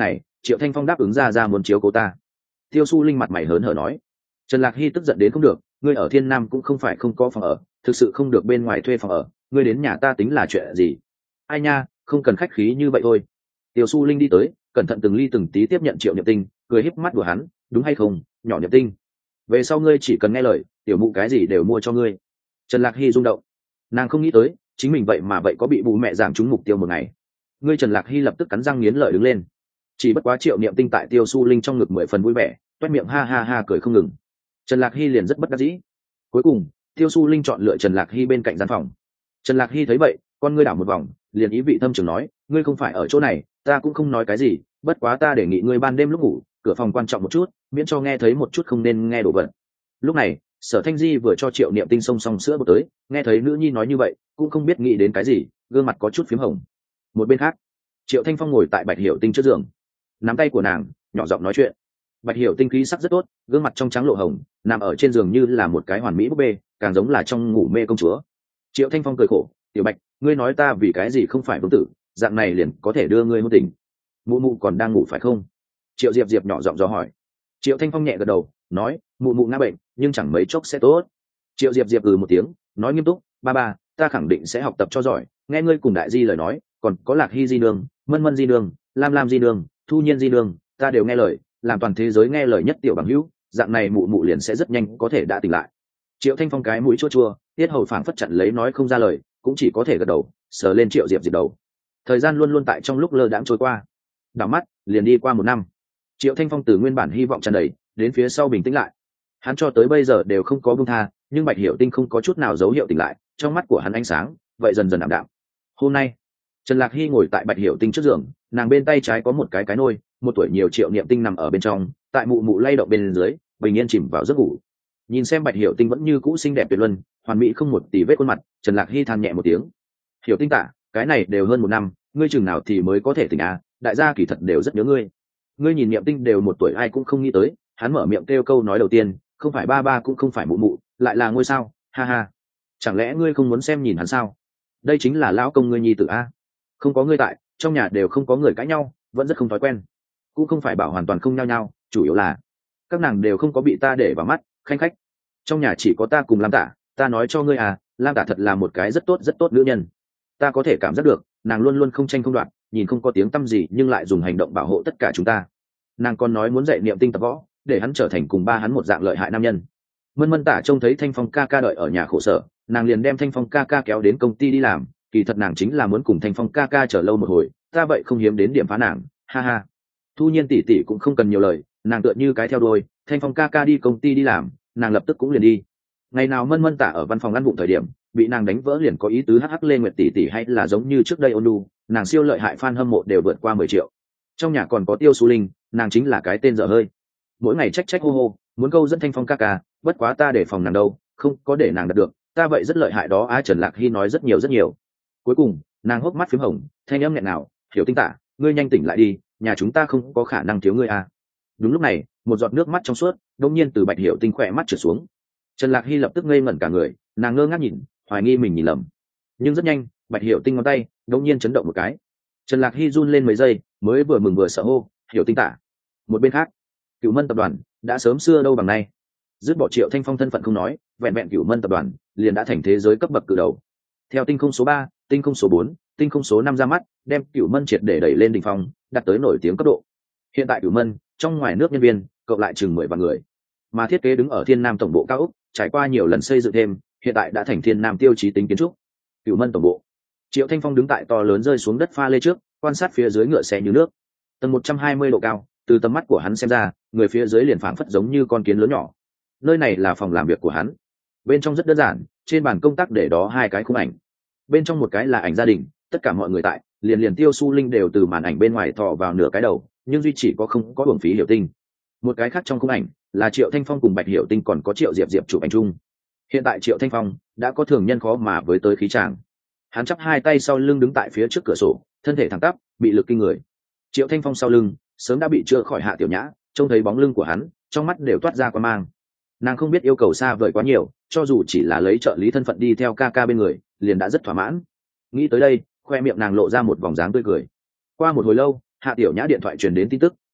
Triệu Thanh Phong đáp ứng ra muốn chiếu cố ta. Tiêu Su Linh mặt mày hớn hở nói. Trần Lạc Hy tức giận đến không được, ngươi ở Thiên Nam cũng không phải không có phòng ở, thực sự không được bên ngoài thuê phòng ở, ngươi đến nhà ta tính là chuyện gì? Ai nha, không cần khách khí như vậy thôi. Tiêu Su Linh đi tới, cẩn thận từng ly từng tí tiếp nhận Triệu Niệm Tinh, cười híp mắt đùa hắn, đúng hay không, nhỏ Niệm Tinh. Về sau ngươi chỉ cần nghe lời, tiểu mụ cái gì đều mua cho ngươi. Trần Lạc Hy rung động, nàng không nghĩ tới, chính mình vậy mà vậy có bị bù mẹ giảm trúng mục tiêu một ngày. Ngươi Trần Lạc Hy lập tức cắn răng nghiến lợi đứng lên. Chỉ bất quá Triệu Niệm Tinh tại Tiêu Su Linh trong ngực 10 phần vui vẻ, toét miệng ha ha ha cười không ngừng. Trần Lạc Hy liền rất bất đắc dĩ. Cuối cùng, Tiêu Su Linh chọn lựa Trần Lạc Hy bên cạnh gian phòng. Trần Lạc Hy thấy vậy, con ngươi đảo một vòng, liền ý vị thâm trường nói, ngươi không phải ở chỗ này, ta cũng không nói cái gì, bất quá ta đề nghị ngươi ban đêm lúc ngủ, cửa phòng quan trọng một chút, miễn cho nghe thấy một chút không nên nghe đổ vật. Lúc này, Sở Thanh Di vừa cho Triệu Niệm Tinh xông xong sữa bột tới, nghe thấy nữ nhi nói như vậy, cũng không biết nghĩ đến cái gì, gương mặt có chút phím hồng. Một bên khác, Triệu Thanh Phong ngồi tại Bạch Hiểu Tinh trước giường, nắm tay của nàng, nhỏ giọng nói chuyện. Bạch Hiểu Tinh khí sắc rất tốt, gương mặt trong trắng lộ hồng, nằm ở trên giường như là một cái hoàn mỹ búp bê, càng giống là trong ngủ mê công chúa. Triệu Thanh Phong cười khổ, "Tiểu Bạch, ngươi nói ta vì cái gì không phải vương tử, dạng này liền có thể đưa ngươi hôn tình. Mụ mụ còn đang ngủ phải không?" Triệu Diệp Diệp nhỏ giọng dò hỏi. Triệu Thanh Phong nhẹ gật đầu, nói, "Mụ mụ ngã bệnh, nhưng chẳng mấy chốc sẽ tốt." Triệu Diệp Diệp một tiếng, nói nghiêm túc, "Ba ba, ta khẳng định sẽ học tập cho giỏi, nghe ngươi cùng Đại Di lời nói, còn có Lạc Hy Di nương, Mân Mân Di nương, Lam Lam Di nương, Thu Nhiên Di nương, ta đều nghe lời, làm toàn thế giới nghe lời nhất tiểu bằng hữu, dạng này mụ mụ liền sẽ rất nhanh có thể đã tỉnh lại." Triệu Thanh Phong cái mũi chua chua, tiết hầu phảng phất chặn lấy nói không ra lời, cũng chỉ có thể gật đầu, sờ lên Triệu Diệp Diệp đầu. Thời gian luôn luôn tại trong lúc lơ đãng trôi qua, đảo mắt liền đi qua 1 năm. Triệu Thanh Phong từ nguyên bản hy vọng tràn đầy đến phía sau bình tĩnh lại. Hắn cho tới bây giờ đều không có buông tha, nhưng Bạch Hiểu Tinh không có chút nào dấu hiệu tỉnh lại, trong mắt của hắn ánh sáng vậy dần dần ảm đạm. Hôm nay, Trần Lạc Hy ngồi tại Bạch Hiểu Tinh trước giường, nàng bên tay trái có một cái nôi, 1 tuổi nhiều Triệu Niệm Tinh nằm ở bên trong, tại mụ mụ lay động bên dưới, bình yên chìm vào giấc ngủ. Nhìn xem Bạch Hiểu Tinh vẫn như cũ xinh đẹp tuyệt luân, hoàn mỹ không một tì vết khuôn mặt, Trần Lạc Hy than nhẹ một tiếng. "Hiểu Tinh tả, cái này đều hơn 1 năm, ngươi chừng nào thì mới có thể tỉnh à? Đại gia kỳ thật đều rất nhớ ngươi." Ngươi nhìn Niệm Tinh đều 1 tuổi ai cũng không nghĩ tới, hắn mở miệng kêu câu nói đầu tiên, không phải ba ba cũng không phải mụ mụ, lại là ngôi sao, ha ha. Chẳng lẽ ngươi không muốn xem nhìn hắn sao? Đây chính là lão công ngươi nhi tử a. Không có ngươi tại, trong nhà đều không có người cãi nhau, vẫn rất không thói quen. Cũng không phải bảo hoàn toàn không nhau nhau, chủ yếu là các nàng đều không có bị ta để vào mắt, khanh khách. Trong nhà chỉ có ta cùng Lam Tả, ta nói cho ngươi à, Lam Tả thật là một cái rất tốt nữ nhân. Ta có thể cảm giác được, nàng luôn luôn không tranh không đoạt, nhìn không có tiếng tăm gì nhưng lại dùng hành động bảo hộ tất cả chúng ta. Nàng còn nói muốn dạy Niệm Tinh tập võ, để hắn trở thành cùng ba hắn một dạng lợi hại nam nhân. Mân Mân Tả trông thấy Thanh Phong ca ca đợi ở nhà khổ sở, nàng liền đem Thanh Phong ca ca kéo đến công ty đi làm, kỳ thật nàng chính là muốn cùng Thanh Phong ca ca chờ lâu một hồi, ta vậy không hiếm đến điểm phá nàng, ha ha. Thu Nhiên tỷ tỷ cũng không cần nhiều lời, nàng tựa như cái theo đuôi, Thanh Phong ca ca đi công ty đi làm, nàng lập tức cũng liền đi. Ngày nào Mân Mân Tả ở văn phòng ăn vụng thời điểm, bị nàng đánh vỡ liền có ý tứ hắc lên Nguyệt tỷ tỷ hay là giống như trước đây ôn nhu, nàng siêu lợi hại fan hâm mộ đều vượt qua 10 triệu. Trong nhà còn có Tiêu Su Linh, nàng chính là cái tên dở hơi. Mỗi ngày trách hô hô, muốn câu dẫn Thanh Phong ca ca, bất quá ta để phòng nàng đâu, không có để nàng đạt được, ta vậy rất lợi hại đó á. Trần Lạc Hy nói rất nhiều. Cuối cùng, nàng hốc mắt phím hồng, thanh âm nghẹn nào, Hiểu Tinh Tả, ngươi nhanh tỉnh lại đi, nhà chúng ta không có khả năng thiếu ngươi à. Đúng lúc này, một giọt nước mắt trong suốt đột nhiên từ Bạch Hiểu Tinh khỏe mắt trượt xuống. Trần Lạc Hy lập tức ngây ngẩn cả người, nàng ngơ ngác nhìn, hoài nghi mình nhìn lầm. Nhưng rất nhanh, Bạch Hiểu Tinh ngón tay đột nhiên chấn động một cái. Trần Lạc Hy run lên mấy giây, mới vừa mừng vừa sợ hô, Hiểu Tinh Tả. Một bên khác, Cửu Mân tập đoàn đã sớm xưa đâu bằng nay, dứt bỏ Triệu Thanh Phong thân phận không nói, vẹn vẹn Cửu Mân tập đoàn liền đã thành thế giới cấp bậc cự đầu. Theo tinh không số 3, tinh không số 4, tinh không số 5 ra mắt, đem Cửu Mân triệt để đẩy lên đỉnh phong, đạt tới nổi tiếng cấp độ. Hiện tại Cửu Mân, trong ngoài nước nhân viên, cộng lại chừng 10 vạn người. Mà thiết kế đứng ở Thiên Nam tổng bộ cao ốc, trải qua nhiều lần xây dựng thêm, hiện tại đã thành Thiên Nam tiêu chí tính kiến trúc. Cửu Mân tổng bộ. Triệu Thanh Phong đứng tại to lớn rơi xuống đất pha lê trước, quan sát phía dưới ngựa xe như nước. Tầng 120 độ cao, từ tầm mắt của hắn xem ra, người phía dưới liền phảng phất giống như con kiến lớn nhỏ. Nơi này là phòng làm việc của hắn. Bên trong rất đơn giản, trên bàn công tác để đó 2 cái khung ảnh. Bên trong một cái là ảnh gia đình, tất cả mọi người tại, liền Tiêu Su Linh đều từ màn ảnh bên ngoài thò vào nửa cái đầu, nhưng duy chỉ có không có uổng phí Hiểu Tinh. Một cái khác trong khung ảnh là Triệu Thanh Phong cùng Bạch Hiểu Tinh còn có Triệu Diệp Diệp chụp ảnh chung. Hiện tại Triệu Thanh Phong đã có thường nhân khó mà với tới khí tràng. Hắn chắp 2 tay sau lưng đứng tại phía trước cửa sổ, thân thể thẳng tắp, bị lực kinh người. Triệu Thanh Phong sau lưng sớm đã bị chữa khỏi Hạ Tiểu Nhã, trông thấy bóng lưng của hắn, trong mắt đều toát ra quan mang. Nàng không biết yêu cầu xa vời quá nhiều, cho dù chỉ là lấy trợ lý thân phận đi theo ca ca bên người, liền đã rất thỏa mãn. Nghĩ tới đây, khoe miệng nàng lộ ra một vòng dáng tươi cười. Qua một hồi lâu, Hạ Tiểu Nhã điện thoại truyền đến tin tức,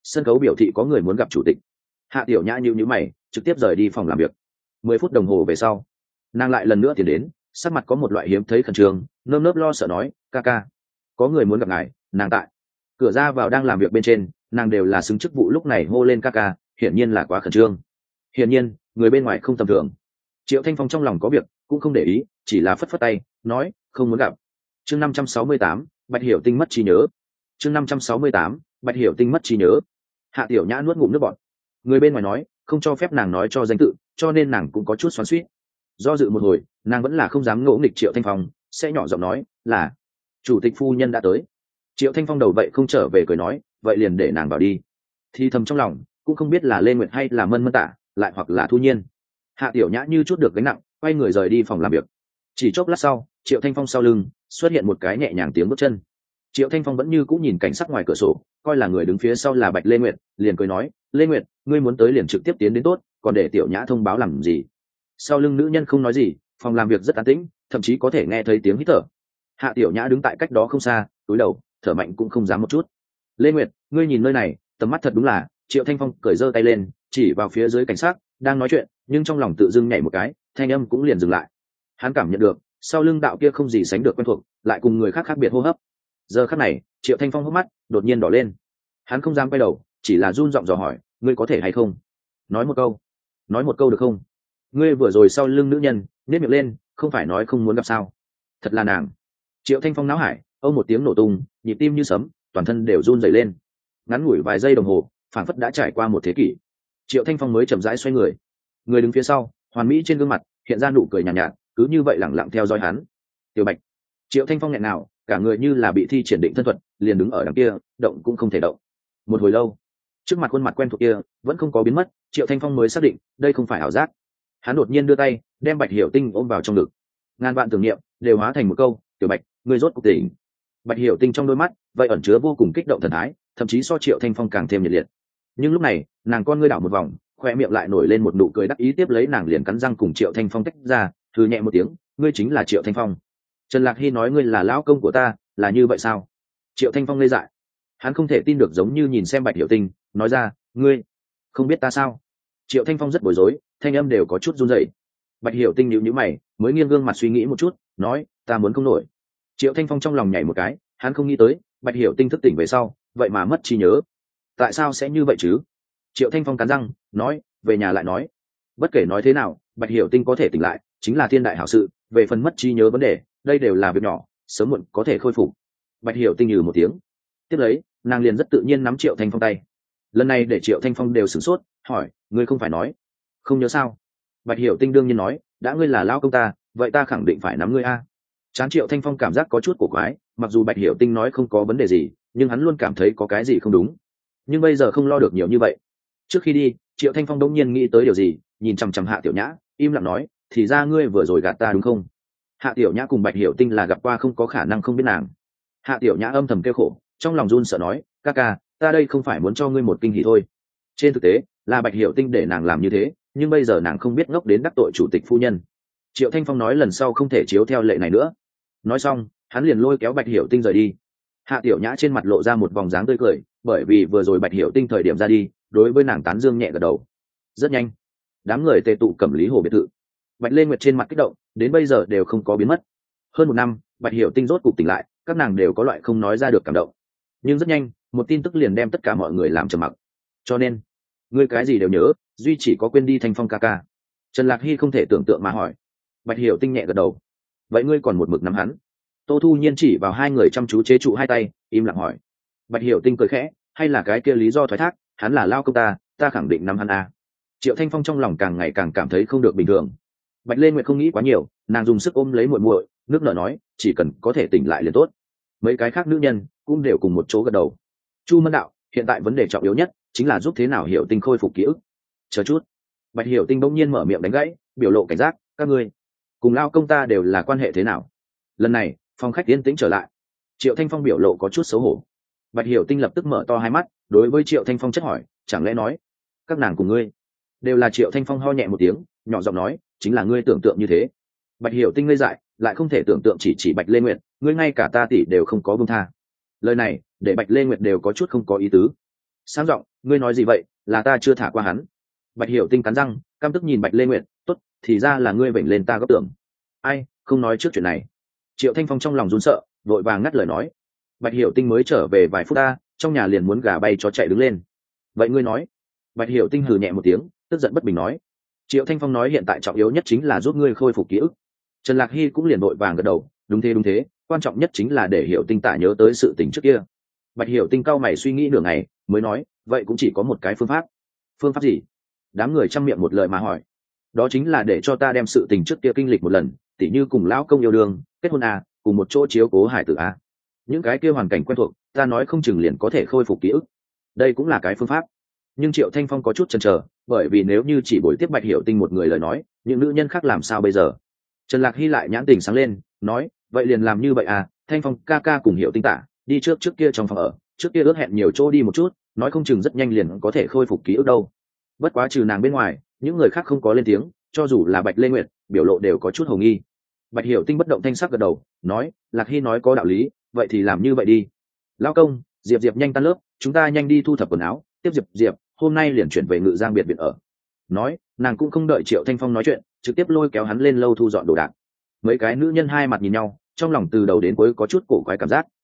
sân khấu biểu thị có người muốn gặp chủ tịch. Hạ Tiểu Nhã nhíu nhíu mày, trực tiếp rời đi phòng làm việc. 10 phút đồng hồ về sau, nàng lại lần nữa tiến đến, sắc mặt có một loại hiếm thấy khẩn trương, nơm nớp lo sợ nói, ca ca, có người muốn gặp ngài. Nàng tại cửa ra vào đang làm việc bên trên, nàng đều là xứng chức vụ, lúc này hô lên ca ca, hiển nhiên là quá khẩn trương. Hiển nhiên người bên ngoài không tầm thường. Triệu Thanh Phong trong lòng có việc cũng không để ý, chỉ là phất phất tay nói không muốn gặp. Chương 568, Bạch Hiểu Tinh mất trí nhớ. Chương 568, Bạch Hiểu Tinh mất trí nhớ. Hạ Tiểu Nhã nuốt ngụm nước bọt. Người bên ngoài nói không cho phép nàng nói cho danh tự, cho nên nàng cũng có chút xoắn xuýt. Do dự một hồi, nàng vẫn là không dám ngỗ nghịch Triệu Thanh Phong, sẽ nhỏ giọng nói là chủ tịch phu nhân đã tới. Triệu Thanh Phong đầu vậy không trở về, cười nói vậy liền để nàng vào đi. Thì thầm trong lòng cũng không biết là Lê Nguyệt hay là Mân Mân Tả, lại hoặc là Thu Nhiên. Hạ Tiểu Nhã như chút được gánh nặng, quay người rời đi phòng làm việc. Chỉ chốc lát sau, Triệu Thanh Phong sau lưng xuất hiện một cái nhẹ nhàng tiếng bước chân. Triệu Thanh Phong vẫn như cũng nhìn cảnh sắc ngoài cửa sổ, coi là người đứng phía sau là Bạch Lê Nguyệt, liền cười nói Lê Nguyệt, ngươi muốn tới liền trực tiếp tiến đến tốt, còn để Tiểu Nhã thông báo làm gì? Sau lưng nữ nhân không nói gì, phòng làm việc rất an tĩnh, thậm chí có thể nghe thấy tiếng hít thở. Hạ Tiểu Nhã đứng tại cách đó không xa, cúi đầu thở mạnh cũng không dám một chút. Lê Nguyệt, ngươi nhìn nơi này, tầm mắt thật đúng là. Triệu Thanh Phong cởi giơ tay lên, chỉ vào phía dưới cảnh sát đang nói chuyện, nhưng trong lòng tự dưng nhảy một cái, thanh âm cũng liền dừng lại. Hắn cảm nhận được sau lưng đạo kia không gì sánh được quen thuộc, lại cùng người khác khác biệt hô hấp. Giờ khắc này, Triệu Thanh Phong hốc mắt đột nhiên đỏ lên. Hắn không dám quay đầu, chỉ là run giọng dò hỏi, ngươi có thể hay không nói một câu được không? Ngươi vừa rồi sau lưng nữ nhân nhếch miệng lên, không phải nói không muốn gặp sao? Thật là nàng. Triệu Thanh Phong náo hải, âu một tiếng nổ tung, nhịp tim như sấm, toàn thân đều run rẩy lên. Ngắn ngủi vài giây đồng hồ, phảng phất đã trải qua một thế kỷ. Triệu Thanh Phong mới chậm rãi xoay người. Người đứng phía sau, hoàn mỹ trên gương mặt hiện ra nụ cười nhàn nhạt, cứ như vậy lẳng lặng theo dõi hắn. Tiểu Bạch. Triệu Thanh Phong nghẹn nào, cả người như là bị thi triển định thân thuật, liền đứng ở đằng kia, động cũng không thể động. Một hồi lâu, trước mặt khuôn mặt quen thuộc kia vẫn không có biến mất, Triệu Thanh Phong mới xác định đây không phải ảo giác. Hắn đột nhiên đưa tay đem Bạch Hiểu Tinh ôm vào trong ngực. Ngàn vạn tưởng niệm đều hóa thành một câu, Tiểu Bạch, ngươi rốt cuộc tỉnh. Bạch Hiểu Tinh trong đôi mắt vậy ẩn chứa vô cùng kích động thần thái, thậm chí so Triệu Thanh Phong càng thêm nhiệt liệt. Nhưng lúc này, nàng con ngươi đảo một vòng, khoe miệng lại nổi lên một nụ cười đắc ý, tiếp lấy nàng liền cắn răng cùng Triệu Thanh Phong tách ra, thư nhẹ một tiếng, ngươi chính là Triệu Thanh Phong. Trần Lạc Hy nói ngươi là lão công của ta, là như vậy sao? Triệu Thanh Phong ngây dại, hắn không thể tin được, giống như nhìn xem Bạch Hiểu Tinh, nói ra, ngươi không biết ta sao? Triệu Thanh Phong rất bối rối, thanh âm đều có chút run rẩy. Bạch Hiểu Tinh nhíu nhíu mày, mới nghiêng gương mặt suy nghĩ một chút, nói, ta muốn không nổi. Triệu Thanh Phong trong lòng nhảy một cái, hắn không nghĩ tới Bạch Hiểu Tinh thức tỉnh về sau vậy mà mất trí nhớ. Tại sao sẽ như vậy chứ? Triệu Thanh Phong cắn răng nói, về nhà lại nói. Bất kể nói thế nào, Bạch Hiểu Tinh có thể tỉnh lại chính là thiên đại hảo sự, về phần mất trí nhớ vấn đề, đây đều là việc nhỏ, sớm muộn có thể khôi phục. Bạch Hiểu Tinh một tiếng, tiếp lấy nàng liền rất tự nhiên nắm Triệu Thanh Phong tay. Lần này để Triệu Thanh Phong đều sửng sốt, hỏi, ngươi không phải nói không nhớ sao? Bạch Hiểu Tinh đương nhiên nói, đã ngươi là lão công ta, vậy ta khẳng định phải nắm ngươi a. Chán Triệu Thanh Phong cảm giác có chút cổ quái, mặc dù Bạch Hiểu Tinh nói không có vấn đề gì, nhưng hắn luôn cảm thấy có cái gì không đúng. Nhưng bây giờ không lo được nhiều như vậy. Trước khi đi, Triệu Thanh Phong đống nhiên nghĩ tới điều gì, nhìn chằm chằm Hạ Tiểu Nhã, im lặng nói, thì ra ngươi vừa rồi gạt ta đúng không? Hạ Tiểu Nhã cùng Bạch Hiểu Tinh là gặp qua, không có khả năng không biết nàng. Hạ Tiểu Nhã âm thầm kêu khổ, trong lòng run sợ nói, ca ca, ta đây không phải muốn cho ngươi một kinh hỉ thôi. Trên thực tế là Bạch Hiểu Tinh để nàng làm như thế, nhưng bây giờ nàng không biết ngốc đến đắc tội chủ tịch phu nhân. Triệu Thanh Phong nói lần sau không thể chiếu theo lệ này nữa. Nói xong, hắn liền lôi kéo Bạch Hiểu Tinh rời đi. Hạ Tiểu Nhã trên mặt lộ ra một vòng dáng tươi cười, bởi vì vừa rồi Bạch Hiểu Tinh thời điểm ra đi, đối với nàng tán dương nhẹ gật đầu. Rất nhanh, đám người tề tụ Cẩm Lý Hồ biệt thự. Bạch Lê Nguyệt trên mặt kích động, đến bây giờ đều không có biến mất. Hơn một năm, Bạch Hiểu Tinh rốt cục tỉnh lại, các nàng đều có loại không nói ra được cảm động. Nhưng rất nhanh, một tin tức liền đem tất cả mọi người làm trầm mặc. Cho nên, ngươi cái gì đều nhớ, duy chỉ có quên đi Thanh Phong ca ca. Trần Lạc Hy không thể tưởng tượng mà hỏi. Bạch Hiểu Tinh nhẹ gật đầu. Vậy ngươi còn một mực nắm hắn? Tô Thu Nhiên chỉ vào hai người chăm chú chế trụ hai tay, im lặng hỏi. Bạch Hiểu Tinh cười khẽ, hay là cái kia lý do thoái thác, hắn là lao công ta, ta khẳng định nắm hắn a. Triệu Thanh Phong trong lòng càng ngày càng cảm thấy không được bình thường. Bạch Lê Nguyệt không nghĩ quá nhiều, nàng dùng sức ôm lấy muội muội, nước nở nói, chỉ cần có thể tỉnh lại liền tốt. Mấy cái khác nữ nhân cũng đều cùng một chỗ gật đầu. Chu Mân đạo, hiện tại vấn đề trọng yếu nhất chính là giúp thế nào Hiểu Tinh khôi phục ký ức. Chờ chút. Bạch Hiểu Tinh bỗng nhiên mở miệng đánh gãy, biểu lộ cảnh giác, các ngươi cùng lao công ta đều là quan hệ thế nào? Lần này phòng khách yên tĩnh trở lại. Triệu Thanh Phong biểu lộ có chút xấu hổ. Bạch Hiểu Tinh lập tức mở to hai mắt, đối với Triệu Thanh Phong chất hỏi, chẳng lẽ nói các nàng cùng ngươi đều là? Triệu Thanh Phong ho nhẹ một tiếng, nhỏ giọng nói, chính là ngươi tưởng tượng như thế. Bạch Hiểu Tinh ngây dại, lại không thể tưởng tượng, chỉ Bạch Lê Nguyệt, ngươi ngay cả ta tỷ đều không có buông tha. Lời này để Bạch Lê Nguyệt đều có chút không có ý tứ. Sang giọng, ngươi nói gì vậy, là ta chưa thả qua hắn. Bạch Hiểu Tinh cắn răng, căm tức nhìn Bạch Lê Nguyệt, tốt, thì ra là ngươi vểnh lên ta góc tưởng. Ai, không nói trước chuyện này. Triệu Thanh Phong trong lòng run sợ, vội vàng ngắt lời nói. Bạch Hiểu Tinh mới trở về vài phút ta, trong nhà liền muốn gà bay chó chạy đứng lên. Vậy ngươi nói? Bạch Hiểu Tinh hừ nhẹ một tiếng, tức giận bất bình nói. Triệu Thanh Phong nói hiện tại trọng yếu nhất chính là giúp ngươi khôi phục ký ức. Trần Lạc Hy cũng liền vội vàng gật đầu, đúng thế, quan trọng nhất chính là để Hiểu Tinh tả nhớ tới sự tình trước kia. Bạch Hiểu Tinh cau mày suy nghĩ nửa ngày, mới nói, vậy cũng chỉ có một cái phương pháp. Phương pháp gì? Đám người chăm miệng một lời mà hỏi. Đó chính là để cho ta đem sự tình trước kia kinh lịch một lần, tỉ như cùng lão công yêu đương, kết hôn à, cùng một chỗ chiếu cố hải tử à. Những cái kia hoàn cảnh quen thuộc, ta nói không chừng liền có thể khôi phục ký ức. Đây cũng là cái phương pháp. Nhưng Triệu Thanh Phong có chút chần chờ, bởi vì nếu như chỉ buổi tiếp Bạch Hiểu Tinh một người lời nói, những nữ nhân khác làm sao bây giờ? Trần Lạc Hy lại nhãn tình sáng lên, nói, vậy liền làm như vậy à, Thanh Phong ca ca cùng Hiểu Tinh tả, đi trước kia trong phòng ở, trước kia ước hẹn nhiều chỗ đi một chút, nói không chừng rất nhanh liền có thể khôi phục ký ức đâu. Bất quá trừ nàng bên ngoài, những người khác không có lên tiếng, cho dù là Bạch Lê Nguyệt, biểu lộ đều có chút hồ nghi. Bạch Hiểu Tinh bất động thanh sắc gật đầu, nói, Lạc Hy nói có đạo lý, vậy thì làm như vậy đi. Lão công, Diệp nhanh tan lớp, chúng ta nhanh đi thu thập quần áo, tiếp Diệp hôm nay liền chuyển về Ngự Giang biệt viện ở. Nói, nàng cũng không đợi Triệu Thanh Phong nói chuyện, trực tiếp lôi kéo hắn lên lâu thu dọn đồ đạc. Mấy cái nữ nhân hai mặt nhìn nhau, trong lòng từ đầu đến cuối có chút cổ quái cảm giác,